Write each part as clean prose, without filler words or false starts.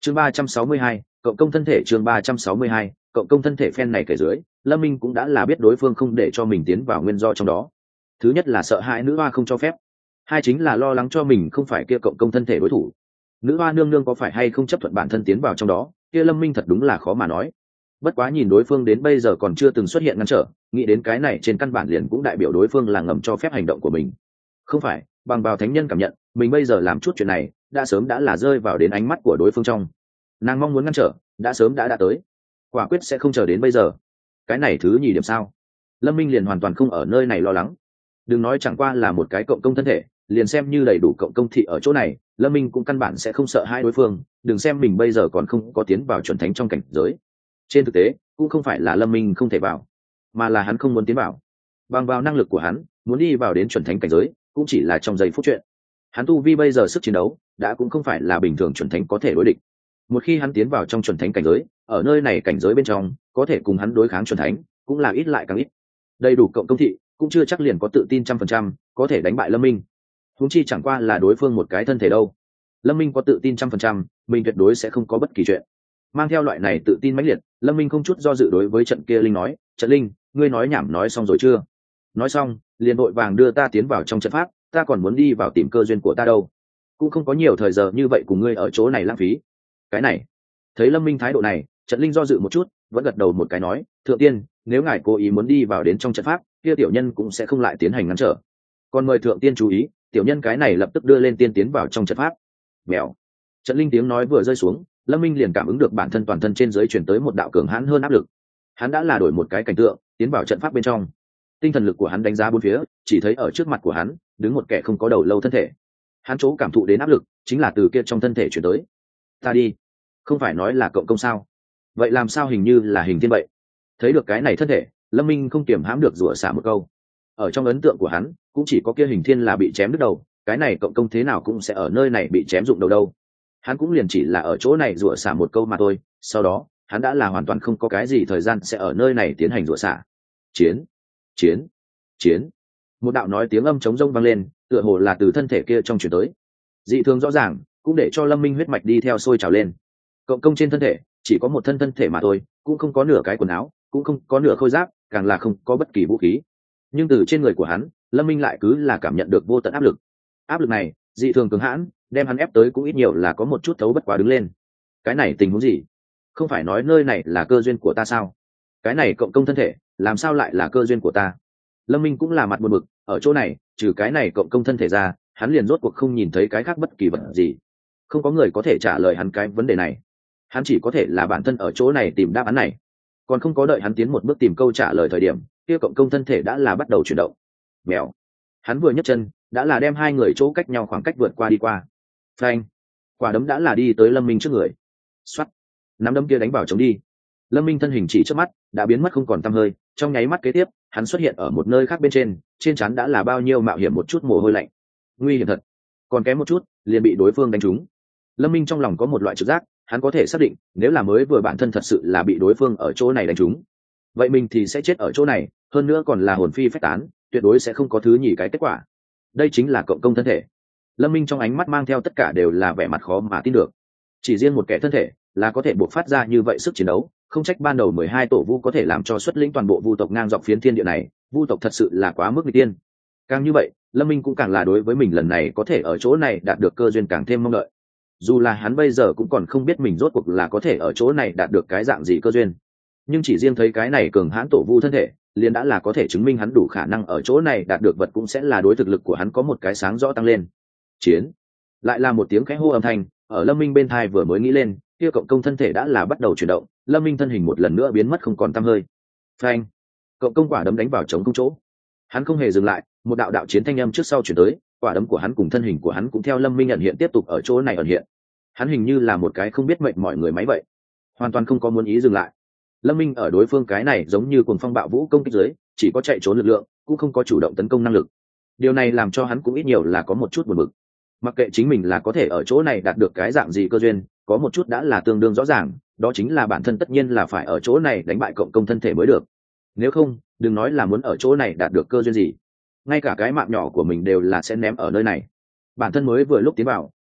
chương 362, cộng công thân thể. chương 362, cộng công thân thể. Phen này kể dưới, Lâm Minh cũng đã là biết đối phương không để cho mình tiến vào nguyên do trong đó. Thứ nhất là sợ hãi nữ hoa không cho phép, hai chính là lo lắng cho mình không phải kia cộng công thân thể đối thủ. Nữ hoa nương nương có phải hay không chấp thuận bản thân tiến vào trong đó, kia Lâm Minh thật đúng là khó mà nói. Bất quá nhìn đối phương đến bây giờ còn chưa từng xuất hiện ngăn trở, nghĩ đến cái này trên căn bản liền cũng đại biểu đối phương là ngầm cho phép hành động của mình. Không phải, bằng vào thánh nhân cảm nhận, mình bây giờ làm chút chuyện này đã sớm đã là rơi vào đến ánh mắt của đối phương trong. Nàng mong muốn ngăn trở đã sớm đã tới, quả quyết sẽ không chờ đến bây giờ. Cái này thứ nhì điểm sao? Lâm Minh liền hoàn toàn không ở nơi này lo lắng. Đừng nói chẳng qua là một cái cộng công thân thể, liền xem như đầy đủ cộng công thị ở chỗ này, Lâm Minh cũng căn bản sẽ không sợ hai đối phương. Đừng xem mình bây giờ còn không có tiến vào chuẩn thánh trong cảnh giới, trên thực tế cũng không phải là Lâm Minh không thể vào, mà là hắn không muốn tiến vào. Bằng vào năng lực của hắn, muốn đi vào đến chuẩn thánh cảnh giới cũng chỉ là trong giây phút chuyện. Hắn tu vi bây giờ sức chiến đấu đã cũng không phải là bình thường chuẩn thánh có thể đối địch. Một khi hắn tiến vào trong chuẩn thánh cảnh giới, ở nơi này cảnh giới bên trong có thể cùng hắn đối kháng chuẩn thánh cũng là ít lại càng ít. Đầy đủ cộng công thị cũng chưa chắc liền có tự tin 100% có thể đánh bại Lâm Minh. Huống chi chẳng qua là đối phương một cái thân thể đâu. Lâm Minh có tự tin 100%, mình tuyệt đối sẽ không có bất kỳ chuyện. Mang theo loại này tự tin mãnh liệt, Lâm Minh không chút do dự đối với trận kia linh nói, "Trận linh, ngươi nói nhảm nói xong rồi chưa?" Nói xong, liền vội vàng đưa ta tiến vào trong trận pháp, ta còn muốn đi vào tìm cơ duyên của ta đâu, cũng không có nhiều thời giờ như vậy cùng ngươi ở chỗ này lãng phí. Cái này, thấy Lâm Minh thái độ này, trận linh do dự một chút, vẫn gật đầu một cái nói, "Thượng tiên, nếu ngài cố ý muốn đi vào đến trong trận pháp, kia tiểu nhân cũng sẽ không lại tiến hành ngăn trở. Còn mời thượng tiên chú ý, tiểu nhân cái này lập tức đưa lên tiên tiến vào trong trận pháp." Mèo. Trận linh tiếng nói vừa rơi xuống, Lâm Minh liền cảm ứng được bản thân toàn thân trên dưới chuyển tới một đạo cường hãn hơn áp lực. Hắn đã là đổi một cái cảnh tượng, tiến vào trận pháp bên trong. Tinh thần lực của hắn đánh giá bốn phía, chỉ thấy ở trước mặt của hắn đứng một kẻ không có đầu lâu thân thể. Hắn chỗ cảm thụ đến áp lực chính là từ kia trong thân thể chuyển tới. Ta đi, không phải nói là cộng công sao? Vậy làm sao hình như là hình thiên vậy? Thấy được cái này thân thể, Lâm Minh không kiềm hãm được rủa xả một câu. Ở trong ấn tượng của hắn, cũng chỉ có kia hình thiên là bị chém đứt đầu, cái này cộng công thế nào cũng sẽ ở nơi này bị chém rụng đầu đâu. Hắn cũng liền chỉ là ở chỗ này rủa xả một câu mà thôi, sau đó hắn đã là hoàn toàn không có cái gì thời gian sẽ ở nơi này tiến hành rủa xả. Chiến, chiến, chiến. Một đạo nói tiếng âm trống rông vang lên, tựa hồ là từ thân thể kia trong chuyển tới. Dị thường rõ ràng, cũng để cho Lâm Minh huyết mạch đi theo sôi trào lên. Cộng công trên thân thể chỉ có một thân thể mà thôi, cũng không có nửa cái quần áo, cũng không có nửa khôi giáp, càng là không có bất kỳ vũ khí. Nhưng từ trên người của hắn, Lâm Minh lại cứ là cảm nhận được vô tận áp lực. Áp lực này dị thường cứng hãn, đem hắn ép tới cũng ít nhiều là có một chút thấu bất quá đứng lên. Cái này tình huống gì? Không phải nói nơi này là cơ duyên của ta sao? Cái này cộng công thân thể làm sao lại là cơ duyên của ta? Lâm Minh cũng là mặt buồn bực, ở chỗ này trừ cái này cộng công thân thể ra, hắn liền rốt cuộc không nhìn thấy cái khác bất kỳ vật gì. Không có người có thể trả lời hắn cái vấn đề này. Hắn chỉ có thể là bản thân ở chỗ này tìm đáp án này. Còn không có đợi hắn tiến một bước tìm câu trả lời thời điểm, kia cộng công thân thể đã là bắt đầu chuyển động. Mèo. Hắn vừa nhấc chân, đã là đem hai người chỗ cách nhau khoảng cách vượt qua đi qua. Phanh. Quả đấm đã là đi tới Lâm Minh trước người. Xoắt. Nắm đấm kia đánh vào chống đi. Lâm Minh thân hình chỉ trước mắt đã biến mất không còn tăm hơi, trong nháy mắt kế tiếp, hắn xuất hiện ở một nơi khác bên trên trán đã là bao nhiêu mạo hiểm một chút mồ hôi lạnh. Nguy hiểm thật. Còn kém một chút, liền bị đối phương đánh trúng. Lâm Minh trong lòng có một loại trực giác, hắn có thể xác định, nếu là mới vừa bản thân thật sự là bị đối phương ở chỗ này đánh trúng, vậy mình thì sẽ chết ở chỗ này, hơn nữa còn là hồn phi phách tán, tuyệt đối sẽ không có thứ nhì cái kết quả. Đây chính là cộng công thân thể. Lâm Minh trong ánh mắt mang theo tất cả đều là vẻ mặt khó mà tin được. Chỉ riêng một kẻ thân thể là có thể buộc phát ra như vậy sức chiến đấu, không trách ban đầu 12 tổ vu có thể làm cho xuất lĩnh toàn bộ vu tộc ngang dọc phiến thiên địa này, vu tộc thật sự là quá mức nghịch tiên. Càng như vậy, Lâm Minh cũng càng là đối với mình lần này có thể ở chỗ này đạt được cơ duyên càng thêm mong đợi. Dù là hắn bây giờ cũng còn không biết mình rốt cuộc là có thể ở chỗ này đạt được cái dạng gì cơ duyên, nhưng chỉ riêng thấy cái này cường hãn tổ vu thân thể, liền đã là có thể chứng minh hắn đủ khả năng ở chỗ này đạt được vật, cũng sẽ là đối thực lực của hắn có một cái sáng rõ tăng lên. Chiến. Lại là một tiếng khẽ hô âm thanh ở Lâm Minh bên tai vừa mới nghĩ lên, kia cộng công thân thể đã là bắt đầu chuyển động, Lâm Minh thân hình một lần nữa biến mất không còn tăm hơi. Phanh. Cộng công quả đấm đánh vào chống công chỗ. Hắn không hề dừng lại, một đạo đạo chiến thanh âm trước sau chuyển tới, quả đấm của hắn cùng thân hình của hắn cũng theo Lâm Minh ẩn hiện tiếp tục ở chỗ này ẩn hiện. Hắn hình như là một cái không biết mệnh mọi người máy vậy, hoàn toàn không có muốn ý dừng lại. Lâm Minh ở đối phương cái này giống như cuồng phong bạo vũ công kích dưới, chỉ có chạy trốn lực lượng, cũng không có chủ động tấn công năng lực. Điều này làm cho hắn cũng ít nhiều là có một chút buồn bực. Mặc kệ chính mình là có thể ở chỗ này đạt được cái dạng gì cơ duyên, có một chút đã là tương đương rõ ràng, đó chính là bản thân tất nhiên là phải ở chỗ này đánh bại cộng công thân thể mới được. Nếu không, đừng nói là muốn ở chỗ này đạt được cơ duyên gì, ngay cả cái mạng nhỏ của mình đều là sẽ ném ở nơi này. Bản thân mới vừa lúc tiến vào,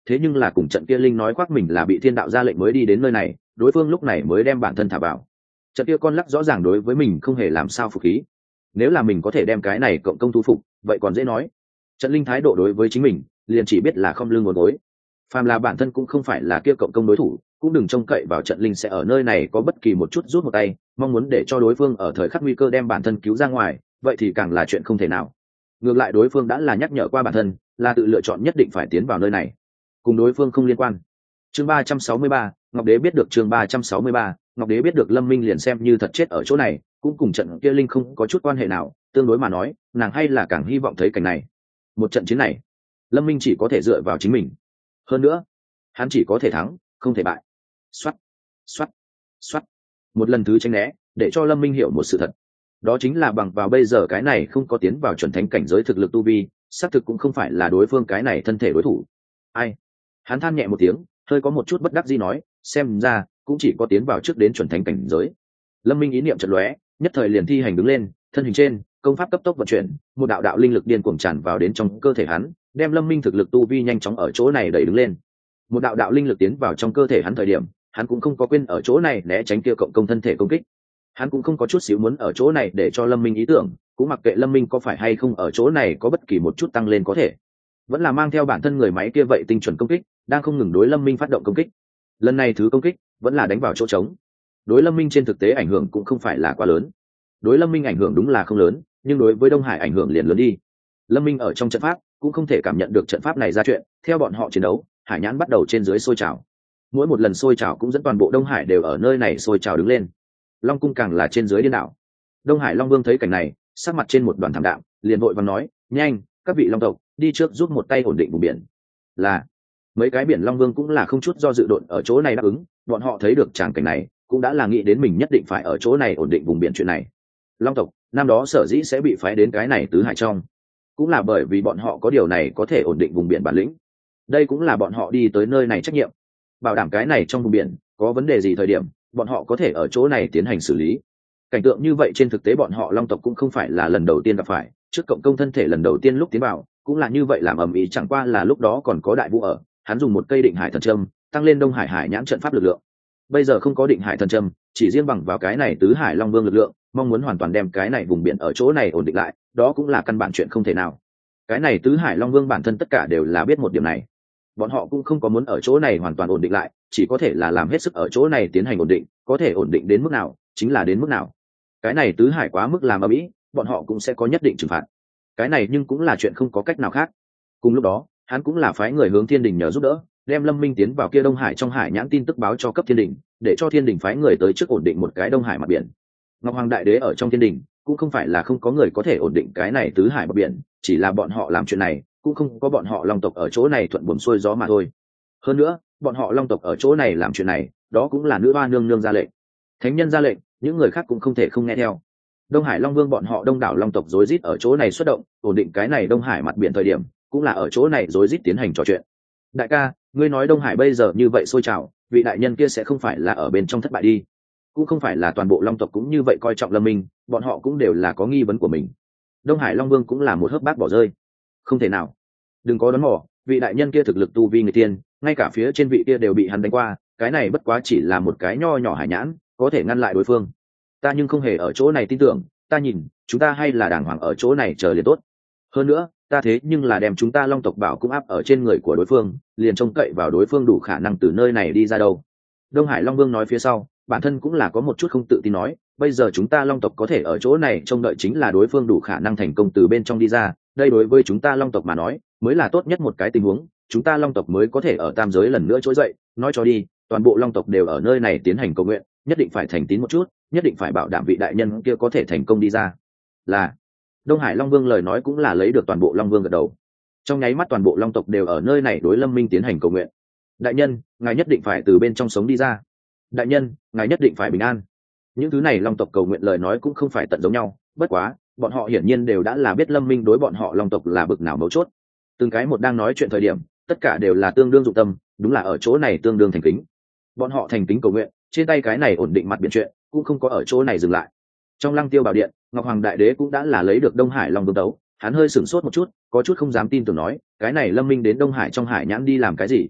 thế nhưng là cùng trận kia linh nói khoác mình là bị thiên đạo ra lệnh mới đi đến nơi này, đối phương lúc này mới đem bản thân thả vào. Trận kia con lắc rõ ràng đối với mình không hề làm sao phục khí, nếu là mình có thể đem cái này cộng công thu phục vậy còn dễ nói. Trận linh thái độ đối với chính mình liền chỉ biết là không lưng một gối, phàm là bản thân cũng không phải là kia cộng công đối thủ, cũng đừng trông cậy vào trận linh sẽ ở nơi này có bất kỳ một chút rút một tay, mong muốn để cho đối phương ở thời khắc nguy cơ đem bản thân cứu ra ngoài, vậy thì càng là chuyện không thể nào. Ngược lại đối phương đã là nhắc nhở qua bản thân, là tự lựa chọn nhất định phải tiến vào nơi này, cùng đối phương không liên quan. Chương 363, Ngọc Đế biết được. Chương 363, Ngọc Đế biết được. Lâm Minh liền xem như thật chết ở chỗ này, cũng cùng trận kia linh không có chút quan hệ nào, tương đối mà nói, nàng hay là càng hy vọng thấy cảnh này. Một trận chiến này, Lâm Minh chỉ có thể dựa vào chính mình. Hơn nữa, hắn chỉ có thể thắng, không thể bại. Xoát, xoát, xoát. Một lần thứ tránh né, để cho Lâm Minh hiểu một sự thật. Đó chính là bằng vào bây giờ cái này không có tiến vào chuẩn thánh cảnh giới thực lực tu vi, xác thực cũng không phải là đối phương cái này thân thể đối thủ. Ai? Hắn than nhẹ một tiếng, hơi có một chút bất đắc dĩ nói, xem ra cũng chỉ có tiến vào trước đến chuẩn thánh cảnh giới. Lâm Minh ý niệm chợt lóe, nhất thời liền thi hành đứng lên, thân hình trên, công pháp cấp tốc vận chuyển, một đạo đạo linh lực điên cuồng tràn vào đến trong cơ thể hắn, đem Lâm Minh thực lực tu vi nhanh chóng ở chỗ này đẩy đứng lên. Một đạo đạo linh lực tiến vào trong cơ thể hắn thời điểm, hắn cũng không có quên ở chỗ này né tránh kia cộng công thân thể công kích. Hắn cũng không có chút xíu muốn ở chỗ này để cho Lâm Minh ý tưởng, cũng mặc kệ Lâm Minh có phải hay không ở chỗ này có bất kỳ một chút tăng lên có thể, vẫn là mang theo bản thân người máy kia vậy tinh chuẩn công kích, đang không ngừng đối Lâm Minh phát động công kích. Lần này thứ công kích vẫn là đánh vào chỗ trống, đối Lâm Minh trên thực tế ảnh hưởng cũng không phải là quá lớn. Đối Lâm Minh ảnh hưởng đúng là không lớn, nhưng đối với Đông Hải ảnh hưởng liền lớn đi. Lâm Minh ở trong trận pháp cũng không thể cảm nhận được trận pháp này ra chuyện, theo bọn họ chiến đấu, hải nhãn bắt đầu trên dưới sôi trào. Mỗi một lần sôi trào cũng dẫn toàn bộ Đông Hải đều ở nơi này sôi trào đứng lên. Long cung càng là trên dưới điên đảo. Đông Hải Long Vương thấy cảnh này, sắc mặt trên một đoàn thảm đạm, liền vội vàng nói, nhanh, các vị long tộc, đi trước giúp một tay ổn định vùng biển. Là mấy cái biển Long Vương cũng là không chút do dự độn ở chỗ này đáp ứng, bọn họ thấy được tràng cảnh này, cũng đã là nghĩ đến mình nhất định phải ở chỗ này ổn định vùng biển chuyện này. Long tộc năm đó sở dĩ sẽ bị phái đến cái này tứ hải trong, cũng là bởi vì bọn họ có điều này có thể ổn định vùng biển bản lĩnh. Đây cũng là bọn họ đi tới nơi này trách nhiệm, bảo đảm cái này trong vùng biển có vấn đề gì thời điểm bọn họ có thể ở chỗ này tiến hành xử lý. Cảnh tượng như vậy trên thực tế bọn họ Long tộc cũng không phải là lần đầu tiên gặp phải, trước cộng công thân thể lần đầu tiên lúc tiến vào cũng là như vậy, làm ầm ĩ, chẳng qua là lúc đó còn có Đại Vũ ở, hắn dùng một cây định hải thần châm tăng lên Đông Hải hải nhãn trận pháp lực lượng. Bây giờ không có định hải thần châm, chỉ riêng bằng vào cái này tứ hải Long Vương lực lượng, mong muốn hoàn toàn đem cái này vùng biển ở chỗ này ổn định lại, đó cũng là căn bản chuyện không thể nào. Cái này tứ hải Long Vương bản thân tất cả đều là biết một điểm này, bọn họ cũng không có muốn ở chỗ này hoàn toàn ổn định lại, chỉ có thể là làm hết sức ở chỗ này tiến hành ổn định, có thể ổn định đến mức nào chính là đến mức nào. Cái này tứ hải quá mức làm ầm ĩ, bọn họ cũng sẽ có nhất định trừng phạt. Cái này nhưng cũng là chuyện không có cách nào khác. Cùng lúc đó, hắn cũng là phái người hướng Thiên Đình nhờ giúp đỡ, đem Lâm Minh tiến vào kia Đông Hải trong hải nhãn tin tức báo cho cấp Thiên Đình, để cho Thiên Đình phái người tới trước ổn định một cái Đông Hải mặt biển. Ngọc Hoàng Đại Đế ở trong Thiên Đình cũng không phải là không có người có thể ổn định cái này tứ hải mặt biển, chỉ là bọn họ làm chuyện này cũng không có bọn họ Long tộc ở chỗ này thuận buồm xuôi gió mà thôi. Hơn nữa, bọn họ Long tộc ở chỗ này làm chuyện này, đó cũng là nữ hoa nương nương ra lệnh, thánh nhân ra lệnh, những người khác cũng không thể không nghe theo. Đông Hải Long Vương bọn họ đông đảo Long tộc rối rít ở chỗ này xuất động, ổn định cái này Đông Hải mặt biển thời điểm, cũng là ở chỗ này rối rít tiến hành trò chuyện. Đại ca, ngươi nói Đông Hải bây giờ như vậy sôi trào, vị đại nhân kia sẽ không phải là ở bên trong thất bại đi? Cũng không phải là toàn bộ Long tộc cũng như vậy coi trọng Lâm Minh, bọn họ cũng đều là có nghi vấn của mình. Đông Hải Long Vương cũng là một hớp bát bỏ rơi. Không thể nào, đừng có đoán mò, vị đại nhân kia thực lực tu vi người tiên, ngay cả phía trên vị kia đều bị hắn đánh qua, cái này bất quá chỉ là một cái nho nhỏ hải nhãn, có thể ngăn lại đối phương. Ta nhưng không hề ở chỗ này tin tưởng, ta nhìn chúng ta hay là đàng hoàng ở chỗ này chờ liền tốt. Hơn nữa, ta thế nhưng là đem chúng ta Long tộc bảo cũng áp ở trên người của đối phương, liền trông cậy vào đối phương đủ khả năng từ nơi này đi ra đâu. Đông Hải Long Vương nói phía sau, bản thân cũng là có một chút không tự tin nói, bây giờ chúng ta Long tộc có thể ở chỗ này trông đợi chính là đối phương đủ khả năng thành công từ bên trong đi ra, đây đối với chúng ta Long tộc mà nói mới là tốt nhất một cái tình huống, chúng ta Long tộc mới có thể ở tam giới lần nữa trỗi dậy. Nói cho đi, toàn bộ Long tộc đều ở nơi này tiến hành cầu nguyện, nhất định phải thành tín một chút, nhất định phải bảo đảm vị đại nhân kia có thể thành công đi ra. Là Đông Hải Long Vương lời nói cũng là lấy được toàn bộ Long Vương gật đầu. Trong nháy mắt toàn bộ Long tộc đều ở nơi này đối Lâm Minh tiến hành cầu nguyện. Đại nhân, ngài nhất định phải từ bên trong sống đi ra. Đại nhân, ngài nhất định phải bình an. Những thứ này Long tộc cầu nguyện lời nói cũng không phải tận giống nhau, bất quá bọn họ hiển nhiên đều đã là biết Lâm Minh đối bọn họ Long tộc là bực nào mấu chốt. Từng cái một đang nói chuyện thời điểm, tất cả đều là tương đương dụng tâm, đúng là ở chỗ này tương đương thành kính. Bọn họ thành kính cầu nguyện, trên tay cái này ổn định mặt biển chuyện, cũng không có ở chỗ này dừng lại. Trong Lăng Tiêu Bảo Điện, Ngọc Hoàng Đại Đế cũng đã là lấy được Đông Hải Long Vương tấu, hắn hơi sửng sốt một chút, có chút không dám tin tưởng nói, cái này Lâm Minh đến Đông Hải trong hải nhãn đi làm cái gì?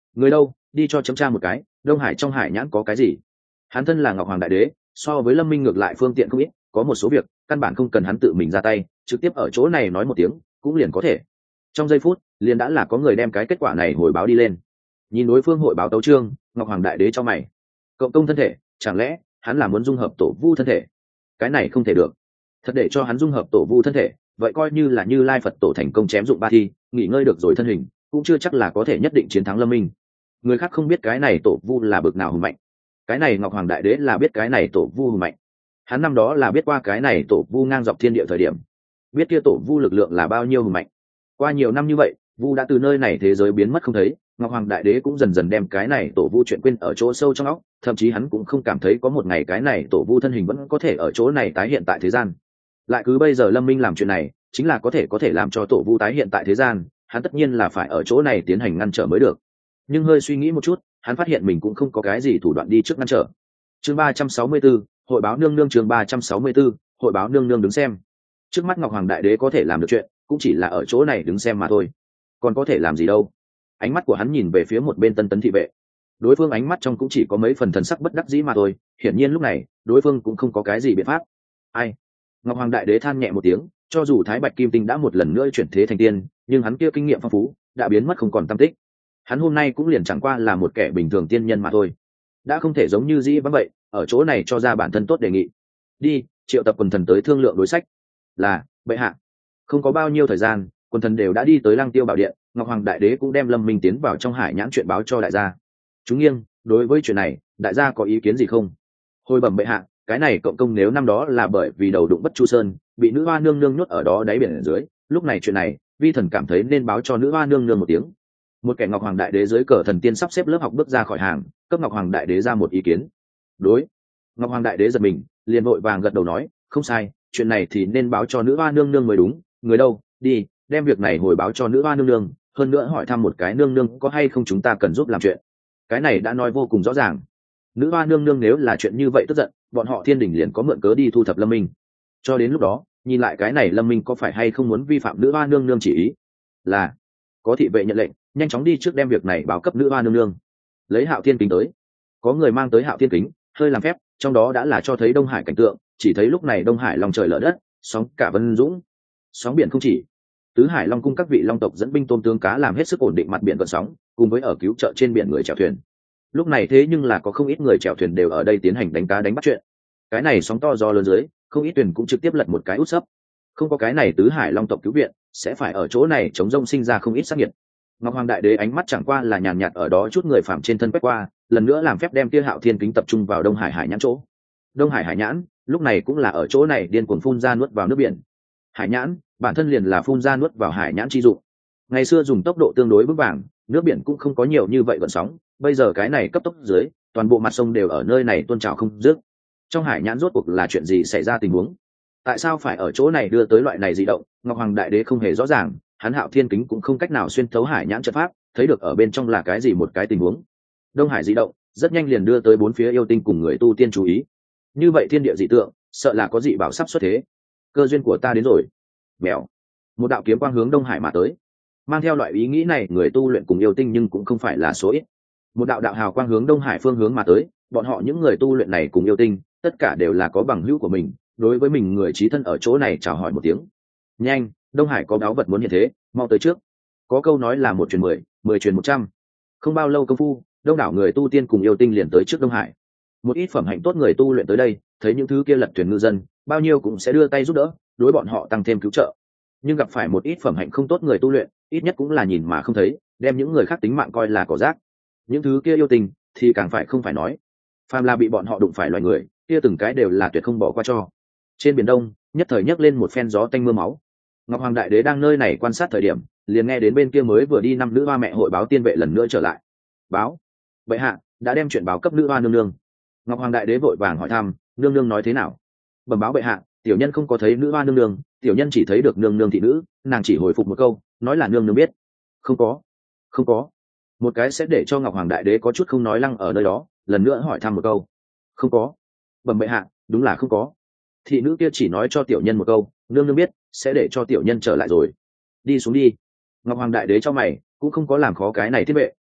Người đâu, đi cho chấm tra một cái, Đông Hải trong hải nhãn có cái gì. Hắn thân là Ngọc Hoàng Đại Đế, so với Lâm Minh ngược lại phương tiện không ít, có một số việc căn bản không cần hắn tự mình ra tay, trực tiếp ở chỗ này nói một tiếng cũng liền có thể. Trong giây phút liền đã là có người đem cái kết quả này hồi báo đi lên. Nhìn đối phương hội báo tấu chương, Ngọc Hoàng Đại Đế cho mày. Cộng công thân thể, chẳng lẽ hắn là muốn dung hợp tổ vu thân thể? Cái này không thể được. Thật để cho hắn dung hợp tổ vu thân thể, vậy coi như là Như Lai Phật tổ thành công chém dụng ba thi, nghỉ ngơi được rồi thân hình, cũng chưa chắc là có thể nhất định chiến thắng Lâm Minh. Người khác không biết cái này tổ vu là bực nào hùng mạnh, cái này Ngọc Hoàng Đại Đế là biết cái này tổ vu hùng mạnh. Hắn năm đó là biết qua cái này tổ vu ngang dọc thiên địa thời điểm, biết kia tổ vu lực lượng là bao nhiêu hùng mạnh. Qua nhiều năm như vậy, vu đã từ nơi này thế giới biến mất không thấy, Ngọc Hoàng Đại Đế cũng dần dần đem cái này tổ vu chuyện quên ở chỗ sâu trong óc, thậm chí hắn cũng không cảm thấy có một ngày cái này tổ vu thân hình vẫn có thể ở chỗ này tái hiện tại thế gian. Lại cứ bây giờ Lâm Minh làm chuyện này, chính là có thể làm cho tổ vu tái hiện tại thế gian, hắn tất nhiên là phải ở chỗ này tiến hành ngăn trở mới được. Nhưng hơi suy nghĩ một chút, hắn phát hiện mình cũng không có cái gì thủ đoạn đi trước ngăn trở. Chương 364, hội báo nương nương. Chương 364, hội báo nương nương đứng xem. Trước mắt Ngọc Hoàng Đại Đế có thể làm được chuyện, cũng chỉ là ở chỗ này đứng xem mà thôi. Còn có thể làm gì đâu? Ánh mắt của hắn nhìn về phía một bên Tân Tấn thị vệ. Đối phương ánh mắt trong cũng chỉ có mấy phần thần sắc bất đắc dĩ mà thôi, hiển nhiên lúc này, đối phương cũng không có cái gì biện pháp. Ai? Ngọc Hoàng Đại Đế than nhẹ một tiếng, cho dù Thái Bạch Kim Tinh đã một lần nữa chuyển thế thành tiên, nhưng hắn kia kinh nghiệm phong phú, đã biến mất không còn tăm tích. Hắn hôm nay cũng liền chẳng qua là một kẻ bình thường tiên nhân mà thôi, đã không thể giống như dĩ vãng vậy, ở chỗ này cho ra bản thân tốt đề nghị. Đi, triệu tập quần thần tới thương lượng đối sách. Là, bệ hạ. Không có bao nhiêu thời gian, quần thần đều đã đi tới Lăng Tiêu Bảo Điện, Ngọc Hoàng Đại Đế cũng đem Lâm Minh tiến vào trong hải nhãn chuyện báo cho đại gia. Chúng nghiêng, đối với chuyện này, đại gia có ý kiến gì không? Hồi bẩm bệ hạ, cái này cộng công nếu năm đó là bởi vì đầu đụng Bất Chu Sơn, bị nữ hoa nương nương nhốt ở đó đáy biển ở dưới, lúc này chuyện này, vi thần cảm thấy nên báo cho nữ hoa nương nương một tiếng. Một kẻ Ngọc Hoàng Đại Đế dưới cờ thần tiên sắp xếp lớp học bước ra khỏi hàng, cấp Ngọc Hoàng Đại Đế ra một ý kiến. Đối. Ngọc Hoàng Đại Đế giật mình, liền vội vàng gật đầu nói, không sai, chuyện này thì nên báo cho nữ hoa nương nương mới đúng. Người đâu, đi, đem việc này hồi báo cho nữ hoa nương nương, hơn nữa hỏi thăm một cái nương nương có hay không chúng ta cần giúp làm chuyện. Cái này đã nói vô cùng rõ ràng. Nữ hoa nương nương nếu là chuyện như vậy tức giận, bọn họ Thiên Đình liền có mượn cớ đi thu thập Lâm Minh. Cho đến lúc đó, nhìn lại cái này Lâm Minh có phải hay không muốn vi phạm nữ hoa nương nương chỉ ý. Là, có thị vệ nhận lệnh, nhanh chóng đi trước đem việc này báo cấp nữ hoa nương nương. Lấy Hạo Thiên kính tới. Có người mang tới Hạo Thiên kính, hơi làm phép, trong đó đã là cho thấy Đông Hải cảnh tượng, chỉ thấy lúc này Đông Hải lòng trời lở đất, sóng cả vân dũng, sóng biển không chỉ. Tứ Hải Long cung các vị long tộc dẫn binh tôm tướng cá làm hết sức ổn định mặt biển gợn sóng, cùng với ở cứu trợ trên biển người chèo thuyền. Lúc này thế nhưng là có không ít người chèo thuyền đều ở đây tiến hành đánh cá đánh bắt chuyện. Cái này sóng to gió lớn dưới, không ít thuyền cũng trực tiếp lật một cái út sấp. Không có cái này Tứ Hải Long tộc cứu viện, sẽ phải ở chỗ này chống rông sinh ra không ít sát nhiệt. Ngọc Hoàng Đại Đế ánh mắt chẳng qua là nhàn nhạt ở đó chút người phạm trên thân quét qua, lần nữa làm phép đem Tia Hạo Thiên kính tập trung vào Đông Hải hải nhãn chỗ. Đông Hải hải nhãn, lúc này cũng là ở chỗ này điên cuồng phun ra nuốt vào nước biển. Hải nhãn, bản thân liền là phun ra nuốt vào hải nhãn chi dụng. Ngày xưa dùng tốc độ tương đối vững vàng, nước biển cũng không có nhiều như vậy gợn sóng, bây giờ cái này cấp tốc dưới, toàn bộ mặt sông đều ở nơi này tuôn trào không dứt. Trong hải nhãn rốt cuộc là chuyện gì xảy ra tình huống? Tại sao phải ở chỗ này đưa tới loại này dị động? Ngọc Hoàng Đại Đế không hề rõ ràng, hắn Hạo Thiên kính cũng không cách nào xuyên thấu hải nhãn trận pháp, thấy được ở bên trong là cái gì một cái tình huống. Đông Hải dị động, rất nhanh liền đưa tới bốn phía yêu tinh cùng người tu tiên chú ý. Như vậy thiên địa dị tượng, sợ là có dị bảo sắp xuất thế. Cơ duyên của ta đến rồi. Mèo. Một đạo kiếm quang hướng Đông Hải mà tới. Mang theo loại ý nghĩ này, người tu luyện cùng yêu tinh nhưng cũng không phải là số ít. Một đạo đạo hào quang hướng Đông Hải phương hướng mà tới, bọn họ những người tu luyện này cùng yêu tinh, tất cả đều là có bằng hữu của mình, đối với mình người chí thân ở chỗ này chào hỏi một tiếng. Nhanh, Đông Hải có báu vật muốn hiện thế, mau tới trước. Có câu nói là 1 truyền 10, 10 truyền 100. Không bao lâu công phu, đông đảo người tu tiên cùng yêu tinh liền tới trước Đông Hải. Một ít phẩm hạnh tốt người tu luyện tới đây, thấy những thứ kia lật thuyền ngư dân, bao nhiêu cũng sẽ đưa tay giúp đỡ, đối bọn họ tăng thêm cứu trợ. Nhưng gặp phải một ít phẩm hạnh không tốt người tu luyện, ít nhất cũng là nhìn mà không thấy, đem những người khác tính mạng coi là cỏ rác. Những thứ kia yêu tình thì càng phải không phải nói, phàm là bị bọn họ đụng phải loài người, kia từng cái đều là tuyệt không bỏ qua cho. Trên biển Đông, nhất thời nhấc lên một phen gió tanh mưa máu. Ngọc Hoàng Đại Đế đang nơi này quan sát thời điểm, liền nghe đến bên kia mới vừa đi 5 nữ hoa mẹ hội báo tiên vệ lần nữa trở lại. Báo, bệ hạ đã đem chuyện báo cấp nữ hoa nương nương. Ngọc Hoàng Đại Đế vội vàng hỏi thăm, nương nương nói thế nào? Bẩm báo bệ hạ, tiểu nhân không có thấy nữ hoa nương nương, tiểu nhân chỉ thấy được nương nương thị nữ, nàng chỉ hồi phục một câu, nói là nương nương biết. Không có, không có. Một cái sẽ để cho Ngọc Hoàng Đại Đế có chút không nói lăng ở nơi đó, lần nữa hỏi thăm một câu. Không có. Bẩm bệ hạ, đúng là không có. Thị nữ kia chỉ nói cho tiểu nhân một câu, nương nương biết, sẽ để cho tiểu nhân trở lại rồi. Đi xuống đi. Ngọc Hoàng Đại Đế cho mày, cũng không có làm khó cái này thiết vệ,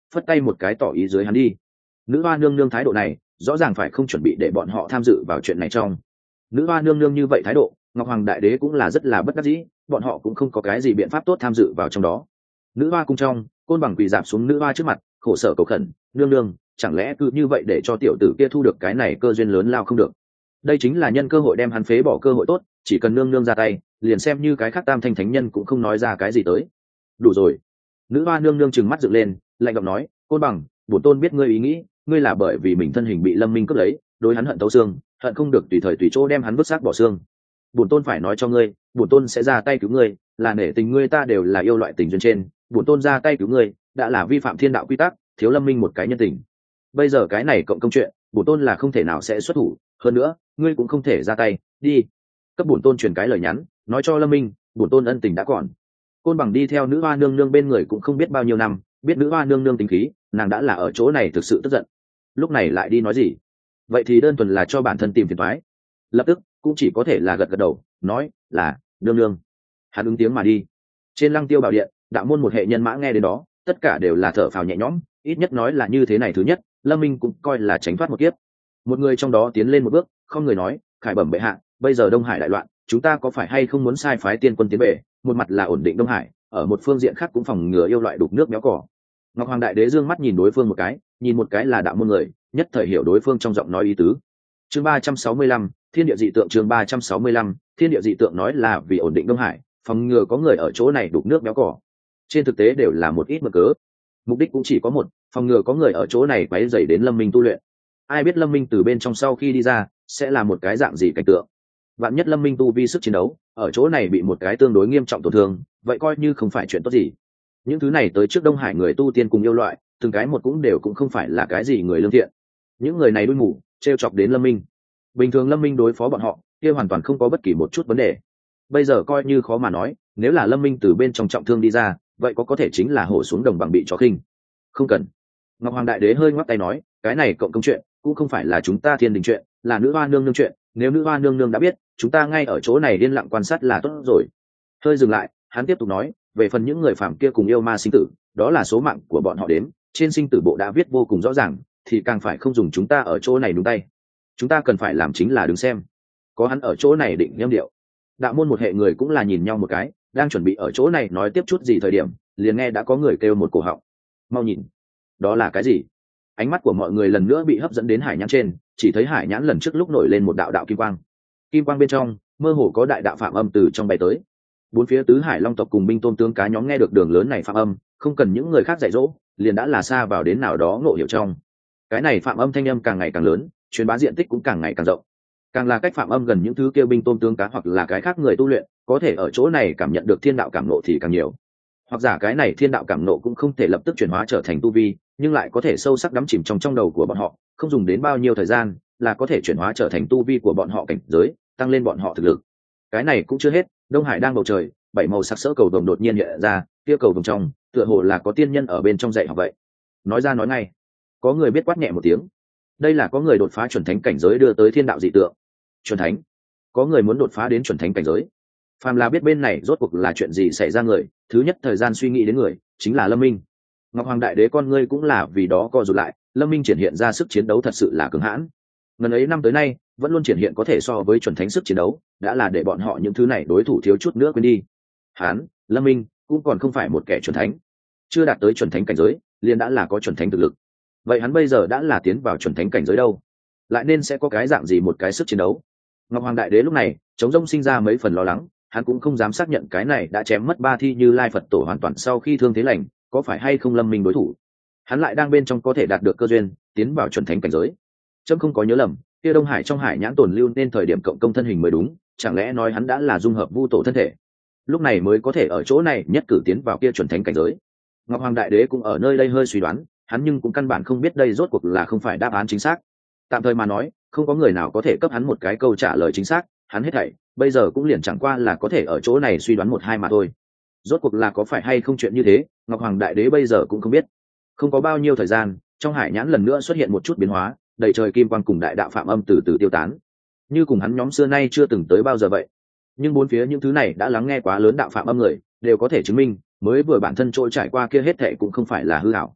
phất tay một cái tỏ ý dưới hắn đi. Nữ hoa nương nương thái độ này rõ ràng phải không chuẩn bị để bọn họ tham dự vào chuyện này trong. Nữ hoa nương nương như vậy thái độ, Ngọc Hoàng Đại Đế cũng là rất là bất đắc dĩ, bọn họ cũng không có cái gì biện pháp tốt tham dự vào trong đó. Nữ hoa cung trong, Côn Bằng quỳ dạp xuống nữ hoa trước mặt, khổ sở cầu khẩn, nương nương, chẳng lẽ cứ như vậy để cho tiểu tử kia thu được cái này cơ duyên lớn lao không được? Đây chính là nhân cơ hội đem hắn phế bỏ cơ hội tốt, chỉ cần nương nương ra tay, liền xem như cái khác tam thanh thánh nhân cũng không nói ra cái gì tới. Đủ rồi. Nữ hoa nương nương trừng mắt dựng lên, lạnh giọng nói, Côn Bằng, bổn tôn biết ngươi ý nghĩ, ngươi là bởi vì mình thân hình bị Lâm Minh cướp lấy, đối hắn hận tấu xương, hận không được tùy thời tùy chỗ đem hắn vứt xác bỏ xương. Bổn tôn phải nói cho ngươi, bổn tôn sẽ ra tay cứu ngươi, là nể tình ngươi ta đều là yêu loại tình duyên trên, bổn tôn ra tay cứu ngươi, đã là vi phạm thiên đạo quy tắc, thiếu Lâm Minh một cái nhân tình. Bây giờ cái này cộng công chuyện, bổn tôn là không thể nào sẽ xuất thủ, hơn nữa, ngươi cũng không thể ra tay, đi. Cấp bổn tôn truyền cái lời nhắn, nói cho Lâm Minh, bổn tôn ân tình đã còn. Côn Bằng đi theo nữ hoa nương nương bên người cũng không biết bao nhiêu năm, biết nữ hoa nương nương tính khí, nàng đã là ở chỗ này thực sự tức giận. Lúc này lại đi nói gì? Vậy thì đơn thuần là cho bản thân tìm phiền toái. Lập tức cũng chỉ có thể là gật gật đầu, nói là nương nương. Hắn ứng tiếng mà đi. Trên Lăng Tiêu Bảo Điện, đạo môn một hệ nhân mã nghe đến đó, tất cả đều là thở phào nhẹ nhõm, ít nhất nói là như thế này. Thứ nhất, Lâm Minh cũng coi là tránh thoát một kiếp. Một người trong đó tiến lên một bước, không người nói, khải bẩm bệ hạ, bây giờ Đông Hải đại loạn, chúng ta có phải hay không muốn sai phái tiên quân tiến về, một mặt là ổn định Đông Hải, ở một phương diện khác cũng phòng ngừa yêu loại đục nước béo cỏ. Ngọc Hoàng Đại Đế dương mắt nhìn đối phương một cái, nhìn một cái là đạo môn người, nhất thời hiểu đối phương trong giọng nói ý tứ. Chương 365, Thiên địa dị tượng. Chương 365, Thiên địa dị tượng nói là vì ổn định Đông Hải, phòng ngừa có người ở chỗ này đục nước béo cỏ. Trên thực tế đều là một ít mực cớ, mục đích cũng chỉ có một, phòng ngừa có người ở chỗ này quấy rầy đến Lâm Minh tu luyện. Ai biết Lâm Minh từ bên trong sau khi đi ra sẽ là một cái dạng gì cảnh tượng. Vạn nhất Lâm Minh tu vi sức chiến đấu ở chỗ này bị một cái tương đối nghiêm trọng tổn thương, vậy coi như không phải chuyện tốt gì. Những thứ này tới trước Đông Hải người tu tiên cùng yêu loại, từng cái một cũng đều cũng không phải là cái gì người lương thiện. Những người này đuôi mù, trêu chọc đến Lâm Minh. Bình thường Lâm Minh đối phó bọn họ, kia hoàn toàn không có bất kỳ một chút vấn đề. Bây giờ coi như khó mà nói, nếu là Lâm Minh từ bên trong trọng thương đi ra, vậy có thể chính là hổ xuống đồng bằng bị chó khinh. Không cần. Ngọc Hoàng Đại Đế hơi ngoắc tay nói, cái này cộng công chuyện cũng không phải là chúng ta thiên đình chuyện, là nữ hoa nương nương chuyện, nếu nữ hoa nương nương đã biết, chúng ta ngay ở chỗ này yên lặng quan sát là tốt rồi. Hơi dừng lại, hắn tiếp tục nói, về phần những người phạm kia cùng yêu ma sinh tử, đó là số mạng của bọn họ đến, trên sinh tử bộ đã viết vô cùng rõ ràng, thì càng phải không dùng chúng ta ở chỗ này đúng tay. Chúng ta cần phải làm chính là đứng xem. Có hắn ở chỗ này định nghiêm điệu. Đạo môn một hệ người cũng là nhìn nhau một cái, đang chuẩn bị ở chỗ này nói tiếp chút gì thời điểm, liền nghe đã có người kêu một cổ họng. Mau nhìn, đó là cái gì? Ánh mắt của mọi người lần nữa bị hấp dẫn đến hải nhãn trên, chỉ thấy hải nhãn lần trước lúc nổi lên một đạo đạo kim quang. Kim quang bên trong mơ hồ có đại đạo phạm âm từ trong bay tới. Bốn phía tứ hải long tộc cùng binh tôn tướng cá nhóm nghe được đường lớn này phạm âm, không cần những người khác dạy dỗ, liền đã là xa vào đến nào đó ngộ hiểu trong. Cái này phạm âm thanh âm càng ngày càng lớn, truyền bá diện tích cũng càng ngày càng rộng. Càng là cách phạm âm gần những thứ kêu binh tôn tướng cá hoặc là cái khác người tu luyện, có thể ở chỗ này cảm nhận được thiên đạo cảm nộ thì càng nhiều. Hoặc giả cái này thiên đạo cảm nộ cũng không thể lập tức chuyển hóa trở thành tu vi, nhưng lại có thể sâu sắc đắm chìm trong đầu của bọn họ, không dùng đến bao nhiêu thời gian là có thể chuyển hóa trở thành tu vi của bọn họ cảnh giới, tăng lên bọn họ thực lực. Cái này cũng chưa hết, Đông Hải đang bầu trời, bảy màu sắc sỡ cầu vồng đột nhiên hiện ra, kia cầu vồng trong tựa hồ là có tiên nhân ở bên trong dạy học vậy. Nói ra nói ngay, có người biết quát nhẹ một tiếng. Đây là có người đột phá chuẩn thánh cảnh giới đưa tới thiên đạo dị tượng. Chuẩn thánh? Có người muốn đột phá đến chuẩn thánh cảnh giới. Phàm là biết bên này rốt cuộc là chuyện gì xảy ra người, thứ nhất thời gian suy nghĩ đến người chính là Lâm Minh. Ngọc Hoàng Đại Đế con ngươi cũng là vì đó co rụt lại, Lâm Minh triển hiện ra sức chiến đấu thật sự là cường hãn. Ngần ấy năm tới nay, vẫn luôn triển hiện có thể so với chuẩn thánh sức chiến đấu, đã là để bọn họ những thứ này đối thủ thiếu chút nữa quên đi. Hán, Lâm Minh cũng còn không phải một kẻ chuẩn thánh, chưa đạt tới chuẩn thánh cảnh giới, liền đã là có chuẩn thánh thực lực. Vậy hắn bây giờ đã là tiến vào chuẩn thánh cảnh giới đâu? Lại nên sẽ có cái dạng gì một cái sức chiến đấu? Ngọc Hoàng Đại Đế lúc này, chống rông sinh ra mấy phần lo lắng, hắn cũng không dám xác nhận cái này đã chém mất ba thi Như Lai Phật tổ hoàn toàn sau khi thương thế lành, có phải hay không Lâm Minh đối thủ. Hắn lại đang bên trong có thể đạt được cơ duyên, tiến vào chuẩn thánh cảnh giới. Trâm không có nhớ lầm, kia Đông Hải trong hải nhãn tồn lưu nên thời điểm cộng công thân hình mới đúng, chẳng lẽ nói hắn đã là dung hợp vu tổ thân thể, lúc này mới có thể ở chỗ này nhất cử tiến vào kia chuẩn thánh cảnh giới. Ngọc Hoàng Đại Đế cũng ở nơi đây hơi suy đoán, hắn nhưng cũng căn bản không biết đây rốt cuộc là không phải đáp án chính xác. Tạm thời mà nói, không có người nào có thể cấp hắn một cái câu trả lời chính xác, hắn hết thảy bây giờ cũng liền chẳng qua là có thể ở chỗ này suy đoán một hai mà thôi. Rốt cuộc là có phải hay không chuyện như thế, Ngọc Hoàng Đại Đế bây giờ cũng không biết. Không có bao nhiêu thời gian, trong hải nhãn lần nữa xuất hiện một chút biến hóa, đầy trời kim quang cùng đại đạo phạm âm từ từ tiêu tán, như cùng hắn nhóm xưa nay chưa từng tới bao giờ vậy. Nhưng bốn phía những thứ này đã lắng nghe quá lớn đạo phạm âm người đều có thể chứng minh, mới vừa bản thân trôi trải qua kia hết thệ cũng không phải là hư ảo.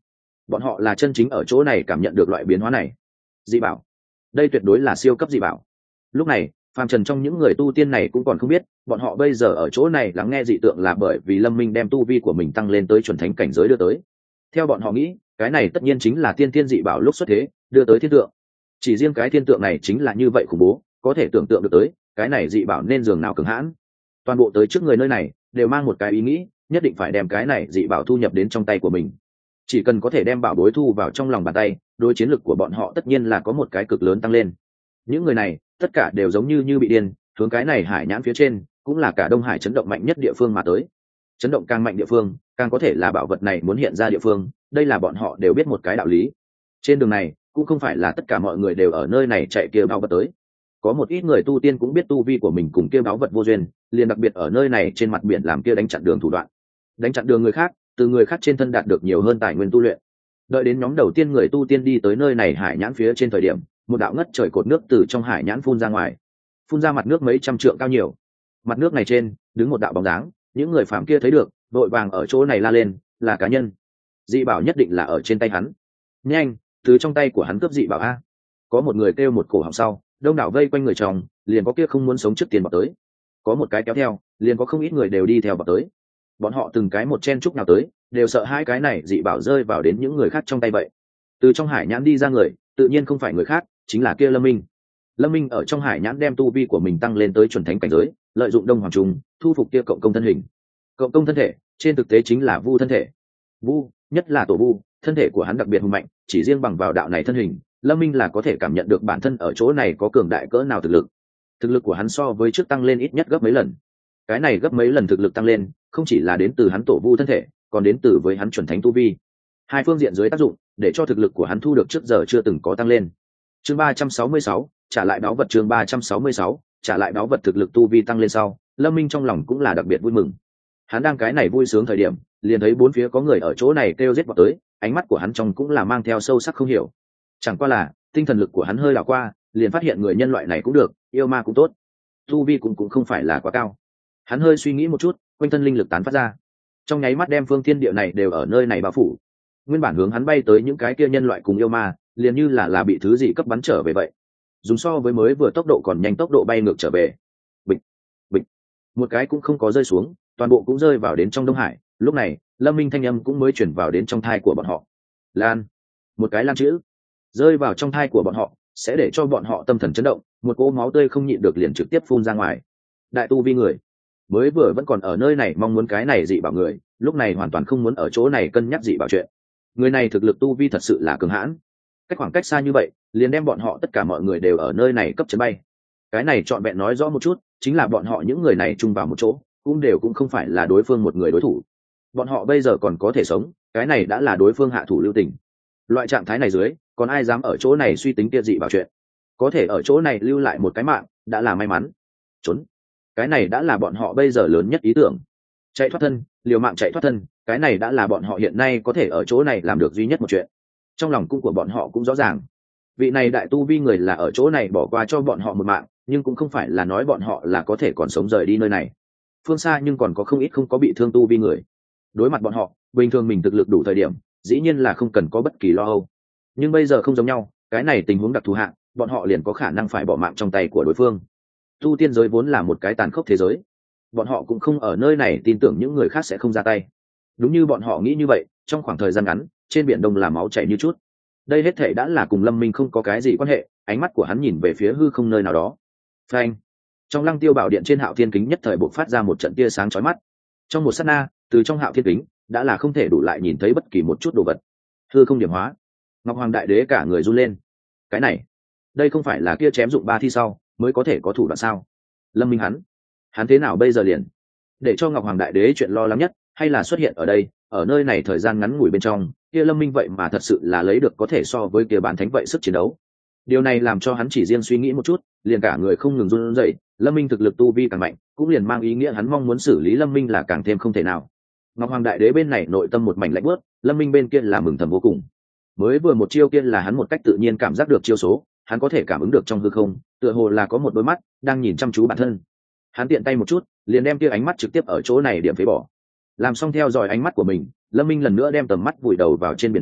bọn họ là chân chính ở chỗ này cảm nhận được loại biến hóa này. Dị bảo, đây tuyệt đối là siêu cấp dị bảo. Lúc này phàm trần trong những người tu tiên này cũng còn không biết, bọn họ bây giờ ở chỗ này lắng nghe dị tượng là bởi vì Lâm Minh đem tu vi của mình tăng lên tới chuẩn thánh cảnh giới đưa tới. Theo bọn họ nghĩ, cái này tất nhiên chính là tiên tiên dị bảo lúc xuất thế đưa tới thiên tượng. Chỉ riêng cái thiên tượng này chính là như vậy khủng bố, có thể tưởng tượng được tới cái này dị bảo nên dường nào cường hãn. Toàn bộ tới trước người nơi này đều mang một cái ý nghĩ, nhất định phải đem cái này dị bảo thu nhập đến trong tay của mình. Chỉ cần có thể đem bảo bối thu vào trong lòng bàn tay, đối chiến lực của bọn họ tất nhiên là có một cái cực lớn tăng lên. Những người này tất cả đều giống như bị điên, hướng cái này hải nhãn phía trên, cũng là cả Đông Hải chấn động mạnh nhất địa phương mà tới. Chấn động càng mạnh địa phương, càng có thể là bảo vật này muốn hiện ra địa phương, đây là bọn họ đều biết một cái đạo lý. Trên đường này cũng không phải là tất cả mọi người đều ở nơi này chạy kia bảo vật tới. Có một ít người tu tiên cũng biết tu vi của mình cùng kia bảo vật vô duyên, liền đặc biệt ở nơi này trên mặt biển làm kia đánh chặn đường thủ đoạn. Đánh chặn đường người khác, từ người khác trên thân đạt được nhiều hơn tài nguyên tu luyện. Đợi đến nhóm đầu tiên người tu tiên đi tới nơi này hải nhãn phía trên thời điểm, một đạo ngất trời cột nước từ trong hải nhãn phun ra ngoài, phun ra mặt nước mấy trăm trượng cao nhiều. Mặt nước này trên đứng một đạo bóng dáng, những người phàm kia thấy được vội vàng ở chỗ này la lên, là cá nhân. Dị bảo nhất định là ở trên tay hắn, nhanh từ trong tay của hắn cướp dị bảo a. Có một người kêu một cổ họng sau, đông đảo vây quanh người chồng, liền có kia không muốn sống trước tiền vào tới. Có một cái kéo theo, liền có không ít người đều đi theo vào tới. Bọn họ từng cái một chen chúc nào tới, đều sợ hai cái này dị bảo rơi vào đến những người khác trong tay vậy. Từ trong hải nhãn đi ra người, tự nhiên không phải người khác, chính là kia Lâm Minh. Lâm Minh ở trong hải nhãn đem tu vi của mình tăng lên tới chuẩn thánh cảnh giới, lợi dụng Đông Hoàng Trùng thu phục kia cộng công thân hình. Cộng công thân thể trên thực tế chính là vu thân thể. Vu, nhất là tổ vu, thân thể của hắn đặc biệt hùng mạnh, chỉ riêng bằng vào đạo này thân hình, Lâm Minh là có thể cảm nhận được bản thân ở chỗ này có cường đại cỡ nào thực lực. Thực lực của hắn so với trước tăng lên ít nhất gấp mấy lần. Cái này gấp mấy lần thực lực tăng lên, không chỉ là đến từ hắn tổ vu thân thể, còn đến từ với hắn chuẩn thánh tu vi. Hai phương diện dưới tác dụng, để cho thực lực của hắn thu được trước giờ chưa từng có tăng lên. Chương 366, trả lại báu vật. Chương 366, trả lại báu vật. Thực lực tu vi tăng lên sau, Lâm Minh trong lòng cũng là đặc biệt vui mừng. Hắn đang cái này vui sướng thời điểm, liền thấy bốn phía có người ở chỗ này kêu giết vào tới, ánh mắt của hắn trong cũng là mang theo sâu sắc không hiểu. Chẳng qua là tinh thần lực của hắn hơi đảo qua, liền phát hiện người nhân loại này cũng được, yêu ma cũng tốt, tu vi cũng không phải là quá cao. Hắn hơi suy nghĩ một chút, quanh thân linh lực tán phát ra, trong nháy mắt đem phương thiên địa này đều ở nơi này bao phủ. Nguyên bản hướng hắn bay tới những cái kia nhân loại cùng yêu ma, liền như là bị thứ gì cấp bắn trở về vậy, dùng so với mới vừa tốc độ còn nhanh tốc độ bay ngược trở về. Bịch bịch, một cái cũng không có rơi xuống, toàn bộ cũng rơi vào đến trong Đông Hải. Lúc này Lâm Minh thanh âm cũng mới chuyển vào đến trong thai của bọn họ. Lan, một cái lan chữ rơi vào trong thai của bọn họ, sẽ để cho bọn họ tâm thần chấn động, một cỗ máu tươi không nhịn được liền trực tiếp phun ra ngoài. Đại tu vi người mới vừa vẫn còn ở nơi này mong muốn cái này dị bảo người, lúc này hoàn toàn không muốn ở chỗ này cân nhắc dị bảo chuyện. Người này thực lực tu vi thật sự là cường hãn, cách khoảng cách xa như vậy liền đem bọn họ tất cả mọi người đều ở nơi này cấp chấn bay. Cái này trọn vẹn nói rõ một chút, chính là bọn họ những người này chung vào một chỗ cũng không phải là đối phương một người đối thủ. Bọn họ bây giờ còn có thể sống, cái này đã là đối phương hạ thủ lưu tình. Loại trạng thái này dưới, còn ai dám ở chỗ này suy tính kia dị bảo chuyện. Có thể ở chỗ này lưu lại một cái mạng đã là may mắn. Trốn, cái này đã là bọn họ bây giờ lớn nhất ý tưởng. Chạy thoát thân, liều mạng chạy thoát thân, cái này đã là bọn họ hiện nay có thể ở chỗ này làm được duy nhất một chuyện. Trong lòng cung của bọn họ cũng rõ ràng, vị này đại tu vi người là ở chỗ này bỏ qua cho bọn họ một mạng, nhưng cũng không phải là nói bọn họ là có thể còn sống rời đi nơi này. Phương xa nhưng còn có không ít không có bị thương tu vi người. Đối mặt bọn họ, bình thường mình thực lực đủ thời điểm, dĩ nhiên là không cần có bất kỳ lo âu. Nhưng bây giờ không giống nhau, cái này tình huống đặc thù hạng, bọn họ liền có khả năng phải bỏ mạng trong tay của đối phương. Tu tiên giới vốn là một cái tàn khốc thế giới, bọn họ cũng không ở nơi này tin tưởng những người khác sẽ không ra tay. Đúng như bọn họ nghĩ như vậy, trong khoảng thời gian ngắn, trên biển Đông là máu chảy như chút. Đây hết thảy đã là cùng Lâm Minh không có cái gì quan hệ. Ánh mắt của hắn nhìn về phía hư không nơi nào đó. Phanh! Trong Lăng Tiêu Bảo Điện trên Hạo Thiên Kính nhất thời bộc phát ra một trận tia sáng chói mắt. Trong một sát na, từ trong Hạo Thiên Kính đã là không thể đủ lại nhìn thấy bất kỳ một chút đồ vật. Hư không điểm hóa, Ngọc Hoàng Đại Đế cả người run lên. Cái này, đây không phải là kia chém dụng ba thi sau mới có thể có thủ đoạn sao? Lâm Minh hắn thế nào bây giờ liền? Để cho Ngọc Hoàng Đại Đế chuyện lo lắng nhất, hay là xuất hiện ở đây, ở nơi này thời gian ngắn ngủi bên trong, kia Lâm Minh vậy mà thật sự là lấy được có thể so với kia bán thánh vậy sức chiến đấu. Điều này làm cho hắn chỉ riêng suy nghĩ một chút, liền cả người không ngừng run rẩy. Lâm Minh thực lực tu vi càng mạnh, cũng liền mang ý nghĩa hắn mong muốn xử lý Lâm Minh là càng thêm không thể nào. Ngọc Hoàng Đại Đế bên này nội tâm một mảnh lạnh buốt, Lâm Minh bên kia là mừng thầm vô cùng. Mới vừa một chiêu kia là hắn một cách tự nhiên cảm giác được chiêu số, hắn có thể cảm ứng được trong hư không, tựa hồ là có một đôi mắt đang nhìn chăm chú bản thân. Hắn tiện tay một chút, liền đem kia ánh mắt trực tiếp ở chỗ này điểm phế bỏ. Làm xong theo dõi ánh mắt của mình, Lâm Minh lần nữa đem tầm mắt vùi đầu vào trên biển Đông,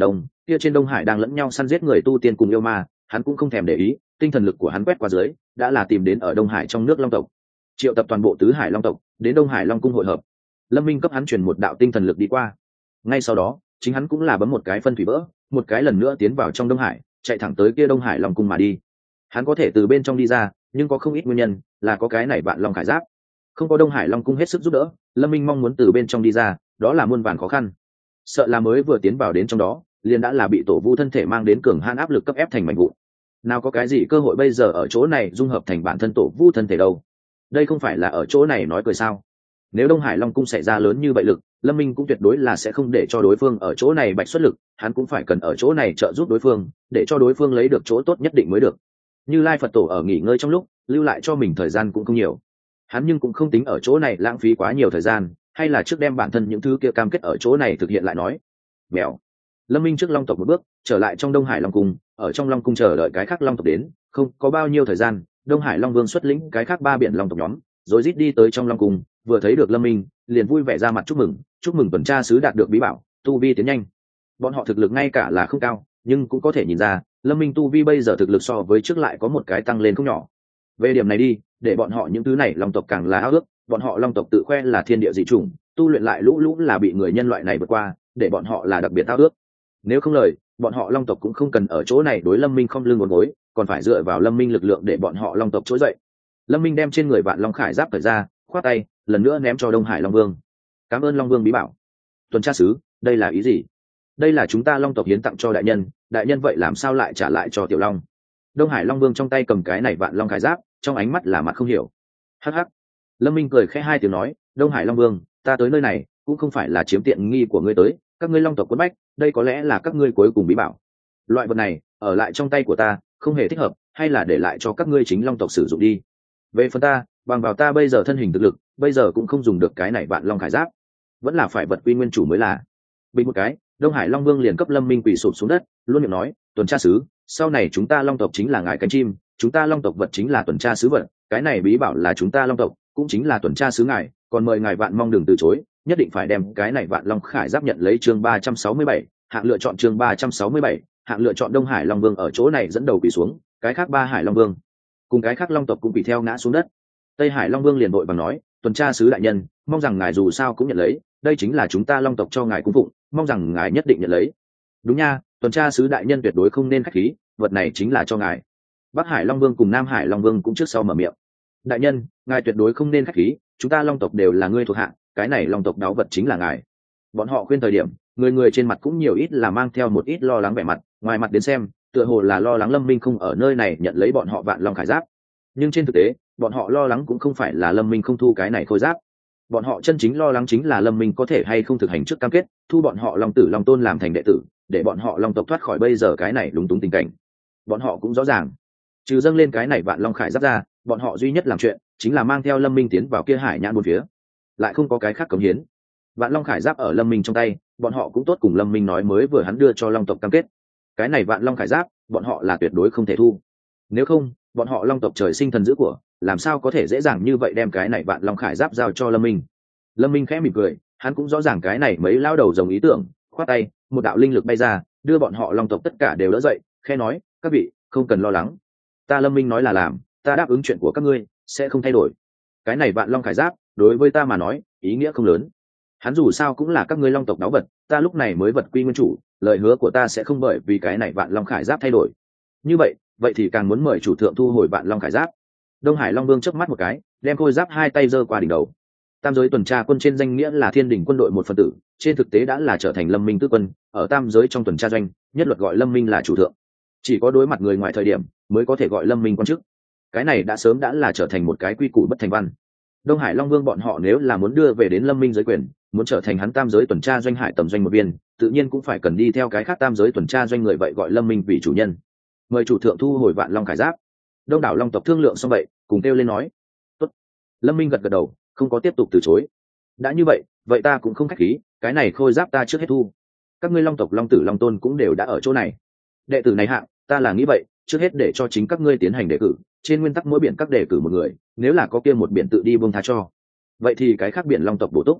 kia trên Đông Hải đang lẫn nhau săn giết người tu tiên cùng yêu ma, hắn cũng không thèm để ý, tinh thần lực của hắn quét qua dưới, đã là tìm đến ở Đông Hải trong nước Long tộc, triệu tập toàn bộ tứ hải Long tộc đến Đông Hải Long cung hội hợp. Lâm Minh cấp hắn truyền một đạo tinh thần lực đi qua, ngay sau đó chính hắn cũng là bấm một cái phân thủy vỡ, một cái lần nữa tiến vào trong Đông Hải, chạy thẳng tới kia Đông Hải Long cung mà đi. Hắn có thể từ bên trong đi ra, nhưng có không ít nguyên nhân, là có cái này vạn long khải giáp, không có Đông Hải Long cung hết sức giúp đỡ, Lâm Minh mong muốn từ bên trong đi ra, đó là muôn vàn khó khăn. Sợ là mới vừa tiến vào đến trong đó, liền đã là bị tổ vu thân thể mang đến cường han áp lực cấp ép thành mảnh vụn. Nào có cái gì cơ hội bây giờ ở chỗ này dung hợp thành bản thân tổ vu thân thể đâu? Đây không phải là ở chỗ này nói cười sao? Nếu Đông Hải Long cung xảy ra lớn như vậy lực, Lâm Minh cũng tuyệt đối là sẽ không để cho đối phương ở chỗ này bạch xuất lực, hắn cũng phải cần ở chỗ này trợ giúp đối phương, để cho đối phương lấy được chỗ tốt nhất định mới được. Như Lai Phật tổ ở nghỉ ngơi trong lúc, lưu lại cho mình thời gian cũng không nhiều. Hắn nhưng cũng không tính ở chỗ này lãng phí quá nhiều thời gian, hay là trước đem bản thân những thứ kia cam kết ở chỗ này thực hiện lại nói. Mèo. Lâm Minh trước Long tộc một bước, trở lại trong Đông Hải Long cung, ở trong Long cung chờ đợi cái khác Long tộc đến, không có bao nhiêu thời gian, Đông Hải Long Vương xuất lĩnh cái khác 3 biển Long tộc nhóm, rồi rít đi tới trong Long cung, vừa thấy được Lâm Minh, liền vui vẻ ra mặt chúc mừng tuần tra sứ đạt được bí bảo, tu vi tiến nhanh. Bọn họ thực lực ngay cả là không cao, nhưng cũng có thể nhìn ra, Lâm Minh tu vi bây giờ thực lực so với trước lại có một cái tăng lên không nhỏ. Về điểm này đi, để bọn họ những thứ này Long tộc càng là ao ước, bọn họ Long tộc tự khoe là thiên địa dị chủng, tu luyện lại lũ là bị người nhân loại này vượt qua, để bọn họ là đặc biệt ao ước. Nếu không lời, bọn họ Long tộc cũng không cần ở chỗ này đối Lâm Minh không lưng uốn gối, còn phải dựa vào Lâm Minh lực lượng để bọn họ Long tộc trỗi dậy. Lâm Minh đem trên người vạn long khải giáp cởi ra, khoát tay, lần nữa ném cho Đông Hải Long Vương. Cảm ơn Long Vương bí bảo. Tuần tra sứ, đây là ý gì? Đây là chúng ta Long tộc hiến tặng cho đại nhân vậy làm sao lại trả lại cho Tiểu Long? Đông Hải Long Vương trong tay cầm cái này vạn long khải giáp, trong ánh mắt là mặt không hiểu. Hắc hắc. Lâm Minh cười khẽ 2 tiếng nói, Đông Hải Long Vương, ta tới nơi này cũng không phải là chiếm tiện nghi của ngươi tới, các ngươi Long tộc quấn bách, đây có lẽ là các ngươi cuối cùng bí bảo. Loại vật này ở lại trong tay của ta không hề thích hợp, hay là để lại cho các ngươi chính Long tộc sử dụng đi. Về phần ta, bằng vào ta bây giờ thân hình thực lực, bây giờ cũng không dùng được cái này vạn long khải giáp, vẫn là phải vật quy nguyên chủ mới là. Bình một cái, Đông Hải Long Vương liền cấp Lâm Minh quỳ sụp xuống đất, luôn miệng nói, tuần tra sứ, sau này chúng ta Long tộc chính là ngài cánh chim, chúng ta Long tộc vật chính là tuần tra sứ vật, cái này bí bảo là chúng ta Long tộc, cũng chính là tuần tra sứ ngài, còn mời ngài vạn mong đừng từ chối, nhất định phải đem cái này vạn long khải giáp nhận lấy. Chương 367, hạng lựa chọn. Chương 367, hạng lựa chọn. Đông Hải Long Vương ở chỗ này dẫn đầu quỳ xuống, cái khác 3 Hải Long Vương cùng cái khác Long tộc cũng quỳ theo ngã xuống đất. Tây Hải Long Vương liền vội vàng nói, tuần tra sứ đại nhân, mong rằng ngài dù sao cũng nhận lấy, đây chính là chúng ta Long tộc cho ngài cung phụng, mong rằng ngài nhất định nhận lấy. Đúng nha, tuần tra sứ đại nhân tuyệt đối không nên khách khí, vật này chính là cho ngài. Bắc Hải Long Vương cùng Nam Hải Long Vương cũng trước sau mở miệng. Đại nhân, ngài tuyệt đối không nên khách khí, chúng ta Long tộc đều là ngươi thuộc hạ, cái này Long tộc đáo vật chính là ngài. Bọn họ khuyên thời điểm, người trên mặt cũng nhiều ít là mang theo một ít lo lắng vẻ mặt, ngoài mặt đến xem, tựa hồ là lo lắng Lâm Minh không ở nơi này nhận lấy bọn họ vạn long khải giáp. Nhưng trên thực tế, bọn họ lo lắng cũng không phải là Lâm Minh không thu cái này khôi giáp. Bọn họ chân chính lo lắng chính là Lâm Minh có thể hay không thực hành trước cam kết, thu bọn họ Long tử Long tôn làm thành đệ tử, để bọn họ Long tộc thoát khỏi bây giờ cái này lúng túng tình cảnh. Bọn họ cũng rõ ràng, trừ dâng lên cái này vạn long khải giáp ra, bọn họ duy nhất làm chuyện chính là mang theo Lâm Minh tiến vào kia hải nhãn bốn phía, lại không có cái khác cống hiến. Vạn long khải giáp ở Lâm Minh trong tay, bọn họ cũng tốt cùng Lâm Minh nói mới vừa hắn đưa cho Long tộc cam kết. Cái này vạn long khải giáp, bọn họ là tuyệt đối không thể thu. Nếu không, bọn họ Long tộc trời sinh thần dữ của, làm sao có thể dễ dàng như vậy đem cái này vạn long khải giáp giao cho Lâm Minh. Lâm Minh khẽ mỉm cười, hắn cũng rõ ràng cái này mấy lao đầu rồng ý tưởng, khoát tay, một đạo linh lực bay ra, đưa bọn họ Long tộc tất cả đều đỡ dậy, khẽ nói, các vị không cần lo lắng, ta Lâm Minh nói là làm, ta đáp ứng chuyện của các ngươi sẽ không thay đổi. Cái này vạn long khải giáp đối với ta mà nói ý nghĩa không lớn, hắn dù sao cũng là các ngươi Long tộc đáo vật, ta lúc này mới vật quy nguyên chủ, lời hứa của ta sẽ không bởi vì cái này vạn long khải giáp thay đổi. Như vậy thì càng muốn mời chủ thượng thu hồi vạn long khải giáp. Đông Hải Long Vương chớp mắt một cái, đem khôi giáp 2 tay giơ qua đỉnh đầu. Tam giới tuần tra quân trên danh nghĩa là thiên đình quân đội một phần tử, trên thực tế đã là trở thành Lâm Minh tứ quân, ở tam giới trong tuần tra doanh, nhất luật gọi Lâm Minh là chủ thượng. Chỉ có đối mặt người ngoài thời điểm mới có thể gọi Lâm Minh quan chức. Cái này đã sớm đã là trở thành một cái quy củ bất thành văn. Đông Hải Long Vương bọn họ nếu là muốn đưa về đến Lâm Minh giới quyền, muốn trở thành hắn tam giới tuần tra doanh hải tầm doanh một viên, tự nhiên cũng phải cần đi theo cái khác tam giới tuần tra doanh người vậy gọi Lâm Minh vì chủ nhân. Mời chủ thượng thu hồi vạn long khải giáp. Đông đảo Long tộc thương lượng xong vậy, cùng kêu lên nói. Tốt. Lâm Minh gật gật đầu, không có tiếp tục từ chối. Đã như vậy ta cũng không khách khí, cái này khôi giáp ta trước hết thu. Các ngươi Long tộc Long tử Long tôn cũng đều đã ở chỗ này. Đệ tử này hạng, ta là nghĩ vậy, trước hết để cho chính các ngươi tiến hành đề cử, trên nguyên tắc mỗi biển các đề cử một người, nếu là có kia một biển tự đi buông tha cho, vậy thì cái khác biển Long tộc bổ túc.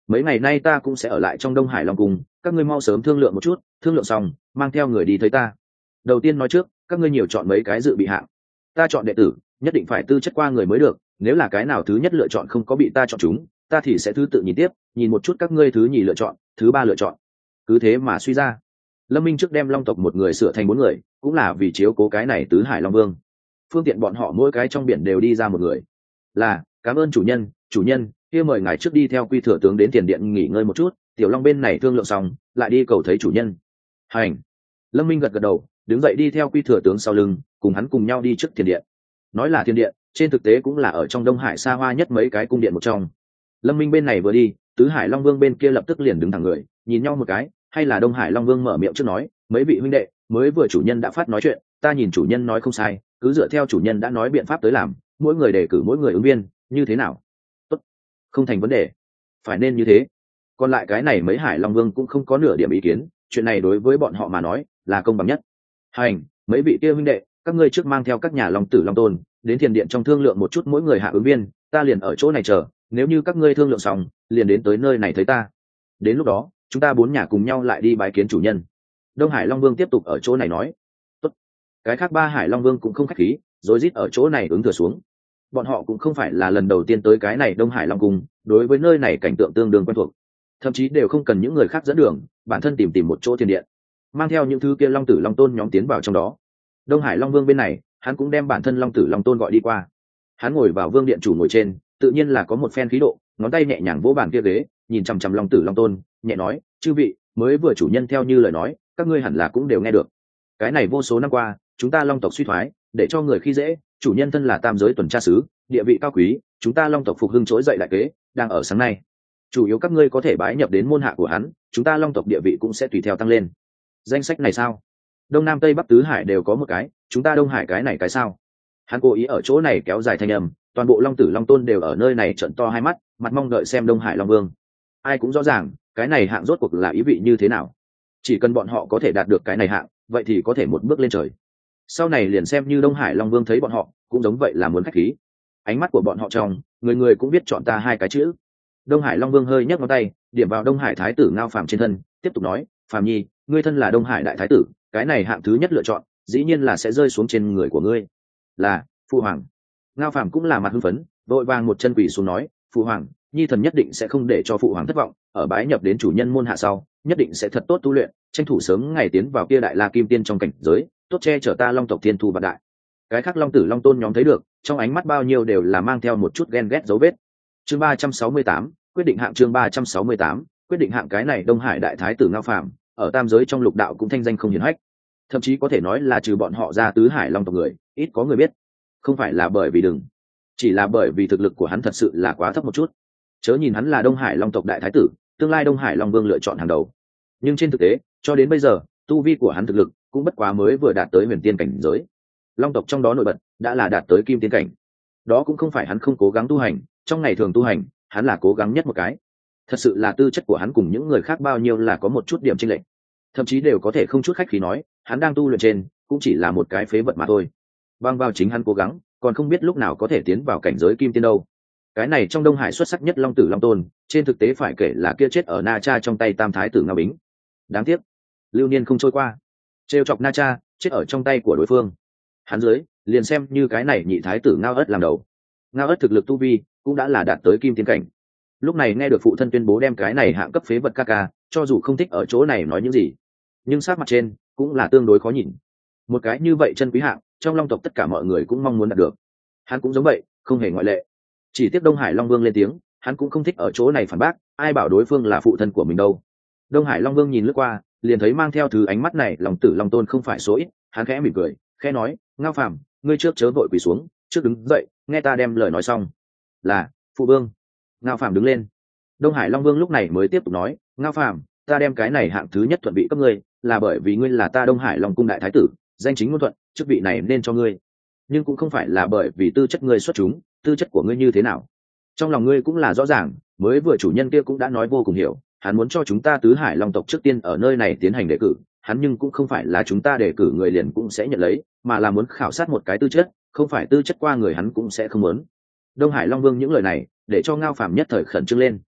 mấy ngày nay ta cũng sẽ ở lại trong Đông Hải Long cung, các ngươi mau sớm thương lượng một chút, thương lượng xong mang theo người đi thấy ta. Đầu tiên nói trước, các ngươi nhiều chọn mấy cái dự bị hạng. Ta chọn đệ tử nhất định phải tư chất qua người mới được, nếu là cái nào thứ nhất lựa chọn không có bị ta chọn chúng, ta thì sẽ thứ tự nhìn tiếp, nhìn một chút các ngươi thứ nhì lựa chọn, thứ ba lựa chọn, cứ thế mà suy ra. Lâm Minh trước đem Long tộc một người sửa thành 4 người, cũng là vì chiếu cố cái này tứ hải Long Vương, phương tiện bọn họ mỗi cái trong biển đều đi ra một người. Là, cảm ơn chủ nhân, chủ nhân, kia mời ngài trước đi theo Quy Thừa tướng đến tiền điện nghỉ ngơi một chút, tiểu Long bên này thương lượng xong, lại đi cầu thấy chủ nhân. Hành. Lâm Minh gật gật đầu, đứng dậy đi theo Quy Thừa tướng sau lưng, cùng hắn cùng nhau đi trước tiền điện. Nói là tiền điện, trên thực tế cũng là ở trong Đông Hải xa hoa nhất mấy cái cung điện một trong. Lâm Minh bên này vừa đi, tứ hải Long Vương bên kia lập tức liền đứng thẳng người, nhìn nhau một cái, hay là Đông Hải Long Vương mở miệng trước nói, mấy vị huynh đệ, mới vừa chủ nhân đã phát nói chuyện, ta nhìn chủ nhân nói không sai, cứ dựa theo chủ nhân đã nói biện pháp tới làm, mỗi người đề cử mỗi người ứng viên, như thế nào? Tốt, không thành vấn đề, phải nên như thế. Còn lại cái này mấy hải Long Vương cũng không có nửa điểm ý kiến, chuyện này đối với bọn họ mà nói là công bằng nhất. Hành, mấy vị kia huynh đệ, các ngươi trước mang theo các nhà Long Tử Long Tôn đến thiền điện trong thương lượng một chút mỗi người hạ ứng viên, ta liền ở chỗ này chờ, nếu như các ngươi thương lượng xong liền đến tới nơi này thấy ta, đến lúc đó chúng ta 4 nhà cùng nhau lại đi bái kiến chủ nhân. Đông Hải Long Vương tiếp tục ở chỗ này nói. Tốt. Cái khác 3 hải Long Vương cũng không khách khí, rối rít ở chỗ này ứng thừa xuống. Bọn họ cũng không phải là lần đầu tiên tới cái này Đông Hải Long Cung, đối với nơi này cảnh tượng tương đương quen thuộc, thậm chí đều không cần những người khác dẫn đường, bản thân tìm một chỗ thiền điện, mang theo những thứ kia Long Tử Long Tôn nhóm tiến vào trong đó. Đông Hải Long Vương bên này, hắn cũng đem bản thân Long Tử Long Tôn gọi đi qua. Hắn ngồi vào vương điện chủ ngồi trên, tự nhiên là có một phen khí độ, ngón tay nhẹ nhàng vỗ bàn kia ghế, nhìn chằm chằm Long Tử Long Tôn, nhẹ nói, chư vị, mới vừa chủ nhân theo như lời nói, các ngươi hẳn là cũng đều nghe được. Cái này vô số năm qua, chúng ta Long tộc suy thoái, để cho người khi dễ, chủ nhân thân là tam giới tuần tra sứ, địa vị cao quý, chúng ta Long tộc phục hưng trỗi dậy đại kế, đang ở sáng nay. Chủ yếu các ngươi có thể bái nhập đến môn hạ của hắn, chúng ta Long tộc địa vị cũng sẽ tùy theo tăng lên. Danh sách này sao? Đông Nam Tây Bắc tứ hải đều có một cái, chúng ta Đông Hải cái này cái sao? Hắn cố ý ở chỗ này kéo dài thanh âm, toàn bộ Long Tử Long Tôn đều ở nơi này trợn to hai mắt, mặt mong đợi xem Đông Hải Long Vương. Ai cũng rõ ràng, cái này hạng rốt cuộc là ý vị như thế nào. Chỉ cần bọn họ có thể đạt được cái này hạng, vậy thì có thể một bước lên trời. Sau này liền xem như Đông Hải Long Vương thấy bọn họ, cũng giống vậy là muốn khách khí. Ánh mắt của bọn họ trong, người người cũng biết chọn ta 2 cái chữ. Đông Hải Long Vương hơi nhấc ngón tay, điểm vào Đông Hải Thái tử Ngao Phàm trên thân, tiếp tục nói, Phàm Nhi, ngươi thân là Đông Hải đại thái tử, cái này hạng thứ nhất lựa chọn, dĩ nhiên là sẽ rơi xuống trên người của ngươi. Là, phụ hoàng. Ngao Phàm cũng là mặt hưng phấn, vội vàng một chân quỳ xuống nói, phụ hoàng, nhi thần nhất định sẽ không để cho phụ hoàng thất vọng, ở bái nhập đến chủ nhân môn hạ sau, nhất định sẽ thật tốt tu luyện, tranh thủ sớm ngày tiến vào kia đại la kim tiên trong cảnh giới, tốt che chở ta Long tộc thiên thu vạn đại. Cái khác Long Tử Long Tôn nhóm thấy được, trong ánh mắt bao nhiêu đều là mang theo một chút ghen ghét dấu vết. Chương 368, quyết định hạng. Chương 368, quyết định hạng. Cái này Đông Hải đại thái tử Ngao Phàm, ở tam giới trong lục đạo cũng thanh danh không hiển hách, thậm chí có thể nói là trừ bọn họ ra tứ hải Long tộc người, ít có người biết. Không phải là bởi vì chỉ là bởi vì thực lực của hắn thật sự là quá thấp một chút. Chớ nhìn hắn là Đông Hải Long tộc đại thái tử, tương lai Đông Hải Long Vương lựa chọn hàng đầu, nhưng trên thực tế, cho đến bây giờ, tu vi của hắn thực lực cũng bất quá mới vừa đạt tới huyền tiên cảnh giới. Long tộc trong đó nổi bật đã là đạt tới kim tiên cảnh. Đó cũng không phải hắn không cố gắng tu hành, trong ngày thường tu hành, hắn là cố gắng nhất một cái. Thật sự là tư chất của hắn cùng những người khác bao nhiêu là có một chút điểm chênh lệch. Thậm chí đều có thể không chút khách khí nói, hắn đang tu luyện trên, cũng chỉ là một cái phế vật mà thôi. Bằng vào chính hắn cố gắng, còn không biết lúc nào có thể tiến vào cảnh giới kim tiên đâu. Cái này trong Đông Hải xuất sắc nhất Long Tử Long Tôn, trên thực tế phải kể là kia chết ở Na Cha trong tay Tam Thái tử Ngao Bính. Đáng tiếc, lưu niên không trôi qua, trêu chọc Na Cha, chết ở trong tay của đối phương. Hắn dưới, liền xem như cái này nhị thái tử Ngao Ất làm đầu. Ngao Ất thực lực tu vi cũng đã là đạt tới kim tiên cảnh. Lúc này nghe được phụ thân tuyên bố đem cái này hạng cấp phế vật ca, cho dù không thích ở chỗ này nói những gì, nhưng sát mặt trên cũng là tương đối khó nhìn. Một cái như vậy chân quý hạng, trong Long tộc tất cả mọi người cũng mong muốn đạt được. Hắn cũng giống vậy, không hề ngoại lệ. Chỉ tiếc Đông Hải Long Vương lên tiếng, hắn cũng không thích ở chỗ này phản bác, ai bảo đối phương là phụ thân của mình đâu. Đông Hải Long Vương nhìn lướt qua, liền thấy mang theo thứ ánh mắt này Long Tử Long Tôn không phải số ít, hắn khẽ mỉm cười, khẽ nói, Ngao Phàm, ngươi trước chớ vội quỳ xuống, trước đứng dậy, nghe ta đem lời nói xong. Là, phụ vương. Ngao Phàm đứng lên. Đông Hải Long Vương lúc này mới tiếp tục nói, Ngao Phàm, ta đem cái này hạng thứ nhất thuận vị cấp ngươi, là bởi vì ngươi là ta Đông Hải Long cung đại thái tử, danh chính ngôn thuận, chức vị này nên cho ngươi. Nhưng cũng không phải là bởi vì tư chất ngươi xuất chúng, tư chất của ngươi như thế nào. Trong lòng ngươi cũng là rõ ràng, mới vừa chủ nhân kia cũng đã nói vô cùng hiểu, hắn muốn cho chúng ta tứ hải Long tộc trước tiên ở nơi này tiến hành đề cử, hắn nhưng cũng không phải là chúng ta đề cử người liền cũng sẽ nhận lấy, mà là muốn khảo sát một cái tư chất, không phải tư chất qua người hắn cũng sẽ không muốn. Đông Hải Long Vương những lời này, để cho Ngao Phàm nhất thời khẩn trương lên.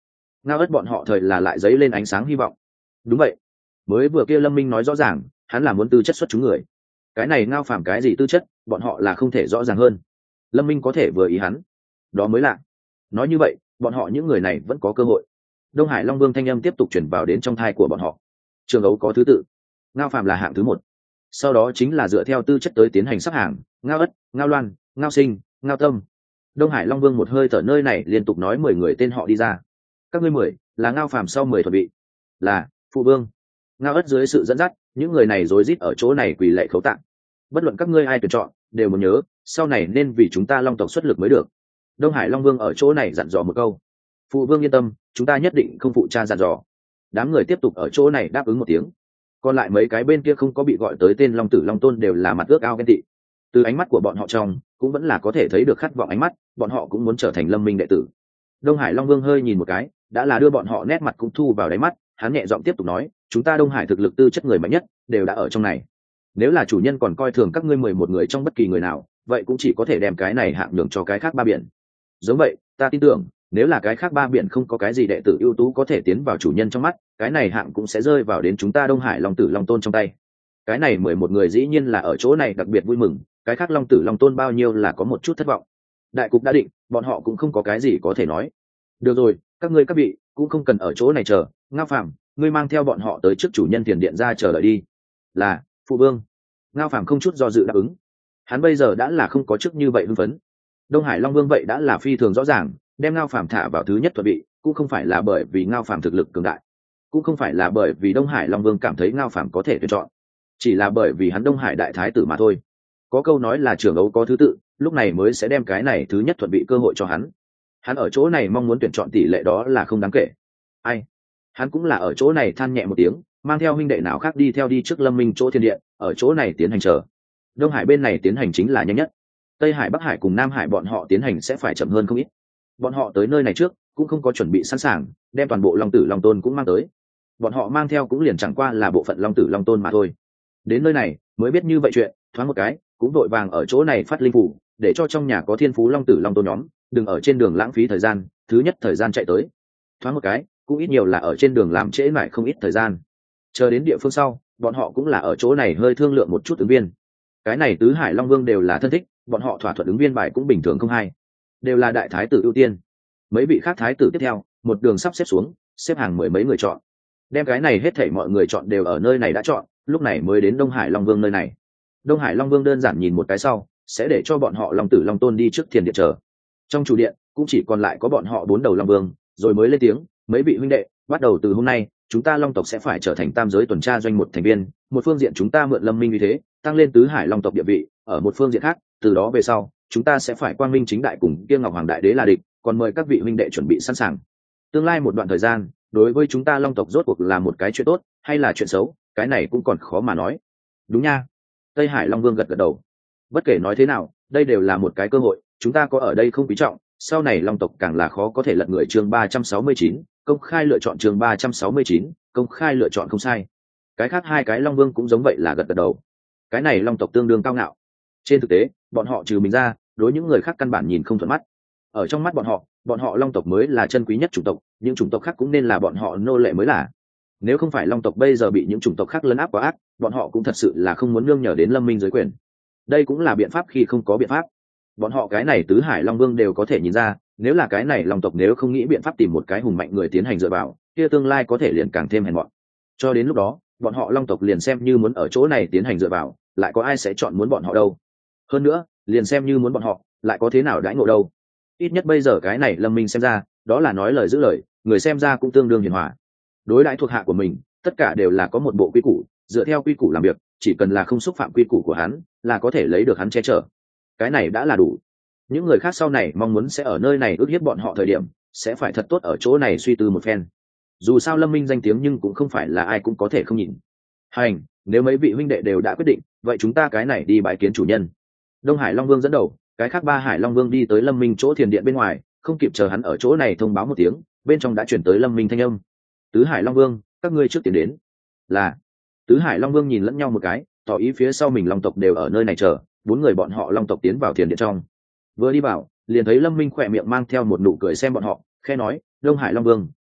Ngao ất bọn họ thời là lại dấy lên ánh sáng hy vọng. Đúng vậy, mới vừa kia Lâm Minh nói rõ ràng hắn là muốn tư chất xuất chúng người, cái này Ngao Phàm cái gì tư chất bọn họ là không thể rõ ràng hơn. Lâm Minh có thể vừa ý hắn, đó mới lạ. Nói như vậy bọn họ những người này vẫn có cơ hội. Đông Hải Long Vương thanh âm tiếp tục chuyển vào đến trong thai của bọn họ. Trường ấu có thứ tự, Ngao Phàm là hạng thứ 1, sau đó chính là dựa theo tư chất tới tiến hành sắp hàng: Ngao ất, Ngao loan, Ngao sinh, Ngao tâm. Đông Hải Long Vương một hơi thở nơi này liên tục nói 10 người tên họ đi ra. Các ngươi 10 là Ngao Phàm sau 10 thuận vị. Là phụ vương. Ngao ất dưới sự dẫn dắt những người này rối rít ở chỗ này quỳ lạy khấu tạ. Bất luận các ngươi ai tuyển chọn đều muốn nhớ sau này nên vì chúng ta Long tộc xuất lực mới được. Đông Hải Long Vương ở chỗ này dặn dò một câu. Phụ vương yên tâm, chúng ta nhất định không phụ cha dặn dò. Đám người tiếp tục ở chỗ này đáp ứng một tiếng. Còn lại mấy cái bên kia không có bị gọi tới tên Long Tử Long Tôn đều là mặt ước ao ghen tị. Từ ánh mắt của bọn họ trong cũng vẫn là có thể thấy được khát vọng ánh mắt, bọn họ cũng muốn trở thành Lâm Minh đệ tử. Đông Hải Long Vương hơi nhìn một cái, đã là đưa bọn họ nét mặt cũng thu vào đáy mắt, hắn nhẹ giọng tiếp tục nói, chúng ta Đông Hải thực lực tư chất người mạnh nhất đều đã ở trong này. Nếu là chủ nhân còn coi thường các ngươi 11 người trong bất kỳ người nào, vậy cũng chỉ có thể đem cái này hạng nhường cho cái khác 3 biển. Giống vậy, ta tin tưởng, nếu là cái khác 3 biển không có cái gì đệ tử ưu tú có thể tiến vào chủ nhân trong mắt, cái này hạng cũng sẽ rơi vào đến chúng ta Đông Hải Long Tử Long Tôn trong tay. Cái này 11 người dĩ nhiên là ở chỗ này đặc biệt vui mừng, cái khác Long Tử Long Tôn bao nhiêu là có một chút thất vọng. Đại cục đã định, bọn họ cũng không có cái gì có thể nói. Được rồi, các ngươi các vị cũng không cần ở chỗ này chờ. Ngao Phàm, ngươi mang theo bọn họ tới trước chủ nhân tiền điện ra chờ đợi đi. Là phụ vương. Ngao Phàm không chút do dự đáp ứng. Hắn bây giờ đã là không có chức như vậy hưng phấn. Đông Hải Long Vương vậy đã là phi thường rõ ràng, đem Ngao Phàm thả vào thứ nhất thuận vị cũng không phải là bởi vì Ngao Phàm thực lực cường đại, cũng không phải là bởi vì Đông Hải Long Vương cảm thấy Ngao Phàm có thể tuyển chọn, chỉ là bởi vì hắn Đông Hải đại thái tử mà thôi. Có câu nói là trưởng ấu có thứ tự, lúc này mới sẽ đem cái này thứ nhất thuận vị cơ hội cho hắn. Hắn ở chỗ này mong muốn tuyển chọn tỷ lệ đó là không đáng kể. Ai? Hắn cũng là ở chỗ này than nhẹ một tiếng, mang theo huynh đệ nào khác đi theo đi trước Lâm Minh chỗ thiên điện, ở chỗ này tiến hành chờ. Đông Hải bên này tiến hành chính là nhanh nhất, Tây Hải, Bắc Hải cùng Nam Hải bọn họ tiến hành sẽ phải chậm hơn không ít. Bọn họ tới nơi này trước cũng không có chuẩn bị sẵn sàng, đem toàn bộ Long Tử Long Tôn cũng mang tới. Bọn họ mang theo cũng liền chẳng qua là bộ phận Long Tử Long Tôn mà thôi. Đến nơi này mới biết như vậy chuyện, thoáng một cái cũng vội vàng ở chỗ này phát linh phủ, để cho trong nhà có thiên phú Long Tử Long Tôn nhóm đừng ở trên đường lãng phí thời gian, thứ nhất thời gian chạy tới. Thoáng một cái cũng ít nhiều là ở trên đường làm trễ mãi không ít thời gian. Chờ đến địa phương sau, bọn họ cũng là ở chỗ này hơi thương lượng một chút ứng viên. Cái này tứ Hải Long Vương đều là thân thích, bọn họ thỏa thuận ứng viên bài cũng bình thường không hay, đều là đại thái tử ưu tiên. Mấy vị khác thái tử tiếp theo một đường sắp xếp xuống, xếp hàng 10 mấy người chọn. Đem cái này hết thảy mọi người chọn đều ở nơi này đã chọn, lúc này mới đến Đông Hải Long Vương nơi này. Đông Hải Long Vương đơn giản nhìn một cái sau, sẽ để cho bọn họ Long Tử Long Tôn đi trước thiền điện chờ. Trong chủ điện cũng chỉ còn lại có bọn họ 4 đầu Long Vương, rồi mới lên tiếng, mấy vị huynh đệ, bắt đầu từ hôm nay chúng ta Long tộc sẽ phải trở thành tam giới tuần tra doanh một thành viên. Một phương diện chúng ta mượn Lâm Minh như thế tăng lên tứ Hải Long tộc địa vị, ở một phương diện khác, từ đó về sau chúng ta sẽ phải quang minh chính đại cùng Kia Ngọc Hoàng đại đế là địch. Còn mời các vị huynh đệ chuẩn bị sẵn sàng. Tương lai một đoạn thời gian đối với chúng ta Long tộc rốt cuộc là một cái chuyện tốt hay là chuyện xấu, cái này cũng còn khó mà nói. Đúng nha. Tây Hải Long Vương gật gật đầu. Bất kể nói thế nào, đây đều là một cái cơ hội, chúng ta có ở đây không quý trọng, sau này Long tộc càng là khó có thể lật người. Chương 369, công khai lựa chọn. Chương 369, công khai lựa chọn không sai. Cái khác hai cái Long Vương cũng giống vậy là gật gật đầu. Cái này Long tộc tương đương cao ngạo. Trên thực tế, bọn họ trừ mình ra, đối những người khác căn bản nhìn không thuận mắt. Ở trong mắt bọn họ Long tộc mới là chân quý nhất chủng tộc, những chủng tộc khác cũng nên là bọn họ nô lệ mới là. Nếu không phải Long tộc bây giờ bị những chủng tộc khác lấn áp quá ác, bọn họ cũng thật sự là không muốn nương nhờ đến Lâm Minh dưới quyền. Đây cũng là biện pháp khi không có biện pháp. Bọn họ cái này tứ Hải Long Vương đều có thể nhìn ra, nếu là cái này Long tộc nếu không nghĩ biện pháp tìm một cái hùng mạnh người tiến hành dựa vào, kia tương lai có thể liền càng thêm hèn mọn. Cho đến lúc đó, bọn họ Long tộc liền xem như muốn ở chỗ này tiến hành dựa vào, lại có ai sẽ chọn muốn bọn họ đâu? Hơn nữa, liền xem như muốn bọn họ, lại có thế nào đãi ngộ đâu? Ít nhất bây giờ cái này Lâm Minh xem ra, đó là nói lời giữ lời, người xem ra cũng tương đương hiền hòa. Đối đãi thuộc hạ của mình, tất cả đều là có một bộ quy củ, dựa theo quy củ làm việc, chỉ cần là không xúc phạm quy củ của hắn, là có thể lấy được hắn che chở. Cái này đã là đủ. Những người khác sau này mong muốn sẽ ở nơi này ước hiếp bọn họ thời điểm, sẽ phải thật tốt ở chỗ này suy tư một phen. Dù sao Lâm Minh danh tiếng nhưng cũng không phải là ai cũng có thể không nhìn. Hành, nếu mấy vị huynh đệ đều đã quyết định, vậy chúng ta cái này đi bái kiến chủ nhân. Đông Hải Long Vương dẫn đầu, cái khác ba Hải Long Vương đi tới Lâm Minh chỗ thiền điện bên ngoài, không kịp chờ hắn ở chỗ này thông báo một tiếng, bên trong đã chuyển tới Lâm Minh thanh âm. Tứ Hải Long Vương, các ngươi trước tiến đến. Là. Tứ Hải Long Vương nhìn lẫn nhau một cái, tỏ ý phía sau mình Long tộc đều ở nơi này chờ, 4 người bọn họ Long tộc tiến vào thiền điện trong. Vừa đi vào, liền thấy Lâm Minh khỏe miệng mang theo một nụ cười xem bọn họ, khẽ nói, Đông Hải Long Vương,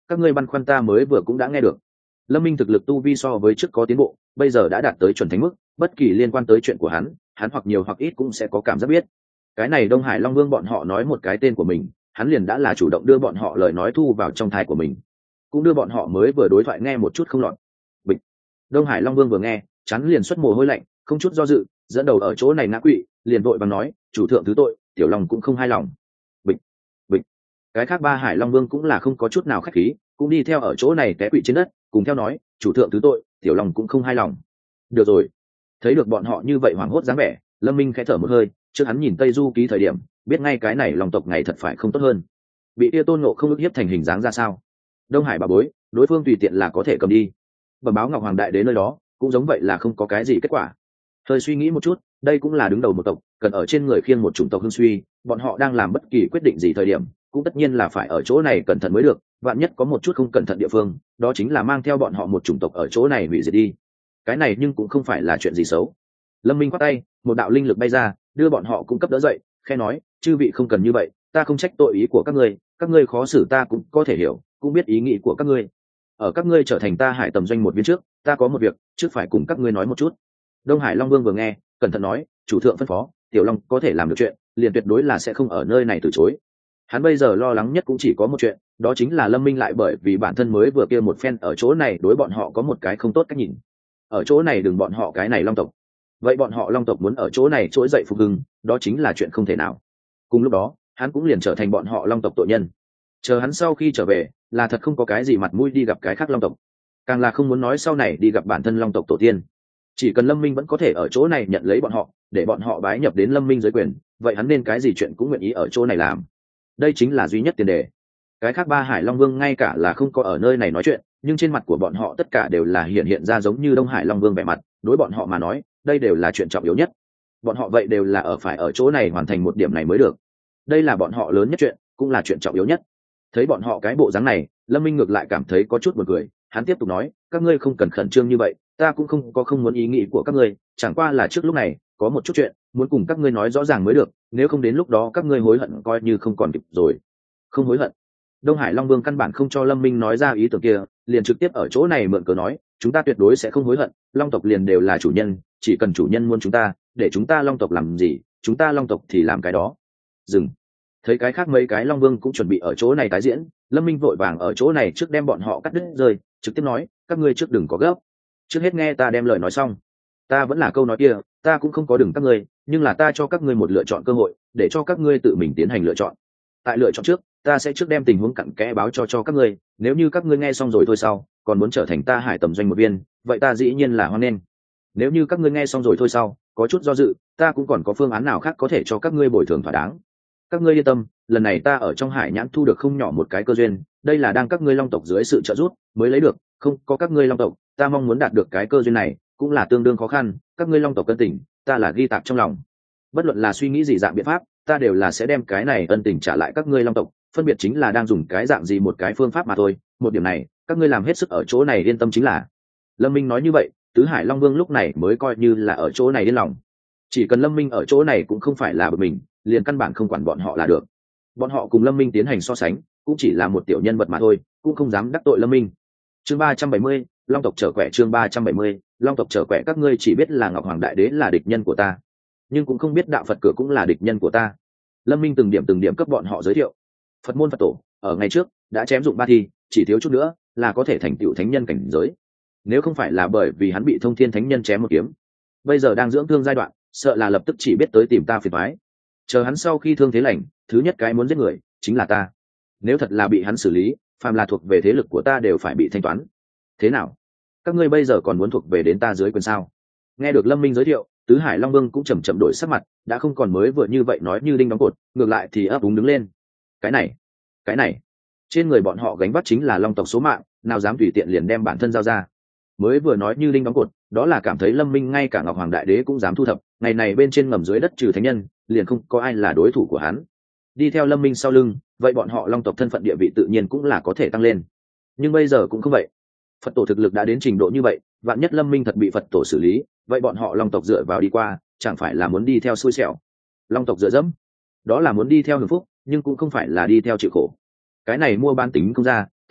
các ngươi băn khoăn ta mới vừa cũng đã nghe được. Lâm Minh thực lực tu vi so với trước có tiến bộ, bây giờ đã đạt tới chuẩn thánh mức, bất kỳ liên quan tới chuyện của hắn hoặc nhiều hoặc ít cũng sẽ có cảm giác biết. Cái này Đông Hải Long Vương bọn họ nói một cái tên của mình, hắn liền đã là chủ động đưa bọn họ lời nói thu vào trong thai của mình, cũng đưa bọn họ mới vừa đối thoại nghe một chút không lọt. Bịch. Đông Hải Long Vương vừa nghe, chắn liền xuất mồ hôi lạnh, không chút do dự, dẫn đầu ở chỗ này ngã quỵ, liền vội vàng nói, chủ thượng thứ tội, tiểu long cũng không hài lòng. Bịch. Bịch. Cái khác ba Hải Long Vương cũng là không có chút nào khách khí, cũng đi theo ở chỗ này té quỵ trên đất, cùng theo nói, chủ thượng thứ tội, tiểu long cũng không hài lòng. Được rồi. Thấy được bọn họ như vậy hoảng hốt dáng vẻ, Lâm Minh khẽ thở một hơi, trước hắn nhìn Tây Du ký thời điểm, biết ngay cái này Long tộc ngày thật phải không tốt hơn. Bị Tia Tôn Ngộ không ức hiếp thành hình dáng ra sao? Đông Hải bà bối, đối phương tùy tiện là có thể cầm đi. Bẩm báo Ngọc Hoàng đại đến nơi đó, cũng giống vậy là không có cái gì kết quả. Hơi suy nghĩ một chút, đây cũng là đứng đầu một tộc, cần ở trên người khiêng một chủng tộc hưng suy, bọn họ đang làm bất kỳ quyết định gì thời điểm, cũng tất nhiên là phải ở chỗ này cẩn thận mới được, vạn nhất có một chút không cẩn thận địa phương, đó chính là mang theo bọn họ một chủng tộc ở chỗ này hủy diệt đi. Cái này nhưng cũng không phải là chuyện gì xấu. Lâm Minh quát tay, một đạo linh lực bay ra, đưa bọn họ cung cấp đỡ dậy, khẽ nói, chư vị không cần như vậy, ta không trách tội ý của các ngươi khó xử ta cũng có thể hiểu, cũng biết ý nghĩ của các ngươi. Ở các ngươi trở thành ta Hải Tầm Doanh một viên trước, ta có một việc trước phải cùng các ngươi nói một chút. Đông Hải Long Vương vừa nghe, cẩn thận nói, chủ thượng phân phó, tiểu long có thể làm được chuyện, liền tuyệt đối là sẽ không ở nơi này từ chối. Hắn bây giờ lo lắng nhất cũng chỉ có một chuyện, đó chính là Lâm Minh lại bởi vì bản thân mới vừa kia một phen ở chỗ này đối bọn họ có một cái không tốt cách nhìn. Ở chỗ này đừng bọn họ cái này Long tộc, vậy bọn họ Long tộc muốn ở chỗ này trỗi dậy phục hưng, đó chính là chuyện không thể nào. Cùng lúc đó, hắn cũng liền trở thành bọn họ Long tộc tội nhân. Chờ hắn sau khi trở về, là thật không có cái gì mặt mũi đi gặp cái khác Long tộc, càng là không muốn nói sau này đi gặp bản thân Long tộc tổ tiên. Chỉ cần Lâm Minh vẫn có thể ở chỗ này nhận lấy bọn họ, để bọn họ bái nhập đến Lâm Minh dưới quyền, vậy hắn nên cái gì chuyện cũng nguyện ý ở chỗ này làm. Đây chính là duy nhất tiền đề. Cái khác ba Hải Long Vương ngay cả là không có ở nơi này nói chuyện, nhưng trên mặt của bọn họ tất cả đều là hiện ra giống như Đông Hải Long Vương vẻ mặt, đối bọn họ mà nói, đây đều là chuyện trọng yếu nhất. Bọn họ vậy đều là phải ở chỗ này hoàn thành một điểm này mới được. Đây là bọn họ lớn nhất chuyện, cũng là chuyện trọng yếu nhất. Thấy bọn họ cái bộ dáng này, Lâm Minh ngược lại cảm thấy có chút buồn cười, hắn tiếp tục nói, các ngươi không cần khẩn trương như vậy, ta cũng không muốn ý nghĩ của các ngươi, chẳng qua là trước lúc này có một chút chuyện muốn cùng các ngươi nói rõ ràng mới được, nếu không đến lúc đó các ngươi hối hận coi như không còn kịp rồi. Không hối hận? Đông Hải Long Vương căn bản không cho Lâm Minh nói ra ý tưởng kia, liền trực tiếp ở chỗ này mượn cớ nói, chúng ta tuyệt đối sẽ không hối hận, Long tộc liền đều là chủ nhân, chỉ cần chủ nhân muốn chúng ta, để chúng ta Long tộc làm gì, chúng ta Long tộc thì làm cái đó. Dừng. Thấy cái khác mấy cái Long Vương cũng chuẩn bị ở chỗ này tái diễn, Lâm Minh vội vàng ở chỗ này trước đem bọn họ cắt đứt rơi, trực tiếp nói, các ngươi trước đừng có gấp, trước hết nghe ta đem lời nói xong. Ta vẫn là câu nói kia, ta cũng không có đừng các ngươi, nhưng là ta cho các ngươi một lựa chọn cơ hội, để cho các ngươi tự mình tiến hành lựa chọn. Tại lựa chọn trước, ta sẽ trước đem tình huống cặn kẽ báo cho các ngươi, nếu như các ngươi nghe xong rồi thôi sau, còn muốn trở thành ta Hải Tầm Doanh một viên, vậy ta dĩ nhiên là hoan nghênh. Nếu như các ngươi nghe xong rồi thôi sau, có chút do dự, ta cũng còn có phương án nào khác có thể cho các ngươi bồi thường thỏa đáng. Các ngươi yên tâm, lần này ta ở trong Hải Nhãn thu được không nhỏ một cái cơ duyên, đây là đang các ngươi Long tộc dưới sự trợ giúp mới lấy được, không có các ngươi Long tộc, ta mong muốn đạt được cái cơ duyên này cũng là tương đương khó khăn, các ngươi Long tộc ân tình, ta là ghi tạc trong lòng. Bất luận là suy nghĩ gì dạng biện pháp, ta đều là sẽ đem cái này ân tình trả lại các ngươi Long tộc, phân biệt chính là đang dùng cái dạng gì một cái phương pháp mà thôi, một điểm này, các ngươi làm hết sức ở chỗ này yên tâm chính là. Lâm Minh nói như vậy, Tứ Hải Long Vương lúc này mới coi như là ở chỗ này yên lòng. Chỉ cần Lâm Minh ở chỗ này cũng không phải là bực mình, liền căn bản không quản bọn họ là được. Bọn họ cùng Lâm Minh tiến hành so sánh, cũng chỉ là một tiểu nhân vật mà thôi, cũng không dám đắc tội Lâm Minh. Chương 370, Long tộc trở quẻ. Chương 370, Long tộc trở quẻ. Các ngươi chỉ biết là Ngọc Hoàng Đại Đế là địch nhân của ta, nhưng cũng không biết Đạo Phật cửa cũng là địch nhân của ta. Lâm Minh từng điểm cấp bọn họ giới thiệu. Phật môn Phật tổ ở ngày trước đã chém dụng 3 thi, chỉ thiếu chút nữa là có thể thành tựu thánh nhân cảnh giới. Nếu không phải là bởi vì hắn bị Thông Thiên Thánh Nhân chém một kiếm, bây giờ đang dưỡng thương giai đoạn, sợ là lập tức chỉ biết tới tìm ta phiền toái. Chờ hắn sau khi thương thế lành, thứ nhất cái muốn giết người chính là ta. Nếu thật là bị hắn xử lý, phàm là thuộc về thế lực của ta đều phải bị thanh toán. Thế nào? Các ngươi bây giờ còn muốn thuộc về đến ta dưới quyền sao? Nghe được Lâm Minh giới thiệu, Tứ Hải Long Vương cũng chậm đổi sắc mặt, đã không còn mới vừa như vậy nói như đinh đóng cột, ngược lại thì ấp úng đứng lên. Cái này, trên người bọn họ gánh vác chính là Long tộc số mạng, nào dám tùy tiện liền đem bản thân giao ra. Mới vừa nói như đinh đóng cột, đó là cảm thấy Lâm Minh ngay cả Ngọc Hoàng Đại Đế cũng dám thu thập, ngày này bên trên ngầm dưới đất trừ thánh nhân, liền không có ai là đối thủ của hắn. Đi theo Lâm Minh sau lưng, vậy bọn họ Long tộc thân phận địa vị tự nhiên cũng là có thể tăng lên. Nhưng bây giờ cũng không vậy. Phật tổ thực lực đã đến trình độ như vậy, vạn nhất Lâm Minh thật bị Phật tổ xử lý, vậy bọn họ Long tộc dựa vào đi qua, chẳng phải là muốn đi theo xui xẻo. Long tộc dựa dẫm, đó là muốn đi theo hưởng phúc, nhưng cũng không phải là đi theo chịu khổ. Cái này mua ban tính không ra,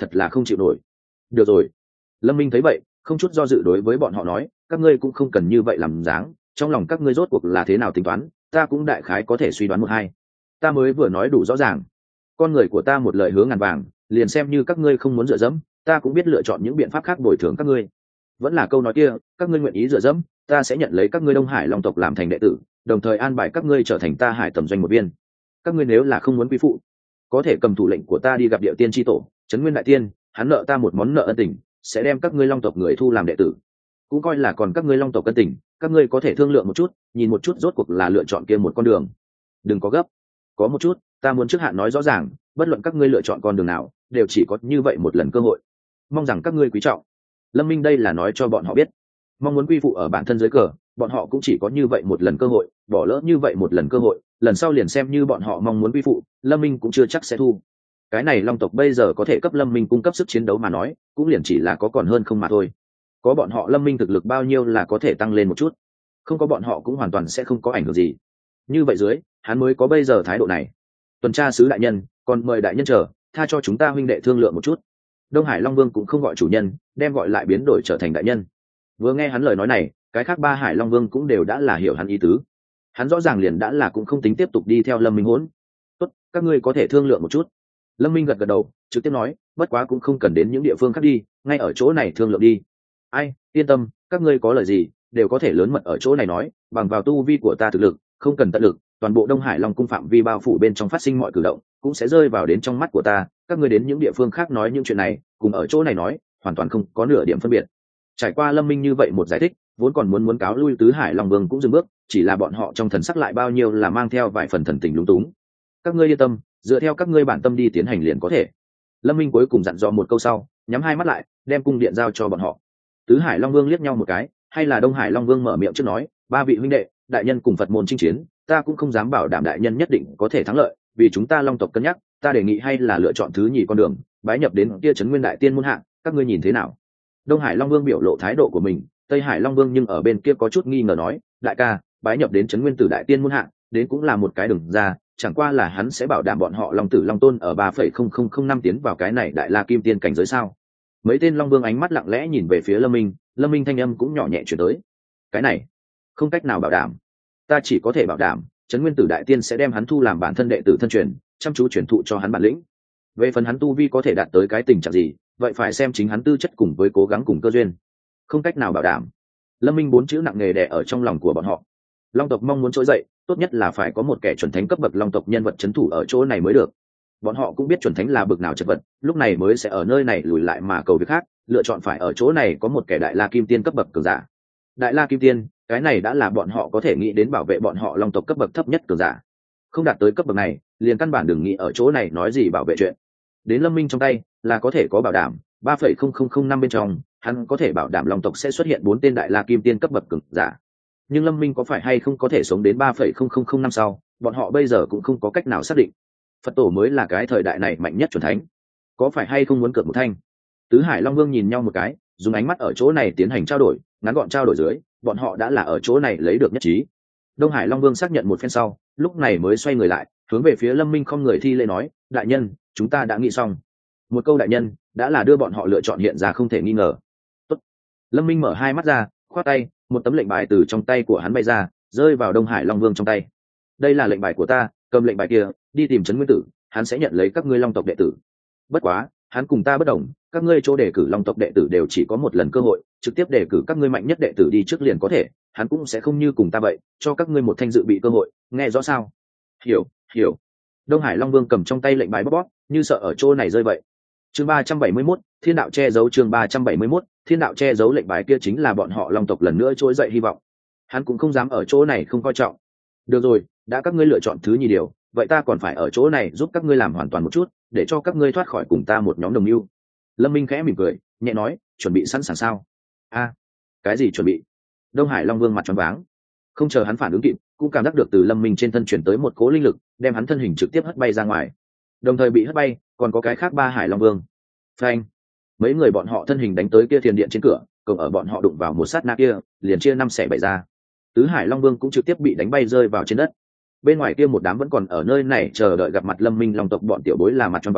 thật là không chịu nổi. Được rồi. Lâm Minh thấy vậy không chút do dự đối với bọn họ nói, các ngươi cũng không cần như vậy làm dáng, trong lòng các ngươi rốt cuộc là thế nào tính toán, ta cũng đại khái có thể suy đoán một hai. Ta mới vừa nói đủ rõ ràng, con người của ta một lời hứa ngàn vàng, liền xem như các ngươi không muốn dựa dẫm, ta cũng biết lựa chọn những biện pháp khác bồi thường các ngươi. Vẫn là câu nói kia, các ngươi nguyện ý dựa dẫm, ta sẽ nhận lấy các ngươi Đông Hải Long tộc làm thành đệ tử, đồng thời an bài các ngươi trở thành ta Hải Tầm doanh một viên. Các ngươi nếu là không muốn quy phụ, có thể cầm thủ lệnh của ta đi gặp Điệu Tiên tri tổ, Trấn Nguyên đại tiên, hắn nợ ta một món nợ ân tình, sẽ đem các ngươi Long tộc người thu làm đệ tử, cũng coi là còn các ngươi Long tộc ân tình. Các ngươi có thể thương lượng một chút, nhìn một chút rốt cuộc là lựa chọn kia một con đường. Đừng có gấp, có một chút ta muốn trước hạn nói rõ ràng, bất luận các ngươi lựa chọn con đường nào, đều chỉ có như vậy một lần cơ hội, mong rằng các ngươi quý trọng. Lâm Minh đây là nói cho bọn họ biết, mong muốn quy phụ ở bản thân dưới cờ, bọn họ cũng chỉ có như vậy một lần cơ hội, bỏ lỡ như vậy một lần cơ hội, lần sau liền xem như bọn họ mong muốn quy phụ, Lâm Minh cũng chưa chắc sẽ thu. Cái này Long tộc bây giờ có thể cấp Lâm Minh cung cấp sức chiến đấu mà nói, cũng liền chỉ là có còn hơn không mà thôi. Có bọn họ Lâm Minh thực lực bao nhiêu là có thể tăng lên một chút, không có bọn họ cũng hoàn toàn sẽ không có ảnh hưởng gì. Như vậy dưới, hắn mới có bây giờ thái độ này. Tuần tra sứ đại nhân, còn mời đại nhân chờ, tha cho chúng ta huynh đệ thương lượng một chút. Đông Hải Long Vương cũng không gọi chủ nhân, đem gọi lại biến đổi trở thành đại nhân. Vừa nghe hắn lời nói này, cái khác ba Hải Long Vương cũng đều đã là hiểu hắn ý tứ. Hắn rõ ràng liền đã là cũng không tính tiếp tục đi theo Lâm Minh hỗn. Tốt, các ngươi có thể thương lượng một chút. Lâm Minh gật gật đầu, trực tiếp nói, bất quá cũng không cần đến những địa phương khác đi, ngay ở chỗ này thương lượng đi. Ai, yên tâm, các ngươi có lời gì đều có thể lớn mật ở chỗ này nói, bằng vào tu vi của ta thực lực, không cần tận lực, toàn bộ Đông Hải Long cung phạm vi bao phủ bên trong phát sinh mọi cử động, cũng sẽ rơi vào đến trong mắt của ta. Các ngươi đến những địa phương khác nói những chuyện này, cùng ở chỗ này nói, hoàn toàn không có nửa điểm phân biệt. Trải qua Lâm Minh như vậy một giải thích, vốn còn muốn cáo lui tứ Hải Long Vương cũng dừng bước, chỉ là bọn họ trong thần sắc lại bao nhiêu là mang theo vài phần thần tình lúng túng. Các ngươi yên tâm, dựa theo các ngươi bản tâm đi tiến hành liền có thể. Lâm Minh cuối cùng dặn dò một câu sau, nhắm hai mắt lại, đem cung điện giao cho bọn họ. Tứ Hải Long Vương liếc nhau một cái, hay là Đông Hải Long Vương mở miệng trước nói, ba vị huynh đệ, đại nhân cùng Phật môn chinh chiến, ta cũng không dám bảo đảm đại nhân nhất định có thể thắng lợi, vì chúng ta Long tộc cân nhắc, ta đề nghị hay là lựa chọn thứ nhì con đường, bái nhập đến kia Trấn Nguyên đại tiên môn hạ, các ngươi nhìn thế nào? Đông Hải Long Vương biểu lộ thái độ của mình, Tây Hải Long Vương nhưng ở bên kia có chút nghi ngờ nói, đại ca, bái nhập đến Trấn Nguyên Tử đại tiên môn hạ, đến cũng là một cái đường ra, chẳng qua là hắn sẽ bảo đảm bọn họ Long Tử Long Tôn ở 3,0005 tiến vào cái này đại la kim tiên cảnh giới sao? Mấy tên Long Vương ánh mắt lặng lẽ nhìn về phía Lâm Minh, Lâm Minh thanh âm cũng nhỏ nhẹ chuyển tới. Cái này, không cách nào bảo đảm. Ta chỉ có thể bảo đảm, Trấn Nguyên Tử đại tiên sẽ đem hắn thu làm bản thân đệ tử thân truyền, chăm chú truyền thụ cho hắn bản lĩnh. Về phần hắn tu vi có thể đạt tới cái tình trạng gì, vậy phải xem chính hắn tư chất cùng với cố gắng cùng cơ duyên. Không cách nào bảo đảm. Lâm Minh bốn chữ nặng nề đè ở trong lòng của bọn họ. Long tộc mong muốn trỗi dậy, tốt nhất là phải có một kẻ chuẩn thánh cấp bậc Long tộc nhân vật trấn thủ ở chỗ này mới được. Bọn họ cũng biết chuẩn thánh là bậc nào chật vật, lúc này mới sẽ ở nơi này lùi lại mà cầu việc khác, lựa chọn phải ở chỗ này có một kẻ đại la kim tiên cấp bậc cường giả. Đại la kim tiên, cái này đã là bọn họ có thể nghĩ đến bảo vệ bọn họ Long tộc cấp bậc thấp nhất cường giả. Không đạt tới cấp bậc này, liền căn bản đừng nghĩ ở chỗ này nói gì bảo vệ chuyện. Đến Lâm Minh trong tay là có thể có bảo đảm, 3,0005 bên trong, hắn có thể bảo đảm Long tộc sẽ xuất hiện 4 tên đại la kim tiên cấp bậc cường giả. Nhưng Lâm Minh có phải hay không có thể sống đến 3,0005 sau, bọn họ bây giờ cũng không có cách nào xác định. Phật tổ mới là cái thời đại này mạnh nhất chuẩn thánh, có phải hay không muốn cược một thanh? Tứ Hải Long Vương nhìn nhau một cái, dùng ánh mắt ở chỗ này tiến hành trao đổi, ngắn gọn trao đổi dưới, bọn họ đã là ở chỗ này lấy được nhất trí. Đông Hải Long Vương xác nhận một phen sau, lúc này mới xoay người lại, hướng về phía Lâm Minh không người thi lễ nói, đại nhân, chúng ta đã nghĩ xong. Một câu đại nhân đã là đưa bọn họ lựa chọn hiện ra không thể nghi ngờ. Tốt. Lâm Minh mở hai mắt ra, khoát tay, một tấm lệnh bài từ trong tay của hắn bay ra, rơi vào Đông Hải Long Vương trong tay. Đây là lệnh bài của ta, cầm lệnh bài kia, đi tìm Trấn Nguyên Tử, hắn sẽ nhận lấy các ngươi Long tộc đệ tử. Bất quá, hắn cùng ta bất đồng, các ngươi chỗ đề cử Long tộc đệ tử đều chỉ có một lần cơ hội, trực tiếp đề cử các ngươi mạnh nhất đệ tử đi trước liền có thể, hắn cũng sẽ không như cùng ta vậy, cho các ngươi một thanh dự bị cơ hội, nghe rõ sao? Hiểu. Đông Hải Long Vương cầm trong tay lệnh bài bóp, như sợ ở chỗ này rơi vậy. Chương 371, Thiên đạo che giấu. Chương 371, Thiên đạo che giấu. Lệnh bài kia chính là bọn họ Long tộc lần nữa trỗi dậy hy vọng. Hắn cũng không dám ở chỗ này không coi trọng. Được rồi, đã các ngươi lựa chọn thứ nhì điều, vậy ta còn phải ở chỗ này giúp các ngươi làm hoàn toàn một chút, để cho các ngươi thoát khỏi cùng ta một nhóm đồng mưu. Lâm Minh khẽ mỉm cười, nhẹ nói, chuẩn bị sẵn sàng sao? Cái gì chuẩn bị? Đông Hải Long Vương mặt tròn váng, không chờ hắn phản ứng kịp, cũng cảm giác được từ Lâm Minh trên thân chuyển tới một cỗ linh lực, đem hắn thân hình trực tiếp hất bay ra ngoài. Đồng thời bị hất bay, còn có cái khác ba Hải Long Vương. Phanh! Mấy người bọn họ thân hình đánh tới kia thiền điện trên cửa, cộng ở bọn họ đụng vào một sát na kia, liền chia năm xẻ bảy ra. Tứ Hải Long Vương cũng trực tiếp bị đánh bay rơi vào trên đất. Bên ngoài kia một đám vẫn còn ở nơi này chờ đợi gặp mặt Lâm Minh Long tộc bọn tiểu bối là mặt tròn váng,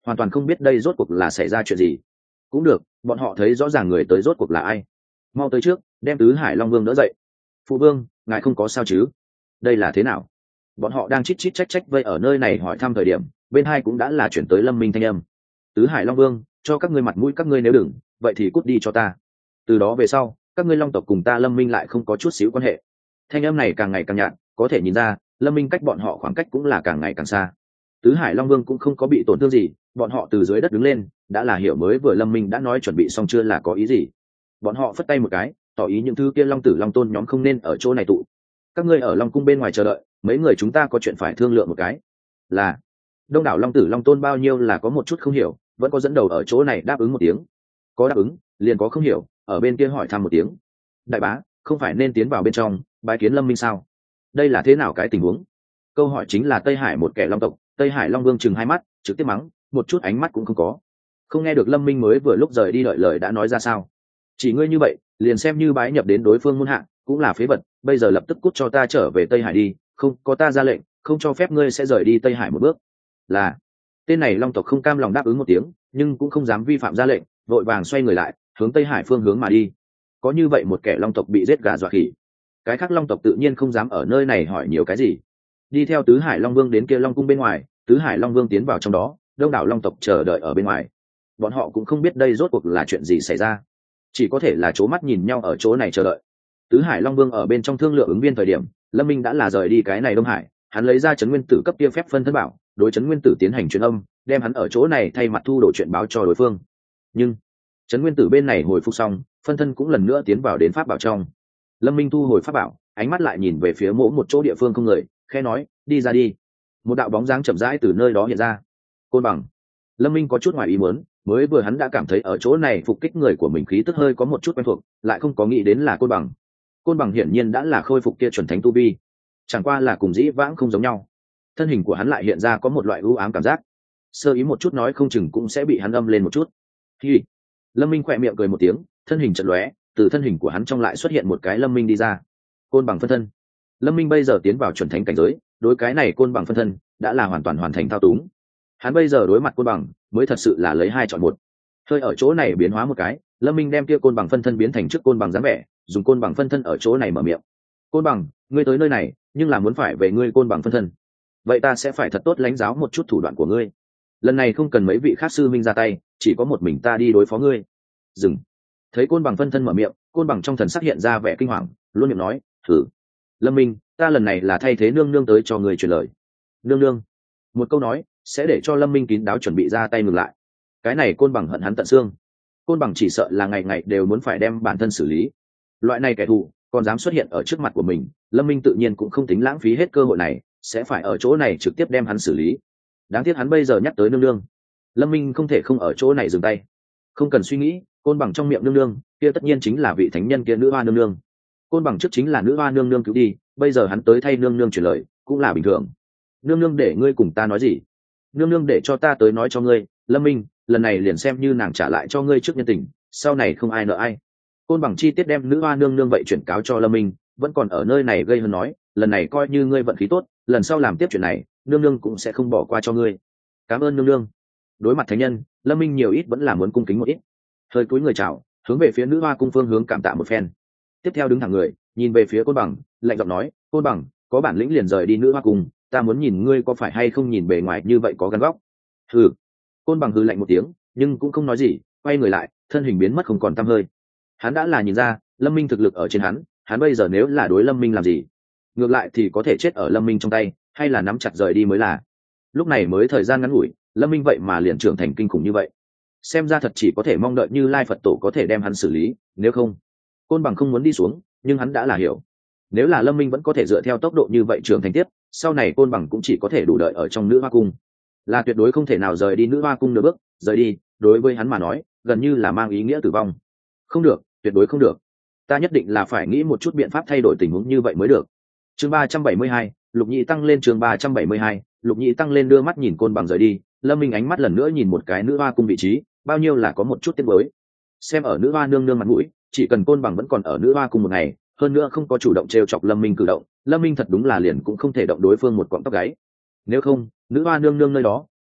hoàn toàn không biết đây rốt cuộc là xảy ra chuyện gì. Cũng được, bọn họ thấy rõ ràng người tới rốt cuộc là ai. Mau tới trước, đem Tứ Hải Long Vương đỡ dậy. Phụ vương, ngài không có sao chứ? Đây là thế nào? Bọn họ đang chít chít trách trách vây ở nơi này hỏi thăm thời điểm, bên hai cũng đã là chuyển tới Lâm Minh thanh âm. Tứ Hải Long Vương, cho các ngươi mặt mũi, các ngươi nếu đừng, vậy thì cút đi cho ta. Từ đó về sau, các ngươi Long tộc cùng ta Lâm Minh lại không có chút xíu quan hệ. Thanh âm này càng ngày càng nhạt, có thể nhìn ra, Lâm Minh cách bọn họ khoảng cách cũng là càng ngày càng xa. Tứ Hải Long Vương cũng không có bị tổn thương gì, bọn họ từ dưới đất đứng lên, đã là hiểu mới vừa Lâm Minh đã nói chuẩn bị xong chưa là có ý gì. Bọn họ phất tay một cái, tỏ ý những thứ kia Long Tử Long Tôn nhóm không nên ở chỗ này tụ. Các ngươi ở Long cung bên ngoài chờ đợi, mấy người chúng ta có chuyện phải thương lượng một cái. Là đông đảo Long Tử Long Tôn bao nhiêu là có một chút không hiểu, vẫn có dẫn đầu ở chỗ này đáp ứng một tiếng. Có đáp ứng, liền có không hiểu, ở bên kia hỏi thăm một tiếng. Đại bá, không phải nên tiến vào bên trong bái kiến Lâm Minh sao? Đây là thế nào cái tình huống? Câu hỏi chính là Tây Hải một kẻ Long tộc, Tây Hải Long Vương chừng hai mắt, trực tiếp mắng, một chút ánh mắt cũng không có. Không nghe được Lâm Minh mới vừa lúc rời đi đợi lời đã nói ra sao? Chỉ ngươi như vậy, liền xem như bái nhập đến đối phương môn hạ, cũng là phế vật, bây giờ lập tức cút cho ta trở về Tây Hải đi, không có ta ra lệnh, không cho phép ngươi sẽ rời đi Tây Hải một bước. Là. Tên này Long tộc không cam lòng đáp ứng một tiếng, nhưng cũng không dám vi phạm ra lệnh, vội vàng xoay người lại, hướng Tây Hải phương hướng mà đi. Có như vậy một kẻ Long tộc bị giết gà dọa khỉ, cái khác Long tộc tự nhiên không dám ở nơi này hỏi nhiều cái gì. Đi theo Tứ Hải Long Vương đến kia Long cung bên ngoài, Tứ Hải Long Vương tiến vào trong đó, đông đảo Long tộc chờ đợi ở bên ngoài. Bọn họ cũng không biết đây rốt cuộc là chuyện gì xảy ra, chỉ có thể là c mắt nhìn nhau ở chỗ này chờ đợi. Tứ Hải Long Vương ở bên trong thương lượng ứng viên thời điểm, Lâm Minh đã là rời đi cái này Đông Hải, hắn lấy ra Trấn Nguyên Tử cấp kia phép phân thân bảo, đối Trấn Nguyên Tử tiến hành truyền âm, đem hắn ở chỗ này thay mặt thu đồ chuyện báo cho đối phương. Nhưng Trấn Nguyên Tử bên này hồi phục xong, phân thân cũng lần nữa tiến vào đến pháp bảo trong. Lâm Minh thu hồi pháp bảo, ánh mắt lại nhìn về phía mỗi một chỗ địa phương không người, khẽ nói, đi ra đi. Một đạo bóng dáng chậm rãi từ nơi đó hiện ra. Côn Bằng. Lâm Minh có chút ngoài ý muốn, mới vừa hắn đã cảm thấy ở chỗ này phục kích người của mình khí tức hơi có một chút quen thuộc, lại không có nghĩ đến là Côn Bằng. Côn Bằng hiển nhiên đã là khôi phục kia chuẩn thánh tu vi, chẳng qua là cùng dĩ vãng không giống nhau. Thân hình của hắn lại hiện ra có một loại ưu ám cảm giác, sơ ý một chút nói không chừng cũng sẽ bị hắn âm lên một chút. Hi. Lâm Minh khỏe miệng cười một tiếng, thân hình chợt lóe, từ thân hình của hắn trong lại xuất hiện một cái Lâm Minh đi ra. Côn Bằng phân thân. Lâm Minh bây giờ tiến vào chuẩn thánh cảnh giới, đối cái này Côn Bằng phân thân đã là hoàn toàn hoàn thành thao túng. Hắn bây giờ đối mặt Côn Bằng mới thật sự là lấy hai chọn một. Hơi ở chỗ này biến hóa một cái, Lâm Minh đem kia Côn Bằng phân thân biến thành trước Côn Bằng dáng vẻ, dùng Côn Bằng phân thân ở chỗ này mở miệng. Côn Bằng, ngươi tới nơi này, nhưng là muốn phải về ngươi Côn Bằng phân thân. Vậy ta sẽ phải thật tốt lãnh giáo một chút thủ đoạn của ngươi. Lần này không cần mấy vị khác sư minh ra tay, chỉ có một mình ta đi đối phó ngươi. Dừng. Thấy Côn Bằng phân thân mở miệng, Côn Bằng trong thần sắc hiện ra vẻ kinh hoàng, luôn miệng nói, thử. Lâm Minh, ta lần này là thay thế nương nương tới cho ngươi truyền lời. Nương nương. Một câu nói sẽ để cho Lâm Minh kín đáo chuẩn bị ra tay ngừng lại. Cái này Côn Bằng hận hắn tận xương. Côn Bằng chỉ sợ là ngày ngày đều muốn phải đem bản thân xử lý. Loại này kẻ thù còn dám xuất hiện ở trước mặt của mình, Lâm Minh tự nhiên cũng không tính lãng phí hết cơ hội này, sẽ phải ở chỗ này trực tiếp đem hắn xử lý. Đáng tiếc hắn bây giờ nhắc tới nương nương, Lâm Minh không thể không ở chỗ này dừng tay. Không cần suy nghĩ, Côn Bằng trong miệng nương nương kia tất nhiên chính là vị thánh nhân kia nữ hoa nương nương. Côn Bằng trước chính là nữ hoa nương nương cứu đi, bây giờ hắn tới thay nương nương truyền lời cũng là bình thường. Nương nương để ngươi cùng ta nói gì? Nương nương để cho ta tới nói cho ngươi, Lâm Minh, lần này liền xem như nàng trả lại cho ngươi trước nhân tình, sau này không ai nợ ai. Côn Bằng chi tiết đem nữ hoa nương nương vậy chuyển cáo cho Lâm Minh, vẫn còn ở nơi này gây hơn nói, lần này coi như ngươi vận khí tốt, lần sau làm tiếp chuyện này, nương nương cũng sẽ không bỏ qua cho ngươi. Cảm ơn nương nương. Đối mặt thánh nhân, Lâm Minh nhiều ít vẫn là muốn cung kính một ít. Hơi cúi người chào, hướng về phía nữ hoa cung phương hướng cảm tạ một phen. Tiếp theo đứng thẳng người, nhìn về phía Côn Bằng, lạnh giọng nói, Côn Bằng, có bản lĩnh liền rời đi nữ hoa cung, ta muốn nhìn ngươi có phải hay không nhìn bề ngoài như vậy có gắn góc. Hừ. Côn Bằng hừ lạnh một tiếng, nhưng cũng không nói gì, quay người lại, thân hình biến mất không còn tăm hơi. Hắn đã là nhìn ra, Lâm Minh thực lực ở trên hắn bây giờ nếu là đối Lâm Minh làm gì, ngược lại thì có thể chết ở Lâm Minh trong tay, hay là nắm chặt rời đi mới là. Lúc này mới thời gian ngắn ngủi, Lâm Minh vậy mà liền trưởng thành kinh khủng như vậy. Xem ra thật chỉ có thể mong đợi Như Lai Phật Tổ có thể đem hắn xử lý, nếu không, Côn Bằng không muốn đi xuống, nhưng hắn đã là hiểu, nếu là Lâm Minh vẫn có thể dựa theo tốc độ như vậy trưởng thành tiếp, sau này Côn Bằng cũng chỉ có thể đủ đợi ở trong nữ hoa cung, là tuyệt đối không thể nào rời đi nữ hoa cung nửa bước. Rời đi đối với hắn mà nói gần như là mang ý nghĩa tử vong. Không được, tuyệt đối không được, ta nhất định là phải nghĩ một chút biện pháp thay đổi tình huống như vậy mới được. Chương 372, Lục Nhị tăng lên. Chương 372, Lục Nhị tăng lên. Đưa mắt nhìn Côn Bằng rời đi, Lâm Minh ánh mắt lần nữa nhìn một cái nữ hoa cung vị trí, bao nhiêu là có một chút tiếc nuối. Xem ở nữ hoa nương nương mặt mũi, chỉ cần Côn Bằng vẫn còn ở nữ hoa cung một ngày, hơn nữa không có chủ động trêu chọc Lâm Minh cử động, Lâm Minh thật đúng là liền cũng không thể động đối phương một cọng tóc gáy. Nếu không, nữ hoa nương nương nơi đó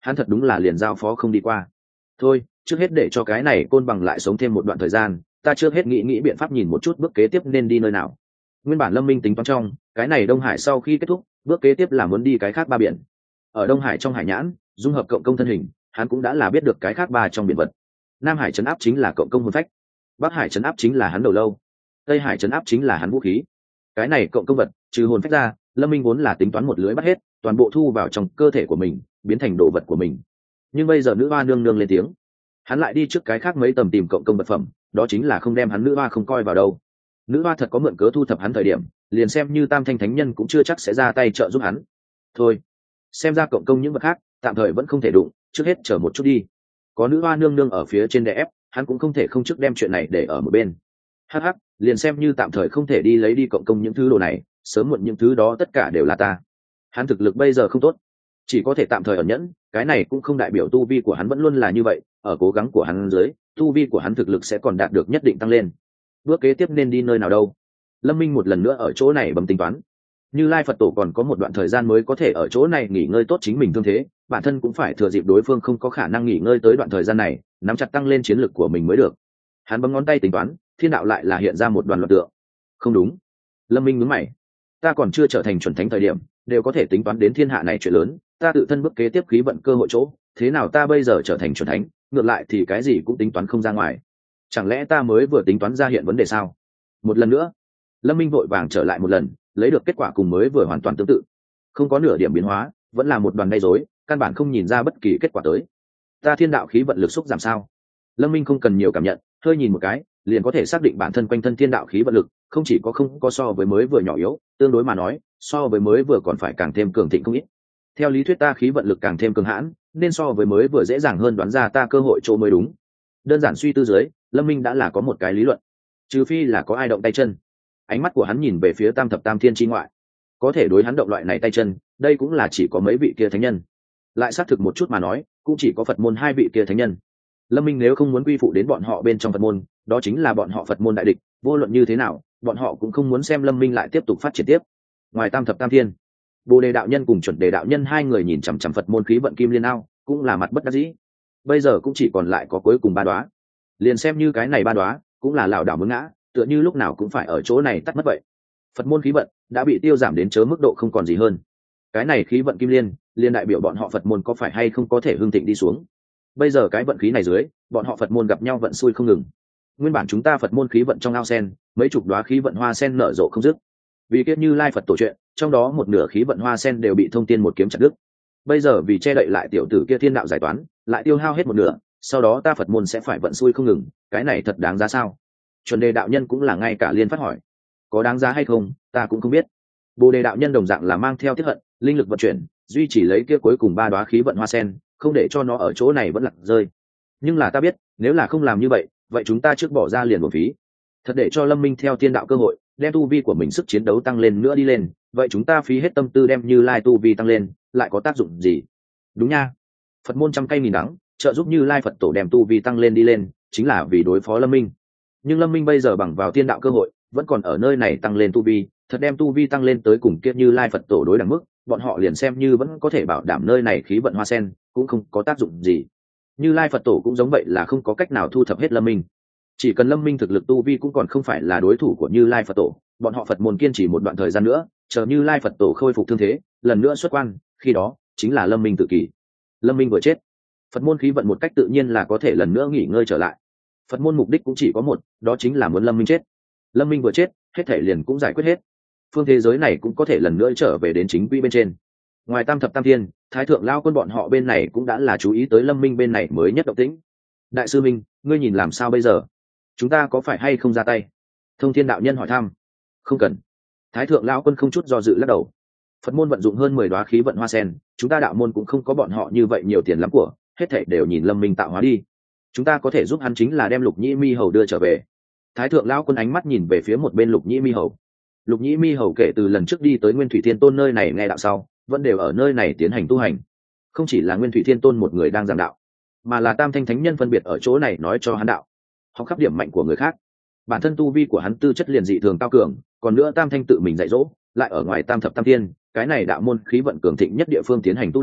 hắn thật đúng là liền giao phó không đi qua. Thôi, trước hết để cho cái này côn bằng lại sống thêm một đoạn thời gian, ta trước hết nghĩ biện pháp nhìn một chút bước kế tiếp nên đi nơi nào. Nguyên bản Lâm Minh tính toán trong cái này Đông Hải sau khi kết thúc, bước kế tiếp là muốn đi cái khác ba biển. Ở Đông Hải trong hải nhãn dung hợp cộng công thân hình, hắn cũng đã là biết được cái khác ba trong biển vật. Nam Hải trấn áp chính là cộng công hồn phách, Bắc Hải trấn áp chính là hắn đầu lâu, Tây Hải trấn áp chính là hắn vũ khí. Cái này cộng công vật trừ hồn phách ra, Lâm Minh vốn là tính toán một lưới bắt hết, toàn bộ thu vào trong cơ thể của mình, biến thành đồ vật của mình. Nhưng bây giờ nữ hoa nương nương lên tiếng, hắn lại đi trước cái khác mấy tầm tìm cộng công vật phẩm, đó chính là không đem hắn nữ hoa không coi vào đâu. Nữ hoa thật có mượn cớ thu thập hắn thời điểm, liền xem như Tam Thanh Thánh Nhân cũng chưa chắc sẽ ra tay trợ giúp hắn. Thôi, xem ra cộng công những vật khác tạm thời vẫn không thể đụng, trước hết chờ một chút đi. Có nữ hoa nương nương ở phía trên đè ép, hắn cũng không thể không trước đem chuyện này để ở một bên. Hắc, liền xem như tạm thời không thể đi lấy đi cộng công những thứ đồ này, sớm muộn những thứ đó tất cả đều là ta. Hắn thực lực bây giờ không tốt, chỉ có thể tạm thời ẩn nhẫn, cái này cũng không đại biểu tu vi của hắn vẫn luôn là như vậy, ở cố gắng của hắn dưới, tu vi của hắn thực lực sẽ còn đạt được nhất định tăng lên. Bước kế tiếp nên đi nơi nào đâu? Lâm Minh một lần nữa ở chỗ này bấm tính toán. Như Lai Phật Tổ còn có một đoạn thời gian mới có thể ở chỗ này nghỉ ngơi tốt chính mình thương thế, bản thân cũng phải thừa dịp đối phương không có khả năng nghỉ ngơi tới đoạn thời gian này, nắm chặt tăng lên chiến lực của mình mới được. Hắn bấm ngón tay tính toán, thiên đạo lại là hiện ra một đoàn loạn tượng. Không đúng. Lâm Minh nhướng mày. Ta còn chưa trở thành chuẩn thánh thời điểm, đều có thể tính toán đến thiên hạ này chuyện lớn, ta tự thân bước kế tiếp khí vận cơ hội chỗ, thế nào ta bây giờ trở thành chuẩn thánh, ngược lại thì cái gì cũng tính toán không ra ngoài. Chẳng lẽ ta mới vừa tính toán ra hiện vấn đề sao? Một lần nữa, Lâm Minh vội vàng trở lại một lần, lấy được kết quả cùng mới vừa hoàn toàn tương tự, không có nửa điểm biến hóa, vẫn là một đoàn gây rối, căn bản không nhìn ra bất kỳ kết quả tới. Ta thiên đạo khí vận lực xúc giảm sao? Lâm Minh không cần nhiều cảm nhận, hơi nhìn một cái, liền có thể xác định bản thân quanh thân thiên đạo khí vận lực không chỉ có không có so với mới vừa nhỏ yếu, tương đối mà nói, so với mới vừa còn phải càng thêm cường thịnh không ít. Theo lý thuyết ta khí vận lực càng thêm cường hãn, nên so với mới vừa dễ dàng hơn đoán ra ta cơ hội chỗ mới đúng. Đơn giản suy tư dưới, Lâm Minh đã là có một cái lý luận, trừ phi là có ai động tay chân. Ánh mắt của hắn nhìn về phía Tam Thập Tam Thiên chi ngoại, có thể đối hắn động loại này tay chân, đây cũng là chỉ có mấy vị kia thánh nhân. Lại xác thực một chút mà nói, cũng chỉ có Phật môn hai vị kia thánh nhân. Lâm Minh nếu không muốn quy phụ đến bọn họ bên trong Phật môn, đó chính là bọn họ Phật môn đại địch, vô luận như thế nào, bọn họ cũng không muốn xem Lâm Minh lại tiếp tục phát triển tiếp. Ngoài Tam Thập Tam Thiên, Bồ Đề đạo nhân cùng Chuẩn Đề đạo nhân hai người nhìn chằm chằm Phật môn khí vận kim liên ao, cũng là mặt bất đắc dĩ. Bây giờ cũng chỉ còn lại có cuối cùng ba đóa, liền xem như cái này ba đóa cũng là lảo đảo muốn ngã, tựa như lúc nào cũng phải ở chỗ này tắt mất vậy. Phật môn khí vận đã bị tiêu giảm đến chớ mức độ không còn gì hơn. Cái này khí vận kim liên, liên đại biểu bọn họ Phật môn có phải hay không có thể hưng thịnh đi xuống. Bây giờ cái vận khí này dưới, bọn họ Phật môn gặp nhau vận xui không ngừng. Nguyên bản chúng ta Phật môn khí vận trong ao sen, mấy chục đóa khí vận hoa sen nở rộ không dứt. Vì kiếp Như Lai Phật tổ chuyện, trong đó một nửa khí vận hoa sen đều bị thông tiên một kiếm chặt đứt. Bây giờ vì che đậy lại tiểu tử kia thiên đạo giải toán, lại tiêu hao hết một nửa, sau đó ta Phật môn sẽ phải vận xui không ngừng, cái này thật đáng giá sao? Chuẩn Đề đạo nhân cũng là ngay cả liên phát hỏi, có đáng giá hay không, ta cũng không biết. Bồ Đề đạo nhân đồng dạng là mang theo tiết hận, linh lực vận chuyển, duy chỉ lấy kia cuối cùng ba đóa khí vận hoa sen, không để cho nó ở chỗ này vẫn lặng rơi. Nhưng là ta biết, nếu là không làm như vậy, vậy chúng ta trước bỏ ra liền uổng phí. Thật để cho Lâm Minh theo tiên đạo cơ hội, đem tu vi của mình sức chiến đấu tăng lên nữa đi lên, vậy chúng ta phí hết tâm tư đem Như Lai tu vi tăng lên, lại có tác dụng gì? Đúng nha. Phật môn trăm cây nghìn đắng, trợ giúp Như Lai Phật tổ đem tu vi tăng lên đi lên, chính là vì đối phó Lâm Minh. Nhưng Lâm Minh bây giờ bằng vào tiên đạo cơ hội, vẫn còn ở nơi này tăng lên tu vi, thật đem tu vi tăng lên tới cùng kia Như Lai Phật tổ đối đẳng mức, bọn họ liền xem như vẫn có thể bảo đảm nơi này khí vận hoa sen, cũng không có tác dụng gì. Như Lai Phật tổ cũng giống vậy là không có cách nào thu thập hết Lâm Minh. Chỉ cần Lâm Minh thực lực tu vi cũng còn không phải là đối thủ của Như Lai Phật tổ, bọn họ Phật môn kiên trì một đoạn thời gian nữa, chờ Như Lai Phật tổ khôi phục thương thế, lần nữa xuất quan, khi đó chính là Lâm Minh tự kỷ. Lâm Minh vừa chết, Phật môn khí vận một cách tự nhiên là có thể lần nữa nghỉ ngơi trở lại. Phật môn mục đích cũng chỉ có một, đó chính là muốn Lâm Minh chết. Lâm Minh vừa chết, hết thể liền cũng giải quyết hết. Phương thế giới này cũng có thể lần nữa trở về đến chính quy bên trên. Ngoài Tam Thập Tam Thiên, Thái Thượng Lao Quân bọn họ bên này cũng đã là chú ý tới Lâm Minh bên này mới nhất động tĩnh. Đại sư Minh, ngươi nhìn làm sao bây giờ? Chúng ta có phải hay không ra tay? Thông Thiên đạo nhân hỏi thăm. Không cần. Thái Thượng Lao Quân không chút do dự lắc đầu. Phật môn vận dụng hơn 10 đóa khí vận hoa sen, chúng ta đạo môn cũng không có bọn họ như vậy nhiều tiền lắm của, hết thảy đều nhìn Lâm Minh tạo hóa đi. Chúng ta có thể giúp hắn chính là đem Lục Nhĩ Mi Hầu đưa trở về. Thái Thượng Lão Quân ánh mắt nhìn về phía một bên Lục Nhĩ Mi Hầu. Lục Nhĩ Mi Hầu kể từ lần trước đi tới Nguyên Thủy Thiên Tôn nơi này nghe đạo sau, vẫn đều ở nơi này tiến hành tu hành. Không chỉ là Nguyên Thủy Thiên Tôn một người đang giảng đạo, mà là Tam Thanh Thánh Nhân phân biệt ở chỗ này nói cho hắn đạo. Học khắp điểm mạnh của người khác, bản thân tu vi của hắn tư chất liền dị thường cao cường, còn nữa Tam Thanh tự mình dạy dỗ, lại ở ngoài Tam Thập Tam Thiên, cái này đạo môn khí vận cường thịnh nhất địa phương tiến hành tu luyện,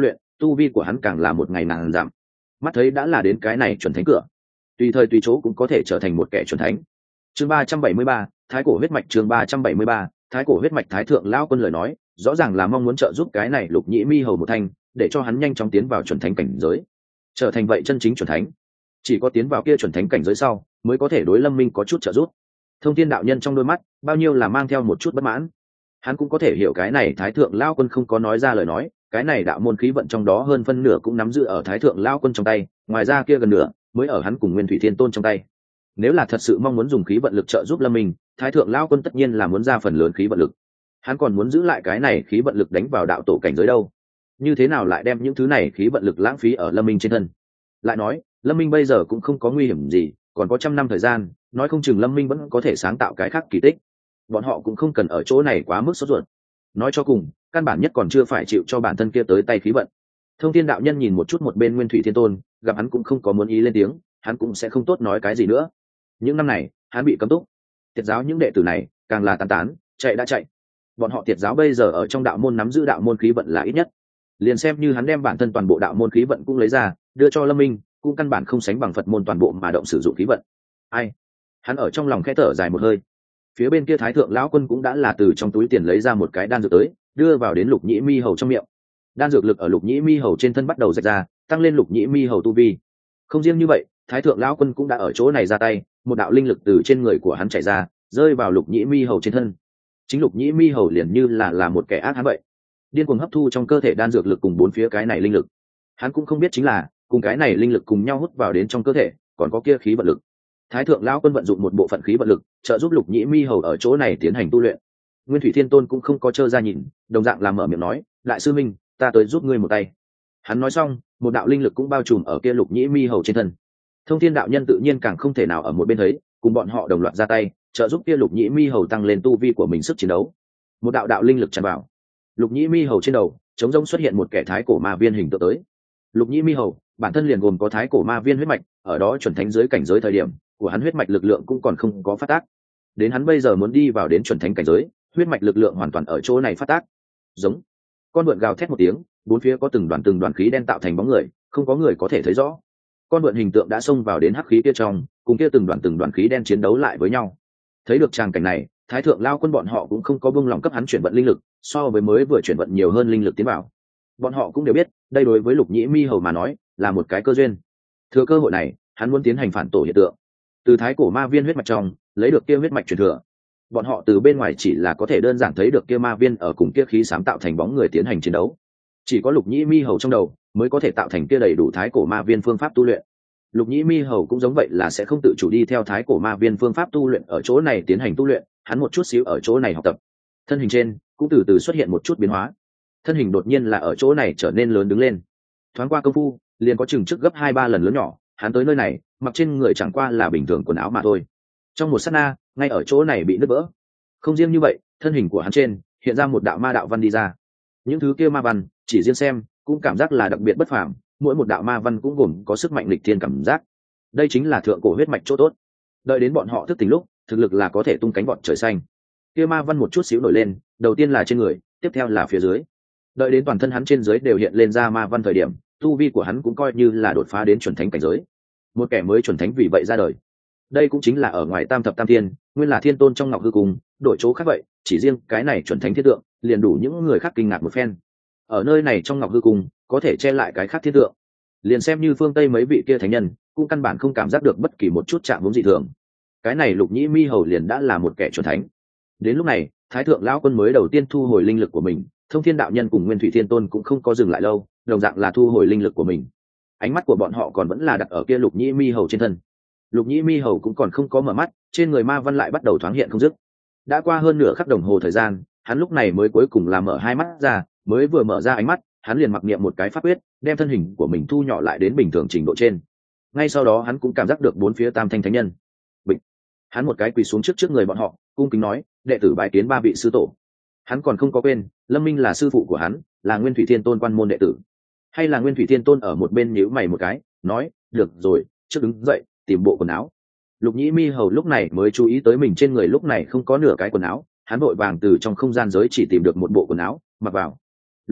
tu vi của hắn càng là một ngày nàng giảm, mắt thấy đã là đến cái này chuẩn thánh cửa, tùy thời tùy chỗ cũng có thể trở thành một kẻ chuẩn thánh. Chương 373, thái cổ huyết mạch. Chương 373, thái cổ huyết mạch. Thái thượng lão quân lời nói rõ ràng là mong muốn trợ giúp cái này Lục Nhĩ Mi hầu một thanh, để cho hắn nhanh chóng tiến vào chuẩn thánh cảnh giới, trở thành vậy chân chính chuẩn thánh. Chỉ có tiến vào kia chuẩn thánh cảnh giới sau mới có thể đối Lâm Minh có chút trợ giúp. Thông Thiên đạo nhân trong đôi mắt bao nhiêu là mang theo một chút bất mãn. Hắn cũng có thể hiểu cái này thái thượng lão quân không có nói ra lời nói, cái này đạo môn khí vận trong đó hơn phân nửa cũng nắm giữ ở thái thượng lão quân trong tay, ngoài ra kia gần nửa mới ở hắn cùng Nguyên Thủy Thiên Tôn trong tay. Nếu là thật sự mong muốn dùng khí vận lực trợ giúp Lâm Minh, thái thượng lão quân tất nhiên là muốn ra phần lớn khí vận lực. Hắn còn muốn giữ lại cái này khí vận lực đánh vào đạo tổ cảnh giới đâu. Như thế nào lại đem những thứ này khí vận lực lãng phí ở Lâm Minh trên thân? Lại nói, Lâm Minh bây giờ cũng không có nguy hiểm gì, còn có 100 năm thời gian, nói không chừng Lâm Minh vẫn có thể sáng tạo cái khác kỳ tích. Bọn họ cũng không cần ở chỗ này quá mức sốt ruột. Nói cho cùng, căn bản nhất còn chưa phải chịu cho bản thân kia tới tay khí vận. Thông Thiên đạo nhân nhìn một chút một bên Nguyên Thủy Thiên Tôn, gặp hắn cũng không có muốn ý lên tiếng, hắn cũng sẽ không tốt nói cái gì nữa. Những năm này, hắn bị cấm túc. Tiệt giáo những đệ tử này, càng là tán tán, chạy đã chạy. Bọn họ Tiệt giáo bây giờ ở trong đạo môn nắm giữ đạo môn khí vận là ít nhất. Liền xem như hắn đem bản thân toàn bộ đạo môn khí vận cũng lấy ra, đưa cho Lâm Minh, cũng căn bản không sánh bằng Phật môn toàn bộ mà động sử dụng khí vận. Ai? Hắn ở trong lòng khẽ thở dài một hơi. Phía bên kia thái thượng lão quân cũng đã là từ trong túi tiền lấy ra một cái đan dược tới, đưa vào đến Lục Nhĩ Mi hầu trong miệng. Đan dược lực ở Lục Nhĩ Mi hầu trên thân bắt đầu rạch ra, tăng lên Lục Nhĩ Mi hầu tu vi. Không riêng như vậy, thái thượng lão quân cũng đã ở chỗ này ra tay, một đạo linh lực từ trên người của hắn chảy ra, rơi vào Lục Nhĩ Mi hầu trên thân. Chính Lục Nhĩ Mi hầu liền như là một kẻ ác hắn vậy, điên cuồng hấp thu trong cơ thể đan dược lực cùng bốn phía cái này linh lực. Hắn cũng không biết chính là cùng cái này linh lực cùng nhau hút vào đến trong cơ thể, còn có kia khí vận lực. Thái thượng lão quân vận dụng một bộ phận khí vận lực, trợ giúp Lục Nhĩ Mi hầu ở chỗ này tiến hành tu luyện. Nguyên Thủy Thiên Tôn cũng không có trơ ra nhìn, đồng dạng làm mở miệng nói, đại sư minh, ta tới giúp ngươi một tay. Hắn nói xong, một đạo linh lực cũng bao trùm ở kia Lục Nhĩ Mi hầu trên thân. Thông Thiên đạo nhân tự nhiên càng không thể nào ở một bên thấy, cùng bọn họ đồng loạt ra tay, trợ giúp kia Lục Nhĩ Mi hầu tăng lên tu vi của mình sức chiến đấu. Một đạo đạo linh lực tràn vào Lục Nhĩ Mi hầu trên đầu, chống rông xuất hiện một kẻ thái cổ ma viên hình tượng tới. Lục Nhĩ Mi hầu bản thân liền gồm có thái cổ ma viên huyết mạch, ở đó chuẩn thánh dưới cảnh giới thời điểm của hắn huyết mạch lực lượng cũng còn không có phát tác. Đến hắn bây giờ muốn đi vào đến chuẩn thánh cảnh giới, huyết mạch lực lượng hoàn toàn ở chỗ này phát tác. Giống con vượn gào thét một tiếng, bốn phía có từng đoàn khí đen tạo thành bóng người, không có người có thể thấy rõ. Con vượn hình tượng đã xông vào đến hắc khí kia trong, cùng kia từng đoàn khí đen chiến đấu lại với nhau. Thấy được tràng cảnh này, thái thượng lao quân bọn họ cũng không có buông lòng cấp hắn chuyển vận linh lực, so với mới vừa chuyển vận nhiều hơn linh lực tiến vào. Bọn họ cũng đều biết, đây đối với Lục Nhĩ Mi hầu mà nói là một cái cơ duyên. Thừa cơ hội này, hắn muốn tiến hành phản tổ hiện tượng, từ thái cổ ma viên huyết mạch trong lấy được kia huyết mạch truyền thừa. Bọn họ từ bên ngoài chỉ là có thể đơn giản thấy được kia ma viên ở cùng kia khí sáng tạo thành bóng người tiến hành chiến đấu, chỉ có Lục Nhĩ Mi hầu trong đầu mới có thể tạo thành kia đầy đủ thái cổ ma viên phương pháp tu luyện. Lục Nhĩ Mi hầu cũng giống vậy, là sẽ không tự chủ đi theo thái cổ ma viên phương pháp tu luyện ở chỗ này tiến hành tu luyện, hắn một chút xíu ở chỗ này học tập. Thân hình trên cũng từ từ xuất hiện một chút biến hóa, thân hình đột nhiên là ở chỗ này trở nên lớn đứng lên. Thoáng qua công phu, liền có chừng trước gấp 2-3 lần lớn nhỏ, hắn tới nơi này, mặc trên người chẳng qua là bình thường quần áo mà thôi. Trong một sát na, ngay ở chỗ này bị nứt vỡ. Không riêng như vậy, thân hình của hắn trên hiện ra một đạo ma đạo văn đi ra. Những thứ kia ma văn, chỉ riêng xem cũng cảm giác là đặc biệt bất phàm, mỗi một đạo ma văn cũng gồm có sức mạnh nghịch thiên cảm giác. Đây chính là thượng cổ huyết mạch chỗ tốt. Đợi đến bọn họ thức tỉnh lúc, thực lực là có thể tung cánh vọt trời xanh. Kia ma văn một chút xíu nổi lên, đầu tiên là trên người, tiếp theo là phía dưới. Đợi đến toàn thân hắn trên dưới đều hiện lên ra ma văn thời điểm, tu vi của hắn cũng coi như là đột phá đến chuẩn thánh cảnh giới. Một kẻ mới chuẩn thánh vì vậy ra đời. Đây cũng chính là ở ngoài Tam thập tam thiên, nguyên là thiên tôn trong Ngọc Hư Cung, đổi chỗ khác vậy, chỉ riêng cái này chuẩn thánh thiết tượng, liền đủ những người khác kinh ngạc một phen. Ở nơi này trong Ngọc Hư Cung, có thể che lại cái khác thiết tượng, liền xem như phương Tây mấy vị kia thánh nhân, cũng căn bản không cảm giác được bất kỳ một chút chạm vốn dị thường. Cái này Lục Nhĩ Mi hầu liền đã là một kẻ chuẩn thánh. Đến lúc này, thái thượng lão quân mới đầu tiên thu hồi linh lực của mình, Thông Thiên đạo nhân cùng Nguyên Thủy Thiên Tôn cũng không có dừng lại lâu, đồng dạng là thu hồi linh lực của mình. Ánh mắt của bọn họ còn vẫn là đặt ở kia Lục Nhĩ Mi hầu trên thân. Lục Nhĩ Mi hầu cũng còn không có mở mắt, trên người ma văn lại bắt đầu thoáng hiện không dứt. Đã qua hơn nửa khắc đồng hồ thời gian, hắn lúc này mới cuối cùng là mở hai mắt ra, mới vừa mở ra ánh mắt, hắn liền mặc niệm một cái pháp quyết, đem thân hình của mình thu nhỏ lại đến bình thường trình độ trên. Ngay sau đó hắn cũng cảm giác được bốn phía tam thanh thánh nhân. Bịch. Hắn một cái quỳ xuống trước người bọn họ, cung kính nói, đệ tử bái kiến ba vị sư tổ. Hắn còn không có quên, Lâm Minh là sư phụ của hắn, là Nguyên Thủy Thiên Tôn quan môn đệ tử. Hay là Nguyên Thủy Thiên Tôn ở một bên nhíu mày một cái, nói, được rồi, trước đứng dậy, tìm bộ quần áo. Lục Nhĩ Mi hầu lúc này mới chú ý tới mình trên người lúc này không có nửa cái quần áo, hắn vội vàng từ trong không gian giới chỉ tìm được một bộ quần áo, mặc vào. Lục Nhĩ,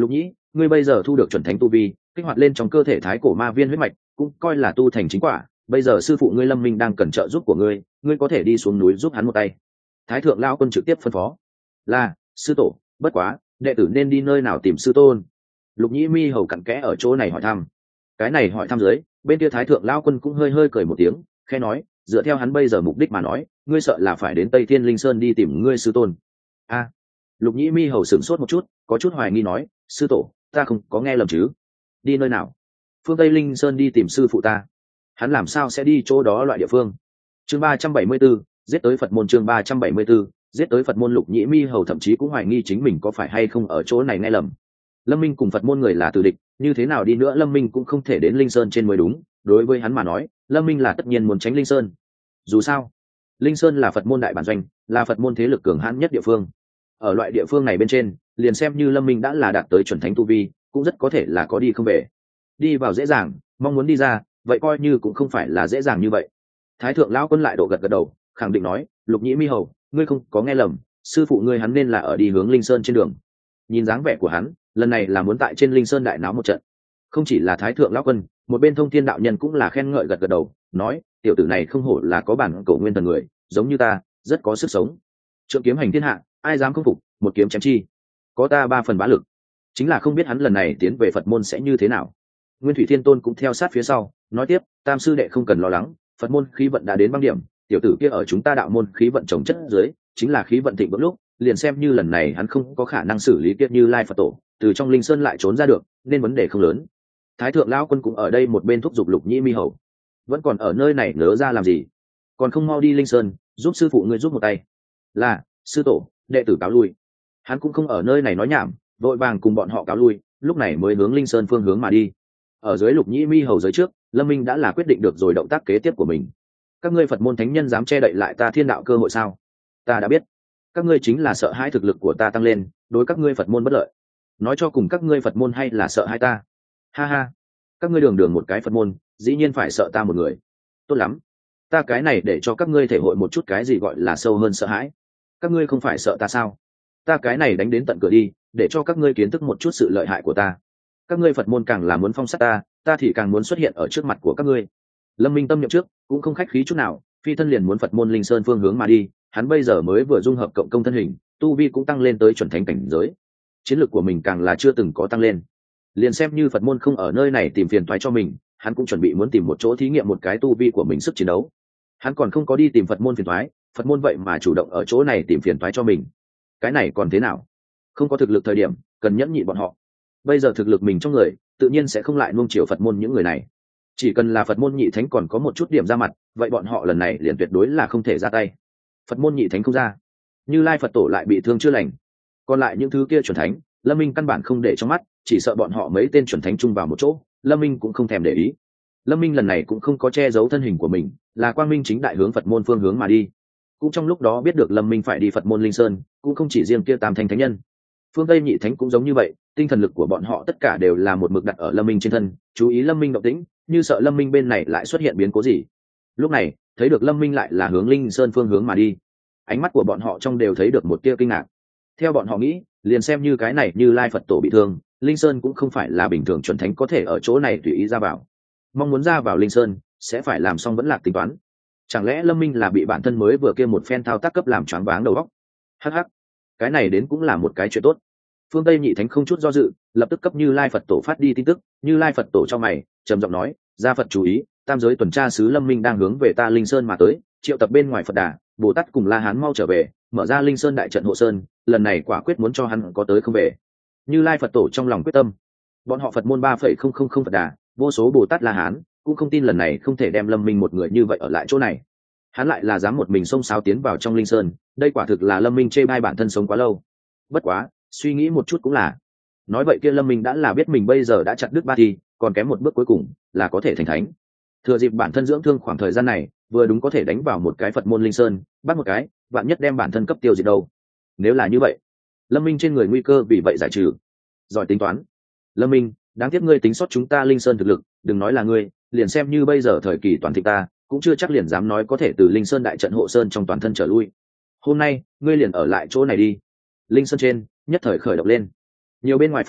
ngươi bây giờ thu được chuẩn thánh tu vi, kích hoạt lên trong cơ thể thái cổ ma viên huyết mạch, cũng coi là tu thành chính quả. Bây giờ sư phụ ngươi Lâm Minh đang cần trợ giúp của ngươi, ngươi có thể đi xuống núi giúp hắn một tay. Thái thượng lão quân trực tiếp phân phó. Là sư tổ, bất quá đệ tử nên đi nơi nào tìm sư tôn? Lục Nhĩ Mi hầu cặn kẽ ở chỗ này hỏi thăm. Cái này hỏi thăm dưới, bên kia thái thượng lão quân cũng hơi hơi cười một tiếng, khẽ nói, dựa theo hắn bây giờ mục đích mà nói, ngươi sợ là phải đến Tây Thiên Linh Sơn đi tìm ngươi sư tôn. A. Lục Nhĩ Mi hầu sửng sốt một chút, có chút hoài nghi nói, sư tổ, ta không có nghe lầm chứ? Đi nơi nào? Phương Tây Linh Sơn đi tìm sư phụ ta. Hắn làm sao sẽ đi chỗ đó loại địa phương? Chương 374, giết tới Phật môn. Chương 374, giết tới Phật môn. Lục Nhĩ Mi hầu thậm chí cũng hoài nghi chính mình có phải hay không ở chỗ này nghe lầm. Lâm Minh cùng Phật môn người là tử địch, như thế nào đi nữa Lâm Minh cũng không thể đến Linh Sơn trên mới đúng. Đối với hắn mà nói, Lâm Minh là tất nhiên muốn tránh Linh Sơn. Dù sao, Linh Sơn là Phật môn đại bản doanh, là Phật môn thế lực cường hãn nhất địa phương. Ở loại địa phương này bên trên, liền xem như Lâm Minh đã là đạt tới chuẩn thánh tu vi, cũng rất có thể là có đi không về. Đi vào dễ dàng, mong muốn đi ra, vậy coi như cũng không phải là dễ dàng như vậy. Thái thượng lão quân lại độ gật gật đầu, khẳng định nói, Lục Nhĩ Mi hầu, ngươi không có nghe lầm, sư phụ ngươi hắn nên là ở đi hướng Linh Sơn trên đường. Nhìn dáng vẻ của hắn, lần này là muốn tại trên Linh Sơn đại náo một trận. Không chỉ là Thái thượng lão quân, một bên Thông Thiên đạo nhân cũng là khen ngợi gật gật đầu, nói, tiểu tử này không hổ là có bản cổ nguyên thần người, giống như ta, rất có sức sống. Trượng kiếm hành thiên hạ, ai dám không phục, một kiếm chém chi. Có ta 3 phần bá lực. Chính là không biết hắn lần này tiến về Phật môn sẽ như thế nào. Nguyên Thủy Thiên Tôn cũng theo sát phía sau, nói tiếp, Tam sư đệ không cần lo lắng, Phật môn khí vận đã đến băng điểm, tiểu tử kia ở chúng ta đạo môn khí vận trồng chất dưới, chính là khí vận thịnh vượng lúc, liền xem như lần này hắn không có khả năng xử lý kia Như Lai Phật tổ, từ trong Linh Sơn lại trốn ra được, nên vấn đề không lớn. Thái thượng lão quân cũng ở đây một bên thúc giục Lục Nhĩ Mi hầu, vẫn còn ở nơi này nỡ ra làm gì? Còn không mau đi Linh Sơn, giúp sư phụ ngươi giúp một tay. Là, sư tổ, đệ tử cáo lui. Hắn cũng không ở nơi này nói nhảm, vội vàng cùng bọn họ cáo lui, lúc này mới hướng Linh Sơn phương hướng mà đi. Ở dưới Lục Nhĩ Mi hầu dưới trước, Lâm Minh đã là quyết định được rồi động tác kế tiếp của mình. Các ngươi Phật môn thánh nhân dám che đậy lại ta thiên đạo cơ hội sao? Ta đã biết, các ngươi chính là sợ hãi thực lực của ta tăng lên, đối các ngươi Phật môn bất lợi. Nói cho cùng các ngươi Phật môn hay là sợ hãi ta? Ha ha, các ngươi đường đường một cái Phật môn, dĩ nhiên phải sợ ta một người. Tốt lắm, ta cái này để cho các ngươi thể hội một chút cái gì gọi là sâu hơn sợ hãi. Các ngươi không phải sợ ta sao? Ta cái này đánh đến tận cửa đi, để cho các ngươi kiến thức một chút sự lợi hại của ta. Các ngươi Phật môn càng là muốn phong sát ta, ta thì càng muốn xuất hiện ở trước mặt của các ngươi. Lâm Minh tâm niệm trước, cũng không khách khí chút nào, phi thân liền muốn Phật môn Linh Sơn phương hướng mà đi. Hắn bây giờ mới vừa dung hợp cộng công thân hình, tu vi cũng tăng lên tới chuẩn thánh cảnh giới. Chiến lược của mình càng là chưa từng có tăng lên. Liền xem như Phật môn không ở nơi này tìm phiền toái cho mình, hắn cũng chuẩn bị muốn tìm một chỗ thí nghiệm một cái tu vi của mình sức chiến đấu. Hắn còn không có đi tìm Phật môn phiền toái, Phật môn vậy mà chủ động ở chỗ này tìm phiền toái cho mình. Cái này còn thế nào? Không có thực lực thời điểm, cần nhẫn nhịn bọn họ. Bây giờ thực lực mình trong người, tự nhiên sẽ không lại nuông chiều Phật môn những người này. Chỉ cần là Phật môn nhị thánh còn có một chút điểm ra mặt, vậy bọn họ lần này liền tuyệt đối là không thể ra tay. Phật môn nhị thánh không ra, Như Lai Phật tổ lại bị thương chưa lành, còn lại những thứ kia chuẩn thánh, Lâm Minh căn bản không để trong mắt, chỉ sợ bọn họ mấy tên chuẩn thánh chung vào một chỗ, Lâm Minh cũng không thèm để ý. Lâm Minh lần này cũng không có che giấu thân hình của mình, là quang minh chính đại hướng Phật môn phương hướng mà đi. Cũng trong lúc đó biết được Lâm Minh phải đi Phật môn Linh Sơn, cũng không chỉ riêng kia tam thanh thánh nhân, phương Tây nhị thánh cũng giống như vậy, tinh thần lực của bọn họ tất cả đều là một mực đặt ở Lâm Minh trên thân, chú ý Lâm Minh động tĩnh, như sợ Lâm Minh bên này lại xuất hiện biến cố gì. Lúc này thấy được Lâm Minh lại là hướng Linh Sơn phương hướng mà đi, ánh mắt của bọn họ trong đều thấy được một tia kinh ngạc. Theo bọn họ nghĩ, liền xem như cái này Như Lai Phật tổ bị thương, Linh Sơn cũng không phải là bình thường chuẩn thánh có thể ở chỗ này tùy ý ra vào. Mong muốn ra vào Linh Sơn, sẽ phải làm xong vẫn lạc tính toán. Chẳng lẽ Lâm Minh là bị bản thân mới vừa kia một phen thao tác cấp làm choáng váng đầu óc? Hắc hắc, cái này đến cũng là một cái chuyện tốt. Phương Tây nhị thánh không chút do dự, lập tức cấp Như Lai Phật tổ phát đi tin tức. Như Lai Phật tổ cho mày, trầm giọng nói, gia Phật chú ý, tam giới tuần tra sứ Lâm Minh đang hướng về ta Linh Sơn mà tới, triệu tập bên ngoài Phật Đà, Bồ Tát cùng La Hán mau trở về, mở ra Linh Sơn đại trận hộ sơn, lần này quả quyết muốn cho hắn có tới không về. Như Lai Phật tổ trong lòng quyết tâm, bọn họ Phật môn 3,000 Phật Đà, vô số Bồ Tát La Hán, cũng không tin lần này không thể đem Lâm Minh một người như vậy ở lại chỗ này. Hắn lại là dám một mình xông xáo tiến vào trong Linh Sơn, đây quả thực là Lâm Minh chê bai bản thân sống quá lâu. Bất quá, suy nghĩ một chút cũng là, nói vậy kia Lâm Minh đã là biết mình bây giờ đã chặt đứt ba thi, còn kém một bước cuối cùng là có thể thành thánh. Thừa dịp bản thân dưỡng thương khoảng thời gian này, vừa đúng có thể đánh vào một cái Phật môn Linh Sơn, bắt một cái, vạn nhất đem bản thân cấp tiêu diệt đâu. Nếu là như vậy, Lâm Minh trên người nguy cơ vì vậy giải trừ. Giỏi tính toán. Lâm Minh, đáng tiếc ngươi tính sót chúng ta Linh Sơn thực lực, đừng nói là ngươi, liền xem như bây giờ thời kỳ toàn thịnh ta, cũng chưa chắc liền dám nói có thể từ Linh Sơn đại trận hộ sơn trong toàn thân trở lui. Hôm nay, ngươi liền ở lại chỗ này đi. Linh Sơn trên, nhất thời khởi động lên. Nhiều bên ngoài Phật Đà,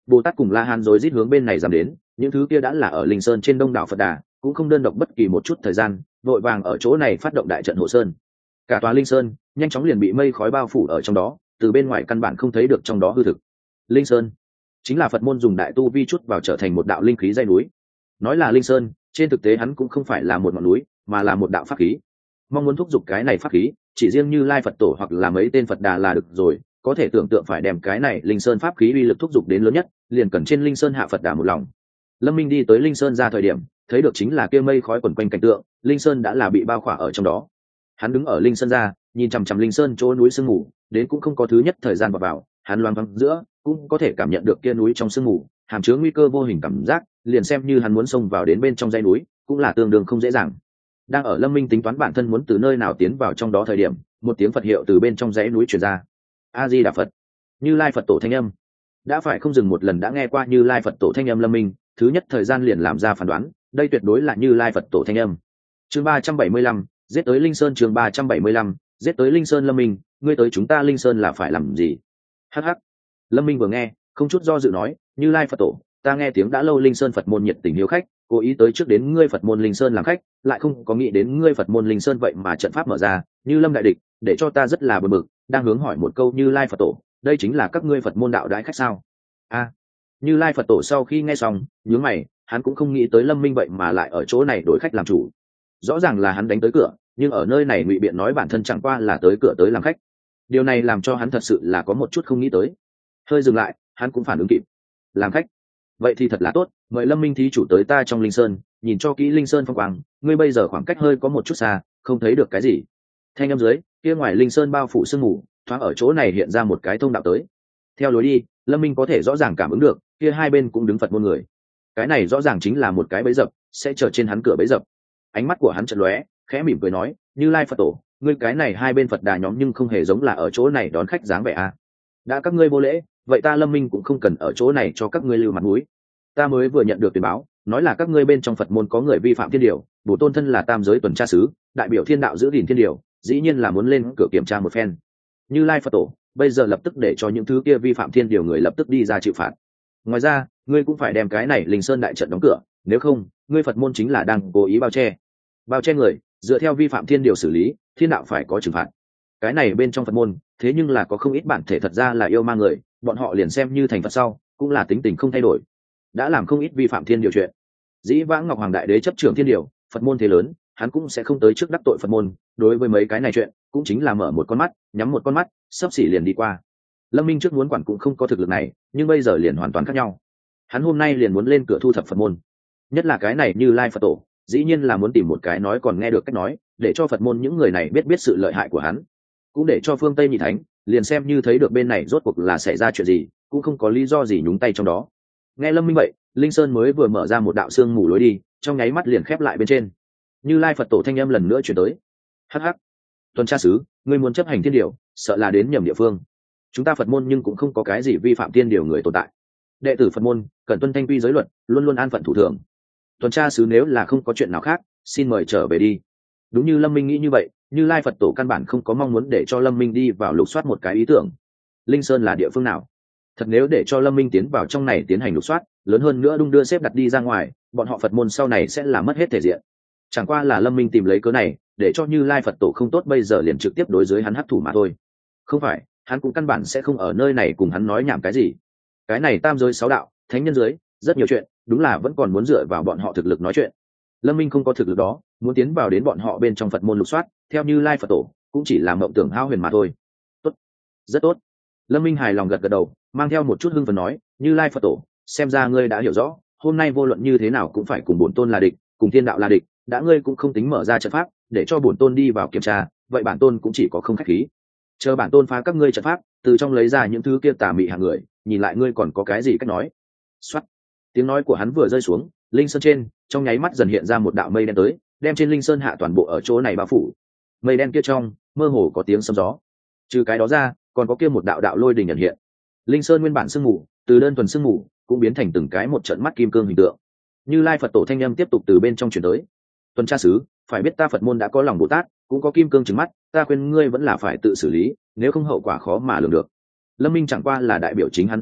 Bồ Tát cùng La Hán rối rít hướng bên này dám đến, những thứ kia đã là ở Linh Sơn trên đông đảo Phật Đà, cũng không đơn độc bất kỳ một chút thời gian, vội vàng ở chỗ này phát động đại trận hộ sơn. Cả tòa Linh Sơn nhanh chóng liền bị mây khói bao phủ ở trong đó, từ bên ngoài căn bản không thấy được trong đó hư thực. Linh Sơn chính là Phật môn dùng đại tu vi chút vào trở thành một đạo linh khí dây núi. Nói là Linh Sơn, trên thực tế hắn cũng không phải là một ngọn núi, mà là một đạo pháp khí. Mong muốn thúc giục cái này pháp khí, chỉ riêng Như Lai Phật Tổ hoặc là mấy tên Phật Đà là được rồi, có thể tưởng tượng phải đem cái này Linh Sơn pháp khí uy lực thúc giục đến lớn nhất, liền cần trên Linh Sơn hạ Phật Đà một lòng. Lâm Minh đi tới Linh Sơn ra thời điểm, thấy được chính là kia mây khói quẩn quanh cảnh tượng, Linh Sơn đã là bị bao khỏa ở trong đó. Hắn đứng ở Linh Sơn ra, nhìn chằm chằm Linh Sơn chỗ núi sương mù, đến cũng không có thứ nhất thời gian vào, hắn loáng thoáng giữa cũng có thể cảm nhận được kia núi trong sương mù hàm chứa nguy cơ vô hình cảm giác, liền xem như hắn muốn xông vào đến bên trong dãy núi cũng là tương đương không dễ dàng. Đang ở Lâm Minh tính toán bản thân muốn từ nơi nào tiến vào trong đó thời điểm, một tiếng Phật hiệu từ bên trong dãy núi truyền ra. A Di Đà Phật. Như Lai Phật Tổ thanh âm. Đã phải không dừng một lần đã nghe qua Như Lai Phật Tổ thanh âm Lâm Minh, thứ nhất thời gian liền làm ra phán đoán, đây tuyệt đối là Như Lai Phật Tổ thanh âm. Chương 375, giết tới Linh Sơn. Chương 375, giết tới Linh Sơn. Lâm Minh, ngươi tới chúng ta Linh Sơn là phải làm gì? Hắc hắc. Lâm Minh vừa nghe, không chút do dự nói, Như Lai Phật Tổ, ta nghe tiếng đã lâu Linh Sơn Phật môn nhiệt tình hiếu khách, cố ý tới trước đến ngươi Phật môn Linh Sơn làm khách, lại không có nghĩ đến ngươi Phật môn Linh Sơn vậy mà trận pháp mở ra, như lâm đại địch, để cho ta rất là bực bực, đang hướng hỏi một câu Như Lai Phật Tổ, đây chính là các ngươi Phật môn đạo đãi khách sao? A. Như Lai Phật Tổ sau khi nghe xong, nhướng mày, hắn cũng không nghĩ tới Lâm Minh vậy mà lại ở chỗ này đổi khách làm chủ. Rõ ràng là hắn đánh tới cửa, nhưng ở nơi này ngụy biện nói bản thân chẳng qua là tới cửa tới làm khách. Điều này làm cho hắn thật sự là có một chút không nghĩ tới. Hơi dừng lại, hắn cũng phản ứng kịp. Làm khách? Vậy thì thật là tốt, mời Lâm Minh thí chủ tới ta trong Linh Sơn, nhìn cho kỹ Linh Sơn phong quang, ngươi bây giờ khoảng cách hơi có một chút xa, không thấy được cái gì. Thanh âm dưới, kia ngoài Linh Sơn bao phủ sương mù, thoáng ở chỗ này hiện ra một cái thông đạo tới. Theo lối đi, Lâm Minh có thể rõ ràng cảm ứng được, kia hai bên cũng đứng Phật môn người. Cái này rõ ràng chính là một cái bẫy dập, sẽ chờ trên hắn cửa bẫy dập. Ánh mắt của hắn chợt lóe, khẽ mỉm cười nói, Như Lai Phật Tổ, ngươi cái này hai bên Phật Đà nhóm nhưng không hề giống là ở chỗ này đón khách dáng vẻ a. Đã các ngươi vô lễ, vậy ta Lâm Minh cũng không cần ở chỗ này cho các ngươi lưu mặt mũi. Ta mới vừa nhận được tuyên báo, nói là các ngươi bên trong Phật môn có người vi phạm thiên điều, bổ tôn thân là tam giới tuần tra sứ, đại biểu thiên đạo giữ gìn thiên điều, dĩ nhiên là muốn lên cửa kiểm tra một phen. Như Lai Phật Tổ, bây giờ lập tức để cho những thứ kia vi phạm thiên điều người lập tức đi ra chịu phạt. Ngoài ra, ngươi cũng phải đem cái này Linh Sơn đại trận đóng cửa, nếu không, ngươi Phật môn chính là đang cố ý bao che. Bao che người, dựa theo vi phạm thiên điều xử lý, thiên đạo phải có trừng phạt. Cái này bên trong Phật môn, thế nhưng là có không ít bản thể thật ra là yêu ma người, bọn họ liền xem như thành Phật sau, cũng là tính tình không thay đổi, đã làm không ít vi phạm thiên điều chuyện. Dĩ vãng Ngọc Hoàng Đại Đế chấp trưởng thiên điều, Phật môn thế lớn, hắn cũng sẽ không tới trước đắc tội Phật môn, đối với mấy cái này chuyện, cũng chính là mở một con mắt, nhắm một con mắt, sắp xỉ liền đi qua. Lâm Minh trước muốn quản cũng không có thực lực này, nhưng bây giờ liền hoàn toàn khác nhau. Hắn hôm nay liền muốn lên cửa thu thập Phật môn, nhất là cái này Như Lai Phật Tổ, dĩ nhiên là muốn tìm một cái nói còn nghe được cách nói, để cho Phật môn những người này biết sự lợi hại của hắn, cũng để cho phương Tây Nhị Thánh liền xem như thấy được bên này rốt cuộc là xảy ra chuyện gì, cũng không có lý do gì nhúng tay trong đó. Nghe Lâm Minh vậy, Linh Sơn mới vừa mở ra một đạo sương mù lối đi, trong nháy mắt liền khép lại bên trên. Như Lai Phật Tổ thanh âm lần nữa chuyển tới. Hắc hắc. Tuần tra sứ, ngươi muốn chấp hành thiên điều, sợ là đến nhầm địa phương. Chúng ta Phật môn nhưng cũng không có cái gì vi phạm thiên điều người tồn tại. Đệ tử Phật môn cần tuân thanh quy giới luật, luôn luôn an phận thủ thường. Tuần tra sứ nếu là không có chuyện nào khác, xin mời trở về đi. Đúng như Lâm Minh nghĩ như vậy, Như Lai Phật Tổ căn bản không có mong muốn để cho Lâm Minh đi vào lục soát một cái ý tưởng. Linh Sơn là địa phương nào? Thật nếu để cho Lâm Minh tiến vào trong này tiến hành lục soát, lớn hơn nữa đung đưa xếp đặt đi ra ngoài, bọn họ Phật môn sau này sẽ là mất hết thể diện. Chẳng qua là Lâm Minh tìm lấy cớ này, để cho Như Lai Phật Tổ không tốt bây giờ liền trực tiếp đối với hắn hấp thủ mà thôi. Không phải, hắn cũng căn bản sẽ không ở nơi này cùng hắn nói nhảm cái gì. Cái này tam giới sáu đạo, thánh nhân giới, rất nhiều chuyện, đúng là vẫn còn muốn dựa vào bọn họ thực lực nói chuyện. Lâm Minh không có thực lực đó, muốn tiến vào đến bọn họ bên trong Phật môn lục soát, theo Như Lai Phật Tổ, cũng chỉ là mộng tưởng hao huyền mà thôi. Tốt, rất tốt. Lâm Minh hài lòng gật gật đầu, mang theo một chút hưng phấn nói, Như Lai Phật Tổ, xem ra ngươi đã hiểu rõ, hôm nay vô luận như thế nào cũng phải cùng bổn tôn là địch, cùng thiên đạo là địch, đã ngươi cũng không tính mở ra trận pháp, để cho bổn tôn đi vào kiểm tra, vậy bản tôn cũng chỉ có không khách khí. Chờ bản tôn phá các ngươi trận pháp, từ trong lấy ra những thứ kia tà mị hạng người, nhìn lại ngươi còn có cái gì cách nói. Soát. Tiếng nói của hắn vừa rơi xuống, Linh Sơn trên, trong nháy mắt dần hiện ra một đạo mây đen tới, đem trên Linh Sơn hạ toàn bộ ở chỗ này bao phủ. Mây đen kia trong, mơ hồ có tiếng sấm gió. Trừ cái đó ra, còn có kia một đạo đạo lôi đình ẩn hiện. Linh Sơn nguyên bản sương mù, từ đơn thuần sương mù, cũng biến thành từng cái một trận mắt kim cương hình tượng. Như Lai Phật Tổ thanh âm tiếp tục từ bên trong truyền tới. Tuần tra sứ, phải biết ta Phật môn đã có lòng Bồ Tát, cũng có kim cương trừng mắt, ta khuyên ngươi vẫn là phải tự xử lý, nếu không hậu quả khó mà lường được. Lâm Minh chẳng qua là đại biểu chính hắn tới trước,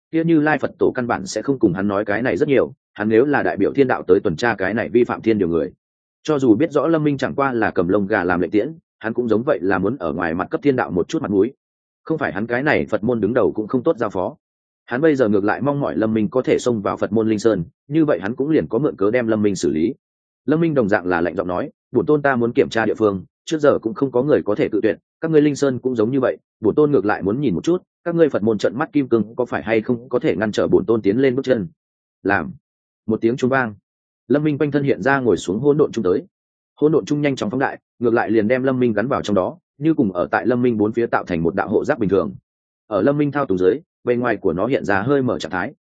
kia Như Lai Phật tổ căn bản sẽ không cùng hắn nói cái này rất nhiều, hắn nếu là đại biểu thiên đạo tới tuần tra cái này vi phạm thiên điều người, cho dù biết rõ Lâm Minh chẳng qua là cầm lông gà làm lệnh tiễn, hắn cũng giống vậy là muốn ở ngoài mặt cấp thiên đạo một chút mặt mũi. Không phải hắn cái này Phật môn đứng đầu cũng không tốt giao phó. Hắn bây giờ ngược lại mong mỏi Lâm Minh có thể xông vào Phật môn Linh Sơn, như vậy hắn cũng liền có mượn cớ đem Lâm Minh xử lý. Lâm Minh đồng dạng là lạnh giọng nói, bổn tôn ta muốn kiểm tra địa phương, trước giờ cũng không có người có thể cự tuyệt, các ngươi Linh Sơn cũng giống như vậy, bổn tôn ngược lại muốn nhìn một chút, các ngươi Phật môn trận mắt kim cương có phải hay không có thể ngăn trở bổn tôn tiến lên bước chân. Làm. Một tiếng trung vang, Lâm Minh quanh thân hiện ra ngồi xuống hỗn độn trung tới. Hỗn độn trung nhanh chóng phóng đại, ngược lại liền đem Lâm Minh gắn vào trong đó, như cùng ở tại Lâm Minh bốn phía tạo thành một đạo hộ giáp bình thường. Ở Lâm Minh thao túng dưới, bên ngoài của nó hiện ra hơi mở trạng thái.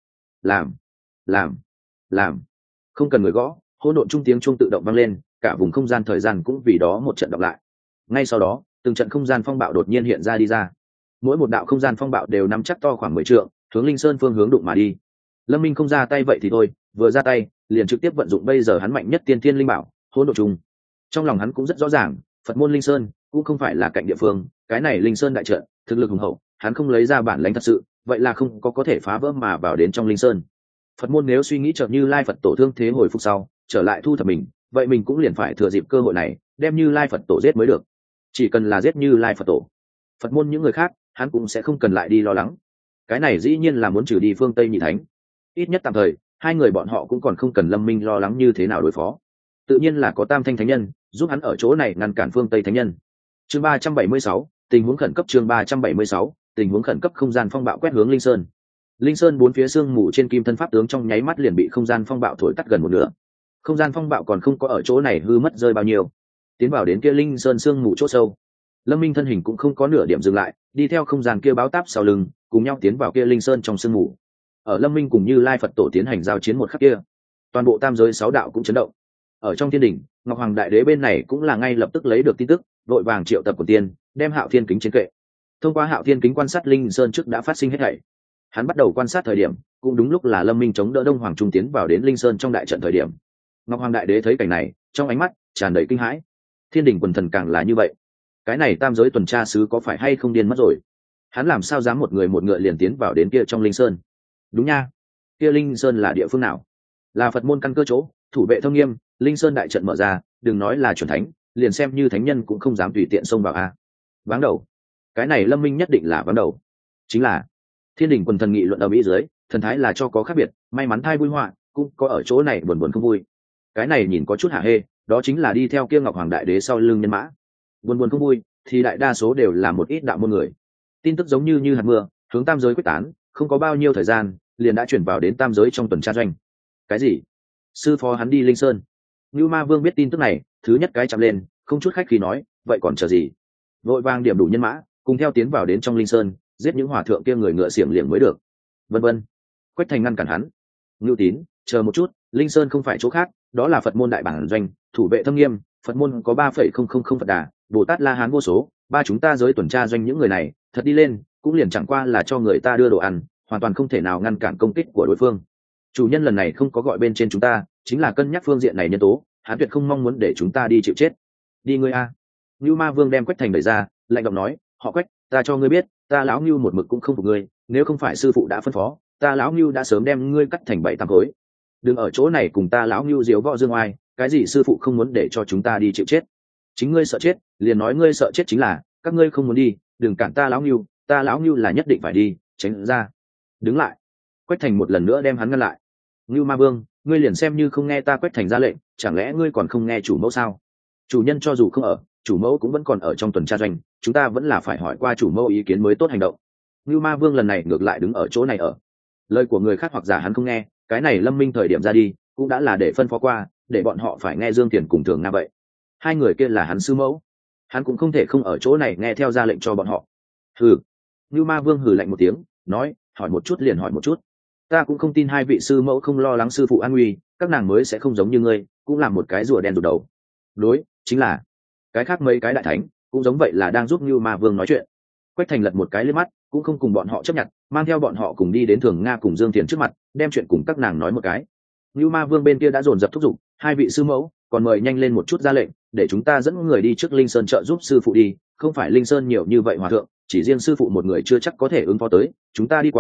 Làm. Không cần người gõ, hỗn độn trung tiếng chuông tự động vang lên, cả vùng không gian thời gian cũng vì đó một trận đọc lại. Ngay sau đó, từng trận không gian phong bạo đột nhiên hiện ra đi ra. Mỗi một đạo không gian phong bạo đều nắm chắc to khoảng 10 trượng, hướng Linh Sơn phương hướng đụng mà đi. Lâm Minh không ra tay vậy thì thôi, vừa ra tay, liền trực tiếp vận dụng bây giờ hắn mạnh nhất tiên thiên linh bảo, hỗn độn trùng. Trong lòng hắn cũng rất rõ ràng, Phật môn Linh Sơn cũng không phải là cạnh địa phương, cái này Linh Sơn đại trận, thực lực hùng hậu, hắn không lấy ra bản lãnh thật sự, vậy là không có thể phá vỡ mà vào đến trong Linh Sơn. Phật môn nếu suy nghĩ chợt Như Lai Phật tổ thương thế hồi phục sau, trở lại thu thập mình, vậy mình cũng liền phải thừa dịp cơ hội này, đem Như Lai Phật tổ giết mới được. Chỉ cần là giết Như Lai Phật tổ, Phật môn những người khác, hắn cũng sẽ không cần lại đi lo lắng. Cái này dĩ nhiên là muốn trừ đi phương Tây Nhị Thánh. Ít nhất tạm thời, hai người bọn họ cũng còn không cần Lâm Minh lo lắng như thế nào đối phó. Tự nhiên là có Tam Thanh Thánh Nhân giúp hắn ở chỗ này ngăn cản phương Tây Thánh Nhân. Chương 376, tình huống khẩn cấp. Chương 376, tình huống khẩn cấp. Không gian phong bạo quét hướng Linh Sơn. Linh Sơn bốn phía sương mù trên kim thân pháp tướng trong nháy mắt liền bị không gian phong bạo thổi tắt gần một nửa. Không gian phong bạo còn không có ở chỗ này hư mất rơi bao nhiêu, tiến vào đến kia Linh Sơn sương mù chỗ sâu. Lâm Minh thân hình cũng không có nửa điểm dừng lại, đi theo không gian kia báo táp sau lưng, cùng nhau tiến vào kia Linh Sơn trong sương mù. Ở Lâm Minh cùng Như Lai Phật tổ tiến hành giao chiến một khắc kia, toàn bộ tam giới 6 đạo cũng chấn động. Ở trong thiên đình, Ngọc Hoàng Đại Đế bên này cũng là ngay lập tức lấy được tin tức, vội vàng triệu tập của tiên, đem Hạo Thiên kính trên kệ. Thông qua Hạo Thiên kính quan sát Linh Sơn trước đã phát sinh hết thảy. Hắn bắt đầu quan sát thời điểm, cũng đúng lúc là Lâm Minh chống đỡ Đông Hoàng Trung tiến vào đến Linh Sơn trong đại trận thời điểm. Ngọc Hoàng Đại Đế thấy cảnh này, trong ánh mắt tràn đầy kinh hãi. Thiên đình quần thần càng là như vậy. Cái này tam giới tuần tra sứ có phải hay không điên mất rồi? Hắn làm sao dám một người một ngựa liền tiến vào đến kia trong Linh Sơn? Đúng nha, kia Linh Sơn là địa phương nào? Là Phật môn căn cơ chỗ, thủ vệ thông nghiêm, Linh Sơn đại trận mở ra, đừng nói là chuẩn thánh, liền xem như thánh nhân cũng không dám tùy tiện xông vào a. Váng đầu. Cái này Lâm Minh nhất định là váng đầu. Chính là thiên đình quần thần nghị luận ở mỹ dưới, thần thái là cho có khác biệt, may mắn thai vui họa, cũng có ở chỗ này buồn buồn không vui. Cái này nhìn có chút hả hê, đó chính là đi theo kia Ngọc Hoàng Đại Đế sau lưng nhân mã. Buồn buồn không vui, thì đại đa số đều là một ít đạo môn người. Tin tức giống như hạt mưa, hướng tam giới quyết tán, không có bao nhiêu thời gian, liền đã chuyển vào đến tam giới trong tuần tra doanh. Cái gì? Sư phó hắn đi Linh Sơn? Như Ma Vương biết tin tức này, thứ nhất cái chạm lên, không chút khách khí nói, vậy còn chờ gì? Vội vàng điểm đủ nhân mã, cùng theo tiến vào đến trong Linh Sơn, giết những hòa thượng kia người ngựa xiềng liệng mới được. Vân vân. Quách Thành ngăn cản hắn. Ngưu Tín, chờ một chút, Linh Sơn không phải chỗ khác, đó là Phật môn đại bản doanh, thủ vệ thâm nghiêm, Phật môn có 3,000 Phật Đà, Bồ Tát La Hán vô số, ba chúng ta giới tuần tra doanh những người này, thật đi lên, cũng liền chẳng qua là cho người ta đưa đồ ăn, hoàn toàn không thể nào ngăn cản công kích của đối phương. Chủ nhân lần này không có gọi bên trên chúng ta, chính là cân nhắc phương diện này nhân tố, hắn tuyệt không mong muốn để chúng ta đi chịu chết. Đi ngươi a. Ngưu Ma Vương đem Quách Thành đẩy ra, lạnh giọng nói, họ Quách, ta cho ngươi biết, ta lão Ngưu một mực cũng không phục ngươi, nếu không phải sư phụ đã phân phó, ta lão Ngưu đã sớm đem ngươi cắt thành 7-8 khối. Đừng ở chỗ này cùng ta lão Ngưu diếu võ dương oai, cái gì sư phụ không muốn để cho chúng ta đi chịu chết. Chính ngươi sợ chết, liền nói ngươi sợ chết chính là, các ngươi không muốn đi, đừng cản ta lão Ngưu là nhất định phải đi, tránh ra. Đứng lại. Quách Thành một lần nữa đem hắn ngăn lại. Ngưu Ma Vương, ngươi liền xem như không nghe ta Quách Thành ra lệnh, chẳng lẽ ngươi còn không nghe chủ mẫu sao? Chủ nhân cho dù không ở, chủ mẫu cũng vẫn còn ở trong tuần tra doanh, chúng ta vẫn là phải hỏi qua chủ mẫu ý kiến mới tốt hành động. Ngưu Ma Vương lần này ngược lại đứng ở chỗ này ở. Lời của người khác hoặc giả hắn không nghe, cái này Lâm Minh thời điểm ra đi, cũng đã là để phân phó qua, để bọn họ phải nghe Dương Tiền cùng Thường Nga vậy. Hai người kia là hắn sư mẫu, hắn cũng không thể không ở chỗ này nghe theo ra lệnh cho bọn họ. Hừ. Ngưu Ma Vương hừ lạnh một tiếng, nói, hỏi một chút liền hỏi một chút. Ta cũng không tin hai vị sư mẫu không lo lắng sư phụ an nguy, các nàng mới sẽ không giống như ngươi, cũng làm một cái rùa đen rụt đầu. Đối, chính là cái khác mấy cái đại thánh cũng giống vậy là đang giúp Ngưu Ma Vương nói chuyện. Quách Thành lật một cái liếc mắt, cũng không cùng bọn họ chấp nhận, mang theo bọn họ cùng đi đến Thường Nga cùng Dương Tiền trước mặt, đem chuyện cùng các nàng nói một cái. Ngưu Ma Vương bên kia đã dồn dập thúc giục, hai vị sư mẫu, còn mời nhanh lên một chút ra lệnh, để chúng ta dẫn người đi trước Linh Sơn trợ giúp sư phụ đi, không phải Linh Sơn nhiều như vậy hòa thượng, chỉ riêng sư phụ một người chưa chắc có thể ứng phó tới, chúng ta đi qua,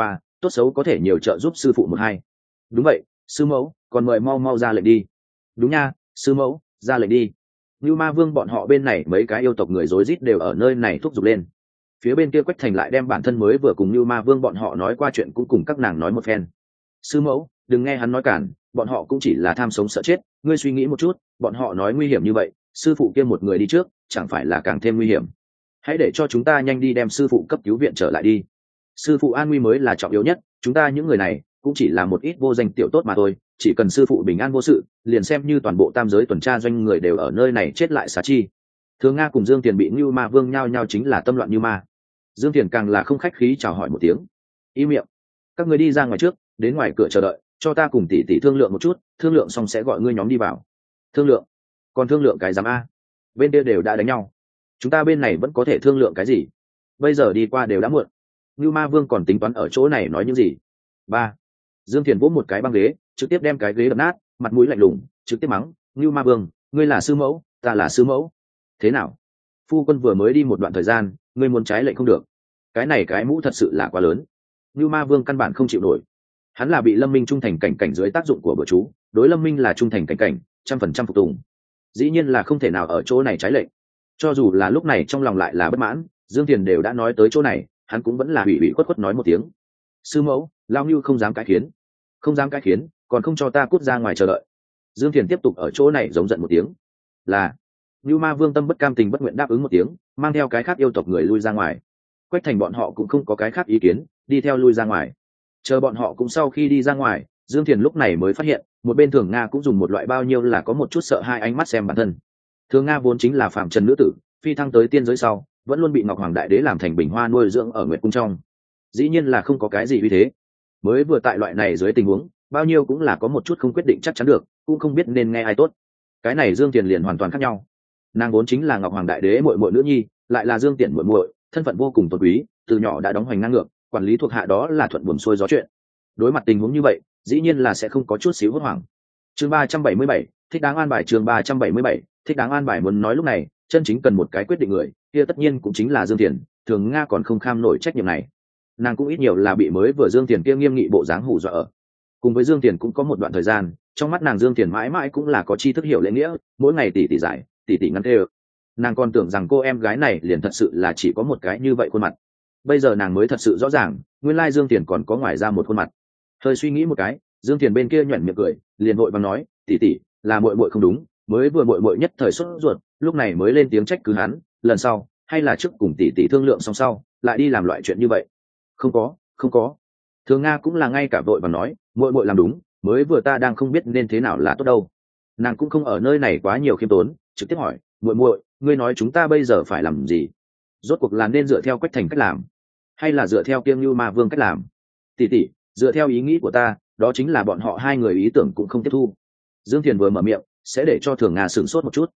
tốt xấu có thể nhiều trợ giúp sư phụ một hai. Đúng vậy, sư mẫu, còn mời mau mau ra lệnh đi. Đúng nha, sư mẫu, ra lệnh đi. Như Ma Vương bọn họ bên này mấy cái yêu tộc người rối rít đều ở nơi này thúc giục lên. Phía bên kia Quách Thành lại đem bản thân mới vừa cùng Như Ma Vương bọn họ nói qua chuyện cũng cùng các nàng nói một phen. Sư mẫu, đừng nghe hắn nói cản, bọn họ cũng chỉ là tham sống sợ chết, ngươi suy nghĩ một chút, bọn họ nói nguy hiểm như vậy, sư phụ kia một người đi trước, chẳng phải là càng thêm nguy hiểm. Hãy để cho chúng ta nhanh đi đem sư phụ cấp cứu viện trở lại đi. Sư phụ an nguy mới là trọng yếu nhất, chúng ta những người này cũng chỉ là một ít vô danh tiểu tốt mà thôi, chỉ cần sư phụ bình an vô sự, liền xem như toàn bộ tam giới tuần tra doanh người đều ở nơi này chết lại xá chi. Thường Nga cùng Dương Tiền bị Như Ma Vương nhao nhao chính là tâm loạn như ma. Dương Tiền càng là không khách khí chào hỏi một tiếng. Im miệng, các người đi ra ngoài trước, đến ngoài cửa chờ đợi, cho ta cùng tỷ tỷ thương lượng một chút, thương lượng xong sẽ gọi ngươi nhóm đi vào. Thương lượng? Còn thương lượng cái giám a? Bên kia đều đã đánh nhau, chúng ta bên này vẫn có thể thương lượng cái gì? Bây giờ đi qua đều đã muộn. Như Ma Vương còn tính toán ở chỗ này nói những gì? Ba. Dương Thiền vỗ một cái băng ghế, trực tiếp đem cái ghế đập nát, mặt mũi lạnh lùng, trực tiếp mắng, Như Ma Vương, ngươi là sư mẫu, ta là sư mẫu. Thế nào? Phu quân vừa mới đi một đoạn thời gian, ngươi muốn trái lệnh không được. Cái này cái mũ thật sự là quá lớn. Như Ma Vương căn bản không chịu nổi. Hắn là bị Lâm Minh trung thành cảnh dưới tác dụng của bữa chú, đối Lâm Minh là trung thành cảnh, 100% phục tùng. Dĩ nhiên là không thể nào ở chỗ này trái lệnh. Cho dù là lúc này trong lòng lại là bất mãn, Dương Thiền đều đã nói tới chỗ này, hắn cũng vẫn là ủy khuất khuất nói một tiếng. Sư mẫu, lao Như không dám cãi khiến. Không dám cãi khiến, còn không cho ta cút ra ngoài chờ đợi. Dương Thiền tiếp tục ở chỗ này giống giận một tiếng. Là. Như Ma Vương tâm bất cam tình bất nguyện đáp ứng một tiếng, mang theo cái khác yêu tộc người lui ra ngoài. Quách Thành bọn họ cũng không có cái khác ý kiến, đi theo lui ra ngoài. Chờ bọn họ cũng sau khi đi ra ngoài, Dương Thiền lúc này mới phát hiện, một bên Thường Nga cũng dùng một loại bao nhiêu là có một chút sợ hai ánh mắt xem bản thân. Thường Nga vốn chính là phàm trần nữ tử, phi thăng tới tiên giới sau, vẫn luôn bị Ngọc Hoàng Đại Đế làm thành bình hoa nuôi dưỡng ở Nguyệt Cung trong. Dĩ nhiên là không có cái gì uy thế. Mới vừa tại loại này dưới tình huống, bao nhiêu cũng là có một chút không quyết định chắc chắn được, cũng không biết nên nghe ai tốt. Cái này Dương Tiền liền hoàn toàn khác nhau. Nàng vốn chính là Ngọc Hoàng Đại Đế muội muội nữ nhi, lại là Dương Tiễn muội muội, thân phận vô cùng tôn quý, từ nhỏ đã đóng hoành ngang ngược, quản lý thuộc hạ đó là thuận buồm xuôi gió chuyện. Đối mặt tình huống như vậy, dĩ nhiên là sẽ không có chút xíu hốt hoảng. Chương 377, thích đáng an bài. Chương 377, thích đáng an bài. Muốn nói lúc này, chân chính cần một cái quyết định người, kia tất nhiên cũng chính là Dương Tiền. Thường Nga còn không kham nổi trách nhiệm này. Nàng cũng ít nhiều là bị mới vừa Dương Tiền kia nghiêm nghị bộ dáng hù dọa ở. Cùng với Dương Tiền cũng có một đoạn thời gian, trong mắt nàng Dương Tiền mãi mãi cũng là có tri thức hiểu lễ nghĩa, mỗi ngày tỷ tỷ giải, tỷ tỷ ngăn tê. Nàng còn tưởng rằng cô em gái này liền thật sự là chỉ có một cái như vậy khuôn mặt. Bây giờ nàng mới thật sự rõ ràng, nguyên lai Dương Tiền còn có ngoài ra một khuôn mặt. Hơi suy nghĩ một cái, Dương Tiền bên kia nhoẻn miệng cười, liền vội vàng nói, tỷ tỷ, là muội muội không đúng, mới vừa muội muội nhất thời sốt ruột, lúc này mới lên tiếng trách cứ hắn, lần sau, hay là trước cùng tỷ tỷ thương lượng xong sau, lại đi làm loại chuyện như vậy. Không có. Thường Nga cũng là ngay cả vội vàng nói, muội muội làm đúng, mới vừa ta đang không biết nên thế nào là tốt đâu. Nàng cũng không ở nơi này quá nhiều khiêm tốn, trực tiếp hỏi, muội muội, ngươi nói chúng ta bây giờ phải làm gì? Rốt cuộc là nên dựa theo Quách Thành cách làm, hay là dựa theo Kiêng Như Ma Vương cách làm? Tỷ tỷ, dựa theo ý nghĩ của ta, đó chính là bọn họ hai người ý tưởng cũng không tiếp thu. Dương Thiền vừa mở miệng, sẽ để cho Thường Nga sửng sốt một chút.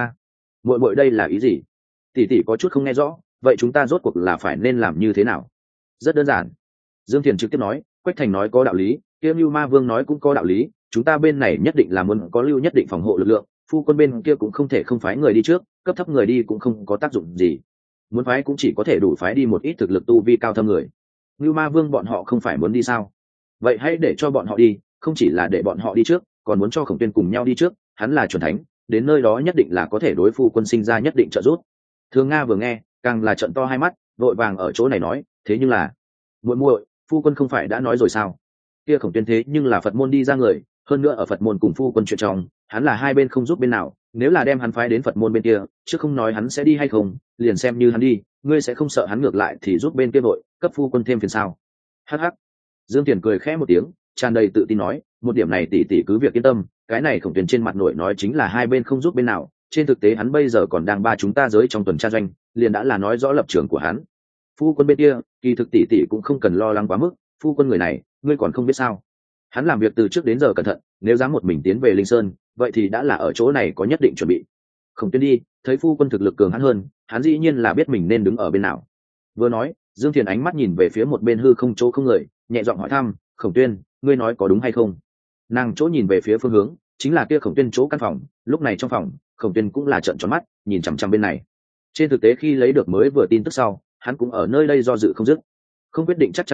Muội muội đây là ý gì? Tỷ tỷ có chút không nghe rõ, vậy chúng ta rốt cuộc là phải nên làm như thế nào? Rất đơn giản. Dương Thiền trực tiếp nói, Quách Thành nói có đạo lý, Kiêng Như Ma Vương nói cũng có đạo lý, chúng ta bên này nhất định là muốn có lưu nhất định phòng hộ lực lượng, phu quân bên kia cũng không thể không phái người đi trước, cấp thấp người đi cũng không có tác dụng gì. Muốn phái cũng chỉ có thể đủ phái đi một ít thực lực tu vi cao thâm người. Như Ma Vương bọn họ không phải muốn đi sao? Vậy hãy để cho bọn họ đi, không chỉ là để bọn họ đi trước, còn muốn cho Khổng Tuyên cùng nhau đi trước, hắn là chuẩn thánh, đến nơi đó nhất định là có thể đối phu quân sinh ra nhất định trợ giúp. Thường Nga vừa nghe, càng là trợn to hai mắt, vội vàng ở chỗ này nói, thế nhưng là, muội muội, phu quân không phải đã nói rồi sao? Kia Khổng Tuyên thế nhưng là Phật môn đi ra người, hơn nữa ở Phật môn cùng phu quân chuyện trong, hắn là hai bên không giúp bên nào, nếu là đem hắn phái đến Phật môn bên kia, chứ không nói hắn sẽ đi hay không, liền xem như hắn đi, ngươi sẽ không sợ hắn ngược lại thì giúp bên kia vội, cấp phu quân thêm phiền sao? Hắc hắc. Dương Tiền cười khẽ một tiếng, tràn đầy tự tin nói, một điểm này tỷ tỷ cứ việc yên tâm, cái này Khổng Tuyên trên mặt nổi nói chính là hai bên không giúp bên nào, trên thực tế hắn bây giờ còn đang ba chúng ta giới trong tuần tra doanh, liền đã là nói rõ lập trường của hắn. Phu quân bên kia, kỳ thực tỷ tỷ cũng không cần lo lắng quá mức, phu quân người này, ngươi còn không biết sao? Hắn làm việc từ trước đến giờ cẩn thận, nếu dám một mình tiến về Linh Sơn, vậy thì đã là ở chỗ này có nhất định chuẩn bị. Khổng Tuyên đi, thấy phu quân thực lực cường hắn hơn, hắn dĩ nhiên là biết mình nên đứng ở bên nào. Vừa nói, Dương Thiền ánh mắt nhìn về phía một bên hư không chỗ không người, nhẹ giọng hỏi thăm, Khổng Tuyên, ngươi nói có đúng hay không? Nàng chỗ nhìn về phía phương hướng, chính là kia Khổng Tuyên chỗ căn phòng, lúc này trong phòng, Khổng Tuyên cũng là trợn tròn mắt, nhìn chằm chằm bên này. Trên thực tế khi lấy được mới vừa tin tức sau, hắn cũng ở nơi đây do dự không dứt, không quyết định chắc chắn được,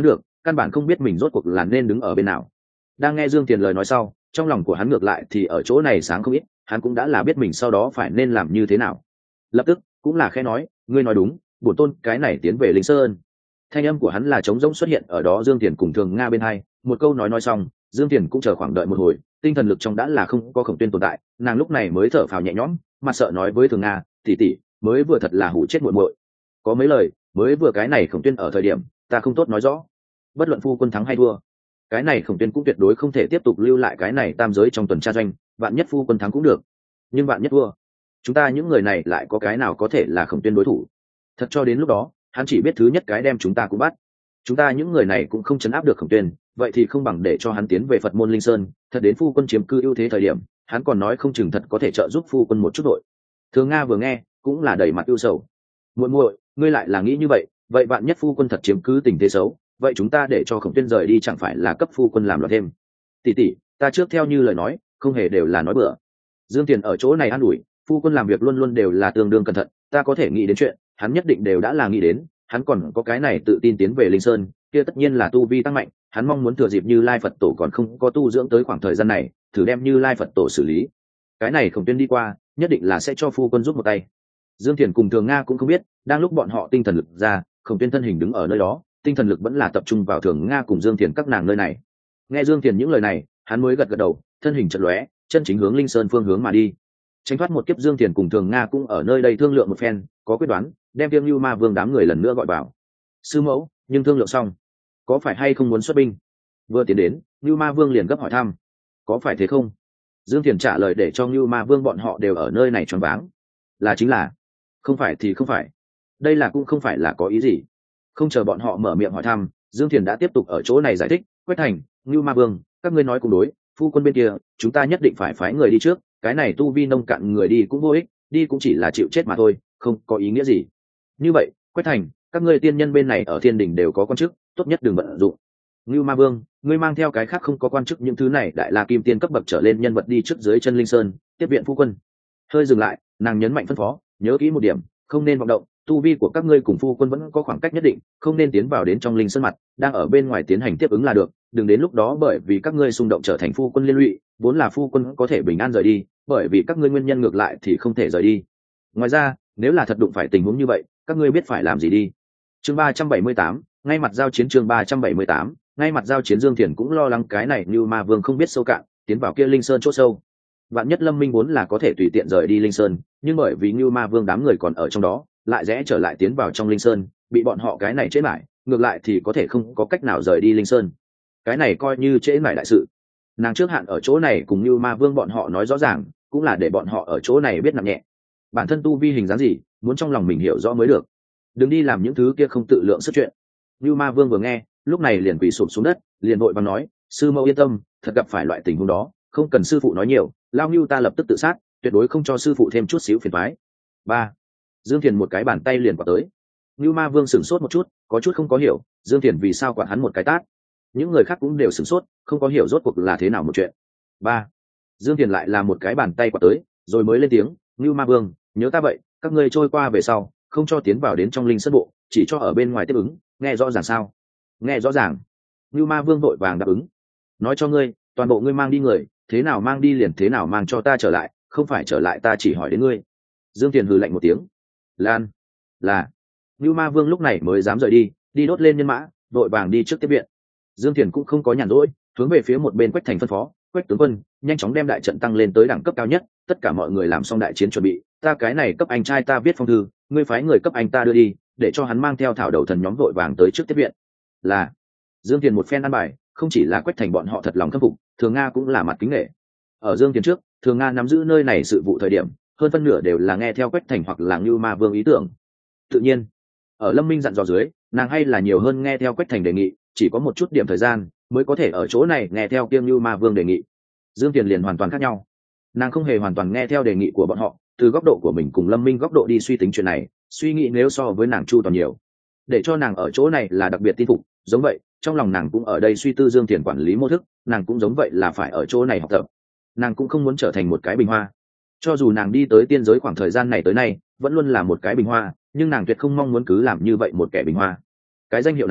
căn bản không biết mình rốt cuộc là nên đứng ở bên nào. Đang nghe Dương Tiền lời nói sau, trong lòng của hắn ngược lại thì ở chỗ này sáng không ít, hắn cũng đã là biết mình sau đó phải nên làm như thế nào. Lập tức cũng là khẽ nói, ngươi nói đúng, bổn tôn cái này tiến về Linh Sơn. Thanh âm của hắn là trống rỗng xuất hiện ở đó Dương Tiền cùng Thường Nga bên hai, một câu nói xong, Dương Tiền cũng chờ khoảng đợi một hồi, tinh thần lực trong đã là không có Khổng Tuyên tồn tại, nàng lúc này mới thở phào nhẹ nhõm, mặt sợ nói với Thường Nga, tỷ tỷ, mới vừa thật là hủ chết muội muội. Có mấy lời, mới vừa cái này Khổng Tuyên ở thời điểm, ta không tốt nói rõ. Bất luận phu quân thắng hay thua, cái này Khổng Tuyên cũng tuyệt đối không thể tiếp tục lưu lại cái này tam giới trong tuần tra doanh, vạn nhất phu quân thắng cũng được, nhưng vạn nhất thua, chúng ta những người này lại có cái nào có thể là Khổng Tuyên đối thủ. Thật cho đến lúc đó, hắn chỉ biết thứ nhất cái đem chúng ta cũng bắt, chúng ta những người này cũng không chấn áp được Khổng Tuyên, vậy thì không bằng để cho hắn tiến về Phật môn Linh Sơn, thật đến phu quân chiếm cư ưu thế thời điểm, hắn còn nói không chừng thật có thể trợ giúp phu quân một chút đội. Thường Nga vừa nghe cũng là đầy mặt ưu sầu. Muội muội, ngươi lại là nghĩ như vậy, vậy bạn nhất phu quân thật chiếm cứ tình thế xấu, vậy chúng ta để cho Khổng Tuyên rời đi chẳng phải là cấp phu quân làm loạn thêm. Tỷ tỷ, ta trước theo như lời nói, không hề đều là nói bừa. Dương Tiền ở chỗ này an ủi, phu quân làm việc luôn luôn đều là tương đương cẩn thận, ta có thể nghĩ đến chuyện, hắn nhất định đều đã là nghĩ đến, hắn còn có cái này tự tin tiến về Linh Sơn, kia tất nhiên là tu vi tăng mạnh, hắn mong muốn thừa dịp Như Lai Phật Tổ còn không có tu dưỡng tới khoảng thời gian này, thử đem Như Lai Phật Tổ xử lý. Cái này Khổng Tuyên đi qua, nhất định là sẽ cho phu quân giúp một tay. Dương Tiền cùng Thường Nga cũng không biết, đang lúc bọn họ tinh thần lực ra, Khổng Tuyên thân hình đứng ở nơi đó, tinh thần lực vẫn là tập trung vào Thường Nga cùng Dương Tiền các nàng nơi này. Nghe Dương Tiền những lời này, hắn mới gật gật đầu, thân hình chợt lóe, chân chính hướng Linh Sơn phương hướng mà đi. Tránh thoát một kiếp, Dương Tiền cùng Thường Nga cũng ở nơi đây thương lượng một phen, có quyết đoán, đem Viêm Nưu Ma Vương đám người lần nữa gọi vào. Sư mẫu, nhưng thương lượng xong, có phải hay không muốn xuất binh? Vừa tiến đến, Nưu Ma Vương liền gấp hỏi thăm. Có phải thế không? Dương Tiền trả lời để cho Nưu Ma Vương bọn họ đều ở nơi này choáng váng. Là chính là, không phải thì không phải. Đây là cũng không phải là có ý gì. Không chờ bọn họ mở miệng hỏi thăm, Dương Tiền đã tiếp tục ở chỗ này giải thích. Quách Thành, Nưu Ma Vương, các ngươi nói cùng đối, phu quân bên kia, chúng ta nhất định phải phái người đi trước. Cái này tu vi nông cạn người đi cũng vô ích, đi cũng chỉ là chịu chết mà thôi, không có ý nghĩa gì. Như vậy, Quách Thành, các ngươi tiên nhân bên này ở thiên đình đều có quan chức, tốt nhất đừng bận rộn. Ngưu Ma Vương, ngươi mang theo cái khác không có quan chức những thứ này đại la kim tiên cấp bậc trở lên nhân vật đi trước dưới chân Linh Sơn, tiếp viện phu quân. Hơi dừng lại, nàng nhấn mạnh phân phó, nhớ kỹ một điểm, không nên vọng động, tu vi của các ngươi cùng phu quân vẫn có khoảng cách nhất định, không nên tiến vào đến trong Linh Sơn mặt, đang ở bên ngoài tiến hành tiếp ứng là được, đừng đến lúc đó bởi vì các ngươi xung động trở thành phu quân liên lụy, vốn là phu quân có thể bình an rời đi, bởi vì các ngươi nguyên nhân ngược lại thì không thể rời đi. Ngoài ra, nếu là thật đụng phải tình huống như vậy, các ngươi biết phải làm gì đi. Chương 378, ngay mặt giao chiến. Chương 378, ngay mặt giao chiến. Dương Thiền cũng lo lắng cái này như Ma Vương không biết sâu cạn, tiến vào kia Linh Sơn chỗ sâu. Vạn nhất Lâm Minh vốn là có thể tùy tiện rời đi Linh Sơn, nhưng bởi vì như Ma Vương đám người còn ở trong đó, lại rẽ trở lại tiến vào trong Linh Sơn, bị bọn họ cái này trễ mãi, ngược lại thì có thể không có cách nào rời đi Linh Sơn. Cái này coi như trễ mãi đại sự. Nàng trước hạn ở chỗ này cùng như Ma Vương bọn họ nói rõ ràng, cũng là để bọn họ ở chỗ này biết nặng nhẹ. Bản thân tu vi hình dáng gì, muốn trong lòng mình hiểu rõ mới được. Đừng đi làm những thứ kia không tự lượng sức chuyện. Như Ma Vương vừa nghe, lúc này liền quỳ sụp xuống đất, liền vội vàng nói, sư mẫu yên tâm, thật gặp phải loại tình huống đó, không cần sư phụ nói nhiều, lao Nưu ta lập tức tự sát, tuyệt đối không cho sư phụ thêm chút xíu phiền toái. Ba. Dương Thiền một cái bàn tay liền quạt tới. Như Ma Vương sửng sốt một chút, có chút không có hiểu, Dương Thiền vì sao quạt hắn một cái tát. Những người khác cũng đều sửng sốt, không có hiểu rốt cuộc là thế nào một chuyện. Ba. Dương Thiền lại là một cái bàn tay quạt tới, rồi mới lên tiếng, Như Ma Vương, nhớ ta vậy, các ngươi trôi qua về sau, không cho tiến vào đến trong Linh Sơn bộ, chỉ cho ở bên ngoài tiếp ứng, nghe rõ ràng sao? Nghe rõ ràng. Như Ma Vương vội vàng đáp ứng. Nói cho ngươi, toàn bộ ngươi mang đi người, thế nào mang đi liền thế nào mang cho ta trở lại, không phải trở lại ta chỉ hỏi đến ngươi. Dương Tiền hừ lạnh một tiếng. Lan. Là. Như Ma Vương lúc này mới dám rời đi, đi đốt lên nhân mã, vội vàng đi trước tiếp viện. Dương Tiền cũng không có nhàn rỗi, hướng về phía một bên Quách Thành phân phó, Quách tướng quân, nhanh chóng đem đại trận tăng lên tới đẳng cấp cao nhất, tất cả mọi người làm xong đại chiến chuẩn bị, ta cái này cấp anh trai ta viết phong thư, ngươi phái người cấp anh ta đưa đi, để cho hắn mang theo thảo đầu thần nhóm vội vàng tới trước tiếp viện. Là. Dương Tiền một phen ăn bài, không chỉ là Quách Thành bọn họ thật lòng khâm phục, Thường Nga cũng là mặt kính nể. Ở Dương Tiền trước, Thường Nga nắm giữ nơi này sự vụ thời điểm, hơn phân nửa đều là nghe theo Quách Thành hoặc là Như Ma Vương ý tưởng. Tự nhiên, ở Lâm Minh dặn dò dưới, nàng hay là nhiều hơn nghe theo Quách Thành đề nghị, chỉ có một chút điểm thời gian mới có thể ở chỗ này nghe theo kiêm Như Ma Vương đề nghị. Dương Tiền liền hoàn toàn khác nhau, nàng không hề hoàn toàn nghe theo đề nghị của bọn họ, từ góc độ của mình cùng Lâm Minh góc độ đi suy tính chuyện này, suy nghĩ nếu so với nàng chu toàn nhiều, để cho nàng ở chỗ này là đặc biệt tin phục. Giống vậy, trong lòng nàng cũng ở đây suy tư Dương Tiền quản lý mô thức, nàng cũng giống vậy là phải ở chỗ này học tập. Nàng cũng không muốn trở thành một cái bình hoa, cho dù nàng đi tới tiên giới khoảng thời gian này tới nay vẫn luôn là một cái bình hoa, nhưng nàng tuyệt không mong muốn cứ làm như vậy một kẻ bình hoa. Cái danh hiệu này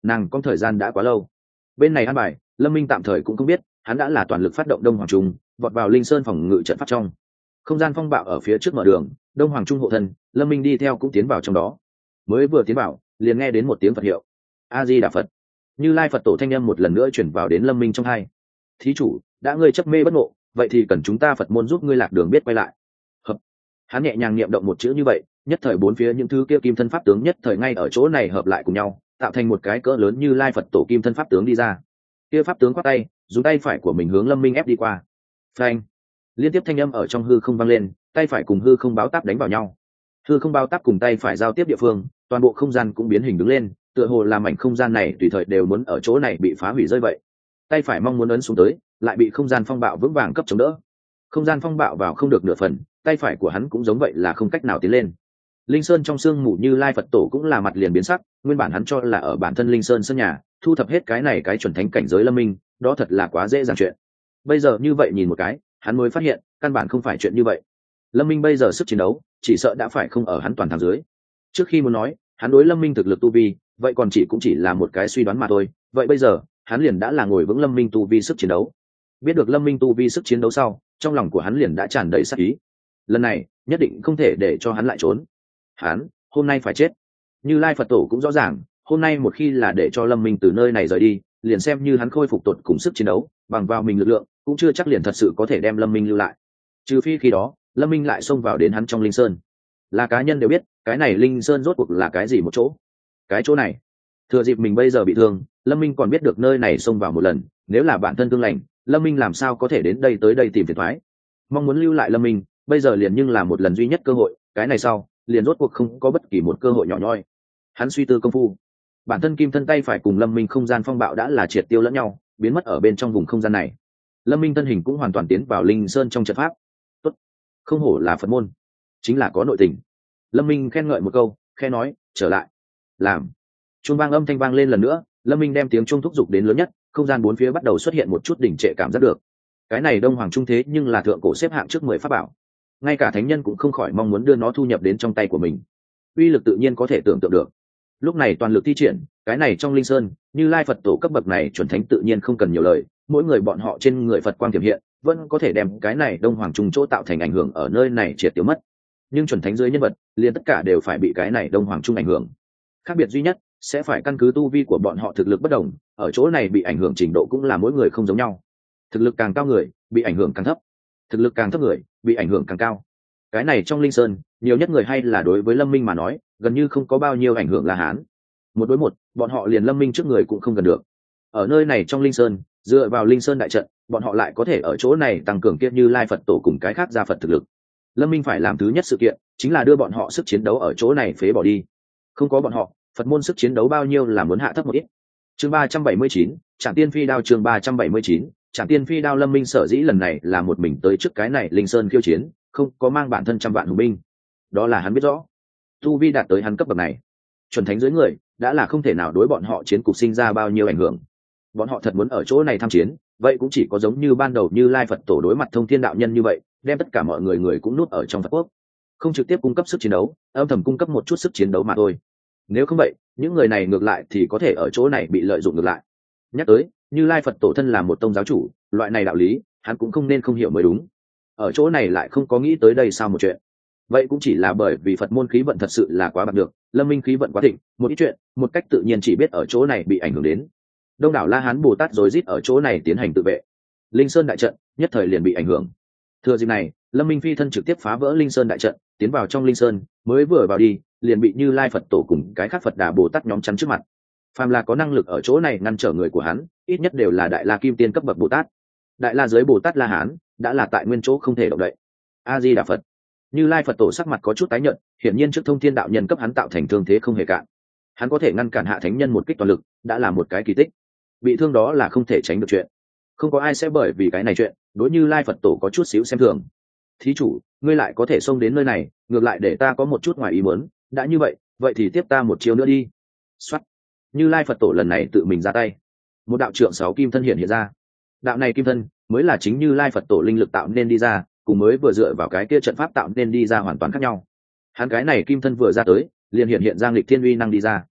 nàng có thời gian đã quá lâu. Bên này an bài, Lâm Minh tạm thời cũng không biết, hắn đã là toàn lực phát động Đông Hoàng Trung, vọt vào Linh Sơn phòng ngự trận pháp trong. Không gian phong bạo ở phía trước mở đường, Đông Hoàng Trung hộ thân, Lâm Minh đi theo cũng tiến vào trong đó. Mới vừa tiến vào, liền nghe đến một tiếng Phật hiệu. A Di Đà Phật. Như Lai Phật tổ thanh âm một lần nữa chuyển vào đến Lâm Minh trong tai. Thí chủ, đã ngươi chấp mê bất ngộ, vậy thì cần chúng ta Phật môn giúp ngươi lạc đường biết quay lại. Hợp. Hắn nhẹ nhàng niệm động một chữ như vậy, nhất thời bốn phía những thứ kia kim thân pháp tướng nhất thời ngay ở chỗ này hợp lại cùng nhau, tạo thành một cái cỡ lớn Như Lai Phật tổ kim thân pháp tướng đi ra. Kia pháp tướng quát tay, dùng tay phải của mình hướng Lâm Minh ép đi qua. Phanh. Liên tiếp thanh âm ở trong hư không vang lên, tay phải cùng hư không báo táp đánh vào nhau. Hư không báo táp cùng tay phải giao tiếp địa phương, toàn bộ không gian cũng biến hình đứng lên, tựa hồ làm mảnh không gian này tùy thời đều muốn ở chỗ này bị phá hủy rơi vậy. Tay phải mong muốn ấn xuống tới, lại bị không gian phong bạo vững vàng cấp chống đỡ. Không gian phong bạo vào không được nửa phần, tay phải của hắn cũng giống vậy là không cách nào tiến lên. Linh Sơn trong sương mù Như Lai Phật tổ cũng là mặt liền biến sắc, nguyên bản hắn cho là ở bản thân Linh Sơn sân nhà, thu thập hết cái này cái chuẩn thánh cảnh giới Lâm Minh, đó thật là quá dễ dàng chuyện. Bây giờ như vậy nhìn một cái, hắn mới phát hiện, căn bản không phải chuyện như vậy. Lâm Minh bây giờ sức chiến đấu, chỉ sợ đã phải không ở hắn toàn thắng dưới. Trước khi muốn nói, hắn đối Lâm Minh thực lực tu vi, vậy còn cũng chỉ là một cái suy đoán mà thôi. Vậy bây giờ, hắn liền đã là ngồi vững Lâm Minh tu vi sức chiến đấu. Biết được Lâm Minh tu vi sức chiến đấu sau, trong lòng của hắn liền đã tràn đầy sát ý. Lần này, nhất định không thể để cho hắn lại trốn. Hắn, hôm nay phải chết. Như Lai Phật tổ cũng rõ ràng, hôm nay một khi là để cho Lâm Minh từ nơi này rời đi, liền xem như hắn khôi phục tột cùng sức chiến đấu, bằng vào mình lực lượng, cũng chưa chắc liền thật sự có thể đem Lâm Minh lưu lại. Trừ phi khi đó, Lâm Minh lại xông vào đến hắn trong Linh Sơn. Là cá nhân đều biết, cái này Linh Sơn rốt cuộc là cái gì một chỗ. Cái chỗ này, thừa dịp mình bây giờ bị thương, Lâm Minh còn biết được nơi này xông vào một lần, nếu là bản thân thương lành, Lâm Minh làm sao có thể đến đây tới đây tìm phiền toái. Mong muốn lưu lại Lâm Minh, bây giờ liền nhưng là một lần duy nhất cơ hội, cái này sau, liền rốt cuộc không có bất kỳ một cơ hội nhỏ nhoi. Hắn suy tư công phu, bản thân kim thân tay phải cùng Lâm Minh không gian phong bạo đã là triệt tiêu lẫn nhau, biến mất ở bên trong vùng không gian này. Lâm Minh thân hình cũng hoàn toàn tiến vào Linh Sơn trong trận pháp. Tốt, không hổ là Phật môn, chính là có nội tình. Lâm Minh khen ngợi một câu, khe nói, trở lại. Làm. Chuông vang âm thanh vang lên lần nữa, Lâm Minh đem tiếng chuông thúc giục đến lớn nhất, không gian bốn phía bắt đầu xuất hiện một chút đỉnh trệ cảm giác được. Cái này Đông Hoàng Trung thế nhưng là thượng cổ xếp hạng trước 10 pháp bảo. Ngay cả thánh nhân cũng không khỏi mong muốn đưa nó thu nhập đến trong tay của mình. Uy lực tự nhiên có thể tưởng tượng được. Lúc này toàn lực thi triển, cái này trong Linh Sơn, Như Lai Phật tổ cấp bậc này chuẩn thánh tự nhiên không cần nhiều lời, mỗi người bọn họ trên người Phật quang tiềm hiện, vẫn có thể đem cái này Đông Hoàng Trung chỗ tạo thành ảnh hưởng ở nơi này triệt tiêu mất. Nhưng chuẩn thánh dưới nhân vật, liền tất cả đều phải bị cái này Đông Hoàng Trung ảnh hưởng. Khác biệt duy nhất sẽ phải căn cứ tu vi của bọn họ thực lực bất đồng, ở chỗ này bị ảnh hưởng trình độ cũng là mỗi người không giống nhau. Thực lực càng cao người, bị ảnh hưởng càng thấp. Thực lực càng thấp người, bị ảnh hưởng càng cao. Cái này trong Linh Sơn, nhiều nhất người hay là đối với Lâm Minh mà nói, gần như không có bao nhiêu ảnh hưởng là Hán. Một đối một, bọn họ liền Lâm Minh trước người cũng không gần được. Ở nơi này trong Linh Sơn, dựa vào Linh Sơn đại trận, bọn họ lại có thể ở chỗ này tăng cường kiếp Như Lai Phật tổ cùng cái khác gia Phật thực lực. Lâm Minh phải làm thứ nhất sự kiện, chính là đưa bọn họ sức chiến đấu ở chỗ này phế bỏ đi. Không có bọn họ, Phật môn sức chiến đấu bao nhiêu là muốn hạ thấp một ít. Chương 379, Trảm Tiên Phi Đao. Chương 379, Trảm Tiên Phi Đao. Lâm Minh sở dĩ lần này là một mình tới trước cái này Linh Sơn khiêu chiến, không có mang bản thân trăm vạn hùng binh. Đó là hắn biết rõ, tu vi đạt tới hắn cấp bậc này, chuẩn thánh dưới người đã là không thể nào đối bọn họ chiến cục sinh ra bao nhiêu ảnh hưởng. Bọn họ thật muốn ở chỗ này tham chiến, vậy cũng chỉ có giống như ban đầu Như Lai Phật tổ đối mặt Thông Thiên đạo nhân như vậy, đem tất cả mọi người cũng nuốt ở trong Phật quốc, không trực tiếp cung cấp sức chiến đấu, âm thầm cung cấp một chút sức chiến đấu mà thôi. Nếu không vậy, những người này ngược lại thì có thể ở chỗ này bị lợi dụng ngược lại. Nhắc tới, Như Lai Phật tổ thân là một tông giáo chủ, loại này đạo lý, hắn cũng không nên không hiểu mới đúng. Ở chỗ này lại không có nghĩ tới đây sao một chuyện. Vậy cũng chỉ là bởi vì Phật môn khí vận thật sự là quá bạc được, Lâm Minh khí vận quá thịnh, một ít chuyện, một cách tự nhiên chỉ biết ở chỗ này bị ảnh hưởng đến. Đông đảo La Hán Bồ Tát rối rít ở chỗ này tiến hành tự vệ. Linh Sơn đại trận nhất thời liền bị ảnh hưởng. Thừa dịp này, Lâm Minh phi thân trực tiếp phá vỡ Linh Sơn đại trận, tiến vào trong Linh Sơn, mới vừa vào đi, liền bị Như Lai Phật tổ cùng cái khác Phật Đà Bồ Tát nhóm chắn trước mặt. Phàm là có năng lực ở chỗ này ngăn trở người của hắn, ít nhất đều là Đại La Kim Tiên cấp bậc Bồ Tát. Đại La giới Bồ Tát La Hán đã là tại nguyên chỗ không thể động đậy. A Di Đà Phật. Như Lai Phật tổ sắc mặt có chút tái nhợt, hiển nhiên trước Thông Thiên đạo nhân cấp hắn tạo thành thương thế không hề cạn. Hắn có thể ngăn cản hạ thánh nhân một kích toàn lực, đã là một cái kỳ tích. Bị thương đó là không thể tránh được chuyện. Không có ai sẽ bởi vì cái này chuyện, đối Như Lai Phật tổ có chút xíu xem thường. Thí chủ, ngươi lại có thể xông đến nơi này, ngược lại để ta có một chút ngoài ý muốn, đã như vậy, vậy thì tiếp ta một chiêu nữa đi. Soát. Như Lai Phật tổ lần này tự mình ra tay. Một đạo trượng 6 kim thân hiện ra. Đạo này kim thân mới là chính Như Lai Phật tổ linh lực tạo nên đi ra, cùng mới vừa dựa vào cái kia trận pháp tạo nên đi ra hoàn toàn khác nhau. Hắn cái này kim thân vừa ra tới, liền hiện ra nghịch thiên uy năng đi ra.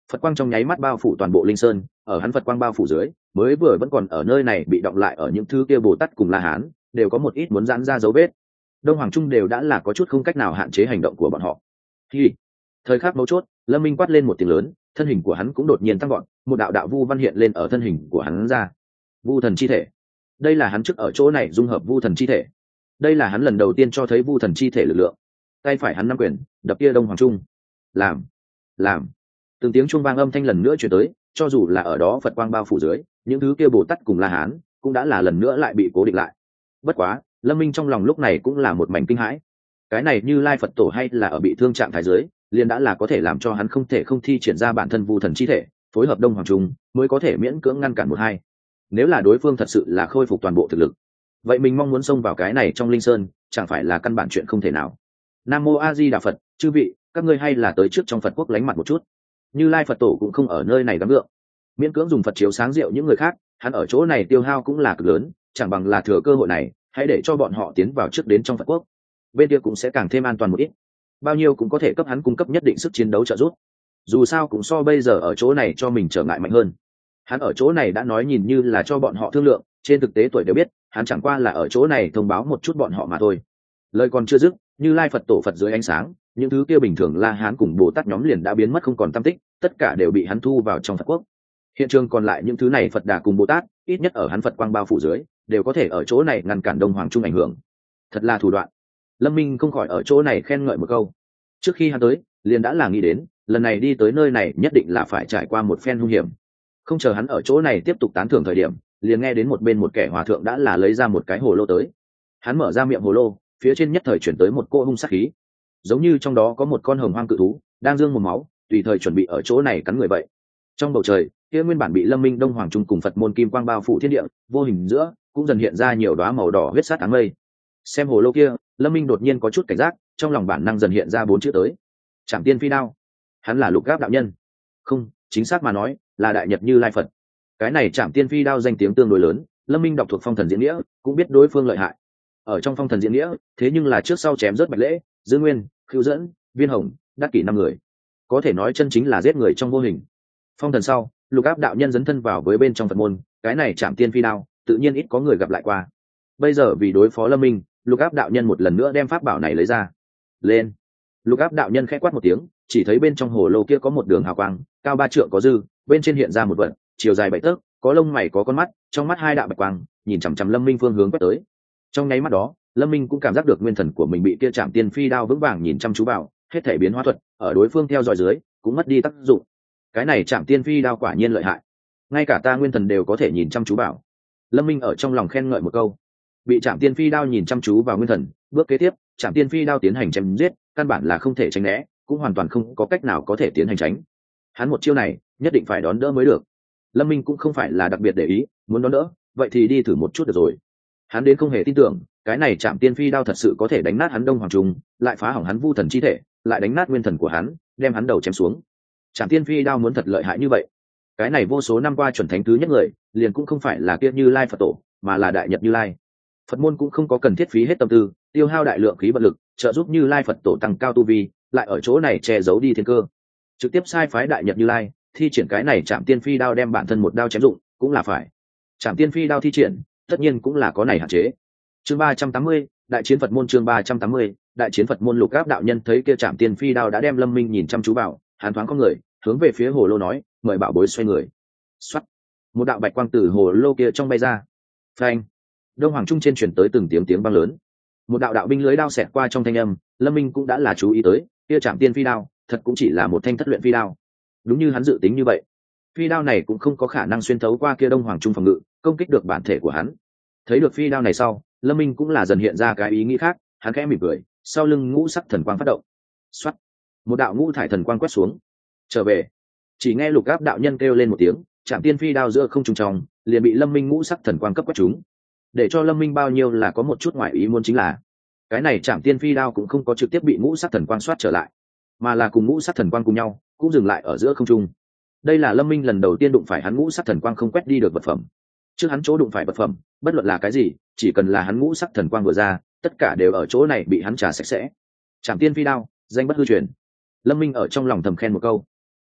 Phật quang trong nháy mắt bao phủ toàn bộ linh sơn, ở hắn Phật quang bao phủ dưới, mới vừa vẫn còn ở nơi này bị động lại ở những thứ kia Bồ Tát cùng La Hán, đều có một ít muốn giãn ra dấu vết. Đông Hoàng Trung đều đã là có chút không cách nào hạn chế hành động của bọn họ. Thì, thời khắc mấu chốt, Lâm Minh quát lên một tiếng lớn, thân hình của hắn cũng đột nhiên tăng gọn, một đạo đạo vu văn hiện lên ở thân hình của hắn ra. Vu thần chi thể. Đây là hắn trước ở chỗ này dung hợp vu thần chi thể. Đây là hắn lần đầu tiên cho thấy vu thần chi thể lực lượng. Tay phải hắn nắm quyền, đập kia Đông Hoàng Trung. Làm. Từng tiếng chuông vang âm thanh lần nữa truyền tới, cho dù là ở đó Phật quang bao phủ dưới, những thứ kia Bồ Tát cùng La Hán cũng đã là lần nữa lại bị cố định lại. Bất quá, Lâm Minh trong lòng lúc này cũng là một mảnh kinh hãi. Cái này Như Lai Phật tổ hay là ở bị thương trạng thái dưới, liền đã là có thể làm cho hắn không thể không thi triển ra bản thân vu thần chi thể, phối hợp Đông Hoàng Trung, mới có thể miễn cưỡng ngăn cản một hai. Nếu là đối phương thật sự là khôi phục toàn bộ thực lực, vậy mình mong muốn xông vào cái này trong linh sơn, chẳng phải là căn bản chuyện không thể nào. Nam Mô A Di Đà Phật, chư vị, các ngươi hay là tới trước trong Phật quốc lánh mặt một chút. Như Lai Phật tổ cũng không ở nơi này gắng gượng, miễn cưỡng dùng Phật chiếu sáng rượu những người khác, hắn ở chỗ này tiêu hao cũng là cực lớn, chẳng bằng là thừa cơ hội này, hãy để cho bọn họ tiến vào trước đến trong Phật quốc, bên kia cũng sẽ càng thêm an toàn một ít, bao nhiêu cũng có thể cấp hắn cung cấp nhất định sức chiến đấu trợ giúp. Dù sao cũng so bây giờ ở chỗ này cho mình trở ngại mạnh hơn. Hắn ở chỗ này đã nói nhìn như là cho bọn họ thương lượng, trên thực tế tuổi đều biết, hắn chẳng qua là ở chỗ này thông báo một chút bọn họ mà thôi. Lời còn chưa dứt, Như Lai Phật tổ Phật dưới ánh sáng, những thứ kia bình thường La Hán cùng Bồ Tát nhóm liền đã biến mất không còn tăm tích, tất cả đều bị hắn thu vào trong Phật quốc. Hiện trường còn lại những thứ này Phật Đà cùng Bồ Tát, ít nhất ở hắn Phật quang bao phủ dưới, đều có thể ở chỗ này ngăn cản Đông Hoàng Trung ảnh hưởng. Thật là thủ đoạn. Lâm Minh không khỏi ở chỗ này khen ngợi một câu. Trước khi hắn tới, liền đã là nghĩ đến, lần này đi tới nơi này nhất định là phải trải qua một phen hung hiểm. Không chờ hắn ở chỗ này tiếp tục tán thưởng thời điểm, liền nghe đến một bên một kẻ hòa thượng đã là lấy ra một cái hồ lô tới. Hắn mở ra miệng hồ lô, phía trên nhất thời chuyển tới một cỗ hung sát khí, giống như trong đó có một con hồng hoang cự thú đang dương một máu, tùy thời chuẩn bị ở chỗ này cắn người vậy. Trong bầu trời, kia nguyên bản bị Lâm Minh Đông Hoàng Trung cùng Phật môn kim quang bao phủ thiên địa, vô hình giữa cũng dần hiện ra nhiều đóa màu đỏ huyết sát áng mây. Xem hồ lô kia, Lâm Minh đột nhiên có chút cảnh giác, trong lòng bản năng dần hiện ra 4 chữ tới: Trảm Tiên Phi Đao. Hắn là Lục Gáp đạo nhân, không, chính xác mà nói là Đại Nhật Như Lai Phật. Cái này Trảm Tiên Phi Đao danh tiếng tương đối lớn, Lâm Minh đọc thuộc Phong Thần Diễn Nghĩa, cũng biết đối phương lợi hại. Ở trong Phong Thần Diễn Nghĩa, thế nhưng là trước sau chém rớt Bạch Lễ, Dương Nguyên, Khưu Dẫn, Viên Hồng, Đắc Kỷ 5 người, có thể nói chân chính là giết người trong vô hình. Phong thần sau, Lục Áp đạo nhân dấn thân vào với bên trong Phật môn, cái này Trảm Tiên Phi Đao, tự nhiên ít có người gặp lại qua. Bây giờ vì đối phó Lâm Minh, Lục Áp đạo nhân một lần nữa đem pháp bảo này lấy ra. Lên. Lục Áp đạo nhân khẽ quát một tiếng, chỉ thấy bên trong hồ lô kia có một đường hào quang, cao 3 trượng có dư, bên trên hiện ra một vật, chiều dài 7 tấc, có lông mày có con mắt, trong mắt 2 đạo bạch quang, nhìn chằm chằm Lâm Minh phương hướng quét tới. Trong nháy mắt đó, Lâm Minh cũng cảm giác được nguyên thần của mình bị kia Trảm Tiên Phi Đao vững vàng nhìn chăm chú vào, hết thể biến hóa thuật ở đối phương theo dõi dưới cũng mất đi tác dụng. Cái này Trảm Tiên Phi Đao quả nhiên lợi hại, ngay cả ta nguyên thần đều có thể nhìn chăm chú vào. Lâm Minh ở trong lòng khen ngợi một câu. Bị Trảm Tiên Phi Đao nhìn chăm chú vào nguyên thần, bước kế tiếp, Trảm Tiên Phi Đao tiến hành chém giết, căn bản là không thể tránh né, cũng hoàn toàn không có cách nào có thể tiến hành tránh. Hắn một chiêu này, nhất định phải đón đỡ mới được. Lâm Minh cũng không phải là đặc biệt để ý, muốn đón đỡ, vậy thì đi thử một chút được rồi. Hắn đến không hề tin tưởng, cái này Trảm Tiên Phi Đao thật sự có thể đánh nát hắn Đông Hoàng Trung, lại phá hỏng hắn vu thần chi thể, lại đánh nát nguyên thần của hắn, đem hắn đầu chém xuống. Trảm Tiên Phi Đao muốn thật lợi hại như vậy, cái này vô số năm qua chuẩn thánh thứ nhất người, liền cũng không phải là kia Như Lai Phật tổ, mà là Đại Nhật Như Lai. Phật môn cũng không có cần thiết phí hết tâm tư, tiêu hao đại lượng khí vận lực, trợ giúp Như Lai Phật tổ tăng cao tu vi, lại ở chỗ này che giấu đi thiên cơ, trực tiếp sai phái Đại Nhật Như Lai thi triển cái này Trảm Tiên Phi Đao đem bản thân một đao chém dụng, cũng là phải. Trảm Tiên Phi Đao thi triển, tất nhiên cũng là có này hạn chế. Chương 380, đại chiến Phật môn. Chương 380, đại chiến Phật môn. Lục Áp đạo nhân thấy kia Trảm Tiên Phi Đao đã đem Lâm Minh nhìn chăm chú vào, hắn thoáng có người hướng về phía hồ lô nói, mời bảo bối xoay người. Xoát, một đạo bạch quang từ hồ lô kia trong bay ra. Phanh, Đông Hoàng Trung trên truyền tới từng tiếng vang lớn, một đạo đạo binh lưới đao xẹt qua trong thanh âm. Lâm Minh cũng đã là chú ý tới, kia Trảm Tiên Phi Đao thật cũng chỉ là một thanh thất luyện phi đao. Đúng như hắn dự tính như vậy, phi đao này cũng không có khả năng xuyên thấu qua kia Đông Hoàng Trung phòng ngự, công kích được bản thể của hắn. Thấy được phi đao này sau, Lâm Minh cũng là dần hiện ra cái ý nghĩ khác, hắn khẽ mỉm cười, sau lưng ngũ sắc thần quang phát động. Xoát, một đạo ngũ thải thần quang quét xuống. Trở về. Chỉ nghe Lục Áp đạo nhân kêu lên một tiếng, Trảm Tiên Phi Đao giữa không trung trong, liền bị Lâm Minh ngũ sắc thần quang cấp quét trúng. Để cho Lâm Minh bao nhiêu là có một chút ngoại ý muốn chính là, cái này Trảm Tiên Phi Đao cũng không có trực tiếp bị ngũ sắc thần quang xoát trở lại, mà là cùng ngũ sắc thần quang cùng nhau, cũng dừng lại ở giữa không trung. Đây là Lâm Minh lần đầu tiên đụng phải hắn ngũ sắc thần quang không quét đi được vật phẩm. Trước hắn chỗ đụng phải vật phẩm, bất luận là cái gì, chỉ cần là hắn ngũ sắc thần quang vừa ra, tất cả đều ở chỗ này bị hắn trả sạch sẽ. Trảm Tiên Phi Đao, danh bất hư truyền. Lâm Minh ở trong lòng thầm khen một câu.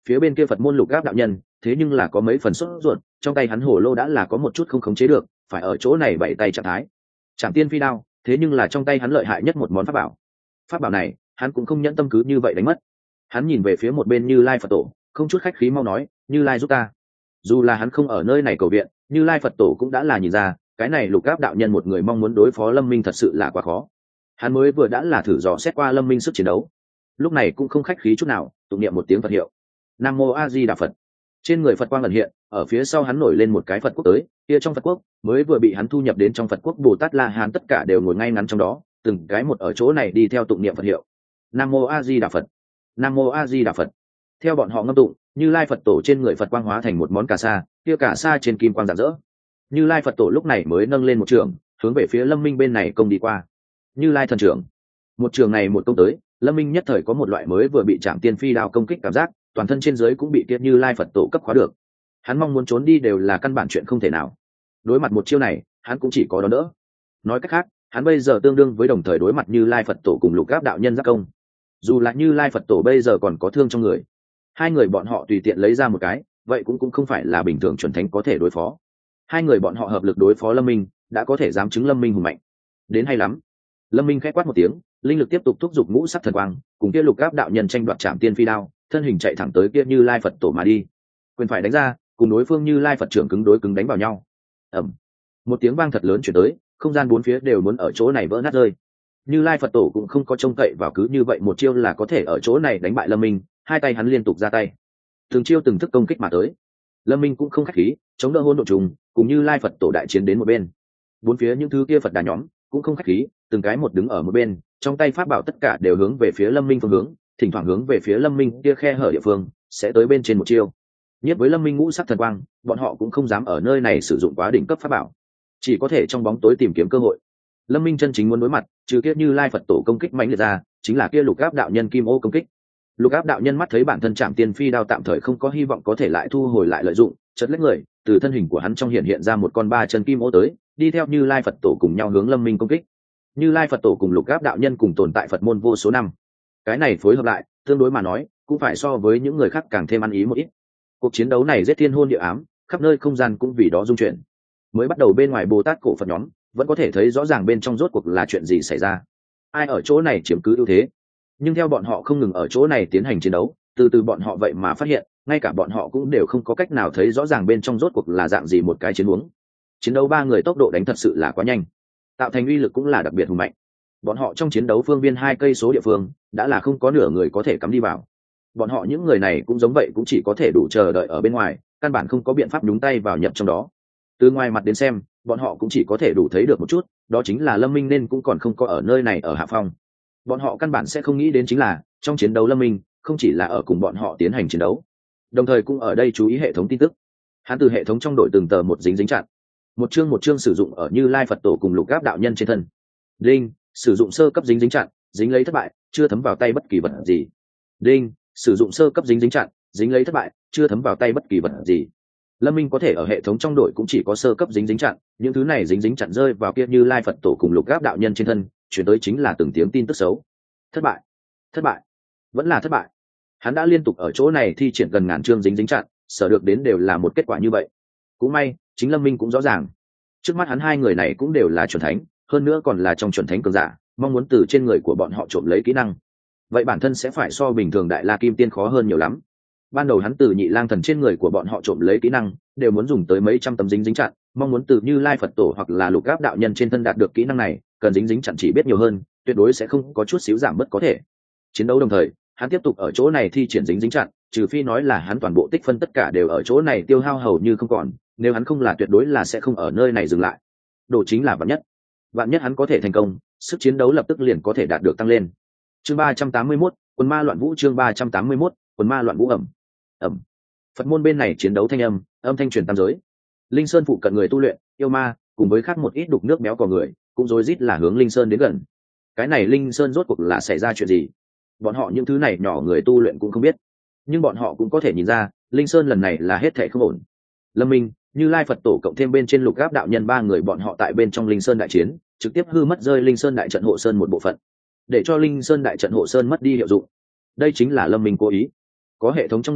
phía bên kia Phật môn Lục Áp đạo nhân thế nhưng là có mấy phần sốt ruột, trong tay hắn hồ lô đã là có một chút không khống chế được, phải ở chỗ này bảy tay trạng thái. Trảm Tiên Phi đao thế nhưng là trong tay hắn lợi hại nhất một món pháp bảo. Pháp bảo này hắn cũng không nhẫn tâm cứ như vậy đánh mất. Hắn nhìn về phía một bên Như Lai Phật Tổ, không chút khách khí mau nói, Như Lai giúp ta. Dù là hắn không ở nơi này cầu viện, Như Lai Phật Tổ cũng đã là nhìn ra cái này Lục Áp đạo nhân một người mong muốn đối phó Lâm Minh thật sự là quá khó. Hắn mới vừa đã là thử dò xét qua Lâm Minh sức chiến đấu, lúc này cũng không khách khí chút nào, tụng niệm một tiếng Phật hiệu. Nam Mô A Di Đà Phật. Trên người Phật quang ẩn hiện, ở phía sau hắn nổi lên một cái Phật quốc tới, kia trong Phật quốc mới vừa bị hắn thu nhập đến trong Phật quốc Bồ Tát La Hán tất cả đều ngồi ngay ngắn trong đó, từng cái một ở chỗ này đi theo tụng niệm Phật hiệu. Nam Mô A Di Đà Phật. Nam Mô A Di Đà Phật. Theo bọn họ ngâm tụng, Như Lai Phật Tổ trên người Phật quang hóa thành một món cà sa, kia cà sa trên kim quang rạng rỡ. Như Lai Phật Tổ lúc này mới nâng lên một trường, hướng về phía Lâm Minh bên này công đi qua. Như Lai thần trưởng. Một trường này một công tới, Lâm Minh nhất thời có một loại mới vừa bị Trảm Tiên Phi đao công kích cảm giác, toàn thân trên dưới cũng bị kiệt Như Lai Phật Tổ cấp khóa được. Hắn mong muốn trốn đi đều là căn bản chuyện không thể nào. Đối mặt một chiêu này, hắn cũng chỉ có đón đỡ. Nói cách khác, hắn bây giờ tương đương với đồng thời đối mặt Như Lai Phật Tổ cùng Lục Áp đạo nhân giáp công. Dù là Như Lai Phật Tổ bây giờ còn có thương trong người, hai người bọn họ tùy tiện lấy ra một cái, vậy cũng không phải là bình thường chuẩn thánh có thể đối phó. Hai người bọn họ hợp lực đối phó Lâm Minh, đã có thể dám chứng Lâm Minh hùng mạnh. Đến hay lắm. Lâm Minh khẽ quát một tiếng, linh lực tiếp tục thúc giục ngũ sắc thần quang, cùng kia Lục Áp đạo nhân tranh đoạt Trảm Tiên Phi đao, thân hình chạy thẳng tới kia Như Lai Phật Tổ mà đi. Quyền phải đánh ra, cùng đối phương Như Lai Phật trưởng cứng đối cứng đánh vào nhau. Ầm. Một tiếng vang thật lớn truyền tới, không gian bốn phía đều muốn ở chỗ này vỡ nát rơi. Như Lai Phật Tổ cũng không có trông cậy vào cứ như vậy một chiêu là có thể ở chỗ này đánh bại Lâm Minh, hai tay hắn liên tục ra tay, từng chiêu từng thức công kích mà tới. Lâm Minh cũng không khách khí, chống đỡ hỗn độn trùng, cùng Như Lai Phật Tổ đại chiến đến một bên. Bốn phía những thứ kia Phật đà nhóm cũng không khách khí, từng cái một đứng ở một bên, trong tay pháp bảo tất cả đều hướng về phía Lâm Minh phương hướng, thỉnh thoảng hướng về phía Lâm Minh kia khe hở địa phương, sẽ tới bên trên một chiêu. Nhất với Lâm Minh ngũ sắc thần quang, bọn họ cũng không dám ở nơi này sử dụng quá đỉnh cấp pháp bảo, chỉ có thể trong bóng tối tìm kiếm cơ hội. Lâm Minh chân chính muốn đối mặt, trừ kia Như Lai Phật Tổ công kích mãnh liệt ra, chính là kia Lục Áp đạo nhân kim ô công kích. Lục Áp đạo nhân mắt thấy bản thân Trảm Tiên Phi đao tạm thời không có hy vọng có thể lại thu hồi lại lợi dụng, chợt lách người, từ thân hình của hắn trong hiện ra một con ba chân kim ô tới, đi theo Như Lai Phật Tổ cùng nhau hướng Lâm Minh công kích. Như Lai Phật Tổ cùng Lục Áp đạo nhân cùng tồn tại Phật môn vô số năm, cái này phối hợp lại, tương đối mà nói, cũng phải so với những người khác càng thêm ăn ý một ít. Cuộc chiến đấu này giết thiên hôn địa ám, khắp nơi không gian cũng vì đó rung chuyển. Mới bắt đầu bên ngoài Bồ Tát cổ Phật nhóm, vẫn có thể thấy rõ ràng bên trong rốt cuộc là chuyện gì xảy ra, ai ở chỗ này chiếm cứ ưu thế. Nhưng theo bọn họ không ngừng ở chỗ này tiến hành chiến đấu, từ từ bọn họ vậy mà phát hiện, ngay cả bọn họ cũng đều không có cách nào thấy rõ ràng bên trong rốt cuộc là dạng gì một cái chiến huống. Chiến đấu ba người tốc độ đánh thật sự là quá nhanh, tạo thành uy lực cũng là đặc biệt hùng mạnh. Bọn họ trong chiến đấu phương viên 2 cây số địa phương đã là không có nửa người có thể cắm đi vào. Bọn họ những người này cũng giống vậy, cũng chỉ có thể đủ chờ đợi ở bên ngoài, căn bản không có biện pháp nhúng tay vào nhập trong đó. Từ ngoài mặt đến xem, bọn họ cũng chỉ có thể đủ thấy được một chút, đó chính là Lâm Minh nên cũng còn không có ở nơi này ở hạ phong. Bọn họ căn bản sẽ không nghĩ đến chính là trong chiến đấu Lâm Minh không chỉ là ở cùng bọn họ tiến hành chiến đấu, đồng thời cũng ở đây chú ý hệ thống tin tức. Hắn từ hệ thống trong đội từng tờ một dính chặn, một chương sử dụng ở Như Lai Phật Tổ cùng Lục Áp đạo nhân trên thân. Đinh, sử dụng sơ cấp dính chặn, dính lấy thất bại, chưa thấm vào tay bất kỳ vật gì. Đinh, sử dụng sơ cấp dính chặn, dính lấy thất bại, chưa thấm vào tay bất kỳ vật gì. Lâm Minh có thể ở hệ thống trong đội cũng chỉ có sơ cấp dính chặn, những thứ này dính chặn rơi vào kia Như Lai Phật Tổ cùng Lục Áp đạo nhân trên thân, chuyển tới chính là từng tiếng tin tức xấu. Thất bại, vẫn là thất bại. Hắn đã liên tục ở chỗ này thi triển gần ngàn chương dính chặn, sở được đến đều là một kết quả như vậy. Cũng may, chính Lâm Minh cũng rõ ràng, trước mắt hắn hai người này cũng đều là chuẩn thánh, hơn nữa còn là trong chuẩn thánh cường giả, mong muốn từ trên người của bọn họ trộm lấy kỹ năng, vậy bản thân sẽ phải so bình thường Đại La Kim Tiên khó hơn nhiều lắm. Ban đầu hắn từ Nhị Lang Thần trên người của bọn họ trộm lấy kỹ năng, đều muốn dùng tới mấy trăm tấm dính chặn, mong muốn từ Như Lai Phật Tổ hoặc là Lục Áp đạo nhân trên thân đạt được kỹ năng này, cần dính chặn chỉ biết nhiều hơn, tuyệt đối sẽ không có chút xíu giảm bớt có thể. Chiến đấu đồng thời, hắn tiếp tục ở chỗ này thi triển dính chặn, trừ phi nói là hắn toàn bộ tích phân tất cả đều ở chỗ này tiêu hao hầu như không còn, nếu hắn không là tuyệt đối là sẽ không ở nơi này dừng lại. Đồ chính là vạn nhất hắn có thể thành công, sức chiến đấu lập tức liền có thể đạt được tăng lên. Chương 381, Quần Ma Loạn Vũ. Chương 381, Quần Ma Loạn Vũ. ầm. Phật môn bên này chiến đấu thanh âm thanh truyền tam giới. Linh Sơn phụ cận người tu luyện, yêu ma, cùng với khác một ít đục nước béo cò người, cũng rối rít là hướng Linh Sơn đến gần. Cái này Linh Sơn rốt cuộc là xảy ra chuyện gì? Bọn họ những thứ này nhỏ người tu luyện cũng không biết, nhưng bọn họ cũng có thể nhìn ra, Linh Sơn lần này là hết thảy không ổn. Lâm Minh, Như Lai Phật Tổ cộng thêm bên trên Lục Áp đạo nhân ba người bọn họ tại bên trong Linh Sơn đại chiến, trực tiếp hư mất rơi Linh Sơn đại trận hộ sơn một bộ phận, để cho Linh Sơn đại trận hộ sơn mất đi hiệu dụng. Đây chính là Lâm Minh cố ý. Có hệ thống trong người,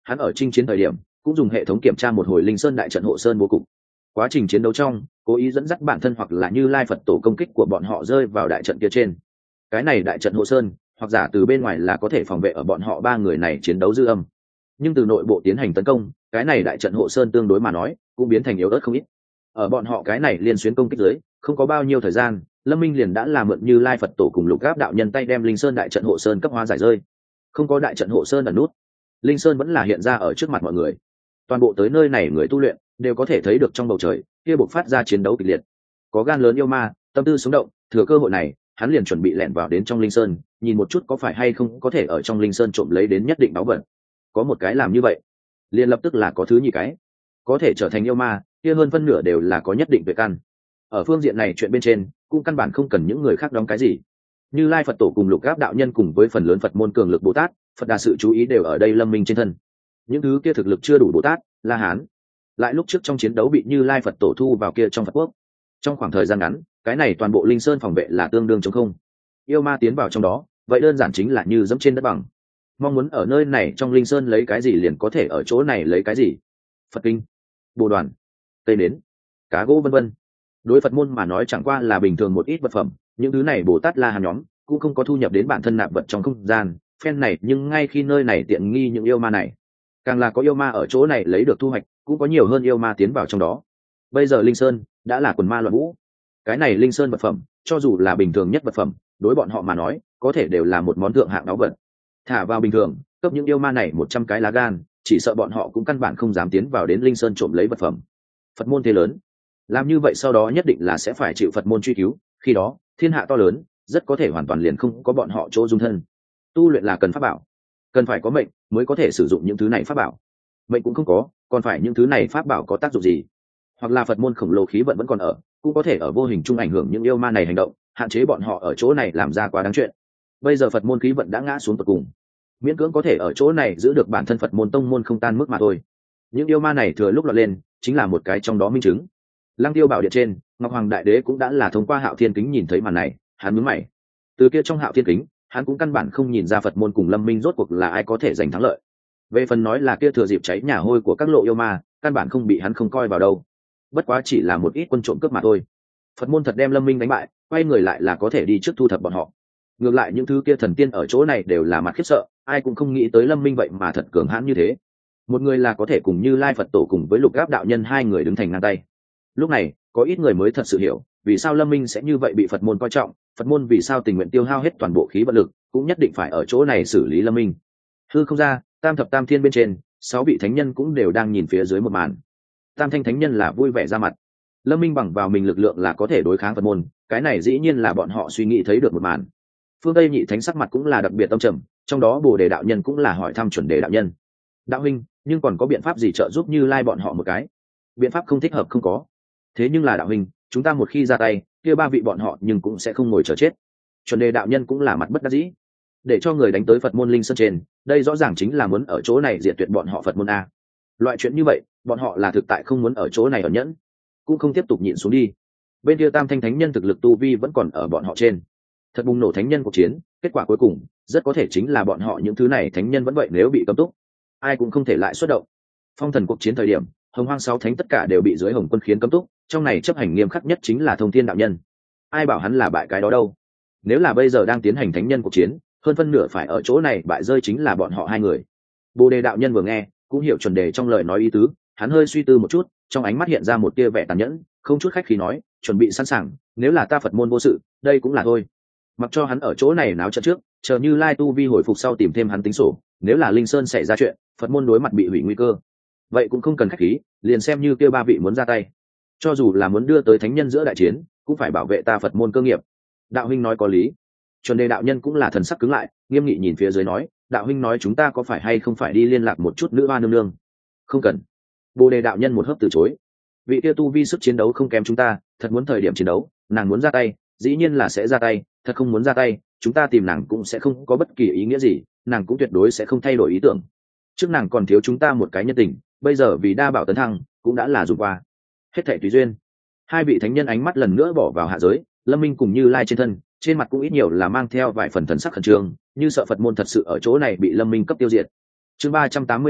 hắn ở chinh chiến thời điểm cũng dùng hệ thống kiểm tra một hồi linh sơn đại trận hộ sơn bố cục. Quá trình chiến đấu trong cố ý dẫn dắt bản thân hoặc là Như Lai Phật tổ công kích của bọn họ rơi vào đại trận kia trên. Cái này đại trận hộ sơn hoặc giả từ bên ngoài là có thể phòng vệ ở bọn họ ba người này chiến đấu dư âm, nhưng từ nội bộ tiến hành tấn công, cái này đại trận hộ sơn tương đối mà nói cũng biến thành yếu ớt không ít. Ở bọn họ cái này liên xuyến công kích dưới, không có bao nhiêu thời gian, Lâm Minh liền đã làm mượn Như Lai Phật tổ cùng Lục Gáp đạo nhân tay đem linh sơn đại trận hộ sơn cấp hóa giải rơi. Không có đại trận hộ sơn ẩn nút, linh sơn vẫn là hiện ra ở trước mặt mọi người. Toàn bộ tới nơi này người tu luyện đều có thể thấy được trong bầu trời kia bộc phát ra chiến đấu kịch liệt. Có gan lớn yêu ma tâm tư sống động, thừa cơ hội này hắn liền chuẩn bị lẻn vào đến trong linh sơn, nhìn một chút có phải hay không có thể ở trong linh sơn trộm lấy đến nhất định báu vật. Có một cái làm như vậy, liền lập tức là có thứ nhì cái. Có thể trở thành yêu ma, kia hơn phân nửa đều là có nhất định về căn. Ở phương diện này chuyện bên trên, cũng căn bản không cần những người khác đóng cái gì. Như Lai Phật tổ cùng Lục Gáp đạo nhân cùng với phần lớn Phật môn cường lực Bồ Tát, Phật đà sự chú ý đều ở đây Lâm Minh trên thân. Những thứ kia thực lực chưa đủ Bồ Tát, La Hán, lại lúc trước trong chiến đấu bị Như Lai Phật tổ thu vào kia trong Phật quốc. Trong khoảng thời gian ngắn, cái này toàn bộ linh sơn phòng vệ là tương đương trống không. Yêu ma tiến vào trong đó, vậy đơn giản chính là như dẫm trên đất bằng. Mong muốn ở nơi này trong linh sơn lấy cái gì liền có thể ở chỗ này lấy cái gì. Phật kinh, Bồ đoàn, cây nến, cá gỗ vân vân. Đối Phật môn mà nói chẳng qua là bình thường một ít vật phẩm, những thứ này Bồ Tát La Hán nhóm cũng không có thu nhập đến bản thân nạp vật trong không gian phen này, nhưng ngay khi nơi này tiện nghi những yêu ma này, càng là có yêu ma ở chỗ này lấy được thu hoạch, cũng có nhiều hơn yêu ma tiến vào trong đó. Bây giờ linh sơn đã là quần ma loạn vũ, cái này linh sơn vật phẩm cho dù là bình thường nhất vật phẩm, đối bọn họ mà nói có thể đều là một món thượng hạng đáo vật. Thả vào bình thường cấp những yêu ma này 100 cái lá gan, chỉ sợ bọn họ cũng căn bản không dám tiến vào đến linh sơn trộm lấy vật phẩm. Phật môn thế lớn, làm như vậy sau đó nhất định là sẽ phải chịu Phật môn truy cứu, khi đó thiên hạ to lớn, rất có thể hoàn toàn liền không có bọn họ chỗ dung thân. Tu luyện là cần pháp bảo, cần phải có mệnh mới có thể sử dụng những thứ này pháp bảo. Mệnh cũng không có, còn phải những thứ này pháp bảo có tác dụng gì? Hoặc là Phật môn khổng lồ khí vận vẫn còn ở, cũng có thể ở vô hình chung ảnh hưởng những yêu ma này hành động, hạn chế bọn họ ở chỗ này làm ra quá đáng chuyện. Bây giờ Phật môn khí vận đã ngã xuống tận cùng, miễn cưỡng có thể ở chỗ này giữ được bản thân Phật môn tông môn không tan mức mà thôi. Những yêu ma này thừa lúc lọt lên, chính là một cái trong đó minh chứng. Lăng Tiêu bảo điện trên, Ngọc Hoàng Đại Đế cũng đã là thông qua Hạo Thiên Kính nhìn thấy màn này, hắn nhướng mày. Từ kia trong Hạo Thiên Kính, hắn cũng căn bản không nhìn ra Phật môn cùng Lâm Minh rốt cuộc là ai có thể giành thắng lợi. Về phần nói là kia thừa dịp cháy nhà hôi của các lộ yêu ma, căn bản không bị hắn không coi vào đâu. Bất quá chỉ là một ít quân trộm cướp mà thôi. Phật môn thật đem Lâm Minh đánh bại, quay người lại là có thể đi trước thu thập bọn họ. Ngược lại những thứ kia thần tiên ở chỗ này đều là mặt khiếp sợ, ai cũng không nghĩ tới Lâm Minh vậy mà thật cường hãn như thế. Một người là có thể cùng Như Lai Phật tổ cùng với Lục Gáp đạo nhân hai người đứng thành ngang tay. Lúc này, có ít người mới thật sự hiểu, vì sao Lâm Minh sẽ như vậy bị Phật môn coi trọng, Phật môn vì sao tình nguyện tiêu hao hết toàn bộ khí vận lực, cũng nhất định phải ở chỗ này xử lý Lâm Minh. Hư không ra, Tam thập tam thiên bên trên, 6 vị thánh nhân cũng đều đang nhìn phía dưới một màn. Tam thanh thánh nhân là vui vẻ ra mặt. Lâm Minh bằng vào mình lực lượng là có thể đối kháng Phật môn, cái này dĩ nhiên là bọn họ suy nghĩ thấy được một màn. Phương Tây nhị thánh sắc mặt cũng là đặc biệt âm trầm, trong đó Bồ Đề đạo nhân cũng là hỏi thăm chuẩn đề đạo nhân. Đạo huynh, nhưng còn có biện pháp gì trợ giúp Như Lai bọn họ một cái? Biện pháp không thích hợp không có. Thế nhưng là đạo huynh, chúng ta một khi ra tay, kia 3 vị bọn họ nhưng cũng sẽ không ngồi chờ chết. Chuẩn đề đạo nhân cũng là mặt bất đắc dĩ. Để cho người đánh tới Phật môn linh sơn trên, đây rõ ràng chính là muốn ở chỗ này diệt tuyệt bọn họ Phật môn a. Loại chuyện như vậy, bọn họ là thực tại không muốn ở chỗ này ở nhẫn, cũng không tiếp tục nhịn xuống đi. Bên kia Tam thanh thánh nhân thực lực tu vi vẫn còn ở bọn họ trên. Thật bùng nổ thánh nhân cuộc chiến, kết quả cuối cùng rất có thể chính là bọn họ những thứ này thánh nhân vẫn vậy, nếu bị cấm túc, ai cũng không thể lại xuất động. Phong thần cuộc chiến thời điểm, Hồng Hoang 6 thánh tất cả đều bị dưới Hồng Quân khiến cấm túc, trong này chấp hành nghiêm khắc nhất chính là Thông Thiên đạo nhân. Ai bảo hắn là bại cái đó đâu? Nếu là bây giờ đang tiến hành thánh nhân cuộc chiến, hơn phân nửa phải ở chỗ này bại rơi chính là bọn họ hai người. Bồ Đề đạo nhân vừa nghe, cũng hiểu chuẩn đề trong lời nói ý tứ, hắn hơi suy tư một chút, trong ánh mắt hiện ra một tia vẻ tàn nhẫn, không chút khách khí nói, chuẩn bị sẵn sàng, nếu là ta Phật môn vô sự, đây cũng là thôi. Mặc cho hắn ở chỗ này náo trận trước, chờ Như Lai tu vi hồi phục sau tìm thêm hắn tính sổ, nếu là Linh Sơn xảy ra chuyện, Phật môn đối mặt bị hủy nguy cơ, vậy cũng không cần khách khí, liền xem như kêu 3 vị muốn ra tay, cho dù là muốn đưa tới thánh nhân giữa đại chiến, cũng phải bảo vệ ta Phật môn cơ nghiệp. Đạo huynh nói có lý. Chuẩn đề đạo nhân cũng là thần sắc cứng lại, nghiêm nghị nhìn phía dưới nói, đạo huynh nói chúng ta có phải hay không phải đi liên lạc một chút nữ hoa nương nương? Không cần. Bồ Đề đạo nhân một hớp từ chối. Vị kia tu vi sức chiến đấu không kém chúng ta, thật muốn thời điểm chiến đấu, nàng muốn ra tay, dĩ nhiên là sẽ ra tay, thật không muốn ra tay, chúng ta tìm nàng cũng sẽ không có bất kỳ ý nghĩa gì, nàng cũng tuyệt đối sẽ không thay đổi ý tưởng. Trước nàng còn thiếu chúng ta một cái nhân tình, bây giờ vì đa bảo tấn thăng, cũng đã là dùng qua. Hết thảy tùy duyên. Hai vị thánh nhân ánh mắt lần nữa bỏ vào hạ giới, Lâm Minh cùng Như Lai trên thân, trên mặt cũng ít nhiều là mang theo vài phần thần sắc khẩn trương, như sợ Phật môn thật sự ở chỗ này bị Lâm Minh cấp tiêu diệt. Chương 382,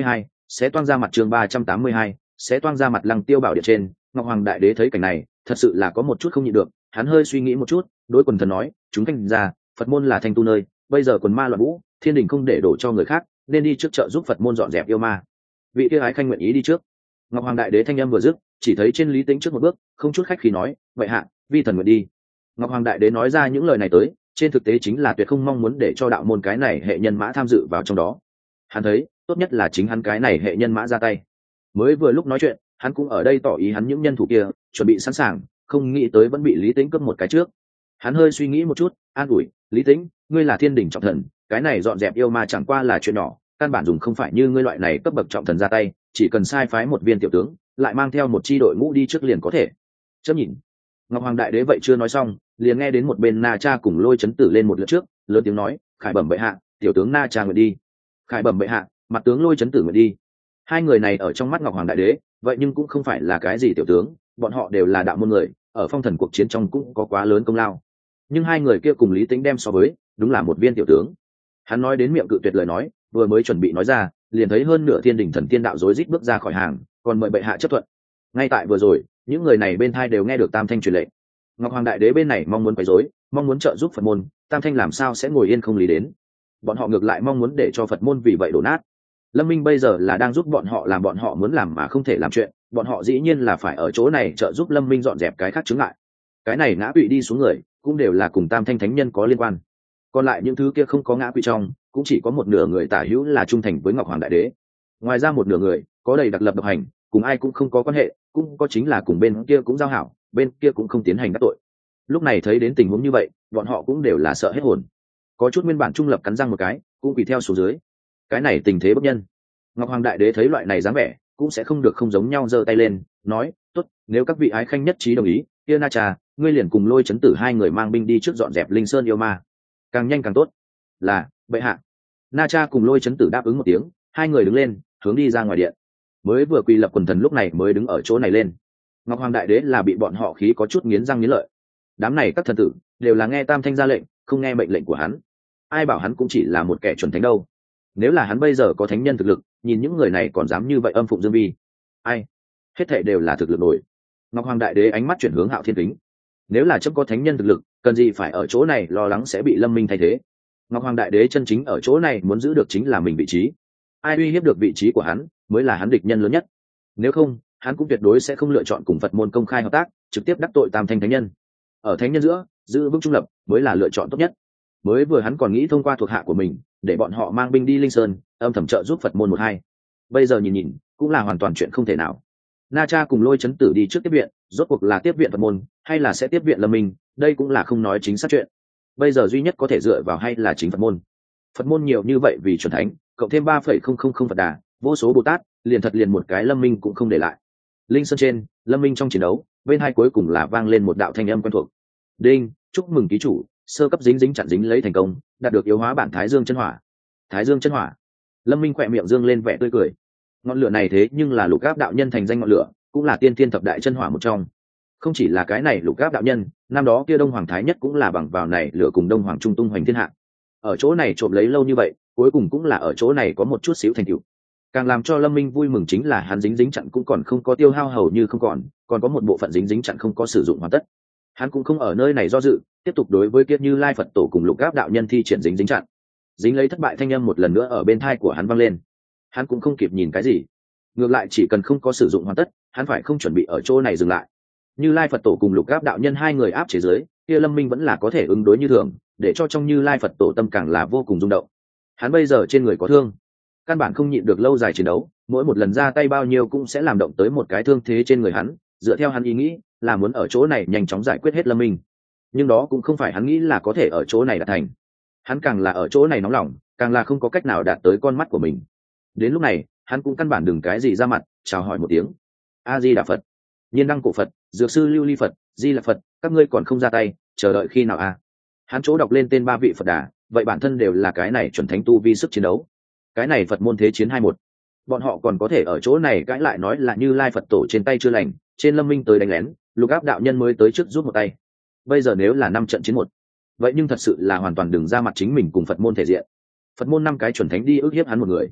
Sẽ toang ra mặt chương 382, sẽ toang ra mặt Lăng Tiêu bảo điện trên. Ngọc Hoàng Đại Đế thấy cảnh này thật sự là có một chút không nhịn được, hắn hơi suy nghĩ một chút, đối quần thần nói, chúng canh ra, Phật môn là thanh tu nơi, bây giờ quần ma loạn vũ, thiên đình không để đổ cho người khác, nên đi trước chợ giúp Phật môn dọn dẹp yêu ma. Vị kia ái khanh nguyện ý đi trước. Ngọc Hoàng Đại Đế thanh âm vừa dứt, chỉ thấy trên Lý Tĩnh trước một bước, không chút khách khí nói, vậy hạ, vi thần nguyện đi. Ngọc Hoàng Đại Đế nói ra những lời này tới, trên thực tế chính là tuyệt không mong muốn để cho đạo môn cái này hệ nhân mã tham dự vào trong đó. Hắn thấy tốt nhất là chính hắn cái này hệ nhân mã ra tay. Mới vừa lúc nói chuyện, hắn cũng ở đây tỏ ý hắn những nhân thủ kia chuẩn bị sẵn sàng, không nghĩ tới vẫn bị Lý Tĩnh cướp một cái trước. Hắn hơi suy nghĩ một chút, an ủi, Lý Tĩnh, ngươi là thiên đình trọng thần, cái này dọn dẹp yêu ma chẳng qua là chuyện nhỏ, căn bản dùng không phải như ngươi loại này cấp bậc trọng thần ra tay, chỉ cần sai phái một viên tiểu tướng, lại mang theo một chi đội ngũ đi trước liền có thể. Chớp nhìn. Ngọc Hoàng Đại Đế vậy chưa nói xong, liền nghe đến một bên Na Cha cùng Lôi Chấn Tử lên một lượt trước, lớn tiếng nói, khải bẩm bệ hạ, tiểu tướng Na Cha nguyện đi. Khải bẩm bệ hạ, mặt tướng Lôi Chấn Tử nguyện đi. Hai người này ở trong mắt Ngọc Hoàng Đại Đế, vậy nhưng cũng không phải là cái gì tiểu tướng, bọn họ đều là đạo môn người, ở phong thần cuộc chiến trong cũng có quá lớn công lao. Nhưng hai người kia cùng Lý Tĩnh đem so với, đúng là một viên tiểu tướng. Hắn nói đến miệng cự tuyệt lời nói, vừa mới chuẩn bị nói ra, liền thấy hơn nửa thiên đình thần tiên đạo rối rít bước ra khỏi hàng, còn mời bệ hạ chấp thuận. Ngay tại vừa rồi, những người này bên thai đều nghe được Tam Thanh truyền lệnh. Ngọc Hoàng Đại Đế bên này mong muốn quấy rối, mong muốn trợ giúp Phật môn, Tam Thanh làm sao sẽ ngồi yên không lý đến. Bọn họ ngược lại mong muốn để cho Phật môn vì vậy đổ nát. Lâm Minh bây giờ là đang giúp bọn họ làm bọn họ muốn làm mà không thể làm chuyện, bọn họ dĩ nhiên là phải ở chỗ này trợ giúp Lâm Minh dọn dẹp cái khác chướng ngại. Cái này ngã quỵ đi xuống người, cũng đều là cùng Tam Thanh thánh nhân có liên quan. Còn lại những thứ kia không có ngã quỵ trong, cũng chỉ có một nửa người tả hữu là trung thành với Ngọc Hoàng Đại Đế. Ngoài ra một nửa người có đầy đặc lập độc hành, cùng ai cũng không có quan hệ, cũng có chính là cùng bên kia cũng giao hảo, bên kia cũng không tiến hành các tội. Lúc này thấy đến tình huống như vậy, bọn họ cũng đều là sợ hết hồn. Có chút nguyên bản trung lập cắn răng một cái, cũng quỳ theo xuống dưới. Cái này tình thế bất nhân. Ngọc Hoàng Đại Đế thấy loại này dáng vẻ, cũng sẽ không được không giống nhau, giơ tay lên, nói, tốt, nếu các vị ái khanh nhất trí đồng ý, kia Na Cha, ngươi liền cùng Lôi Chấn Tử hai người mang binh đi trước dọn dẹp Linh Sơn yêu ma. Càng nhanh càng tốt. Là, bệ hạ. Na Cha cùng Lôi Chấn Tử đáp ứng một tiếng, hai người đứng lên, hướng đi ra ngoài điện. Mới vừa quỳ lập quần thần lúc này mới đứng ở chỗ này lên. Ngọc Hoàng Đại Đế là bị bọn họ khí có chút nghiến răng nghiến lợi. Đám này các thần tử đều là nghe Tam Thanh ra lệnh, không nghe mệnh lệnh của hắn. Ai bảo hắn cũng chỉ là một kẻ chuẩn thánh đâu. Nếu là hắn bây giờ có thánh nhân thực lực, nhìn những người này còn dám như vậy âm phụng dương vi. Ai? Hết thảy đều là thực lực nổi. Ngọc Hoàng Đại Đế ánh mắt chuyển hướng Hạo Thiên Kính. Nếu là chấm có thánh nhân thực lực, cần gì phải ở chỗ này lo lắng sẽ bị Lâm Minh thay thế. Ngọc Hoàng Đại Đế chân chính ở chỗ này muốn giữ được chính là mình vị trí. Ai uy hiếp được vị trí của hắn, mới là hắn địch nhân lớn nhất. Nếu không, hắn cũng tuyệt đối sẽ không lựa chọn cùng Phật môn công khai hợp tác, trực tiếp đắc tội Tam Thanh thánh nhân. Ở thánh nhân giữa, giữ vững trung lập mới là lựa chọn tốt nhất. Mới vừa hắn còn nghĩ thông qua thuộc hạ của mình, để bọn họ mang binh đi Linh Sơn, âm thầm trợ giúp Phật môn một hai. Bây giờ nhìn nhìn, cũng là hoàn toàn chuyện không thể nào. Na Cha cùng Lôi Chấn Tử đi trước tiếp viện, rốt cuộc là tiếp viện Phật môn, hay là sẽ tiếp viện Lâm Minh, đây cũng là không nói chính xác chuyện. Bây giờ duy nhất có thể dựa vào hay là chính Phật môn. Phật môn nhiều như vậy vì chuẩn thánh, cộng thêm 3,000 Phật Đà, vô số Bồ Tát, liền thật liền một cái Lâm Minh cũng không để lại. Linh Sơn trên, Lâm Minh trong chiến đấu, bên hai cuối cùng là vang lên một đạo thanh âm quen thuộc. Đinh, chúc mừng ký chủ, sơ cấp dính chặn dính lấy thành công, đạt được yếu hóa bản Thái Dương chân hỏa. Thái Dương chân hỏa. Lâm Minh khỏe miệng dương lên vẻ tươi cười. Ngọn lửa này thế nhưng là Lục Áp đạo nhân thành danh ngọn lửa, cũng là tiên thiên thập đại chân hỏa một trong. Không chỉ là cái này Lục Áp đạo nhân, năm đó kia Đông Hoàng Thái Nhất cũng là bằng vào này lửa cùng Đông Hoàng trung tung hoành thiên hạ. Ở chỗ này trộm lấy lâu như vậy, cuối cùng cũng là ở chỗ này có một chút xíu thành tựu. Càng làm cho Lâm Minh vui mừng chính là hắn dính chặn cũng còn không có tiêu hao hầu như không còn có một bộ phận dính chặn không có sử dụng hoàn tất. Hắn cũng không ở nơi này do dự, tiếp tục đối với Kiết Như Lai Phật Tổ cùng Lục Áp đạo nhân thi triển dính chặn. Dính lấy thất bại thanh âm một lần nữa ở bên tai của hắn vang lên. Hắn cũng không kịp nhìn cái gì, ngược lại chỉ cần không có sử dụng hoàn tất, hắn phải không chuẩn bị ở chỗ này dừng lại. Như Lai Phật Tổ cùng Lục Áp đạo nhân hai người áp chế dưới, kia Lâm Minh vẫn là có thể ứng đối như thường, để cho trong Như Lai Phật Tổ tâm càng là vô cùng rung động. Hắn bây giờ trên người có thương, căn bản không nhịn được lâu dài chiến đấu, mỗi một lần ra tay bao nhiêu cũng sẽ làm động tới một cái thương thế trên người hắn, dựa theo hắn ý nghĩ là muốn ở chỗ này nhanh chóng giải quyết hết Lâm Minh. Nhưng đó cũng không phải hắn nghĩ là có thể ở chỗ này đạt thành. Hắn càng là ở chỗ này nóng lòng, càng là không có cách nào đạt tới con mắt của mình. Đến lúc này, hắn cũng căn bản đừng cái gì ra mặt, chào hỏi một tiếng. A Di Đà Phật, Nhiên Đăng Cổ Phật, Dược Sư Lưu Ly Phật, Di Lặc Phật, các ngươi còn không ra tay, chờ đợi khi nào a? Hắn chỗ đọc lên tên ba vị Phật Đà, vậy bản thân đều là cái này chuẩn thánh tu vi sức chiến đấu. Cái này Phật môn thế chiến 2-1. Bọn họ còn có thể ở chỗ này cãi lại nói là Như Lai Phật Tổ trên tay chưa lành, trên Lâm Minh tới đánh lén, Lục Áp đạo nhân mới tới trước giúp một tay. Bây giờ nếu là 5 trận chiến 1, vậy nhưng thật sự là hoàn toàn đừng ra mặt chính mình cùng Phật môn thể diện. Phật môn 5 cái chuẩn thánh đi ức hiếp hắn một người.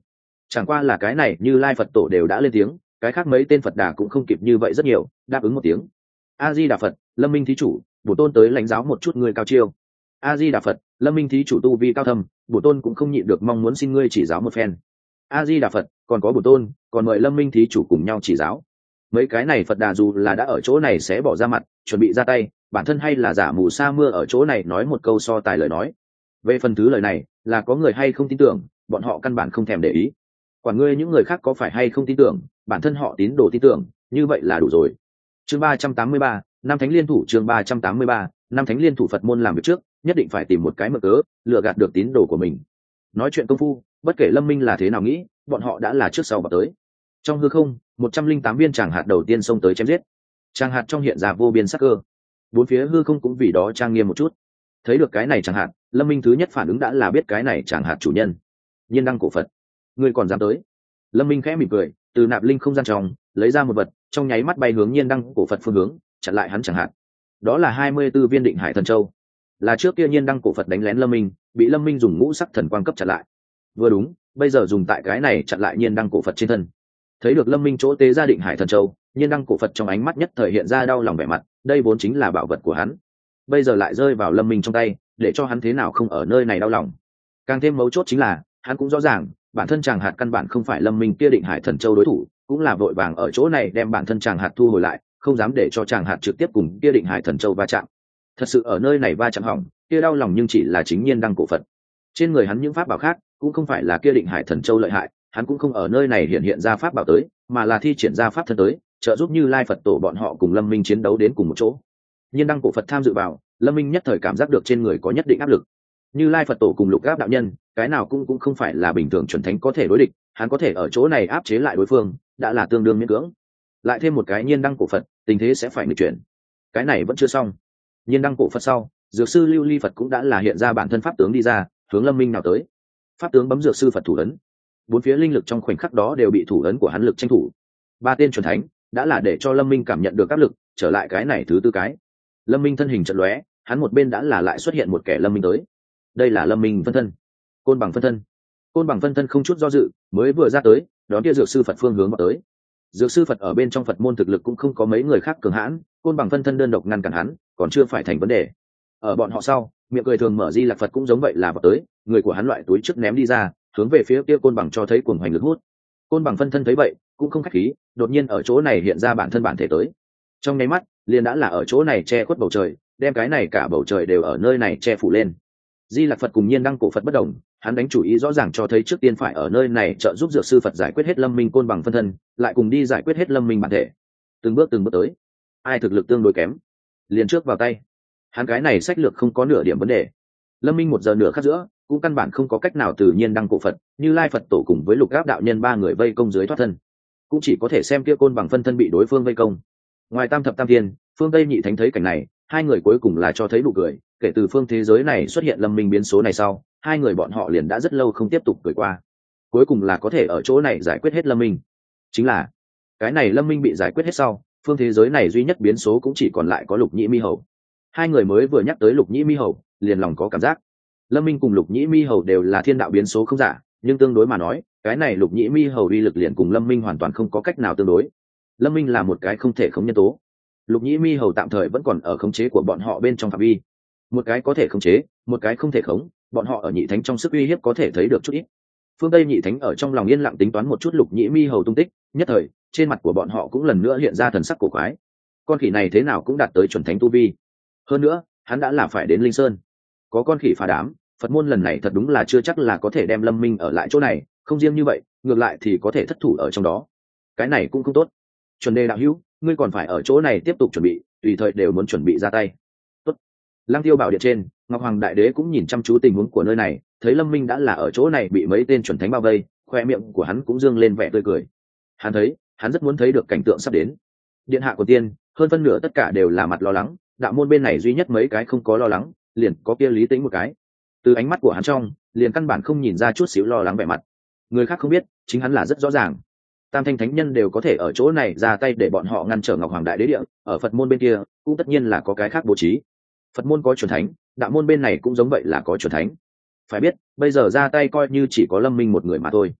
Chẳng qua là cái này Như Lai Phật tổ đều đã lên tiếng, cái khác mấy tên Phật đà cũng không kịp như vậy rất nhiều, đáp ứng một tiếng. A Di Đà Phật, Lâm Minh thí chủ, bổn tôn tới lãnh giáo một chút người cao chiêu. A Di Đà Phật, Lâm Minh thí chủ tu vi cao thâm, bổn tôn cũng không nhịn được mong muốn xin ngươi chỉ giáo một phen. A Di Đà Phật, còn có bổn tôn, còn mời Lâm Minh thí chủ cùng nhau chỉ giáo. Mấy cái này Phật đà dù là đã ở chỗ này sẽ bỏ ra mặt, chuẩn bị ra tay, bản thân hay là giả mù sa mưa ở chỗ này nói một câu so tài lời nói. Về phần thứ lời này, là có người hay không tin tưởng, bọn họ căn bản không thèm để ý. Quản ngươi những người khác có phải hay không tin tưởng, bản thân họ tín đồ tin tưởng, như vậy là đủ rồi. Chương 383, năm thánh liên thủ. Chương 383, năm thánh liên thủ. Phật môn làm việc trước, nhất định phải tìm một cái mượn cớ, lừa gạt được tín đồ của mình. Nói chuyện công phu, bất kể Lâm Minh là thế nào nghĩ, bọn họ đã là trước sau vào tới. Trong hư không, 108 viên tràng hạt đầu tiên xông tới chém giết. Tràng hạt trong hiện ra vô biên sắc cơ, bốn phía hư không cũng vì đó trang nghiêm một chút. Thấy được cái này tràng hạt, Lâm Minh thứ nhất phản ứng đã là biết cái này tràng hạt chủ nhân, Nhiên Đăng Cổ Phật. Ngươi còn dám tới? Lâm Minh khẽ mỉm cười, từ nạp linh không gian trong lấy ra một vật, trong nháy mắt bay hướng Nhiên Đăng Cổ Phật phương hướng, chặn lại hắn chẳng hạn. Đó là 24 viên Định Hải Thần Châu, là trước kia Nhiên Đăng Cổ Phật đánh lén Lâm Minh, bị Lâm Minh dùng ngũ sắc thần quang cấp chặn lại. Vừa đúng, bây giờ dùng tại cái này chặn lại Nhiên Đăng Cổ Phật trên thân. Thấy được Lâm Minh chỗ tế ra Định Hải Thần Châu, Nhiên Đăng Cổ Phật trong ánh mắt nhất thời hiện ra đau lòng vẻ mặt, đây vốn chính là bảo vật của hắn, bây giờ lại rơi vào Lâm Minh trong tay, để cho hắn thế nào không ở nơi này đau lòng. Càng thêm mấu chốt chính là, hắn cũng rõ ràng, bản thân chàng hạt căn bản không phải Lâm Minh kia Định Hải Thần Châu đối thủ, cũng là vội vàng ở chỗ này đem bản thân chàng hạt thu hồi lại, không dám để cho chàng hạt trực tiếp cùng kia Định Hải Thần Châu va chạm. Thật sự ở nơi này va chạm hỏng, kia đau lòng nhưng chỉ là chính Nhiên Đăng Cổ Phật. Trên người hắn những pháp bảo khác, cũng không phải là kia Định Hải Thần Châu lợi hại, hắn cũng không ở nơi này hiện ra pháp bảo tới, mà là thi triển ra pháp thân tới, trợ giúp Như Lai Phật tổ bọn họ cùng Lâm Minh chiến đấu đến cùng một chỗ. Nhiên Đăng Cổ Phật tham dự vào, Lâm Minh nhất thời cảm giác được trên người có nhất định áp lực. Như Lai Phật tổ cùng Lục Áp đạo nhân, cái nào cũng không phải là bình thường chuẩn thánh có thể đối địch, hắn có thể ở chỗ này áp chế lại đối phương, đã là tương đương miễn cưỡng. Lại thêm một cái Nhiên Đăng Cổ Phật, tình thế sẽ phải nghịch chuyển. Cái này vẫn chưa xong. Nhiên Đăng Cổ Phật sau, Dược sư Lưu Ly Phật cũng đã là hiện ra bản thân pháp tướng đi ra, hướng Lâm Minh nào tới. Pháp tướng bấm Dược sư Phật thủ ấn, bốn phía linh lực trong khoảnh khắc đó đều bị thủ ấn của hắn lực tranh thủ. Ba tên chuẩn thánh đã là để cho Lâm Minh cảm nhận được áp lực, trở lại cái này thứ tư cái. Lâm Minh thân hình chợt lóe, hắn một bên đã là lại xuất hiện một kẻ Lâm Minh tới. Đây là Lâm Minh phân thân, Côn Bằng phân thân. Côn Bằng phân thân không chút do dự, mới vừa ra tới, đón kia Dược sư Phật phương hướng vào tới. Dược sư Phật ở bên trong Phật môn thực lực cũng không có mấy người khác cường hãn, Côn Bằng phân thân đơn độc ngăn cản hắn, còn chưa phải thành vấn đề. Ở bọn họ sau, miệng cười thường mở Di Lạc Phật cũng giống vậy là vào tới, người của hắn loại túi trước ném đi ra, hướng về phía kia Côn Bằng cho thấy cuồng hoành lực hút. Côn Bằng phân thân thấy vậy, cũng không khách khí, đột nhiên ở chỗ này hiện ra bản thân bản thể tới. Trong nháy mắt, liền đã là ở chỗ này che khuất bầu trời, đem cái này cả bầu trời đều ở nơi này che phủ lên. Di Lạc Phật cùng Nhiên Đăng Cổ Phật bất đồng, hắn đánh chủ ý rõ ràng cho thấy trước tiên phải ở nơi này trợ giúp Dược sư Phật giải quyết hết Lâm Minh Côn Bằng phân thân, lại cùng đi giải quyết hết Lâm Minh bản thể. Từng bước tới, ai thực lực tương đối kém, liền trước vào tay. Hắn cái này sách lược không có nửa điểm vấn đề. Lâm Minh một giờ nửa khắc giữa, cũng căn bản không có cách nào từ Nhiên Đăng Cổ Phật, Như Lai Phật tổ cùng với Lục Áp đạo nhân ba người vây công dưới thoát thân, cũng chỉ có thể xem kia Côn Bằng phân thân bị đối phương vây công. Ngoài Tam Thập Tam Thiên, Phương Tây Nhị Thánh thấy cảnh này, hai người cuối cùng là cho thấy nụ cười, kể từ phương thế giới này xuất hiện Lâm Minh biến số này sau, hai người bọn họ liền đã rất lâu không tiếp tục cười qua. Cuối cùng là có thể ở chỗ này giải quyết hết Lâm Minh. Chính là, cái này Lâm Minh bị giải quyết hết sau, phương thế giới này duy nhất biến số cũng chỉ còn lại có Lục Nhĩ Mi Hầu. Hai người mới vừa nhắc tới Lục Nhĩ Mi Hầu, liền lòng có cảm giác. Lâm Minh cùng Lục Nhĩ Mi Hầu đều là thiên đạo biến số không giả, nhưng tương đối mà nói, cái này Lục Nhĩ Mi Hầu uy lực liền cùng Lâm Minh hoàn toàn không có cách nào tương đối. Lâm Minh là một cái không thể khống nhân tố, Lục Nhĩ Mi Hầu tạm thời vẫn còn ở khống chế của bọn họ bên trong phạm vi. Một cái có thể khống chế, một cái không thể khống, bọn họ ở Nhị Thánh trong sức uy hiếp có thể thấy được chút ít. Phương Tây Nhị Thánh ở trong lòng yên lặng tính toán một chút Lục Nhĩ Mi Hầu tung tích, nhất thời, trên mặt của bọn họ cũng lần nữa hiện ra thần sắc cổ quái. Con khỉ này thế nào cũng đạt tới chuẩn thánh tu vi. Hơn nữa, hắn đã là phải đến Linh Sơn. Có con khỉ phá đám, Phật môn lần này thật đúng là chưa chắc là có thể đem Lâm Minh ở lại chỗ này, không riêng như vậy, ngược lại thì có thể thất thủ ở trong đó. Cái này cũng không tốt. Chuẩn Đề đạo hữu, ngươi còn phải ở chỗ này tiếp tục chuẩn bị, tùy thời đều muốn chuẩn bị ra tay. Tốt. Lăng Tiêu bảo điện trên, Ngọc Hoàng Đại Đế cũng nhìn chăm chú tình huống của nơi này, thấy Lâm Minh đã là ở chỗ này bị mấy tên chuẩn thánh bao vây, khoe miệng của hắn cũng dương lên vẻ tươi cười. Hắn thấy, hắn rất muốn thấy được cảnh tượng sắp đến. Điện hạ của tiên, hơn phân nửa tất cả đều là mặt lo lắng, đạo môn bên này duy nhất mấy cái không có lo lắng, liền có kia Lý Tĩnh một cái. Từ ánh mắt của hắn trong, liền căn bản không nhìn ra chút xíu lo lắng vẻ mặt. Người khác không biết, chính hắn là rất rõ ràng. Tam thanh thánh nhân đều có thể ở chỗ này ra tay để bọn họ ngăn trở Ngọc Hoàng Đại Đế địa, ở Phật môn bên kia cũng tất nhiên là có cái khác bố trí. Phật môn có chuẩn thánh, đạo môn bên này cũng giống vậy là có chuẩn thánh. Phải biết, bây giờ ra tay coi như chỉ có Lâm Minh một người mà thôi.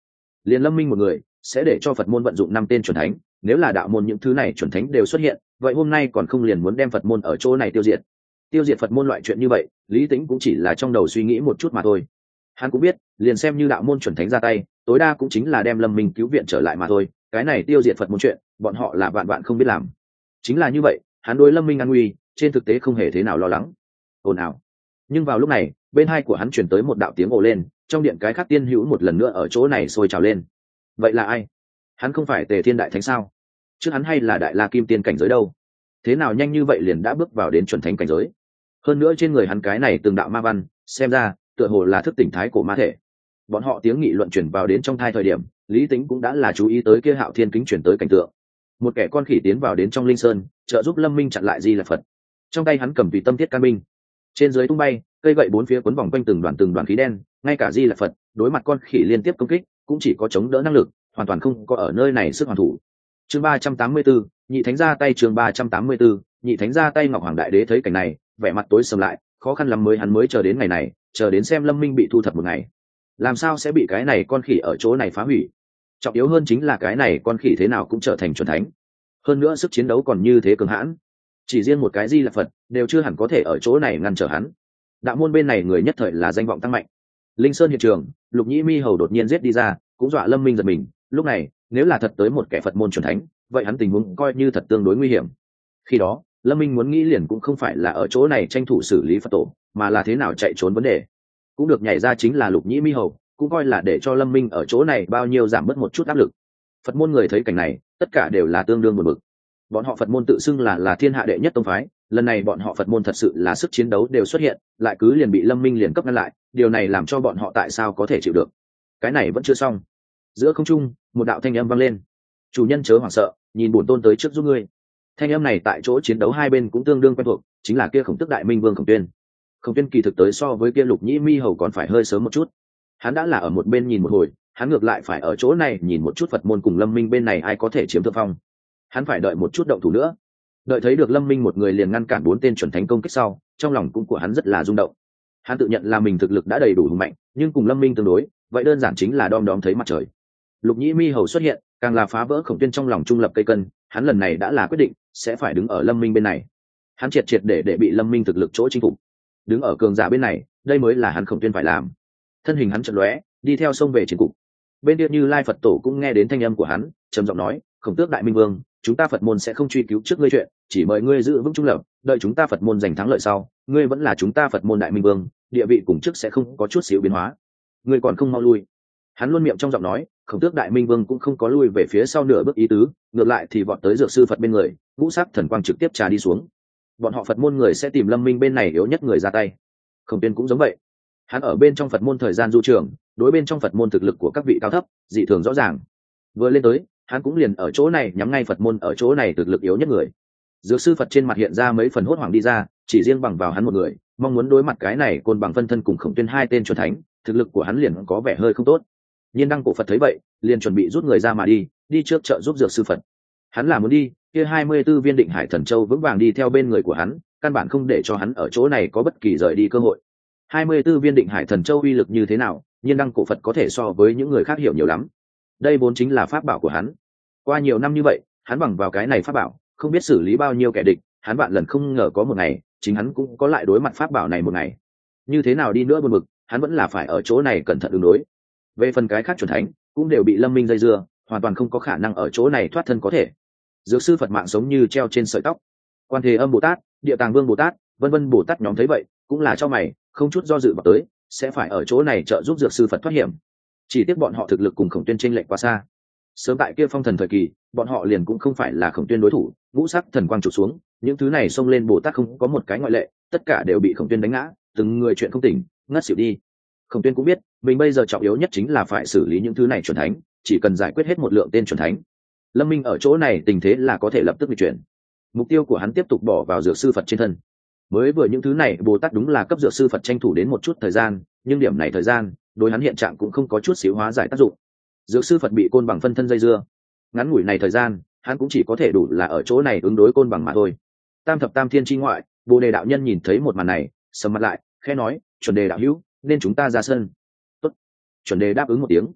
liền Lâm Minh một người sẽ để cho Phật môn vận dụng 5 tên chuẩn thánh, nếu là đạo môn những thứ này chuẩn thánh đều xuất hiện, vậy hôm nay còn không liền muốn đem Phật môn ở chỗ này tiêu diệt Phật môn loại chuyện như vậy, Lý Tĩnh cũng chỉ là trong đầu suy nghĩ một chút mà thôi. Hắn cũng biết, liền xem như đạo môn chuẩn thánh ra tay, tối đa cũng chính là đem Lâm Minh cứu viện trở lại mà thôi, cái này tiêu diệt Phật môn chuyện, bọn họ là vạn vạn không biết làm. Chính là như vậy, hắn đối Lâm Minh an nguy, trên thực tế không hề thế nào lo lắng. Ồn ào. Nhưng vào lúc này, bên hai của hắn truyền tới một đạo tiếng ồ lên, trong điện cái khác tiên hữu một lần nữa ở chỗ này sôi trào lên. Vậy là ai? Hắn không phải Tề Thiên đại thánh sao? Trước hắn hay là Đại La Kim Tiên cảnh giới đâu? Thế nào nhanh như vậy liền đã bước vào đến chuẩn thánh cảnh giới? Hơn nữa trên người hắn cái này từng đạo ma văn, xem ra tựa hồ là thức tỉnh thái cổ ma thể. Bọn họ tiếng nghị luận truyền vào đến trong thai thời điểm, Lý Tĩnh cũng đã là chú ý tới kia Hạo Thiên kính truyền tới cảnh tượng. Một kẻ con khỉ tiến vào đến trong linh sơn, trợ giúp Lâm Minh chặn lại Di Lặc Phật. Trong tay hắn cầm tùy tâm thiết can binh, trên dưới tung bay, cây gậy bốn phía quấn vòng quanh từng đoàn khí đen, ngay cả Di Lặc Phật đối mặt con khỉ liên tiếp công kích, cũng chỉ có chống đỡ năng lực, hoàn toàn không có ở nơi này sức hoàn thủ. Chương 384, nhị thánh ra tay. Chương 384, nhị thánh ra tay. Ngọc Hoàng Đại Đế thấy cảnh này, vẻ mặt tối sầm lại, khó khăn lắm hắn mới chờ đến ngày này, chờ đến xem Lâm Minh bị thu thập một ngày. Làm sao sẽ bị cái này con khỉ ở chỗ này phá hủy? Trọng yếu hơn chính là cái này con khỉ thế nào cũng trở thành chuẩn thánh, hơn nữa sức chiến đấu còn như thế cường hãn, chỉ riêng một cái Di Lặc Phật đều chưa hẳn có thể ở chỗ này ngăn trở hắn. Đạo môn bên này người nhất thời là danh vọng tăng mạnh. Linh Sơn hiện trường, Lục Nhĩ Mi Hầu đột nhiên giết đi ra, cũng dọa Lâm Minh giật mình. Lúc này nếu là thật tới một kẻ Phật môn chuẩn thánh, vậy hắn tình huống coi như thật tương đối nguy hiểm. Khi đó Lâm Minh muốn nghĩ liền cũng không phải là ở chỗ này tranh thủ xử lý Phật tổ, mà là thế nào chạy trốn vấn đề. Cũng được nhảy ra chính là Lục Nhĩ Mi Hầu, cũng coi là để cho Lâm Minh ở chỗ này bao nhiêu giảm bớt một chút áp lực. Phật môn người thấy cảnh này, tất cả đều là tương đương buồn bực. Bọn họ Phật môn tự xưng là thiên hạ đệ nhất tông phái, lần này bọn họ Phật môn thật sự là sức chiến đấu đều xuất hiện, lại cứ liền bị Lâm Minh liền cấp ngăn lại, điều này làm cho bọn họ tại sao có thể chịu được. Cái này vẫn chưa xong. Giữa không trung, một đạo thanh âm vang lên. Chủ nhân chớ hoảng sợ, nhìn bổn tôn tới trước giúp ngươi. Thanh âm này tại chỗ chiến đấu hai bên cũng tương đương quen thuộc, chính là kia Khổng Tước Đại Minh Vương Khổng Tuyên. Khổng Tuyên kỳ thực tới so với kia Lục Nhĩ Mi Hầu còn phải hơi sớm một chút. Hắn đã là ở một bên nhìn một hồi, hắn ngược lại phải ở chỗ này nhìn một chút Phật môn cùng Lâm Minh bên này ai có thể chiếm thượng phong. Hắn phải đợi một chút động thủ nữa. Đợi thấy được Lâm Minh một người liền ngăn cản 4 tên chuẩn thánh công kích sau, trong lòng cũng của hắn rất là rung động. Hắn tự nhận là mình thực lực đã đầy đủ hùng mạnh, nhưng cùng Lâm Minh tương đối, vậy đơn giản chính là đom đóm thấy mặt trời. Lục Nhĩ Mi Hầu xuất hiện, càng là phá vỡ Khổng Tuyên trong lòng trung lập cây cân, hắn lần này đã là quyết định sẽ phải đứng ở Lâm Minh bên này. Hắn triệt để bị Lâm Minh thực lực chỗ chinh phục. Đứng ở cường giả bên này, đây mới là hắn Khổng Tuyên phải làm. Thân hình hắn chợt lóe, đi theo sông về chiến cục. Bên kia Như Lai Phật Tổ cũng nghe đến thanh âm của hắn, trầm giọng nói: Khổng Tước Đại Minh Vương, chúng ta Phật môn sẽ không truy cứu trước ngươi chuyện, chỉ mời ngươi giữ vững trung lập, đợi chúng ta Phật môn giành thắng lợi sau, ngươi vẫn là chúng ta Phật môn Đại Minh Vương, địa vị cùng trước sẽ không có chút xíu biến hóa. Ngươi còn không mau lui. Hắn luôn miệng trong giọng nói, Khổng Tước Đại Minh Vương cũng không có lui về phía sau nửa bước ý tứ, ngược lại thì vọt tới Dược Sư Phật bên người, ngũ sắc thần quang trực tiếp trà đi xuống. Bọn họ Phật môn người sẽ tìm Lâm Minh bên này yếu nhất người ra tay. Khổng Tuyên cũng giống vậy. Hắn ở bên trong Phật môn thời gian du trường, đối bên trong Phật môn thực lực của các vị cao thấp dị thường rõ ràng. Vừa lên tới, hắn cũng liền ở chỗ này nhắm ngay Phật môn ở chỗ này thực lực yếu nhất người. Dược Sư Phật trên mặt hiện ra mấy phần hốt hoảng đi ra, chỉ riêng bằng vào hắn một người, mong muốn đối mặt cái này Côn Bằng phân thân cùng Khổng Tuyên hai tên chuẩn thánh, thực lực của hắn liền có vẻ hơi không tốt. Nhiên Đăng Cổ Phật thấy vậy, liền chuẩn bị rút người ra mà đi trước trợ giúp Dược Sư Phật. Hắn là muốn đi, kia 24 viên Định Hải Thần Châu vững vàng đi theo bên người của hắn, căn bản không để cho hắn ở chỗ này có bất kỳ rời đi cơ hội. 24 viên Định Hải Thần Châu uy lực như thế nào, Nhiên Đăng Cổ Phật có thể so với những người khác hiểu nhiều lắm. Đây vốn chính là pháp bảo của hắn. Qua nhiều năm như vậy, hắn bằng vào cái này pháp bảo, không biết xử lý bao nhiêu kẻ địch, hắn vạn lần không ngờ có một ngày, chính hắn cũng có lại đối mặt pháp bảo này một ngày. Như thế nào đi nữa buồn bực, hắn vẫn là phải ở chỗ này cẩn thận ứng đối. Về phần cái khác chuẩn thánh, cũng đều bị Lâm Minh dây dưa, hoàn toàn không có khả năng ở chỗ này thoát thân có thể. Dược Sư Phật mạng sống như treo trên sợi tóc. Quan Thế Âm Bồ Tát, Địa Tàng Vương Bồ Tát, vân vân Bồ Tát nhóm thấy vậy, cũng là cho mày, không chút do dự vào tới, sẽ phải ở chỗ này trợ giúp Dược Sư Phật thoát hiểm. Chỉ tiếc bọn họ thực lực cùng Khổng Tuyên chênh lệch quá xa. Sớm tại kia Phong Thần thời kỳ, bọn họ liền cũng không phải là Khổng Tuyên đối thủ, ngũ sắc thần quang chụp xuống, những thứ này xông lên Bồ Tát không có một cái ngoại lệ, tất cả đều bị Khổng Tuyên đánh ngã, từng người chuyện không tỉnh, ngất xỉu đi. Khổng Tuyên cũng biết, mình bây giờ trọng yếu nhất chính là phải xử lý những thứ này chuẩn thánh, chỉ cần giải quyết hết một lượng tên chuẩn thánh. Lâm Minh ở chỗ này tình thế là có thể lập tức bị chuyển. Mục tiêu của hắn tiếp tục bỏ vào Dược Sư Phật trên thân. Mới vừa những thứ này Bồ Tát đúng là cấp Dược Sư Phật tranh thủ đến một chút thời gian, nhưng điểm này thời gian, đối hắn hiện trạng cũng không có chút xíu hóa giải tác dụng. Dược Sư Phật bị Côn Bằng phân thân dây dưa, ngắn ngủi này thời gian, hắn cũng chỉ có thể đủ là ở chỗ này ứng đối Côn Bằng mà thôi. Tam thập tam thiên chi ngoại, Bồ Đề đạo nhân nhìn thấy một màn này, sầm mặt lại, khẽ nói: "Chuẩn Đề đạo hữu, nên chúng ta ra sân." Tốt. Chuẩn Đề đáp ứng một tiếng.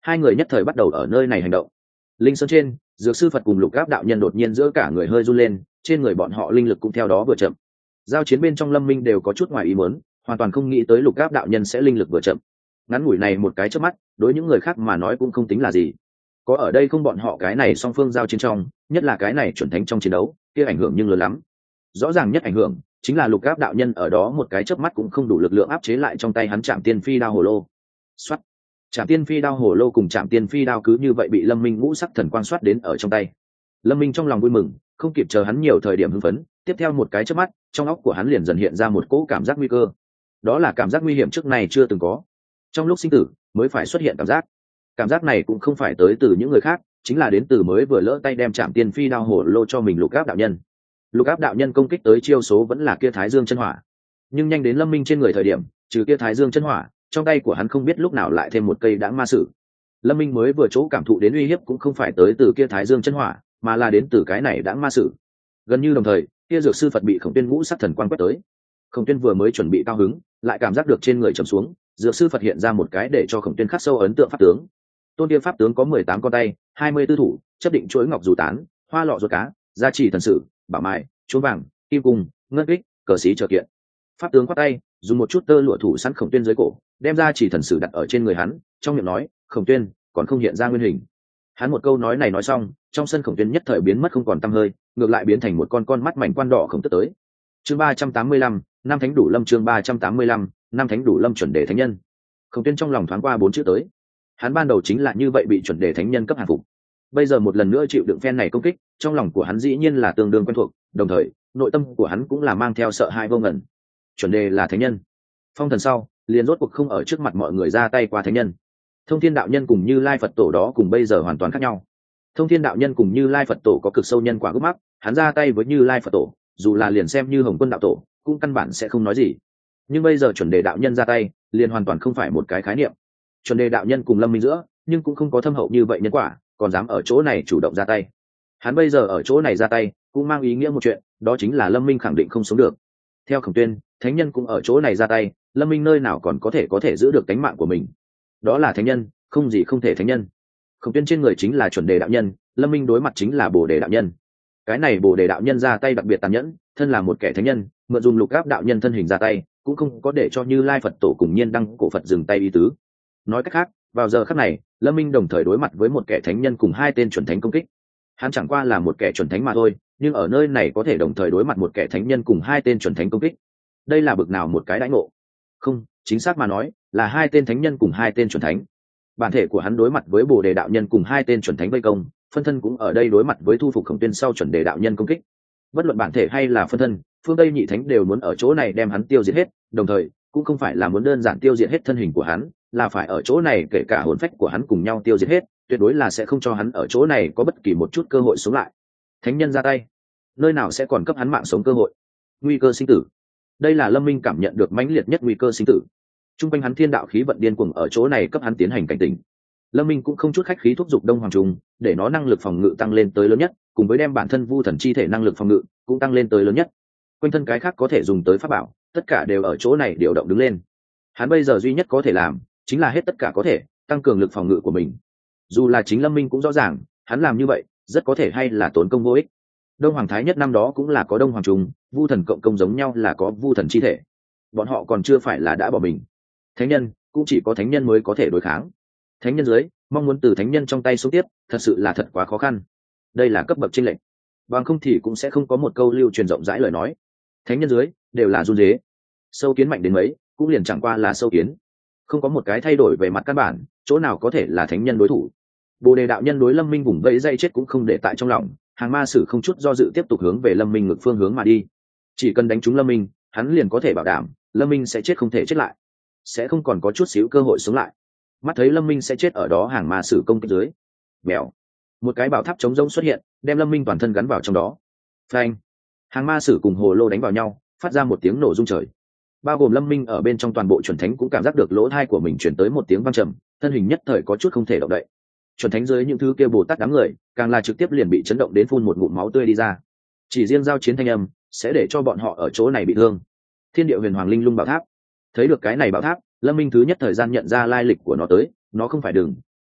Hai người nhất thời bắt đầu ở nơi này hành động. Linh sơn trên, dược sư Phật cùng Lục Áp đạo nhân đột nhiên giữa cả người hơi run lên, trên người bọn họ linh lực cũng theo đó vừa chậm. Giao chiến bên trong Lâm Minh đều có chút ngoài ý muốn, hoàn toàn không nghĩ tới Lục Áp đạo nhân sẽ linh lực vừa chậm. Ngắn ngủi này một cái chớp mắt, đối những người khác mà nói cũng không tính là gì. Có ở đây không bọn họ cái này song phương giao chiến trong, nhất là cái này chuẩn thánh trong chiến đấu, kia ảnh hưởng nhưng lớn lắm. Rõ ràng nhất ảnh hưởng chính là Lục Áp đạo nhân ở đó một cái chớp mắt cũng không đủ lực lượng áp chế lại trong tay hắn Trảm Tiên Phi đao hồ lô. Soát. Trảm Tiên Phi đao hồ lô cùng Trảm Tiên Phi đao cứ như vậy bị Lâm Minh ngũ sắc thần quang soát đến ở trong tay. Lâm Minh trong lòng vui mừng, không kịp chờ hắn nhiều thời điểm hưng phấn, tiếp theo một cái chớp mắt, trong óc của hắn liền dần hiện ra một cỗ cảm giác nguy cơ. Đó là cảm giác nguy hiểm trước này chưa từng có. Trong lúc sinh tử mới phải xuất hiện cảm giác này cũng không phải tới từ những người khác, chính là đến từ mới vừa lỡ tay đem Trảm Tiên Phi đao hồ lô cho mình Lục Áp đạo nhân. Lục Áp đạo nhân công kích tới chiêu số vẫn là kia Thái Dương chân hỏa, nhưng nhanh đến Lâm Minh trên người thời điểm, trừ kia Thái Dương chân hỏa, trong tay của hắn không biết lúc nào lại thêm một cây đãng ma sử. Lâm Minh mới vừa chỗ cảm thụ đến uy hiếp cũng không phải tới từ kia Thái Dương chân hỏa, mà là đến từ cái này đãng ma sử. Gần như đồng thời, kia dược sư Phật bị Khổng Tuyên ngũ sắc thần quang quét tới. Khổng Tuyên vừa mới chuẩn bị cao hứng, lại cảm giác được trên người trầm xuống, dược sư Phật hiện ra một cái để cho Khổng Tuyên khắc sâu ấn tượng pháp tướng. Tôn kia pháp tướng có 18 con tay, 24 thủ, chấp định chuỗi ngọc dù tán, hoa lọ ruột cá, gia trì thần sử, bảo mài, chuông vàng, kim cung, ngân kích, cờ xí trợ kiện. Pháp tướng khoát tay, dùng một chút tơ lụa thủ sẵn Khổng Tuyên dưới cổ, đem ra chỉ thần sử đặt ở trên người hắn, trong miệng nói, Khổng Tuyên còn không hiện ra nguyên hình. Hắn một câu nói này nói xong, trong sân Khổng Tuyên nhất thời biến mất không còn tăm hơi, ngược lại biến thành một con mắt mảnh quan đỏ khổng tức tới. Chương 385, năm thánh đủ lâm. Chương 385, năm thánh đủ lâm chuẩn đề thánh nhân. Khổng Tuyên trong lòng thoáng qua 4 chữ tới. Hắn ban đầu chính là như vậy bị chuẩn đề thánh nhân cấp hạ phục. Bây giờ một lần nữa chịu đựng phen này công kích, trong lòng của hắn dĩ nhiên là tương đương quen thuộc, đồng thời, nội tâm của hắn cũng là mang theo sợ hãi vô ngần. Chuẩn đề là thánh nhân. Phong thần sau, liền rốt cuộc không ở trước mặt mọi người ra tay qua thánh nhân. Thông Thiên đạo nhân cùng Như Lai Phật tổ đó cùng bây giờ hoàn toàn khác nhau. Thông Thiên đạo nhân cùng Như Lai Phật tổ có cực sâu nhân quả gốc mắc, hắn ra tay với Như Lai Phật tổ, dù là liền xem như Hồng Quân đạo tổ, cũng căn bản sẽ không nói gì. Nhưng bây giờ chuẩn đề đạo nhân ra tay, liền hoàn toàn không phải một cái khái niệm. Chuẩn đề đạo nhân cùng Lâm Minh giữa, nhưng cũng không có thâm hậu như vậy nhân quả, còn dám ở chỗ này chủ động ra tay. Hắn bây giờ ở chỗ này ra tay, cũng mang ý nghĩa một chuyện, đó chính là Lâm Minh khẳng định không sống được. Theo Khổng Tuyên, thánh nhân cũng ở chỗ này ra tay, Lâm Minh nơi nào còn có thể giữ được tính mạng của mình. Đó là thánh nhân, không gì không thể thánh nhân. Khổng Tuyên trên người chính là chuẩn đề đạo nhân, Lâm Minh đối mặt chính là Bồ Đề đạo nhân. Cái này Bồ Đề đạo nhân ra tay đặc biệt tàn nhẫn, thân là một kẻ thánh nhân, mượn dùng Lục Áp đạo nhân thân hình ra tay, cũng không có để cho Như Lai Phật tổ cùng Nhiên Đăng cổ Phật dừng tay ý tứ. Nói cách khác, vào giờ khắc này, Lâm Minh đồng thời đối mặt với một kẻ thánh nhân cùng hai tên chuẩn thánh công kích. Hắn chẳng qua là một kẻ chuẩn thánh mà thôi, nhưng ở nơi này có thể đồng thời đối mặt một kẻ thánh nhân cùng hai tên chuẩn thánh công kích. Đây là bực nào một cái đãi ngộ? Không, chính xác mà nói, là hai tên thánh nhân cùng hai tên chuẩn thánh. Bản thể của hắn đối mặt với Bồ Đề đạo nhân cùng hai tên chuẩn thánh vây công, phân thân cũng ở đây đối mặt với thu phục Khổng Tuyên sau chuẩn đề đạo nhân công kích. Bất luận bản thể hay là phân thân, phương Tây nhị thánh đều muốn ở chỗ này đem hắn tiêu diệt hết, đồng thời cũng không phải là muốn đơn giản tiêu diệt hết thân hình của hắn, là phải ở chỗ này kể cả hồn phách của hắn cùng nhau tiêu diệt hết, tuyệt đối là sẽ không cho hắn ở chỗ này có bất kỳ một chút cơ hội sống lại. Thánh nhân ra tay, nơi nào sẽ còn cấp hắn mạng sống cơ hội? Nguy cơ sinh tử. Đây là Lâm Minh cảm nhận được mãnh liệt nhất nguy cơ sinh tử. Trung quanh hắn thiên đạo khí vận điên cuồng ở chỗ này cấp hắn tiến hành cảnh tỉnh. Lâm Minh cũng không chút khách khí thúc giục Đông Hoàng Trùng, để nó năng lực phòng ngự tăng lên tới lớn nhất, cùng với đem bản thân Vu Thần chi thể năng lực phòng ngự cũng tăng lên tới lớn nhất. Quanh thân cái khác có thể dùng tới pháp bảo, tất cả đều ở chỗ này điều động đứng lên. Hắn bây giờ duy nhất có thể làm, chính là hết tất cả có thể tăng cường lực phòng ngự của mình. Dù là chính Lâm Minh cũng rõ ràng, hắn làm như vậy rất có thể hay là tốn công vô ích. Đông Hoàng Thái Nhất năm đó cũng là có Đông Hoàng Trùng, Vu Thần cộng công giống nhau là có Vu Thần chi thể. Bọn họ còn chưa phải là đã bỏ mình. Thánh nhân cũng chỉ có thánh nhân mới có thể đối kháng. Thánh nhân dưới, mong muốn từ thánh nhân trong tay sống tiếp, thật sự là thật quá khó khăn. Đây là cấp bậc chênh lệch. Bằng không thì cũng sẽ không có một câu lưu truyền rộng rãi lời nói. Thánh nhân dưới đều là run rế. Sâu kiến mạnh đến mấy, cũng liền chẳng qua là sâu kiến. Không có một cái thay đổi về mặt căn bản, chỗ nào có thể là thánh nhân đối thủ. Bồ Đề đạo nhân đối Lâm Minh vùng vẫy dây chết cũng không để tại trong lòng, hàng ma sử không chút do dự tiếp tục hướng về Lâm Minh ngược phương hướng mà đi. Chỉ cần đánh trúng Lâm Minh, hắn liền có thể bảo đảm Lâm Minh sẽ chết không thể chết lại, sẽ không còn có chút xíu cơ hội sống lại. Mắt thấy Lâm Minh sẽ chết ở đó hàng ma sử công kích dưới, mèo, một cái bảo tháp chống rông xuất hiện, đem Lâm Minh toàn thân gắn vào trong đó. Phanh, hàng ma sử cùng hồ lô đánh vào nhau, phát ra một tiếng nổ rung trời. Bao gồm Lâm Minh ở bên trong toàn bộ chuẩn thánh cũng cảm giác được lỗ tai của mình chuyển tới một tiếng vang trầm, thân hình nhất thời có chút không thể động đậy. Chuẩn thánh dưới những thứ kia Bồ Tát đám người, càng là trực tiếp liền bị chấn động đến phun một ngụm máu tươi đi ra. Chỉ riêng giao chiến thanh âm sẽ để cho bọn họ ở chỗ này bị thương. Thiên Địa Huyền Hoàng Linh Lung Bảo Tháp. Thấy được cái này bảo tháp, Lâm Minh thứ nhất thời gian nhận ra lai lịch của nó tới, nó không phải đường,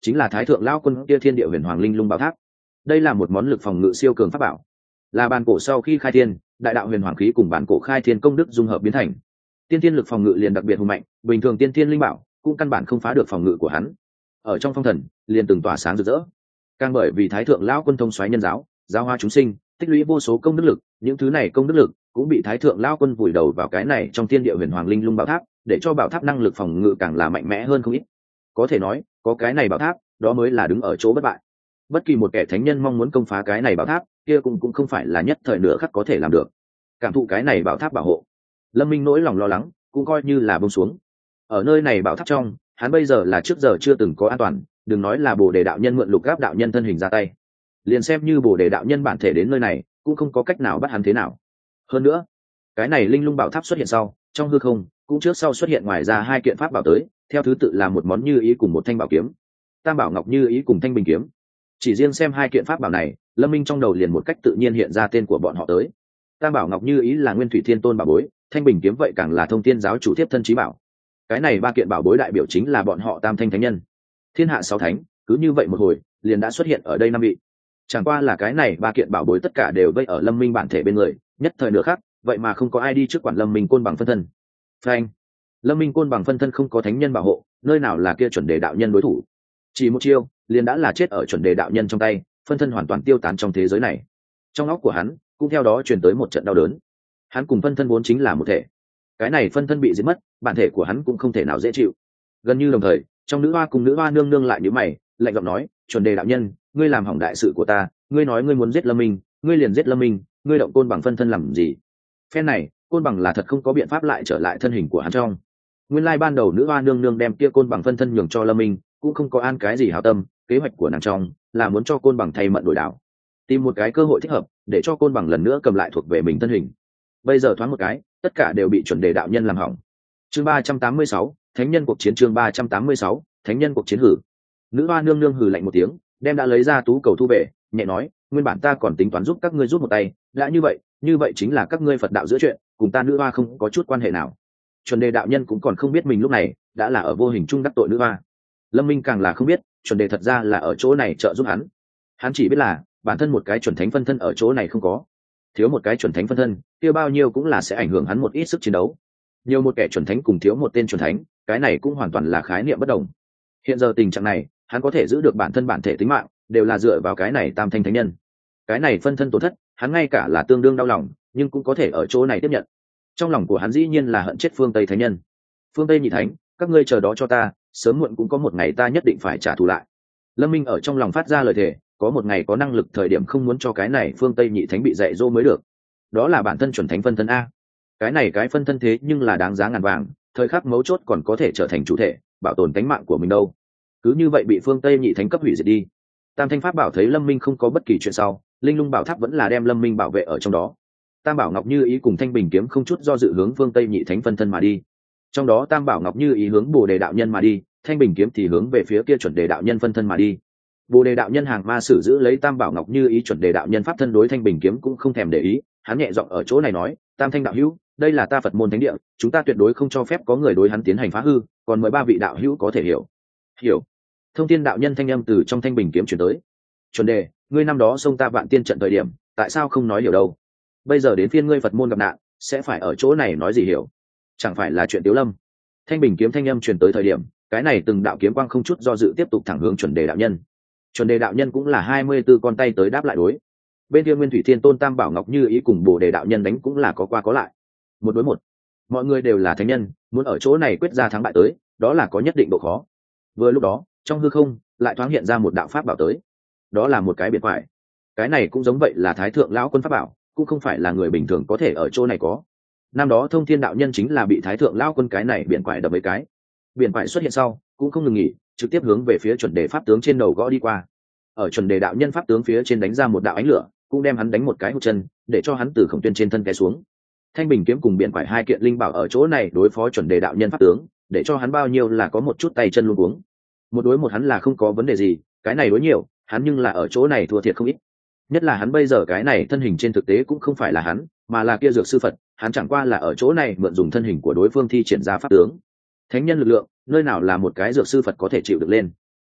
chính là thái thượng lao quân kia thiên địa huyền hoàng linh lung bảo tháp. Đây là một món lực phòng ngự siêu cường pháp bảo, là bản cổ sau khi khai thiên đại đạo huyền hoàng khí cùng bản cổ khai thiên công đức dung hợp biến thành. Tiên thiên lực phòng ngự liền đặc biệt hùng mạnh, bình thường tiên thiên linh bảo cũng căn bản không phá được phòng ngự của hắn. Ở trong phong thần liền từng tỏa sáng rực rỡ. Càng bởi vì thái thượng lão quân thông xoáy nhân giáo, giáo hóa chúng sinh, tích lũy vô số công đức lực, những thứ này công đức lực cũng bị thái thượng lão quân vùi đầu vào cái này trong thiên địa huyền hoàng linh lung bảo tháp, để cho bảo tháp năng lực phòng ngự càng là mạnh mẽ hơn không ít. Có thể nói, có cái này bảo tháp, đó mới là đứng ở chỗ bất bại. Bất kỳ một kẻ thánh nhân mong muốn công phá cái này bảo tháp, kia cũng không phải là nhất thời nửa khắc có thể làm được. Cảm thụ cái này bảo tháp bảo hộ, Lâm Minh nỗi lòng lo lắng cũng coi như là buông xuống. Ở nơi này bảo tháp trong, hắn bây giờ là trước giờ chưa từng có an toàn, đừng nói là Bồ Đề đạo nhân mượn Lục Gáp đạo nhân thân hình ra tay, liền xem như Bồ Đề đạo nhân bản thể đến nơi này, cũng không có cách nào bắt hắn thế nào. Hơn nữa, cái này linh lung bảo tháp xuất hiện sau, trong hư không cũng trước sau xuất hiện ngoài ra hai kiện pháp bảo tới, theo thứ tự là một món như ý cùng một thanh bảo kiếm, tam bảo ngọc như ý cùng thanh bình kiếm. Chỉ riêng xem hai kiện pháp bảo này, Lâm Minh trong đầu liền một cách tự nhiên hiện ra tên của bọn họ tới. Tam bảo ngọc như ý là Nguyên Thủy Thiên Tôn bảo bối, thanh bình kiếm vậy càng là Thông Thiên giáo chủ tiếp thân chí bảo. Cái này ba kiện bảo bối đại biểu chính là bọn họ Tam Thanh thánh nhân. Thiên hạ sáu thánh, cứ như vậy một hồi, liền đã xuất hiện ở đây năm vị. Chẳng qua là cái này ba kiện bảo bối tất cả đều vây ở Lâm Minh bản thể bên người, nhất thời nửa khắc, vậy mà không có ai đi trước quản Lâm Minh côn bằng phân thân. Phanh! Lâm Minh côn bằng phân thân không có thánh nhân bảo hộ, nơi nào là kia chuẩn đề đạo nhân đối thủ. Chỉ một chiêu, liền đã là chết ở chuẩn đề đạo nhân trong tay, phân thân hoàn toàn tiêu tán trong thế giới này. Trong óc của hắn cũng theo đó truyền tới một trận đau đớn. Hắn cùng phân thân vốn chính là một thể, cái này phân thân bị giết mất, bản thể của hắn cũng không thể nào dễ chịu. Gần như đồng thời, trong nữ hoa cùng nữ hoa nương nương lại nhíu mày, lạnh giọng nói: "Chuẩn đề đạo nhân, ngươi làm hỏng đại sự của ta, ngươi nói ngươi muốn giết Lâm Minh, ngươi liền giết Lâm Minh, ngươi động côn bằng phân thân làm gì?" Phen này, côn bằng là thật không có biện pháp lại trở lại thân hình của hắn trong. Nguyên lai ban đầu nữ hoa nương nương đem kia côn bằng phân thân nhường cho Lâm Minh, cũng không có an cái gì hảo tâm, kế hoạch của nàng trong là muốn cho côn bằng thay mận đổi đảo, tìm một cái cơ hội thích hợp để cho côn bằng lần nữa cầm lại thuộc về mình thân hình. Bây giờ thoáng một cái, tất cả đều bị chuẩn đề đạo nhân làm hỏng. Chương 386, thánh nhân cuộc chiến. Chương 386, thánh nhân cuộc chiến. Hử. Nữ hoa nương nương hừ lạnh một tiếng, đem đã lấy ra tú cầu thu về, nhẹ nói: "Nguyên bản ta còn tính toán giúp các ngươi rút một tay, đã như vậy chính là các ngươi Phật đạo giữa chuyện, cùng ta nữ hoa không có chút quan hệ nào." Chuẩn đề đạo nhân cũng còn không biết mình lúc này đã là ở vô hình trung đắc tội nữ hoa. Lâm Minh càng là không biết, chuẩn đề thật ra là ở chỗ này trợ giúp hắn. Hắn chỉ biết là bản thân một cái chuẩn thánh phân thân ở chỗ này không có, thiếu một cái chuẩn thánh phân thân, kia bao nhiêu cũng là sẽ ảnh hưởng hắn một ít sức chiến đấu. Nhiều một kẻ chuẩn thánh cùng thiếu một tên chuẩn thánh, cái này cũng hoàn toàn là khái niệm bất đồng. Hiện giờ tình trạng này, hắn có thể giữ được bản thân bản thể tính mạng, đều là dựa vào cái này Tam Thanh thánh nhân. Cái này phân thân tổn thất, hắn ngay cả là tương đương đau lòng, nhưng cũng có thể ở chỗ này tiếp nhận. Trong lòng của hắn dĩ nhiên là hận chết Phương Tây thánh nhân. Phương Tây nhị thánh, các ngươi chờ đó cho ta, sớm muộn cũng có một ngày ta nhất định phải trả thù lại. Lâm Minh ở trong lòng phát ra lời thề, có một ngày có năng lực thời điểm không muốn cho cái này Phương Tây nhị thánh bị dạy dỗ mới được. Đó là bản thân chuẩn thánh phân thân a. Cái này cái phân thân thế nhưng là đáng giá ngàn vàng, thời khắc mấu chốt còn có thể trở thành chủ thể, bảo tồn tính mạng của mình đâu. Cứ như vậy bị Phương Tây nhị thánh cấp hủy diệt đi. Tam Thanh Pháp bảo thấy Lâm Minh không có bất kỳ chuyện sau, linh lung bảo tháp vẫn là đem Lâm Minh bảo vệ ở trong đó. Tam bảo ngọc như ý cùng thanh bình kiếm không chút do dự hướng Phương Tây nhị thánh phân thân mà đi. Trong đó tam bảo ngọc như ý hướng Bồ Đề đạo nhân mà đi, thanh bình kiếm thì hướng về phía kia chuẩn đề đạo nhân phân thân mà đi. Bồ Đề đạo nhân hàng ma sử giữ lấy tam bảo ngọc như ý chuẩn đề đạo nhân pháp thân đối thanh bình kiếm cũng không thèm để ý, hắn nhẹ giọng ở chỗ này nói: "Tam Thanh đạo hữu, đây là ta Phật môn thánh địa, chúng ta tuyệt đối không cho phép có người đối hắn tiến hành phá hư, còn mời ba vị đạo hữu có thể hiểu." Hiểu. Thông Thiên đạo nhân thanh âm từ trong thanh bình kiếm truyền tới: "Chuẩn đề, ngươi năm đó xông ta Vạn Tiên trận thời điểm, tại sao không nói hiểu đâu? Bây giờ đến phiên ngươi Phật môn gặp nạn, sẽ phải ở chỗ này nói gì hiểu? Chẳng phải là chuyện Tiếu Lâm?" Thanh bình kiếm thanh âm truyền tới thời điểm, cái này từng đạo kiếm quang không chút do dự tiếp tục thẳng hướng chuẩn đề đạo nhân. Chuẩn đề đạo nhân cũng là 24 con tay tới đáp lại đối. Bên kia Nguyên Thủy Thiên Tôn tam bảo ngọc như ý cùng Bồ Đề đạo nhân đánh cũng là có qua có lại. Một đối một. Mọi người đều là thánh nhân, muốn ở chỗ này quyết ra thắng bại tới, đó là có nhất định độ khó. Vừa lúc đó, trong hư không lại thoáng hiện ra một đạo pháp bảo tới. Đó là một cái biệt quải. Cái này cũng giống vậy là Thái thượng lão quân pháp bảo, cũng không phải là người bình thường có thể ở chỗ này có. Năm đó Thông Thiên đạo nhân chính là bị Thái thượng lão quân cái này biển quải đập mấy cái. Biển quải xuất hiện sau, cũng không ngừng nghỉ, trực tiếp hướng về phía chuẩn đề pháp tướng trên đầu gõ đi qua. Ở chuẩn đề đạo nhân pháp tướng phía trên đánh ra một đạo ánh lửa, cũng đem hắn đánh một cái hụt chân, để cho hắn từ khổng tuyên trên thân té xuống. Thanh bình kiếm cùng biển quải hai kiện linh bảo ở chỗ này đối phó chuẩn đề đạo nhân pháp tướng, để cho hắn bao nhiêu là có một chút tay chân luống cuống. Một đối một hắn là không có vấn đề gì, cái này đối nhiều, hắn nhưng là ở chỗ này thua thiệt không ít. Nhất là hắn bây giờ cái này thân hình trên thực tế cũng không phải là hắn, mà là kia dược sư Phật, hắn chẳng qua là ở chỗ này mượn dùng thân hình của đối phương thi triển ra pháp tướng. Thánh nhân lực lượng, nơi nào là một cái dược sư Phật có thể chịu được lên.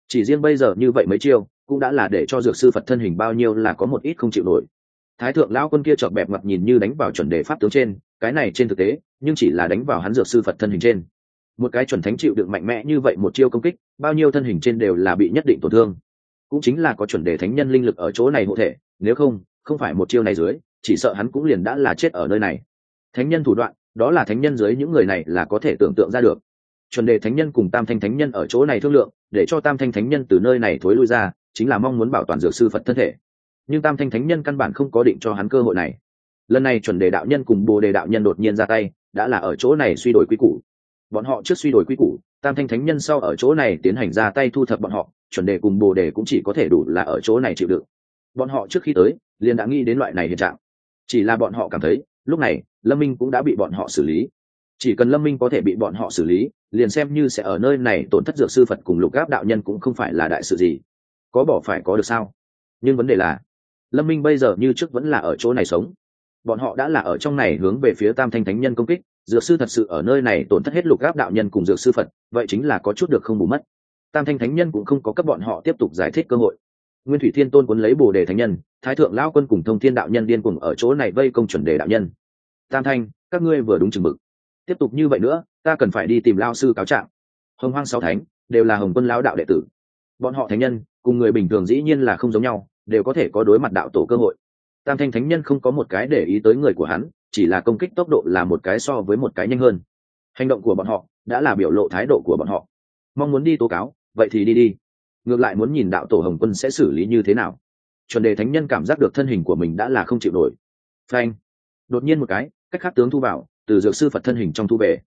chỉ riêng bây giờ như vậy mấy chiêu cũng đã là để cho dược sư Phật thân hình bao nhiêu là có một ít không chịu nổi. Thái thượng lão quân kia chợt bẹp mặt nhìn như đánh vào chuẩn đề pháp tướng trên, cái này trên thực tế nhưng chỉ là đánh vào hắn dược sư Phật thân hình trên. Một cái chuẩn thánh chịu đựng mạnh mẽ như vậy một chiêu công kích, bao nhiêu thân hình trên đều là bị nhất định tổn thương. Cũng chính là có chuẩn đề thánh nhân linh lực ở chỗ này hộ thể, nếu không phải một chiêu này dưới, chỉ sợ hắn cũng liền đã là chết ở nơi này. Thánh nhân thủ đoạn, đó là thánh nhân dưới những người này là có thể tưởng tượng ra được. Chuẩn đề thánh nhân cùng tam thanh thánh nhân ở chỗ này thương lượng, để cho tam thanh thánh nhân từ nơi này thối lui ra, chính là mong muốn bảo toàn dược sư Phật thân thể. Nhưng tam thanh thánh nhân căn bản không có định cho hắn cơ hội này. Lần này chuẩn đề đạo nhân cùng bồ đề đạo nhân đột nhiên ra tay, đã là ở chỗ này suy đổi quy củ. Bọn họ trước suy đổi quy củ, tam thanh thánh nhân sau ở chỗ này tiến hành ra tay thu thập bọn họ, chuẩn đề cùng bồ đề cũng chỉ có thể đủ là ở chỗ này chịu đựng. Bọn họ trước khi tới liền đã nghĩ đến loại này hiện trạng, chỉ là bọn họ cảm thấy lúc này Lâm Minh cũng đã bị bọn họ xử lý. Chỉ cần Lâm Minh có thể bị bọn họ xử lý, liền xem như sẽ ở nơi này tổn thất dược sư Phật cùng Lục Áp đạo nhân cũng không phải là đại sự gì. Có bỏ phải có được sao? Nhưng vấn đề là Lâm Minh bây giờ như trước vẫn là ở chỗ này sống. Bọn họ đã là ở trong này hướng về phía tam thanh thánh nhân công kích, dược sư thật sự ở nơi này tổn thất hết Lục Áp đạo nhân cùng dược sư Phật, vậy chính là có chút được không bù mất. Tam thanh thánh nhân cũng không có cấp bọn họ tiếp tục giải thích cơ hội. Nguyên Thủy Thiên Tôn cuốn lấy Bồ Đề thánh nhân, Thái thượng lão quân cùng Thông Thiên đạo nhân điên cuồng ở chỗ này vây công chuẩn đề đạo nhân. Tam thanh, các ngươi vừa đúng chừng mực. Tiếp tục như vậy nữa, ta cần phải đi tìm lao sư cáo trạng. Hồng Hoang sáu thánh đều là Hồng Quân lão đạo đệ tử. Bọn họ thánh nhân cùng người bình thường dĩ nhiên là không giống nhau, đều có thể có đối mặt đạo tổ cơ hội. Tam thanh thánh nhân không có một cái để ý tới người của hắn, chỉ là công kích tốc độ là một cái so với một cái nhanh hơn. Hành động của bọn họ đã là biểu lộ thái độ của bọn họ. Mong muốn đi tố cáo, vậy thì đi. Ngược lại muốn nhìn đạo tổ Hồng Quân sẽ xử lý như thế nào. Chuẩn đề thánh nhân cảm giác được thân hình của mình đã là không chịu nổi. Phanh! Đột nhiên một cái, cách khác tướng thu vào, từ dược sư Phật thân hình trong thu về.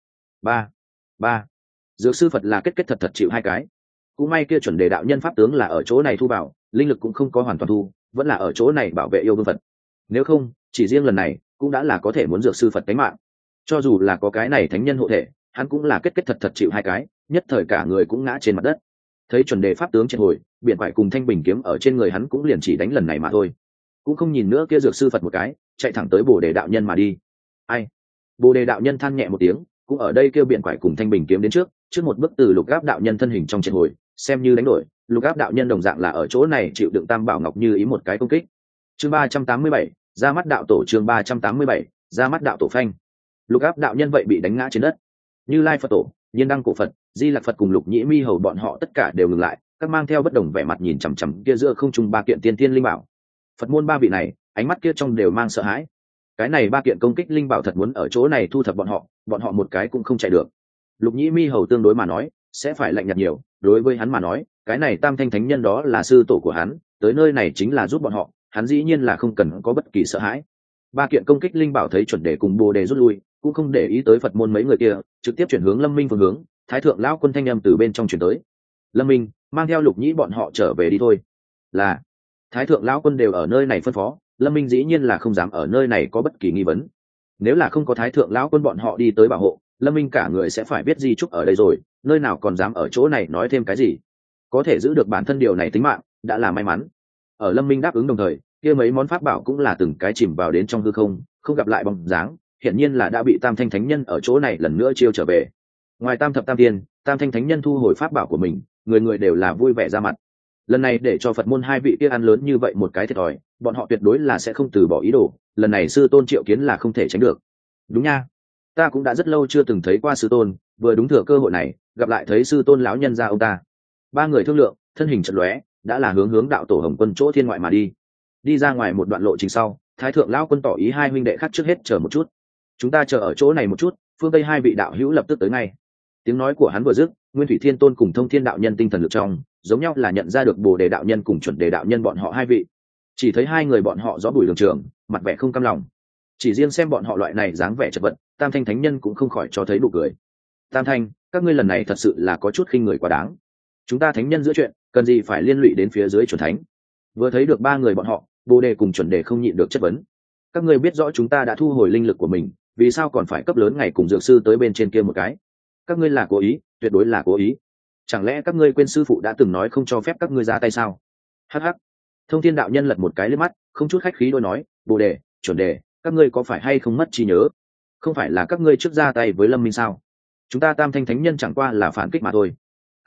Ba. Dược sư Phật là kết thật chịu hai cái. Cũng may kia chuẩn đề đạo nhân pháp tướng là ở chỗ này thu vào, linh lực cũng không có hoàn toàn thu, vẫn là ở chỗ này bảo vệ yêu vương Phật. Nếu không, chỉ riêng lần này cũng đã là có thể muốn dược sư Phật tính mạng. Cho dù là có cái này thánh nhân hộ thể, hắn cũng là kết thật chịu hai cái, nhất thời cả người cũng ngã trên mặt đất. Thấy chuẩn đề pháp tướng triệt hồi, biển quải cùng thanh bình kiếm ở trên người hắn cũng liền chỉ đánh lần này mà thôi, cũng không nhìn nữa kia dược sư Phật một cái, chạy thẳng tới Bồ Đề đạo nhân mà đi. Ai? Bồ Đề đạo nhân than nhẹ một tiếng, cũng ở đây kêu biển quải cùng thanh bình kiếm đến trước một bước từ Lục Áp đạo nhân thân hình trong triệt hồi, xem như đánh đổi. Lục Áp đạo nhân đồng dạng là ở chỗ này chịu đựng Tam Bảo Ngọc Như ý một cái công kích. Chương 387, ra mắt đạo tổ. Chương 387, ra mắt đạo tổ phanh. Lục Áp đạo nhân vậy bị đánh ngã trên đất. Như Lai Phật tổ, Nhiên Đăng cổ Phật, Di Lặc Phật cùng Lục Nhĩ Mi hầu bọn họ tất cả đều ngừng lại, các mang theo bất đồng vẻ mặt nhìn chằm chằm kia giữa không trung ba kiện tiên tiên linh bảo. Phật môn ba vị này, ánh mắt kia trong đều mang sợ hãi. Cái này ba kiện công kích linh bảo thật muốn ở chỗ này thu thập bọn họ một cái cũng không chạy được. Lục Nhĩ Mi hầu tương đối mà nói sẽ phải lạnh nhạt nhiều, đối với hắn mà nói cái này tam thanh thánh nhân đó là sư tổ của hắn, tới nơi này chính là giúp bọn họ, hắn dĩ nhiên là không cần có bất kỳ sợ hãi. Ba kiện công kích linh bảo thấy chuẩn đề cùng Bồ Đề rút lui, cũng không để ý tới Phật môn mấy người kia, trực tiếp chuyển hướng Lâm Minh phương hướng. Thái thượng lão quân thanh âm từ bên trong chuyển tới: Lâm Minh, mang theo Lục Nhĩ bọn họ trở về đi thôi. Là. Thái thượng lão quân đều ở nơi này phân phó, Lâm Minh dĩ nhiên là không dám ở nơi này có bất kỳ nghi vấn. Nếu là không có Thái thượng lão quân bọn họ đi tới bảo hộ, Lâm Minh cả người sẽ phải biết di chúc ở đây rồi, nơi nào còn dám ở chỗ này nói thêm cái gì. Có thể giữ được bản thân điều này tính mạng đã là may mắn. Ở Lâm Minh đáp ứng đồng thời, kia mấy món pháp bảo cũng là từng cái chìm vào đến trong hư không, không gặp lại bóng dáng, hiển nhiên là đã bị tam thanh thánh nhân ở chỗ này lần nữa chiêu trở về. Ngoài tam thập tam tiên, tam thanh thánh nhân thu hồi pháp bảo của mình, người người đều là vui vẻ ra mặt. Lần này để cho Phật môn hai vị kia ăn lớn như vậy một cái thiệt thòi, bọn họ tuyệt đối là sẽ không từ bỏ ý đồ. Lần này sư tôn triệu kiến là không thể tránh được. Đúng nha, ta cũng đã rất lâu chưa từng thấy qua sư tôn, vừa đúng thừa cơ hội này gặp lại thấy sư tôn lão nhân gia ông ta. Ba người thương lượng, thân hình chợt lóe, đã là hướng đạo tổ Hồng Quân chỗ thiên ngoại mà đi. Đi ra ngoài một đoạn lộ trình sau, Thái thượng lão quân tỏ ý hai huynh đệ khác trước hết chờ một chút, chúng ta chờ ở chỗ này một chút, phương tây hai vị đạo hữu lập tức tới ngay. Tiếng nói của hắn vừa dứt, Nguyên Thủy Thiên Tôn cùng Thông Thiên đạo nhân tinh thần lực trong giống nhau là nhận ra được Bồ Đề đạo nhân cùng Chuẩn Đề đạo nhân bọn họ hai vị. Chỉ thấy hai người bọn họ gió bùi đường trường, mặt vẻ không cam lòng. Chỉ riêng xem bọn họ loại này dáng vẻ chật vật, Tam Thanh thánh nhân cũng không khỏi cho thấy nụ cười. Tam Thanh, các ngươi lần này thật sự là có chút khinh người quá đáng. Chúng ta thánh nhân giữa chuyện, cần gì phải liên lụy đến phía dưới chuẩn thánh? Vừa thấy được ba người bọn họ, Bồ Đề cùng Chuẩn Đề không nhịn được chất vấn. Các ngươi biết rõ chúng ta đã thu hồi linh lực của mình, vì sao còn phải cấp lớn ngày cùng dược sư tới bên trên kia một cái? Các ngươi là cố ý, tuyệt đối là cố ý. Chẳng lẽ các ngươi quên sư phụ đã từng nói không cho phép các ngươi ra tay sao? Hắc hắc. Thông Thiên đạo nhân lật một cái liếc mắt, không chút khách khí đôi nói: Bồ Đề, Chuẩn Đề, các ngươi có phải hay không mất trí nhớ? Không phải là các ngươi trước ra tay với Lâm Minh sao? Chúng ta Tam Thanh thánh nhân chẳng qua là phản kích mà thôi.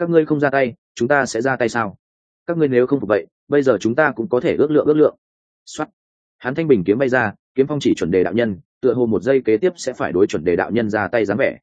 các ngươi không ra tay chúng ta sẽ ra tay sao? Các ngươi nếu không phục vậy bây giờ chúng ta cũng có thể ước lượng. Soát. Hắn thanh bình kiếm bay ra, kiếm phong chỉ chuẩn đề đạo nhân, tựa hồ một giây kế tiếp sẽ phải đối chuẩn đề đạo nhân ra tay dáng vẻ.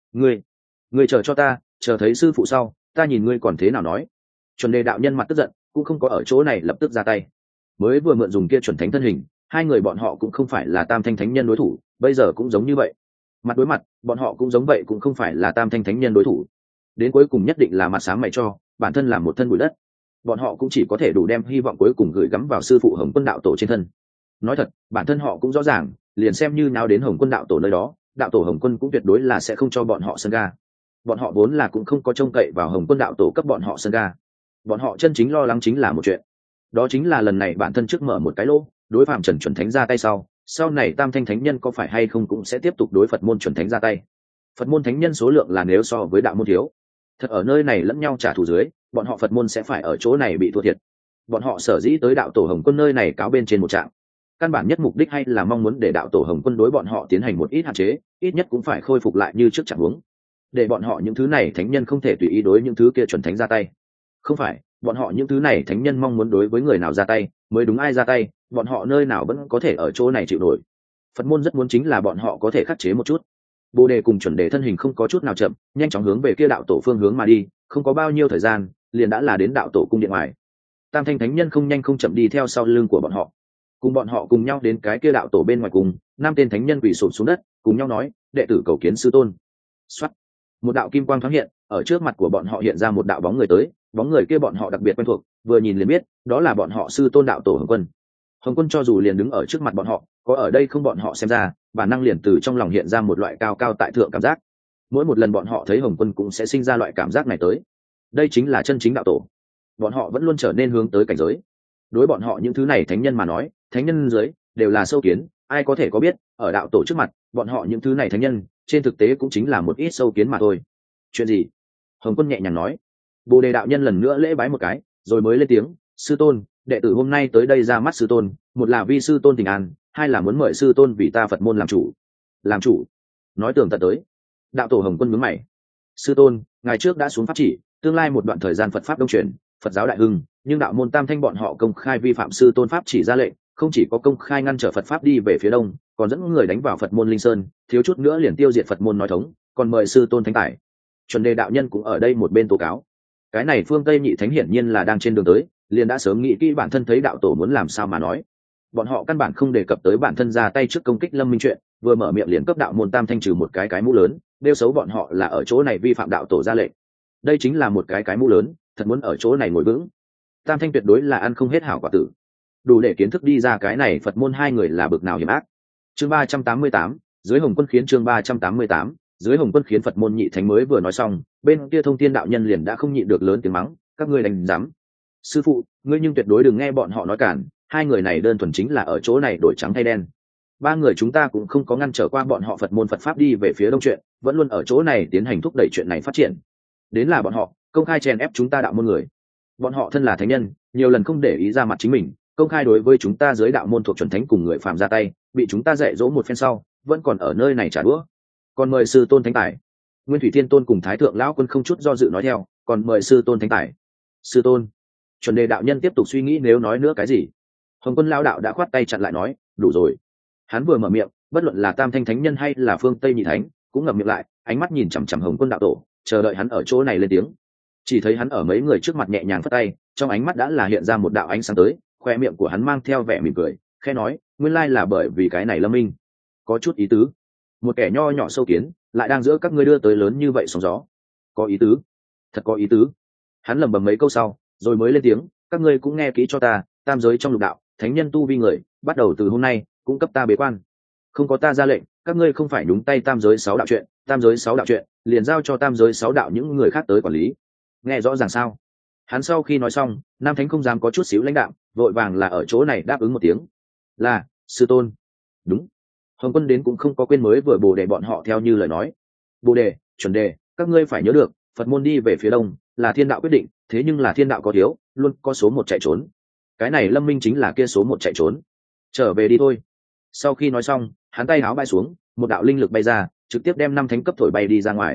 Ngươi chờ cho ta, chờ thấy sư phụ sau ta nhìn ngươi còn thế nào nói. Chuẩn đề đạo nhân mặt tức giận, cũng không có ở chỗ này lập tức ra tay. Mới vừa mượn dùng kia chuẩn thánh thân hình, hai người bọn họ cũng không phải là tam thanh thánh nhân đối thủ, bây giờ cũng giống như vậy. Mặt đối mặt, bọn họ cũng giống vậy, cũng không phải là tam thanh thánh nhân đối thủ. Đến cuối cùng nhất định là mặt sáng mày cho, bản thân làm một thân bụi đất. Bọn họ cũng chỉ có thể đủ đem hy vọng cuối cùng gửi gắm vào sư phụ Hồng Quân đạo tổ trên thân. Nói thật, bản thân họ cũng rõ ràng, liền xem như nào đến Hồng Quân đạo tổ nơi đó, đạo tổ Hồng Quân cũng tuyệt đối là sẽ không cho bọn họ sân ga. Bọn họ vốn là cũng không có trông cậy vào Hồng Quân đạo tổ cấp bọn họ sân ga. Bọn họ chân chính lo lắng chính là một chuyện, đó chính là lần này bản thân trước mở một cái lỗ, đối phạm Trần chuẩn thánh ra tay sau này tam thanh thánh nhân có phải hay không cũng sẽ tiếp tục đối Phật môn chuẩn thánh ra tay. Phật môn thánh nhân số lượng là nếu so với đạo môn thiếu, thật ở nơi này lẫn nhau trả thù dưới, bọn họ Phật môn sẽ phải ở chỗ này bị thua thiệt. Bọn họ sở dĩ tới đạo tổ Hồng Quân nơi này cáo bên trên một trạng, căn bản nhất mục đích hay là mong muốn để đạo tổ Hồng Quân đối bọn họ tiến hành một ít hạn chế, ít nhất cũng phải khôi phục lại như trước trạng huống, để bọn họ những thứ này thánh nhân không thể tùy ý đối những thứ kia chuẩn thánh ra tay. Không phải bọn họ những thứ này thánh nhân mong muốn đối với người nào ra tay mới đúng, ai ra tay bọn họ nơi nào vẫn có thể ở chỗ này chịu nổi. Phật môn rất muốn chính là bọn họ có thể khắc chế một chút. Bồ đề cùng chuẩn đề thân hình không có chút nào chậm, nhanh chóng hướng về kia đạo tổ phương hướng mà đi, không có bao nhiêu thời gian liền đã là đến đạo tổ cung điện ngoài. Tam thanh thánh nhân không nhanh không chậm đi theo sau lưng của bọn họ, cùng bọn họ cùng nhau đến cái kia đạo tổ bên ngoài cùng. Năm tên thánh nhân quỳ sụp xuống đất cùng nhau nói: đệ tử cầu kiến sư tôn. Soát. Một đạo kim quang thoáng hiện, ở trước mặt của bọn họ hiện ra một đạo bóng người tới. Bóng người kia bọn họ đặc biệt quen thuộc, vừa nhìn liền biết đó là bọn họ sư tôn đạo tổ Hồng Quân. Hồng Quân cho dù liền đứng ở trước mặt bọn họ, có ở đây không bọn họ xem ra, bản năng liền từ trong lòng hiện ra một loại cao cao tại thượng cảm giác. Mỗi một lần bọn họ thấy Hồng Quân cũng sẽ sinh ra loại cảm giác này tới. Đây chính là chân chính đạo tổ. Bọn họ vẫn luôn trở nên hướng tới cảnh giới. Đối bọn họ những thứ này thánh nhân mà nói, thánh nhân dưới đều là sâu kiến, ai có thể có biết, ở đạo tổ trước mặt, bọn họ những thứ này thánh nhân, trên thực tế cũng chính là một ít sâu kiến mà thôi. Chuyện gì? Hồng Quân nhẹ nhàng nói. Bồ đề đạo nhân lần nữa lễ bái một cái, rồi mới lên tiếng: sư tôn, đệ tử hôm nay tới đây ra mắt sư tôn, một là vì sư tôn tình an, hai là muốn mời sư tôn vì ta Phật môn làm chủ. Làm chủ? Nói tường tận tới. Đạo tổ Hồng Quân nhướng mày. Sư tôn, ngày trước đã xuống pháp chỉ, tương lai một đoạn thời gian Phật pháp đông chuyển, Phật giáo đại hưng, nhưng đạo môn tam thanh bọn họ công khai vi phạm sư tôn pháp chỉ ra lệnh, không chỉ có công khai ngăn trở Phật pháp đi về phía đông, còn dẫn người đánh vào Phật môn Linh Sơn, thiếu chút nữa liền tiêu diệt Phật môn nói thống, còn mời sư tôn thánh tài. Chuẩn đề đạo nhân cũng ở đây một bên tố cáo. Cái này phương Tây nhị thánh hiển nhiên là đang trên đường tới, liền đã sớm nghĩ kỹ bản thân thấy đạo tổ muốn làm sao mà nói. Bọn họ căn bản không đề cập tới bản thân ra tay trước công kích Lâm Minh chuyện, vừa mở miệng liền cấp đạo môn tam thanh trừ một cái mũ lớn, đeo xấu bọn họ là ở chỗ này vi phạm đạo tổ ra lệnh. Đây chính là một cái mũ lớn, thật muốn ở chỗ này ngồi vững, tam thanh tuyệt đối là ăn không hết hảo quả tử. Đủ để kiến thức đi ra cái này Phật môn hai người là bực nào hiểm ác. Chương 388, dưới Hồng Quân khiến chương 388, dưới Hồng Quân khiến Phật môn nhị thánh mới vừa nói xong, bên kia Thông Thiên đạo nhân liền đã không nhịn được lớn tiếng mắng: các ngươi đánh dám! Sư phụ, ngươi nhưng tuyệt đối đừng nghe bọn họ nói cản, hai người này đơn thuần chính là ở chỗ này đổi trắng thay đen. Ba người chúng ta cũng không có ngăn trở qua bọn họ Phật môn Phật pháp đi về phía đông chuyện, vẫn luôn ở chỗ này tiến hành thúc đẩy chuyện này phát triển. Đến là bọn họ công khai chèn ép chúng ta đạo môn người. Bọn họ thân là thánh nhân, nhiều lần không để ý ra mặt chính mình, công khai đối với chúng ta dưới đạo môn thuộc chuẩn thánh cùng người phàm ra tay, bị chúng ta dạy dỗ một phen sau, vẫn còn ở nơi này trả đũa. Còn mời sư tôn thánh tài. Nguyên Thủy Thiên Tôn cùng Thái Thượng Lão Quân không chút do dự nói theo: còn mời sư tôn thánh tài. Sư tôn. Chuẩn đề đạo nhân tiếp tục suy nghĩ nếu nói nữa cái gì. Hồng Quân Lão đạo đã khoát tay chặn lại nói: đủ rồi. Hắn vừa mở miệng, bất luận là tam thanh thánh nhân hay là phương Tây nhị thánh cũng ngậm miệng lại, ánh mắt nhìn chằm chằm Hồng Quân đạo tổ, chờ đợi hắn ở chỗ này lên tiếng. Chỉ thấy hắn ở mấy người trước mặt nhẹ nhàng phất tay, trong ánh mắt đã là hiện ra một đạo ánh sáng tới, khoe miệng của hắn mang theo vẻ mỉm cười, khẽ nói: nguyên lai là bởi vì cái này Lâm Minh, có chút ý tứ. Một kẻ nho nhỏ sâu kiến lại đang giữa các ngươi đưa tới lớn như vậy sóng gió, có ý tứ, thật có ý tứ. Hắn lẩm bẩm mấy câu sau, rồi mới lên tiếng: các ngươi cũng nghe kỹ cho ta, tam giới trong lục đạo, thánh nhân tu vi người, bắt đầu từ hôm nay cũng cấp ta bế quan. Không có ta ra lệnh, các ngươi không phải nhúng tay tam giới 6 đạo chuyện, tam giới 6 đạo chuyện liền giao cho tam giới 6 đạo những người khác tới quản lý. Nghe rõ ràng sao? Hắn sau khi nói xong, nam thánh không dám có chút xíu lãnh đạm, vội vàng là ở chỗ này đáp ứng một tiếng: là sư tôn. Đúng. Hồng Quân đến cũng không có quên mới vừa Bồ đề bọn họ theo như lời nói. Bồ đề, chuẩn đề, các ngươi phải nhớ được, Phật môn đi về phía đông là thiên đạo quyết định, thế nhưng là thiên đạo có thiếu, luôn có số một chạy trốn. Cái này Lâm Minh chính là kia số một chạy trốn. Trở về đi thôi. Sau khi nói xong, hắn tay áo bay xuống, một đạo linh lực bay ra, trực tiếp đem năm thánh cấp thổi bay đi ra ngoài.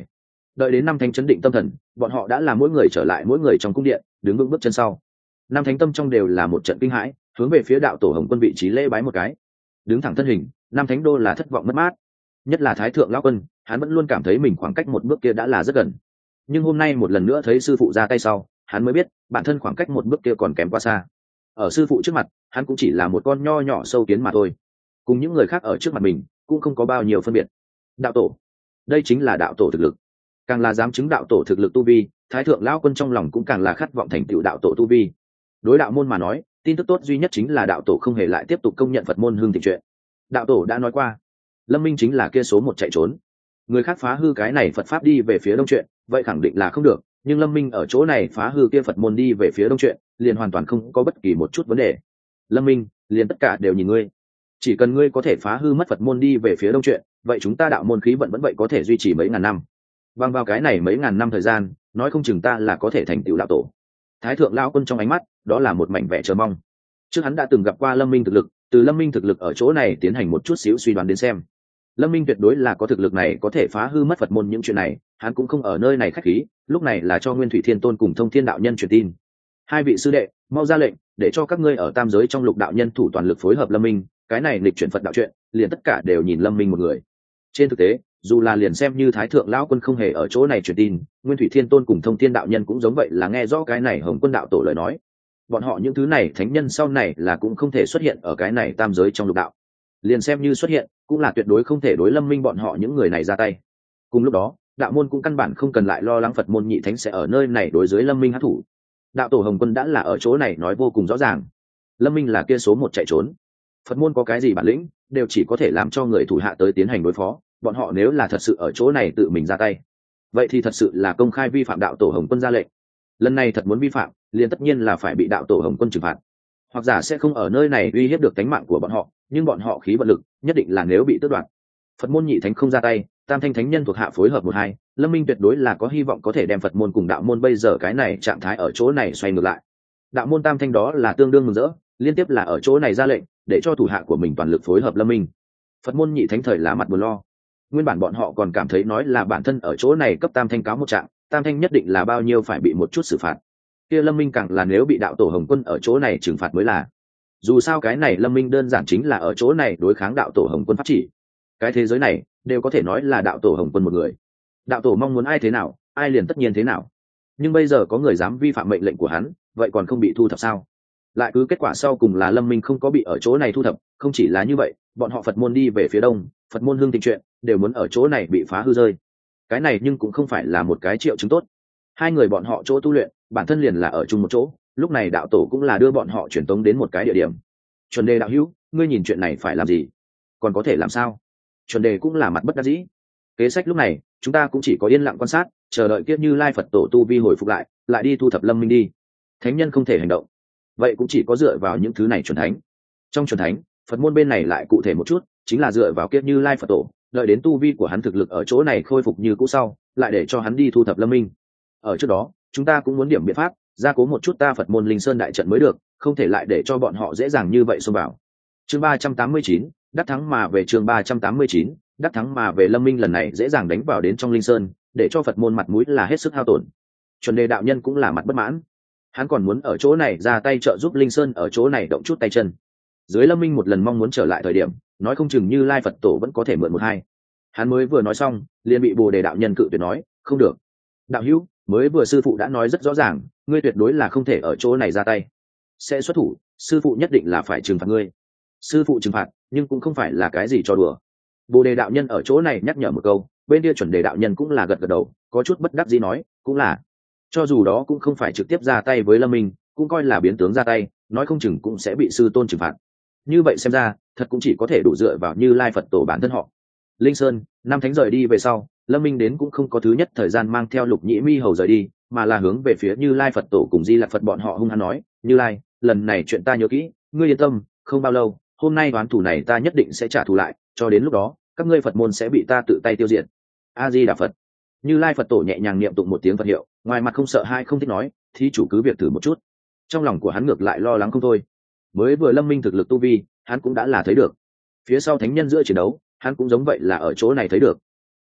Đợi đến năm thánh chấn định tâm thần, bọn họ đã là mỗi người trở lại mỗi người trong cung điện, đứng vững bước chân sau. Năm thánh tâm trong đều là một trận kinh hãi, hướng về phía đạo tổ Hồng Quân vị trí lễ bái một cái. Đứng thẳng thân hình, năm thánh đô là thất vọng mất mát. Nhất là Thái thượng lão quân, hắn vẫn luôn cảm thấy mình khoảng cách một bước kia đã là rất gần. Nhưng hôm nay một lần nữa thấy sư phụ ra tay sau, hắn mới biết bản thân khoảng cách một bước kia còn kém quá xa. Ở sư phụ trước mặt, hắn cũng chỉ là một con nho nhỏ sâu kiến mà thôi. Cùng những người khác ở trước mặt mình, cũng không có bao nhiêu phân biệt. Đạo tổ, đây chính là đạo tổ thực lực. Càng là dám chứng đạo tổ thực lực tu vi, Thái thượng lão quân trong lòng cũng càng là khát vọng thành tựu đạo tổ tu vi. Đối đạo môn mà nói, tin tức tốt duy nhất chính là đạo tổ không hề lại tiếp tục công nhận Phật môn hương thịnh chuyện. Đạo tổ đã nói qua, Lâm Minh chính là kia số một chạy trốn. Người khác phá hư cái này Phật pháp đi về phía đông chuyện, vậy khẳng định là không được, nhưng Lâm Minh ở chỗ này phá hư kia Phật môn đi về phía đông chuyện, liền hoàn toàn không có bất kỳ một chút vấn đề. Lâm Minh, liền tất cả đều nhìn ngươi. Chỉ cần ngươi có thể phá hư mất Phật môn đi về phía đông chuyện, vậy chúng ta đạo môn khí vận vẫn vậy có thể duy trì mấy ngàn năm. Bằng vào cái này mấy ngàn năm thời gian, nói không chừng ta là có thể thành tựu đạo tổ. Thái thượng lão quân trong ánh mắt, đó là một mảnh vẻ chờ mong. Trước hắn đã từng gặp qua Lâm Minh thực lực, từ Lâm Minh thực lực ở chỗ này tiến hành một chút xíu suy đoán đến xem. Lâm Minh tuyệt đối là có thực lực này có thể phá hư mất Phật môn những chuyện này, hắn cũng không ở nơi này khách khí, lúc này là cho Nguyên Thủy Thiên Tôn cùng Thông Thiên đạo nhân truyền tin. Hai vị sư đệ, mau ra lệnh, để cho các ngươi ở tam giới trong lục đạo nhân thủ toàn lực phối hợp Lâm Minh, cái này lịch chuyển Phật đạo chuyện, liền tất cả đều nhìn Lâm Minh một người. Trên thực tế, dù là liền xem như Thái thượng lão quân không hề ở chỗ này truyền tin, Nguyên Thủy Thiên Tôn cùng Thông Thiên đạo nhân cũng giống vậy là nghe rõ cái này Hồng Quân đạo tổ lời nói. Bọn họ những thứ này thánh nhân sau này là cũng không thể xuất hiện ở cái này tam giới trong lục đạo. Liền xem như xuất hiện, cũng là tuyệt đối không thể đối Lâm Minh bọn họ những người này ra tay. Cùng lúc đó, đạo môn cũng căn bản không cần lại lo lắng Phật môn nhị thánh sẽ ở nơi này đối với Lâm Minh hắc thủ. Đạo tổ Hồng Quân đã là ở chỗ này nói vô cùng rõ ràng. Lâm Minh là kia số một chạy trốn. Phật môn có cái gì bản lĩnh, đều chỉ có thể làm cho người thủ hạ tới tiến hành đối phó, bọn họ nếu là thật sự ở chỗ này tự mình ra tay, vậy thì thật sự là công khai vi phạm đạo tổ Hồng Quân ra lệnh. Lần này thật muốn vi phạm, liền tất nhiên là phải bị đạo tổ Hồng Quân trừng phạt. Hoặc giả sẽ không ở nơi này uy hiếp được tính mạng của bọn họ, nhưng bọn họ khí vận lực nhất định là nếu bị tước đoạt. Phật môn nhị thánh không ra tay, tam thanh thánh nhân thuộc hạ phối hợp một hai, Lâm Minh tuyệt đối là có hy vọng có thể đem Phật môn cùng đạo môn bây giờ cái này trạng thái ở chỗ này xoay ngược lại. Đạo môn tam thanh đó là tương đương mừng rỡ, liên tiếp là ở chỗ này ra lệnh để cho thủ hạ của mình toàn lực phối hợp Lâm Minh. Phật môn nhị thánh thời lá mặt buồn lo. Nguyên bản bọn họ còn cảm thấy nói là bản thân ở chỗ này cấp tam thanh cáo một trạng, tam thanh nhất định là bao nhiêu phải bị một chút xử phạt. Kia Lâm Minh càng là nếu bị đạo tổ Hồng Quân ở chỗ này trừng phạt mới là. Dù sao cái này Lâm Minh đơn giản chính là ở chỗ này đối kháng đạo tổ Hồng Quân pháp chỉ. Cái thế giới này đều có thể nói là đạo tổ Hồng Quân một người. Đạo tổ mong muốn ai thế nào, ai liền tất nhiên thế nào. Nhưng bây giờ có người dám vi phạm mệnh lệnh của hắn, vậy còn không bị thu thập sao? Lại cứ kết quả sau cùng là Lâm Minh không có bị ở chỗ này thu thập, không chỉ là như vậy, bọn họ Phật môn đi về phía đông, Phật môn hương thịnh chuyện đều muốn ở chỗ này bị phá hư rơi. Cái này nhưng cũng không phải là một cái triệu chứng tốt. Hai người bọn họ chỗ tu luyện, bản thân liền là ở chung một chỗ, lúc này đạo tổ cũng là đưa bọn họ truyền tống đến một cái địa điểm. Chuẩn Đề đạo hữu, ngươi nhìn chuyện này phải làm gì? Còn có thể làm sao? Chuẩn Đề cũng là mặt bất đắc dĩ. Kế sách lúc này, chúng ta cũng chỉ có yên lặng quan sát, chờ đợi kiếp Như Lai Phật tổ tu vi hồi phục lại đi thu thập Lâm Minh đi. Thánh nhân không thể hành động, vậy cũng chỉ có dựa vào những thứ này chuẩn thánh. Trong chuẩn thánh, Phật môn bên này lại cụ thể một chút, chính là dựa vào kiếp Như Lai Phật tổ, đợi đến tu vi của hắn thực lực ở chỗ này khôi phục như cũ sau, lại để cho hắn đi thu thập Lâm Minh. Ở trước đó, chúng ta cũng muốn điểm biện pháp gia cố một chút ta Phật môn Linh Sơn đại trận mới được, không thể lại để cho bọn họ dễ dàng như vậy xông vào. Chương 389, đắc thắng mà về. Chương 389, đắc thắng mà về. Lâm Minh lần này dễ dàng đánh vào đến trong Linh Sơn, để cho Phật môn mặt mũi là hết sức hao tổn. Chuẩn Đề đạo nhân cũng là mặt bất mãn, hắn còn muốn ở chỗ này ra tay trợ giúp Linh Sơn ở chỗ này động chút tay chân. Dưới Lâm Minh một lần mong muốn trở lại thời điểm, nói không chừng Như Lai Phật tổ vẫn có thể mượn một hai. Hắn mới vừa nói xong, liền bị Bồ Đề đạo nhân cự tuyệt nói, không được. Đạo hữu, mới vừa sư phụ đã nói rất rõ ràng, ngươi tuyệt đối là không thể ở chỗ này ra tay. Sẽ xuất thủ, sư phụ nhất định là phải trừng phạt ngươi. Sư phụ trừng phạt, nhưng cũng không phải là cái gì cho đùa. Bồ Đề đạo nhân ở chỗ này nhắc nhở một câu, bên kia Chuẩn Đề đạo nhân cũng là gật gật đầu, có chút bất đắc dĩ nói, cũng là. Cho dù đó cũng không phải trực tiếp ra tay với Lâm Minh, cũng coi là biến tướng ra tay, nói không chừng cũng sẽ bị sư tôn trừng phạt. Như vậy xem ra, thật cũng chỉ có thể đủ dựa vào Như Lai Phật tổ bản thân họ. Linh Sơn, năm thánh rời đi về sau, Lâm Minh đến cũng không có thứ nhất thời gian mang theo Lục Nhĩ Mi hầu rời đi, mà là hướng về phía Như Lai Phật tổ cùng Di Lặc Phật bọn họ hung hăng nói, Như Lai, lần này chuyện ta nhớ kỹ, ngươi yên tâm, không bao lâu, hôm nay đoán thủ này ta nhất định sẽ trả thù lại, cho đến lúc đó, các ngươi Phật môn sẽ bị ta tự tay tiêu diệt. A Di Đà Phật. Như Lai Phật tổ nhẹ nhàng niệm tụng một tiếng Phật hiệu, ngoài mặt không sợ hai không thích nói, thí chủ cứ việc thử một chút. Trong lòng của hắn ngược lại lo lắng không thôi. Mới vừa Lâm Minh thực lực tu vi, hắn cũng đã là thấy được. Phía sau thánh nhân giữa chiến đấu, hắn cũng giống vậy là ở chỗ này thấy được.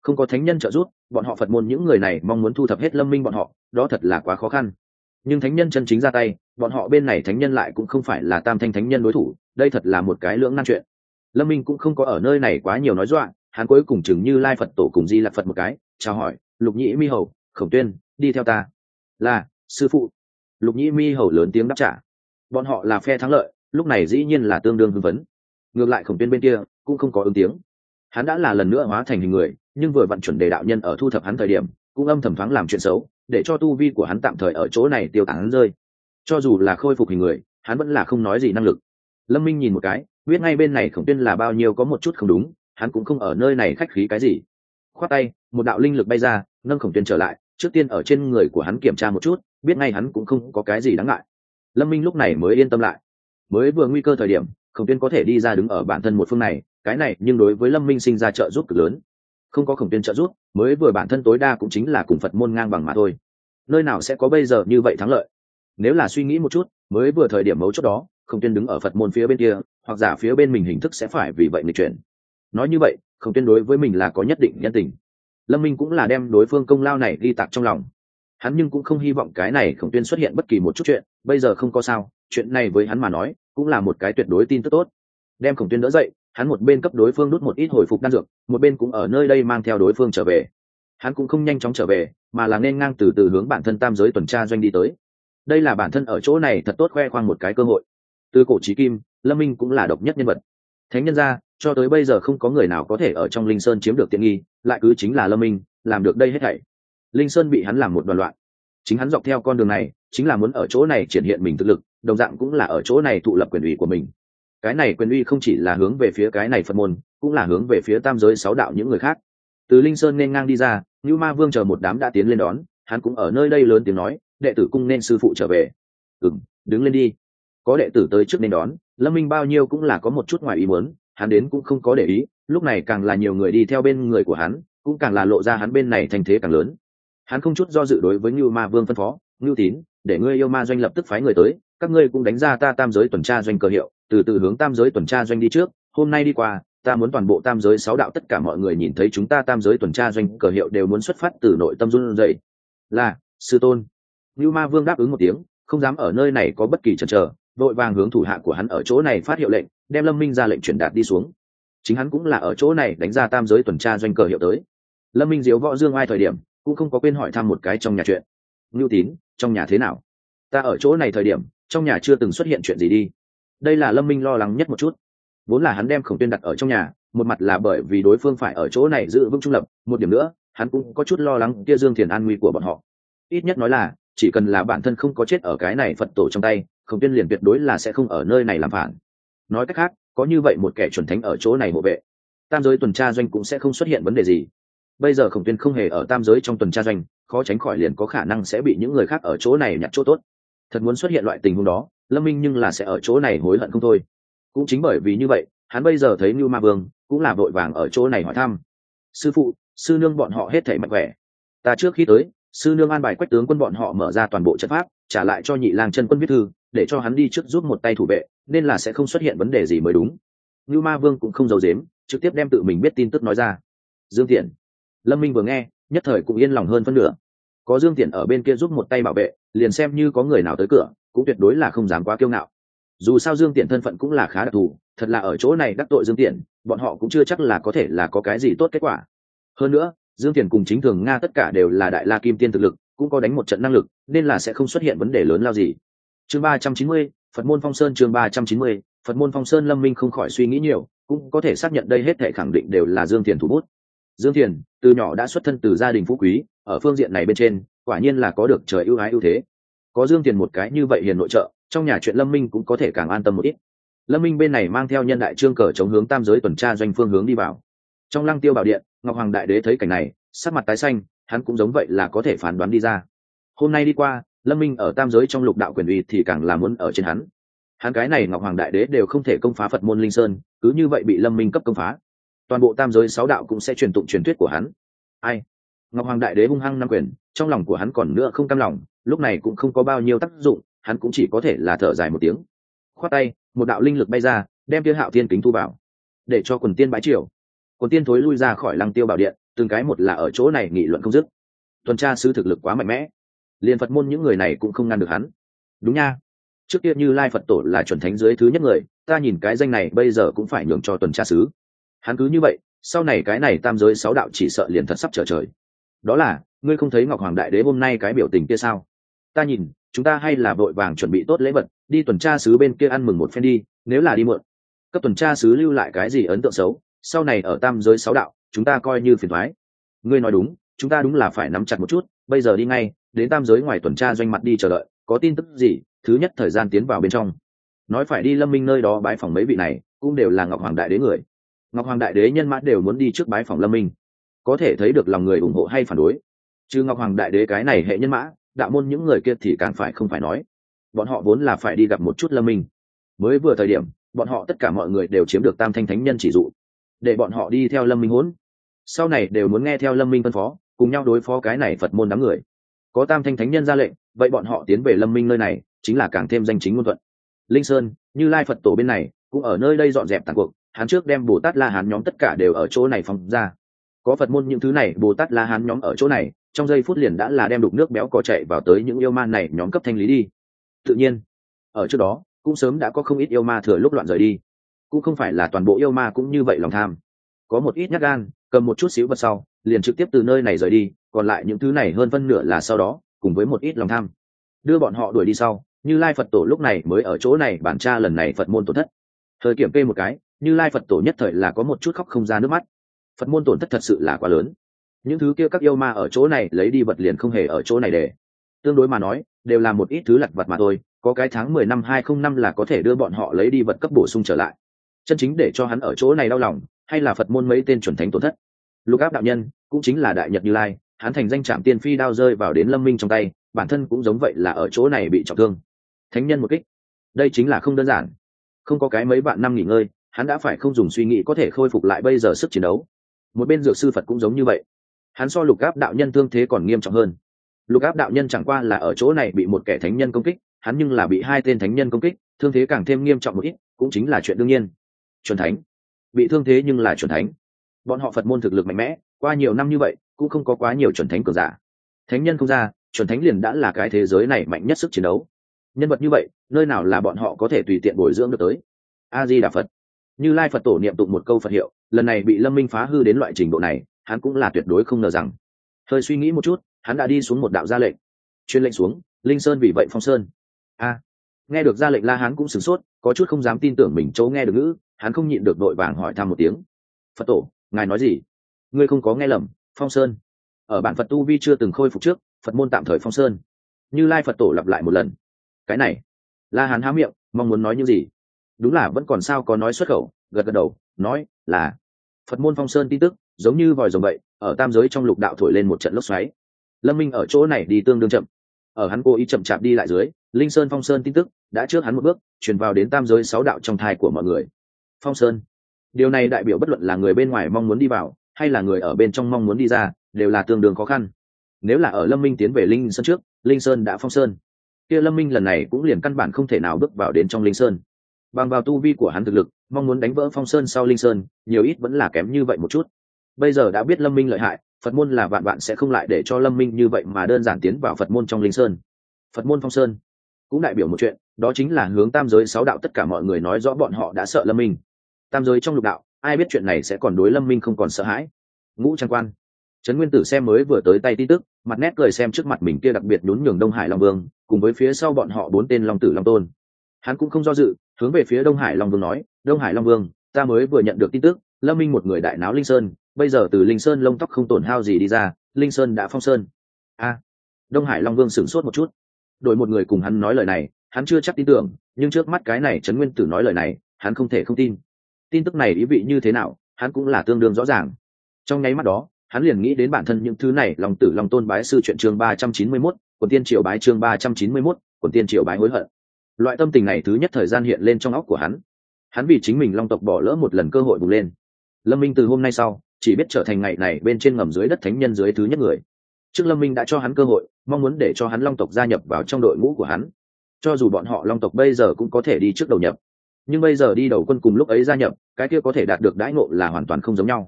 Không có thánh nhân trợ giúp, bọn họ Phật môn những người này mong muốn thu thập hết Lâm Minh bọn họ, đó thật là quá khó khăn. Nhưng thánh nhân chân chính ra tay, bọn họ bên này thánh nhân lại cũng không phải là tam thanh thánh nhân đối thủ, đây thật là một cái lưỡng nan chuyện. Lâm Minh cũng không có ở nơi này quá nhiều nói dọa, hắn cuối cùng chừng như lai Phật tổ cùng Di Lặc Phật một cái, chào hỏi, Lục Nhĩ Mi Hầu, Khổng Tuyên, đi theo ta. Là, sư phụ. Lục Nhĩ Mi Hầu lớn tiếng đáp trả. Bọn họ là phe thắng lợi, lúc này dĩ nhiên là tương đương hưng phấn. Ngược lại Khổng Tuyên bên kia cũng không có ứng tiếng. Hắn đã là lần nữa hóa thành hình người, nhưng vừa vặn chuẩn đề đạo nhân ở thu thập hắn thời điểm, cũng âm thầm thoáng làm chuyện xấu, để cho tu vi của hắn tạm thời ở chỗ này tiêu tán rơi. Cho dù là khôi phục hình người, hắn vẫn là không nói gì năng lực. Lâm Minh nhìn một cái, biết ngay bên này Khổng Tuyên là bao nhiêu có một chút không đúng, hắn cũng không ở nơi này khách khí cái gì. Khoát tay, một đạo linh lực bay ra, nâng Khổng Tuyên trở lại, trước tiên ở trên người của hắn kiểm tra một chút, biết ngay hắn cũng không có cái gì đáng ngại. Lâm Minh lúc này mới yên tâm lại. Mới vừa nguy cơ thời điểm, Khổng Tuyên có thể đi ra đứng ở bản thân một phương này, cái này nhưng đối với Lâm Minh sinh ra trợ giúp cực lớn. Không có Khổng Tuyên trợ giúp, mới vừa bản thân tối đa cũng chính là cùng Phật môn ngang bằng mà thôi. Nơi nào sẽ có bây giờ như vậy thắng lợi? Nếu là suy nghĩ một chút, mới vừa thời điểm mấu chốt đó, Khổng Tuyên đứng ở Phật môn phía bên kia, hoặc giả phía bên mình hình thức sẽ phải vì vậy nghịch chuyển. Nói như vậy, Khổng Tuyên đối với mình là có nhất định nhân tình. Lâm Minh cũng là đem đối phương công lao này ghi tạc trong lòng. Hắn nhưng cũng không hy vọng cái này Khổng Tuyên xuất hiện bất kỳ một chút chuyện, bây giờ không có sao, chuyện này với hắn mà nói, cũng là một cái tuyệt đối tin tức tốt. Đem Khổng Tuyên đỡ dậy, hắn một bên cấp đối phương đút một ít hồi phục đan dược, một bên cũng ở nơi đây mang theo đối phương trở về. Hắn cũng không nhanh chóng trở về, mà là nên ngang từ từ hướng bản thân tam giới tuần tra doanh đi tới. Đây là bản thân ở chỗ này thật tốt khoe khoang một cái cơ hội. Từ cổ chí kim, Lâm Minh cũng là độc nhất nhân vật. Thánh nhân ra, cho tới bây giờ không có người nào có thể ở trong Linh Sơn chiếm được tiện nghi, lại cứ chính là Lâm Minh làm được đây hết thảy. Linh Sơn bị hắn làm một đoàn loạn, chính hắn dọc theo con đường này, chính là muốn ở chỗ này triển hiện mình thực lực, đồng dạng cũng là ở chỗ này thụ lập quyền uy của mình. Cái này quyền uy không chỉ là hướng về phía cái này Phật môn, cũng là hướng về phía tam giới sáu đạo những người khác. Từ Linh Sơn nên ngang đi ra, Nưu Ma Vương chờ một đám đã tiến lên đón, hắn cũng ở nơi đây lớn tiếng nói, đệ tử cung nên sư phụ trở về. Đứng lên đi. Có đệ tử tới trước nên đón, Lâm Minh bao nhiêu cũng là có một chút ngoài ý muốn, hắn đến cũng không có để ý, lúc này càng là nhiều người đi theo bên người của hắn, cũng càng là lộ ra hắn bên này thành thế càng lớn. Hắn không chút do dự đối với Nưu Ma Vương phân phó, Nưu Tín, để ngươi yêu ma doanh lập tức phái người tới, các ngươi cũng đánh ra ta tam giới tuần tra doanh cờ hiệu, từ từ hướng tam giới tuần tra doanh đi trước, hôm nay đi qua, ta muốn toàn bộ tam giới sáu đạo tất cả mọi người nhìn thấy chúng ta tam giới tuần tra doanh cờ hiệu đều muốn xuất phát từ nội tâm run rẩy. Là, sư tôn. Nưu Ma Vương đáp ứng một tiếng, không dám ở nơi này có bất kỳ chần chờ, vội vàng hướng thủ hạ của hắn ở chỗ này phát hiệu lệnh, đem Lâm Minh ra lệnh truyền đạt đi xuống. Chính hắn cũng là ở chỗ này đánh ra tam giới tuần tra doanh cờ hiệu tới. Lâm Minh diếu võ dương ai thời điểm, cũng không có quên hỏi thăm một cái trong nhà chuyện. Nưu Tín, trong nhà thế nào? Ta ở chỗ này thời điểm, trong nhà chưa từng xuất hiện chuyện gì đi. Đây là Lâm Minh lo lắng nhất một chút. Vốn là hắn đem Khổng Tuyên đặt ở trong nhà, một mặt là bởi vì đối phương phải ở chỗ này giữ vững trung lập, một điểm nữa, hắn cũng có chút lo lắng kia Dương Thiền an nguy của bọn họ. Ít nhất nói là, chỉ cần là bản thân không có chết ở cái này Phật tổ trong tay, Khổng Tuyên liền tuyệt đối là sẽ không ở nơi này làm phản. Nói cách khác, có như vậy một kẻ chuẩn thánh ở chỗ này hộ vệ, tam giới tuần tra doanh cũng sẽ không xuất hiện vấn đề gì. Bây giờ Khổng Tuyên không hề ở tam giới trong tuần tra doanh, khó tránh khỏi liền có khả năng sẽ bị những người khác ở chỗ này nhặt chỗ tốt. Thật muốn xuất hiện loại tình huống đó, Lâm Minh nhưng là sẽ ở chỗ này hối hận không thôi. Cũng chính bởi vì như vậy, hắn bây giờ thấy Nưu Ma Vương cũng là vội vàng ở chỗ này hỏi thăm. Sư phụ, sư nương bọn họ hết thảy mạnh khỏe. Ta trước khi tới, sư nương an bài Quách tướng quân bọn họ mở ra toàn bộ trận pháp, trả lại cho Nhị Lang chân quân viết thư, để cho hắn đi trước giúp một tay thủ vệ, nên là sẽ không xuất hiện vấn đề gì mới đúng. Nưu Ma Vương cũng không giấu giếm, trực tiếp đem tự mình biết tin tức nói ra. Dương Tiện. Lâm Minh vừa nghe, nhất thời cũng yên lòng hơn phân nửa. Có Dương Tiện ở bên kia giúp một tay bảo vệ, liền xem như có người nào tới cửa, cũng tuyệt đối là không dám quá kiêu ngạo. Dù sao Dương Tiện thân phận cũng là khá đặc thù, thật là ở chỗ này đắc tội Dương Tiện, bọn họ cũng chưa chắc là có thể là có cái gì tốt kết quả. Hơn nữa, Dương Tiện cùng Chính Thường Nga tất cả đều là đại la kim tiên thực lực, cũng có đánh một trận năng lực, nên là sẽ không xuất hiện vấn đề lớn lao gì. Chương 390, Phật môn Phong Sơn. Chương 390, Phật môn Phong Sơn. Lâm Minh không khỏi suy nghĩ nhiều, cũng có thể xác nhận đây hết thảy khẳng định đều là Dương Tiện thủ bút. Dương Tiện từ nhỏ đã xuất thân từ gia đình phú quý, ở phương diện này bên trên, quả nhiên là có được trời ưu ái ưu thế. Có Dương Tiện một cái như vậy hiền nội trợ, trong nhà chuyện Lâm Minh cũng có thể càng an tâm một ít. Lâm Minh bên này mang theo nhân đại trương cờ chống hướng tam giới tuần tra doanh phương hướng đi vào. Trong Lăng Tiêu bảo điện, Ngọc Hoàng Đại Đế thấy cảnh này, sắc mặt tái xanh, hắn cũng giống vậy là có thể phán đoán đi ra. Hôm nay đi qua, Lâm Minh ở tam giới trong lục đạo quyền uy thì càng là muốn ở trên hắn. Hắn cái này Ngọc Hoàng Đại Đế đều không thể công phá Phật môn Linh Sơn, cứ như vậy bị Lâm Minh cấp công phá, toàn bộ tam giới sáu đạo cũng sẽ truyền tụng truyền thuyết của hắn. Ai? Ngọc Hoàng Đại Đế hung hăng nắm quyền, trong lòng của hắn còn nữa không cam lòng, lúc này cũng không có bao nhiêu tác dụng, hắn cũng chỉ có thể là thở dài một tiếng. Khoát tay, một đạo linh lực bay ra, đem Tiên Hạo Thiên kính thu vào, để cho quần tiên bái triều. Quần tiên thối lui ra khỏi Lăng Tiêu bảo điện, từng cái một là ở chỗ này nghị luận không dứt. Tuần tra sứ thực lực quá mạnh mẽ, liền Phật môn những người này cũng không ngăn được hắn. Đúng nha, trước kia Như Lai Phật tổ là chuẩn thánh dưới thứ nhất người, ta nhìn cái danh này bây giờ cũng phải nhường cho tuần tra sứ. Hắn cứ như vậy, sau này cái này tam giới 6 đạo chỉ sợ liền thật sắp trở trời. Đó là, ngươi không thấy Ngọc Hoàng Đại Đế hôm nay cái biểu tình kia sao? Ta nhìn, chúng ta hay là vội vàng chuẩn bị tốt lễ vật, đi tuần tra sứ bên kia ăn mừng một phen đi, nếu là đi muộn, cấp tuần tra sứ lưu lại cái gì ấn tượng xấu, sau này ở tam giới 6 đạo, chúng ta coi như phiền toái. Ngươi nói đúng, chúng ta đúng là phải nắm chặt một chút, bây giờ đi ngay, đến tam giới ngoài tuần tra doanh mặt đi chờ đợi, có tin tức gì, thứ nhất thời gian tiến vào bên trong. Nói phải đi Lâm Minh nơi đó bái phỏng mấy vị này, cũng đều là Ngọc Hoàng Đại Đế người. Ngọc Hoàng Đại Đế nhân mã đều muốn đi trước bái phỏng Lâm Minh, có thể thấy được lòng người ủng hộ hay phản đối. Chứ Ngọc Hoàng Đại Đế cái này hệ nhân mã, đạo môn những người kia thì càng phải không phải nói. Bọn họ vốn là phải đi gặp một chút Lâm Minh. Mới vừa thời điểm, bọn họ tất cả mọi người đều chiếm được Tam Thanh Thánh Nhân chỉ dụ, để bọn họ đi theo Lâm Minh hỗn. Sau này đều muốn nghe theo Lâm Minh phân phó, cùng nhau đối phó cái này Phật môn đám người. Có Tam Thanh Thánh Nhân ra lệnh, vậy bọn họ tiến về Lâm Minh nơi này, chính là càng thêm danh chính ngôn thuận. Linh Sơn, Như Lai Phật tổ bên này, cũng ở nơi đây dọn dẹp tàn cuộc, hắn trước đem Bồ Tát La Hán nhóm tất cả đều ở chỗ này phóng ra. Có Phật môn những thứ này, Bồ Tát La Hán nhóm ở chỗ này, trong giây phút liền đã là đem đục nước béo cò chạy vào tới những yêu ma này nhóm cấp thanh lý đi. Tự nhiên, ở trước đó, cũng sớm đã có không ít yêu ma thừa lúc loạn rời đi. Cũng không phải là toàn bộ yêu ma cũng như vậy lòng tham. Có một ít nhát gan, cầm một chút xíu vật sau, liền trực tiếp từ nơi này rời đi, còn lại những thứ này hơn phân nửa là sau đó, cùng với một ít lòng tham, đưa bọn họ đuổi đi sau. Như Lai Phật tổ lúc này mới ở chỗ này bản tra lần này Phật môn tổn thất. Thời kiểm kê một cái, Như Lai Phật tổ nhất thời là có một chút khóc không ra nước mắt. Phật môn tổn thất thật sự là quá lớn. Những thứ kia các yêu ma ở chỗ này lấy đi vật liền không hề ở chỗ này để. Tương đối mà nói, đều là một ít thứ lặt vặt mà thôi, có cái tháng 10 năm 2005 là có thể đưa bọn họ lấy đi vật cấp bổ sung trở lại. Chân chính để cho hắn ở chỗ này đau lòng, hay là Phật môn mấy tên chuẩn thánh tổn thất. Lục Áp đạo nhân, cũng chính là Đại Nhật Như Lai, hắn thành danh Trảm Tiên Phi đao rơi vào đến Lâm Minh trong tay, bản thân cũng giống vậy là ở chỗ này bị trọng thương. Thánh nhân một kích, đây chính là không đơn giản. Không có cái mấy vạn năm nghỉ ngơi, hắn đã phải không dùng suy nghĩ có thể khôi phục lại bây giờ sức chiến đấu. Một bên dược sư Phật cũng giống như vậy, hắn so Lục Áp đạo nhân thương thế còn nghiêm trọng hơn. Lục Áp đạo nhân chẳng qua là ở chỗ này bị một kẻ thánh nhân công kích, hắn nhưng là bị hai tên thánh nhân công kích, thương thế càng thêm nghiêm trọng một ít, cũng chính là chuyện đương nhiên. Chuẩn thánh bị thương thế nhưng là chuẩn thánh, bọn họ Phật môn thực lực mạnh mẽ, qua nhiều năm như vậy cũng không có quá nhiều chuẩn thánh cường giả. Thánh nhân không ra, chuẩn thánh liền đã là cái thế giới này mạnh nhất sức chiến đấu. Nhân vật như vậy, nơi nào là bọn họ có thể tùy tiện bồi dưỡng được tới. A Di Đà Phật. Như Lai Phật tổ niệm tụng một câu Phật hiệu, lần này bị Lâm Minh phá hư đến loại trình độ này, hắn cũng là tuyệt đối không ngờ rằng. Hơi suy nghĩ một chút, hắn đã đi xuống một đạo ra lệnh, truyền lệnh xuống, Linh Sơn vì vậy phong sơn. Nghe được ra lệnh La Hán cũng sửng sốt, có chút không dám tin tưởng mình chỗ nghe được ngữ, hắn không nhịn được vội vàng hỏi thăm một tiếng. Phật tổ, ngài nói gì? Ngươi không có nghe lầm, phong sơn. Ở bản Phật tu vi chưa từng khôi phục trước, Phật môn tạm thời phong sơn. Như Lai Phật tổ lặp lại một lần. Cái này, La Hán há miệng, mong muốn nói những gì. Đúng là vẫn còn sao có nói xuất khẩu, gật gật đầu, nói là Phật môn phong sơn tin tức, giống như vòi rồng vậy, ở tam giới trong lục đạo thổi lên một trận lốc xoáy. Lâm Minh ở chỗ này đi tương đương chậm, ở hắn cố ý chậm chạp đi lại dưới, Linh Sơn phong sơn tin tức đã trước hắn một bước truyền vào đến tam giới 6 đạo trong thai của mọi người. Phong sơn, điều này đại biểu bất luận là người bên ngoài mong muốn đi vào, hay là người ở bên trong mong muốn đi ra, đều là tương đương khó khăn. Nếu là ở Lâm Minh tiến về Linh Sơn trước, Linh Sơn đã phong sơn, kia Lâm Minh lần này cũng liền căn bản không thể nào bước vào đến trong Linh Sơn. Bằng vào tu vi của hắn thực lực, mong muốn đánh vỡ phong sơn sau Linh Sơn, nhiều ít vẫn là kém như vậy một chút. Bây giờ đã biết Lâm Minh lợi hại, Phật môn là vạn vạn sẽ không lại để cho Lâm Minh như vậy mà đơn giản tiến vào Phật môn trong Linh Sơn. Phật môn phong sơn cũng đại biểu một chuyện, đó chính là hướng tam giới 6 đạo tất cả mọi người nói rõ bọn họ đã sợ Lâm Minh. Tam giới trong lục đạo, ai biết chuyện này sẽ còn đối Lâm Minh không còn sợ hãi. Ngũ Trang Quan, Trấn Nguyên Tử xem mới vừa tới tay tin tức, mặt nét cười xem trước mặt mình kia đặc biệt nhún nhường Đông Hải Long Vương, cùng với phía sau bọn họ 4 tên Long Tử Long Tôn. Hắn cũng không do dự, hướng về phía Đông Hải Long Vương nói, Đông Hải Long Vương, ta mới vừa nhận được tin tức, Lâm Minh một người đại náo Linh Sơn, bây giờ từ Linh Sơn lông tóc không tổn hao gì đi ra, Linh Sơn đã phong sơn. Đông Hải Long Vương sửng sốt một chút, đổi một người cùng hắn nói lời này, hắn chưa chắc tin tưởng, nhưng trước mắt cái này Trấn Nguyên Tử nói lời này, hắn không thể không tin. Tin tức này ý vị như thế nào, hắn cũng là tương đương rõ ràng. Trong nháy mắt đó, hắn liền nghĩ đến bản thân những thứ này, Long Tử Long Tôn bái sư chuyện chương 391, Quần Tiên Triều bái chương 391, Quần Tiên Triều bái hối hận. Loại tâm tình này thứ nhất thời gian hiện lên trong óc của hắn. Hắn vì chính mình Long tộc bỏ lỡ một lần cơ hội bùng lên. Lâm Minh từ hôm nay sau, chỉ biết trở thành ngày này bên trên ngầm dưới đất thánh nhân dưới thứ nhất người. Trước Lâm Minh đã cho hắn cơ hội, mong muốn để cho hắn Long tộc gia nhập vào trong đội ngũ của hắn. Cho dù bọn họ Long tộc bây giờ cũng có thể đi trước đầu nhập, nhưng bây giờ đi đầu quân cùng lúc ấy gia nhập, cái kia có thể đạt được đãi ngộ là hoàn toàn không giống nhau.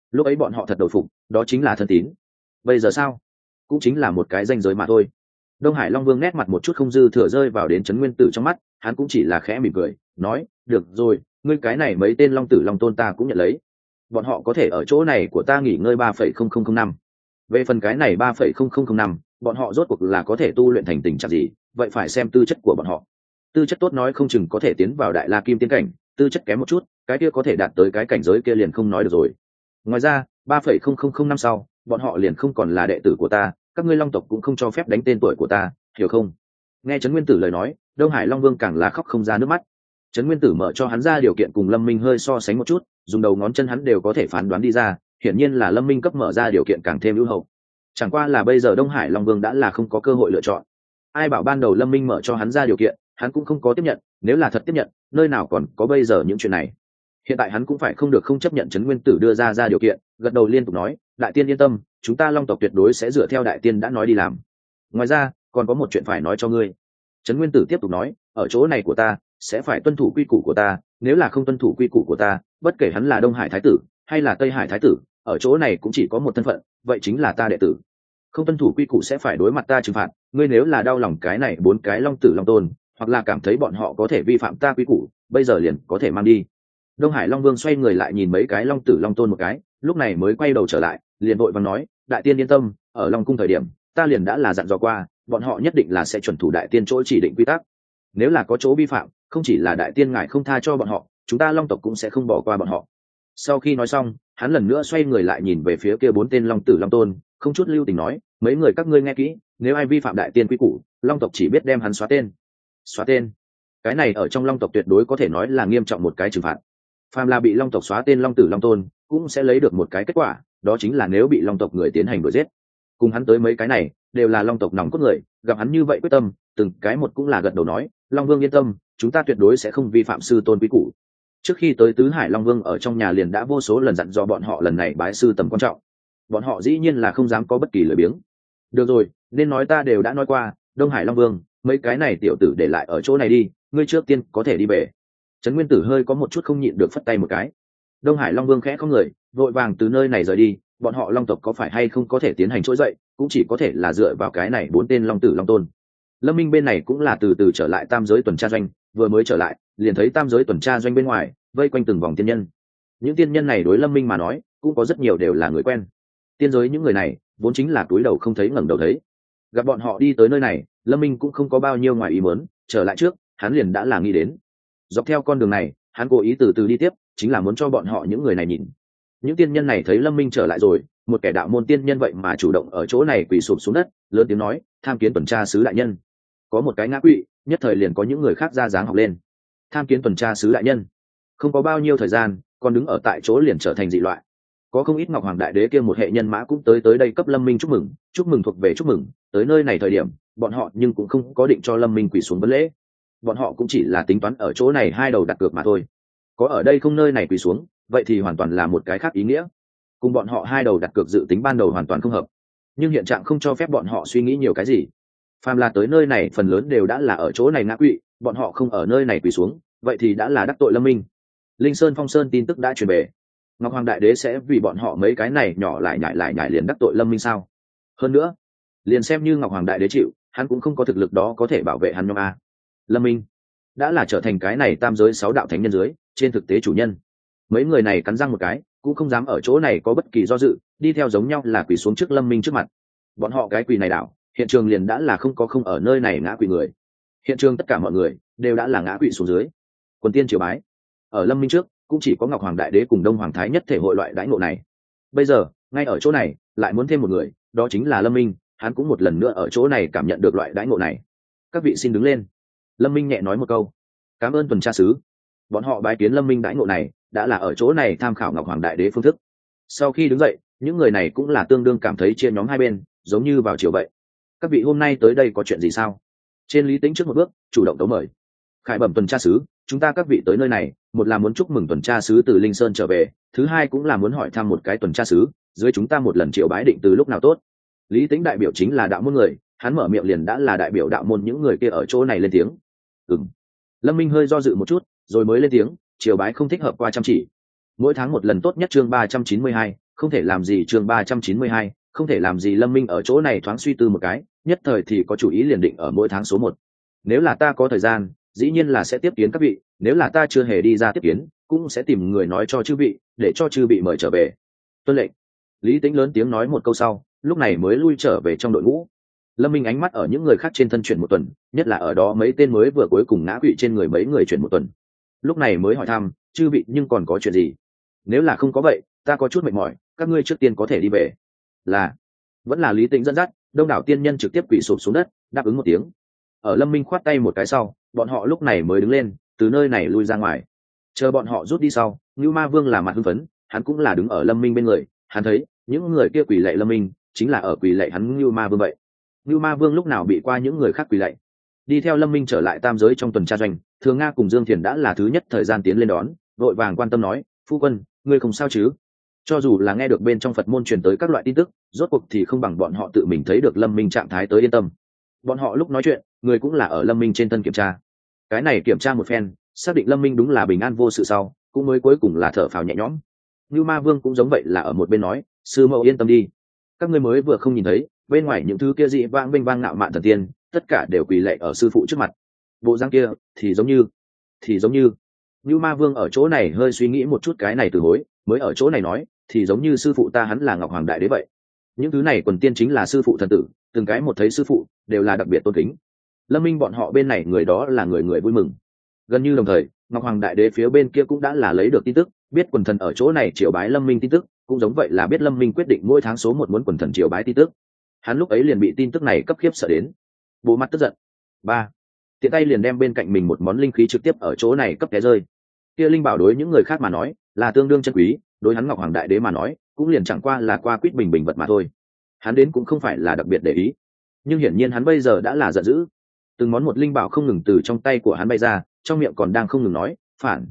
lúc ấy bọn họ thật đầu phục, đó chính là thân tín. Bây giờ sao? Cũng chính là một cái danh giới mà thôi. Đông Hải Long Vương nét mặt một chút không dư thừa rơi vào đến Trấn Nguyên Tử trong mắt, hắn cũng chỉ là khẽ mỉm cười, nói, được rồi, ngươi cái này mấy tên Long Tử Long Tôn ta cũng nhận lấy. Bọn họ có thể ở chỗ này của ta nghỉ ngơi 3,0005. Về phần cái này 3,0005, bọn họ rốt cuộc là có thể tu luyện thành tình trạng gì, vậy phải xem tư chất của bọn họ. Tư chất tốt nói không chừng có thể tiến vào Đại La Kim tiên cảnh, tư chất kém một chút, cái kia có thể đạt tới cái cảnh giới kia liền không nói được rồi. Ngoài ra, 3,0005 sau, bọn họ liền không còn là đệ tử của ta, các ngươi Long tộc cũng không cho phép đánh tên tuổi của ta, hiểu không? Nghe Trấn Nguyên Tử lời nói, Đông Hải Long Vương càng là khóc không ra nước mắt. Trấn Nguyên Tử mở cho hắn ra điều kiện cùng Lâm Minh hơi so sánh một chút, dùng đầu ngón chân hắn đều có thể phán đoán đi ra, hiển nhiên là Lâm Minh cấp mở ra điều kiện càng thêm ưu hậu. Chẳng qua là bây giờ Đông Hải Long Vương đã là không có cơ hội lựa chọn. Ai bảo ban đầu Lâm Minh mở cho hắn ra điều kiện, hắn cũng không có tiếp nhận, nếu là thật tiếp nhận, nơi nào còn có bây giờ những chuyện này. Hiện tại hắn cũng phải không được không chấp nhận Trấn Nguyên Tử đưa ra điều kiện, gật đầu liên tục nói, đại tiên yên tâm, chúng ta Long tộc tuyệt đối sẽ dựa theo đại tiên đã nói đi làm. Ngoài ra, còn có một chuyện phải nói cho ngươi. Trấn Nguyên Tử tiếp tục nói, ở chỗ này của ta sẽ phải tuân thủ quy củ của ta, nếu là không tuân thủ quy củ của ta, bất kể hắn là Đông Hải thái tử hay là Tây Hải thái tử, ở chỗ này cũng chỉ có một thân phận, vậy chính là ta đệ tử. Không tuân thủ quy củ sẽ phải đối mặt ta trừng phạt, ngươi nếu là đau lòng cái này 4 cái Long Tử Long Tôn, hoặc là cảm thấy bọn họ có thể vi phạm ta quy củ, bây giờ liền có thể mang đi. Đông Hải Long Vương xoay người lại nhìn mấy cái Long Tử Long Tôn một cái, lúc này mới quay đầu trở lại, liền vội vàng nói, đại tiên yên tâm, ở Long cung thời điểm ta liền đã là dặn dò qua, bọn họ nhất định là sẽ chuẩn thủ đại tiên chỗ chỉ định quy tắc. Nếu là có chỗ vi phạm, không chỉ là đại tiên ngài không tha cho bọn họ, chúng ta Long tộc cũng sẽ không bỏ qua bọn họ. Sau khi nói xong, hắn lần nữa xoay người lại nhìn về phía kia 4 tên Long Tử Long Tôn, không chút lưu tình nói, mấy người các ngươi nghe kỹ, nếu ai vi phạm đại tiên quy củ, Long tộc chỉ biết đem hắn xóa tên. Xóa tên? Cái này ở trong Long tộc tuyệt đối có thể nói là nghiêm trọng một cái trừng phạt. Phàm là bị Long tộc xóa tên Long Tử Long Tôn, cũng sẽ lấy được một cái kết quả, đó chính là nếu bị Long tộc người tiến hành đuổi giết. Cùng hắn tới mấy cái này, đều là Long tộc nòng cốt người, gặp hắn như vậy quyết tâm, từng cái một cũng là gật đầu nói, Long Vương yên tâm, chúng ta tuyệt đối sẽ không vi phạm sư tôn quy củ. Trước khi tới Tứ Hải Long Vương ở trong nhà liền đã vô số lần dặn dò bọn họ lần này bái sư tầm quan trọng. Bọn họ dĩ nhiên là không dám có bất kỳ lời biếng. Được rồi, nên nói ta đều đã nói qua, Đông Hải Long Vương, mấy cái này tiểu tử để lại ở chỗ này đi, ngươi trước tiên có thể đi về. Trấn Nguyên Tử hơi có một chút không nhịn được phất tay một cái. Đông Hải Long Vương khẽ không người, vội vàng từ nơi này rời đi, bọn họ Long tộc có phải hay không có thể tiến hành trỗi dậy, cũng chỉ có thể là dựa vào cái này 4 tên Long Tử Long Tôn. Lâm Minh bên này cũng là từ từ trở lại tam giới tuần tra doanh, vừa mới trở lại, liền thấy tam giới tuần tra doanh bên ngoài, vây quanh từng vòng tiên nhân. Những tiên nhân này đối Lâm Minh mà nói, cũng có rất nhiều đều là người quen. Tiên giới những người này, vốn chính là túi đầu không thấy ngẩng đầu thấy. Gặp bọn họ đi tới nơi này, Lâm Minh cũng không có bao nhiêu ngoài ý muốn, trở lại trước, hắn liền đã là nghĩ đến. Dọc theo con đường này, hắn cố ý từ từ đi tiếp, chính là muốn cho bọn họ những người này nhìn. Những tiên nhân này thấy Lâm Minh trở lại rồi, một kẻ đạo môn tiên nhân vậy mà chủ động ở chỗ này quỳ sụp xuống đất, lớn tiếng nói, tham kiến tuần tra sứ đại nhân. Có một cái ngã quỵ, nhất thời liền có những người khác ra dáng học lên. Tham kiến tuần tra sứ đại nhân. Không có bao nhiêu thời gian, còn đứng ở tại chỗ liền trở thành dị loại. Có không ít Ngọc Hoàng Đại Đế kia một hệ nhân mã cũng tới đây cấp Lâm Minh chúc mừng thuộc về chúc mừng, tới nơi này thời điểm, bọn họ nhưng cũng không có định cho Lâm Minh quỳ xuống vấn lễ. Bọn họ cũng chỉ là tính toán ở chỗ này hai đầu đặt cược mà thôi. Có ở đây không nơi này quỳ xuống, vậy thì hoàn toàn là một cái khác ý nghĩa. Cùng bọn họ hai đầu đặt cược dự tính ban đầu hoàn toàn không hợp. Nhưng hiện trạng không cho phép bọn họ suy nghĩ nhiều cái gì. Phàm là tới nơi này phần lớn đều đã là ở chỗ này ngã quỵ, bọn họ không ở nơi này quỳ xuống, vậy thì đã là đắc tội Lâm Minh. Linh Sơn Phong Sơn tin tức đã truyền về. Ngọc Hoàng Đại Đế sẽ vì bọn họ mấy cái này nhỏ lại nhảy liền đắc tội Lâm Minh sao? Hơn nữa, liền xem như Ngọc Hoàng Đại Đế chịu, hắn cũng không có thực lực đó có thể bảo vệ hắn nhóm a. Lâm Minh đã là trở thành cái này tam giới 6 đạo thánh nhân dưới, trên thực tế chủ nhân. Mấy người này cắn răng một cái, cũng không dám ở chỗ này có bất kỳ do dự, đi theo giống nhau là quỳ xuống trước Lâm Minh trước mặt. Bọn họ cái quỳ này đảo, hiện trường liền đã là không ở nơi này ngã quỳ người. Hiện trường tất cả mọi người đều đã là ngã quỵ xuống dưới. Quần tiên triều bái. Ở Lâm Minh trước, cũng chỉ có Ngọc Hoàng Đại Đế cùng Đông Hoàng Thái nhất thể hội loại đãi ngộ này. Bây giờ, ngay ở chỗ này, lại muốn thêm một người, đó chính là Lâm Minh, hắn cũng một lần nữa ở chỗ này cảm nhận được loại đãi ngộ này. Các vị xin đứng lên. Lâm Minh nhẹ nói một câu. Cảm ơn tuần tra sứ. Bọn họ bái kiến Lâm Minh đãi ngộ này, đã là ở chỗ này tham khảo Ngọc Hoàng Đại Đế phương thức. Sau khi đứng dậy, những người này cũng là tương đương cảm thấy chia nhóm hai bên, giống như vào chiều vậy. Các vị hôm nay tới đây có chuyện gì sao? Trên Lý Tĩnh trước một bước, chủ động tấu mời. Khải bẩm tuần tra sứ, chúng ta các vị tới nơi này, một là muốn chúc mừng tuần tra sứ từ Linh Sơn trở về, thứ hai cũng là muốn hỏi thăm một cái tuần tra sứ, dưới chúng ta một lần triệu bái định từ lúc nào tốt. Lý Tĩnh đại biểu chính là đạo môn người, hắn mở miệng liền đã là đại biểu đạo môn những người kia ở chỗ này lên tiếng. Lâm Minh hơi do dự một chút, rồi mới lên tiếng, triều bái không thích hợp qua chăm chỉ. Mỗi tháng một lần tốt nhất chương 392, Không thể làm gì chương 392, không thể làm gì. Lâm Minh ở chỗ này thoáng suy tư một cái, nhất thời thì có chủ ý liền định ở mỗi tháng số 1. Nếu là ta có thời gian, dĩ nhiên là sẽ tiếp kiến các vị, nếu là ta chưa hề đi ra tiếp kiến, cũng sẽ tìm người nói cho chư vị, để cho chư vị mời trở về. Tuân lệnh. Lý Tĩnh lớn tiếng nói một câu sau, lúc này mới lui trở về trong đội ngũ. Lâm Minh ánh mắt ở những người khác trên thân chuyển một tuần, nhất là ở đó mấy tên mới vừa cuối cùng ngã quỵ trên người mấy người chuyển một tuần. Lúc này mới hỏi thăm, chư vị nhưng còn có chuyện gì? Nếu là không có vậy, ta có chút mệt mỏi, các ngươi trước tiên có thể đi về. Là, vẫn là Lý Tĩnh dẫn dắt, đông đảo tiên nhân trực tiếp quỳ sụp xuống đất, đáp ứng một tiếng. Ở Lâm Minh khoát tay một cái sau, bọn họ lúc này mới đứng lên, từ nơi này lui ra ngoài. Chờ bọn họ rút đi sau, Nưu Ma Vương là mặt hưng phấn, hắn cũng là đứng ở Lâm Minh bên người, hắn thấy những người kia quỳ lạy Lâm Minh, chính là ở quỳ lạy hắn Nưu Ma Vương vậy. Nưu Ma Vương lúc nào bị qua những người khác quỳ lạy. Đi theo Lâm Minh trở lại tam giới trong tuần tra doanh, Thường Nga cùng Dương Thiền đã là thứ nhất thời gian tiến lên đón, vội vàng quan tâm nói, phu quân, ngươi không sao chứ? Cho dù là nghe được bên trong Phật môn truyền tới các loại tin tức, rốt cuộc thì không bằng bọn họ tự mình thấy được Lâm Minh trạng thái tới yên tâm. Bọn họ lúc nói chuyện, người cũng là ở Lâm Minh trên thân kiểm tra. Cái này kiểm tra một phen, xác định Lâm Minh đúng là bình an vô sự sau, cũng mới cuối cùng là thở phào nhẹ nhõm. Như Ma Vương cũng giống vậy là ở một bên nói, sư mẫu yên tâm đi, các ngươi mới vừa không nhìn thấy, bên ngoài những thứ kia dị vang bênh vang ngạo mạn thần tiên, tất cả đều quỳ lạy ở sư phụ trước mặt. Bộ răng kia thì giống như Như Ma Vương ở chỗ này hơi suy nghĩ một chút cái này từ hối, mới ở chỗ này nói, thì giống như sư phụ ta hắn là Ngọc Hoàng Đại Đế vậy. Những thứ này quần tiên chính là sư phụ thần tử, từng cái một thấy sư phụ đều là đặc biệt tôn kính. Lâm Minh bọn họ bên này người đó là người người vui mừng. Gần như đồng thời, Ngọc Hoàng Đại Đế phía bên kia cũng đã là lấy được tin tức, biết quần thần ở chỗ này triều bái Lâm Minh tin tức, cũng giống vậy là biết Lâm Minh quyết định mỗi tháng số 1 muốn quần thần triều bái tin tức. Hắn lúc ấy liền bị tin tức này cấp khiếp sợ đến, bộ mặt tức giận. Tiện tay liền đem bên cạnh mình một món linh khí trực tiếp ở chỗ này cấp té rơi. Kia linh bảo đối những người khác mà nói là tương đương chân quý, đối hắn Ngọc Hoàng Đại Đế mà nói cũng liền chẳng qua là qua quýt bình bình vật mà thôi. Hắn đến cũng không phải là đặc biệt để ý, nhưng hiển nhiên hắn bây giờ đã là giận dữ. Từng món một linh bảo không ngừng từ trong tay của hắn bay ra, trong miệng còn đang không ngừng nói phản.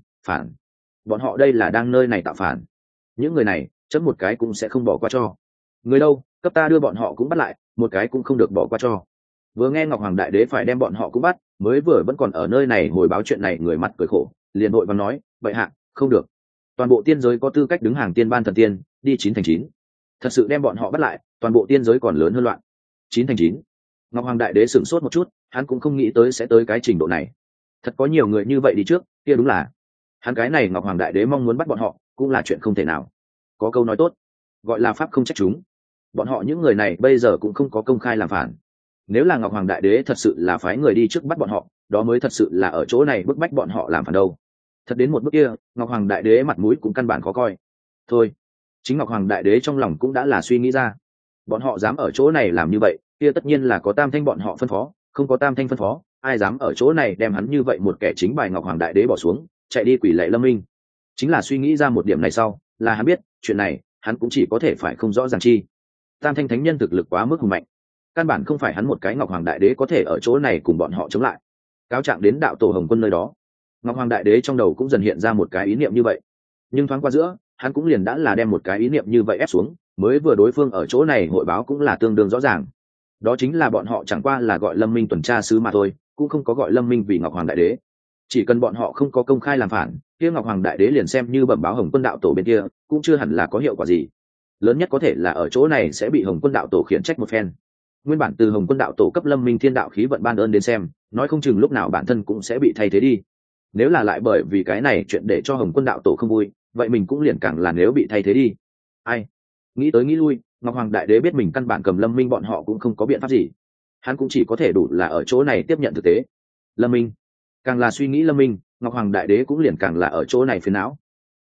Bọn họ đây là đang nơi này tạo phản. Những người này chấm một cái cũng sẽ không bỏ qua cho. Người đâu, cấp ta đưa bọn họ cũng bắt lại, một cái cũng không được bỏ qua cho. Vừa nghe Ngọc Hoàng Đại Đế phải đem bọn họ cũng bắt, mới vừa vẫn còn ở nơi này hồi báo chuyện này người mặt cười khổ, liền vội vàng nói, vậy hạ, không được. Toàn bộ tiên giới có tư cách đứng hàng tiên ban thần tiên, đi 9 thành 9. Thật sự đem bọn họ bắt lại, toàn bộ tiên giới còn lớn hơn loạn. 9 thành 9. Ngọc Hoàng Đại Đế sửng sốt một chút, hắn cũng không nghĩ tới sẽ tới cái trình độ này. Thật có nhiều người như vậy đi trước, kia đúng là hắn cái này Ngọc Hoàng Đại Đế mong muốn bắt bọn họ, cũng là chuyện không thể nào. Có câu nói tốt, gọi là pháp không trách chúng. Bọn họ những người này bây giờ cũng không có công khai làm phản. Nếu là Ngọc Hoàng Đại Đế thật sự là phái người đi trước bắt bọn họ, đó mới thật sự là ở chỗ này bức bách bọn họ làm phản đâu. Thật đến một bước kia, Ngọc Hoàng Đại Đế mặt mũi cũng căn bản khó coi. Thôi, chính Ngọc Hoàng Đại Đế trong lòng cũng đã là suy nghĩ ra, bọn họ dám ở chỗ này làm như vậy, kia tất nhiên là có tam thanh bọn họ phân phó, không có tam thanh phân phó, ai dám ở chỗ này đem hắn như vậy một kẻ chính bài Ngọc Hoàng Đại Đế bỏ xuống, chạy đi quỷ lạy Lâm Minh. Chính là suy nghĩ ra một điểm này sau, là hắn biết, chuyện này, hắn cũng chỉ có thể phải không rõ ràng chi. Tam thanh thánh nhân thực lực quá mức hùng mạnh, căn bản không phải hắn một cái Ngọc Hoàng Đại Đế có thể ở chỗ này cùng bọn họ chống lại. Cáo trạng đến đạo tổ Hồng Quân nơi đó, Ngọc Hoàng Đại Đế trong đầu cũng dần hiện ra một cái ý niệm như vậy, nhưng thoáng qua giữa, hắn cũng liền đã là đem một cái ý niệm như vậy ép xuống, mới vừa đối phương ở chỗ này hội báo cũng là tương đương rõ ràng. Đó chính là bọn họ chẳng qua là gọi Lâm Minh tuần tra sứ mà thôi, cũng không có gọi Lâm Minh vì Ngọc Hoàng Đại Đế. Chỉ cần bọn họ không có công khai làm phản, kia Ngọc Hoàng Đại Đế liền xem như bẩm báo Hồng Quân đạo tổ bên kia, cũng chưa hẳn là có hiệu quả gì. Lớn nhất có thể là ở chỗ này sẽ bị Hồng Quân đạo tổ khiển trách một phen. Nguyên bản từ Hồng Quân đạo tổ cấp Lâm Minh thiên đạo khí vận ban ơn đến xem, nói không chừng lúc nào bản thân cũng sẽ bị thay thế đi. Nếu là lại bởi vì cái này chuyện để cho Hồng Quân đạo tổ không vui, vậy mình cũng liền càng là nếu bị thay thế đi. Ai nghĩ tới nghĩ lui, Ngọc Hoàng Đại Đế biết mình căn bản cầm Lâm Minh bọn họ cũng không có biện pháp gì, hắn cũng chỉ có thể đủ là ở chỗ này tiếp nhận thực tế. Lâm Minh càng là suy nghĩ Lâm Minh, Ngọc Hoàng Đại Đế cũng liền càng là ở chỗ này phiền não.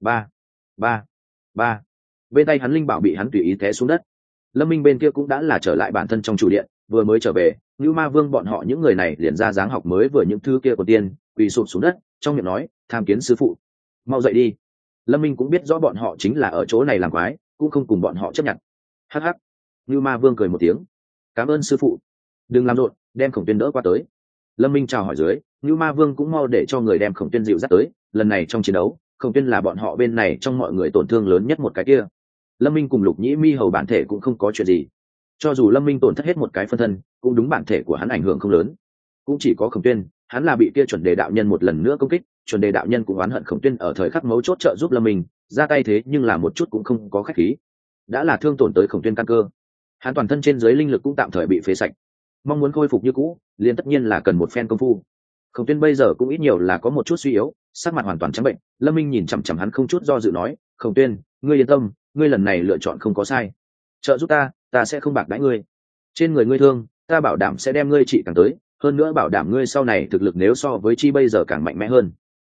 Ba bên tay hắn linh bảo bị hắn tùy ý té xuống đất. Lâm Minh bên kia cũng đã là trở lại bản thân trong chủ điện, vừa mới trở về, Như Ma Vương bọn họ những người này liền ra dáng học mới vừa những thứ kia của tiên, quỳ sụp xuống đất, trong miệng nói, tham kiến sư phụ, mau dậy đi. Lâm Minh cũng biết rõ bọn họ chính là ở chỗ này làm quái, cũng không cùng bọn họ chấp nhận. Hắc hắc. Như Ma Vương cười một tiếng, cảm ơn sư phụ, đừng làm rộn, đem Khổng Tuyên đỡ qua tới. Lâm Minh chào hỏi dưới, Như Ma Vương cũng mau để cho người đem Khổng Tuyên dịu dắt tới. Lần này trong chiến đấu, Khổng Tuyên là bọn họ bên này trong mọi người tổn thương lớn nhất một cái kia. Lâm Minh cùng Lục Nhĩ Mi hầu bản thể cũng không có chuyện gì, cho dù Lâm Minh tổn thất hết một cái phân thân, cũng đúng bản thể của hắn ảnh hưởng không lớn. Cũng chỉ có Khổng Tuyên, hắn là bị kia chuẩn đề đạo nhân một lần nữa công kích, chuẩn đề đạo nhân cũng oán hận Khổng Tuyên ở thời khắc mấu chốt trợ giúp Lâm Minh ra tay, thế nhưng là một chút cũng không có khách khí. đã là thương tổn tới Khổng Tuyên căn cơ. Hắn toàn thân trên dưới linh lực cũng tạm thời bị phế sạch, mong muốn khôi phục như cũ liền tất nhiên là cần một phen công phu. Khổng Tuyên bây giờ cũng ít nhiều là có một chút suy yếu, sắc mặt hoàn toàn trắng bệnh. Lâm Minh nhìn chằm chằm hắn không chút do dự nói, Khổng Tuyên, ngươi yên tâm, ngươi lần này lựa chọn không có sai, trợ giúp ta sẽ không bạc đãi ngươi. Trên người ngươi thương, ta bảo đảm sẽ đem ngươi trị càng tới, hơn nữa bảo đảm ngươi sau này thực lực nếu so với chi bây giờ càng mạnh mẽ hơn.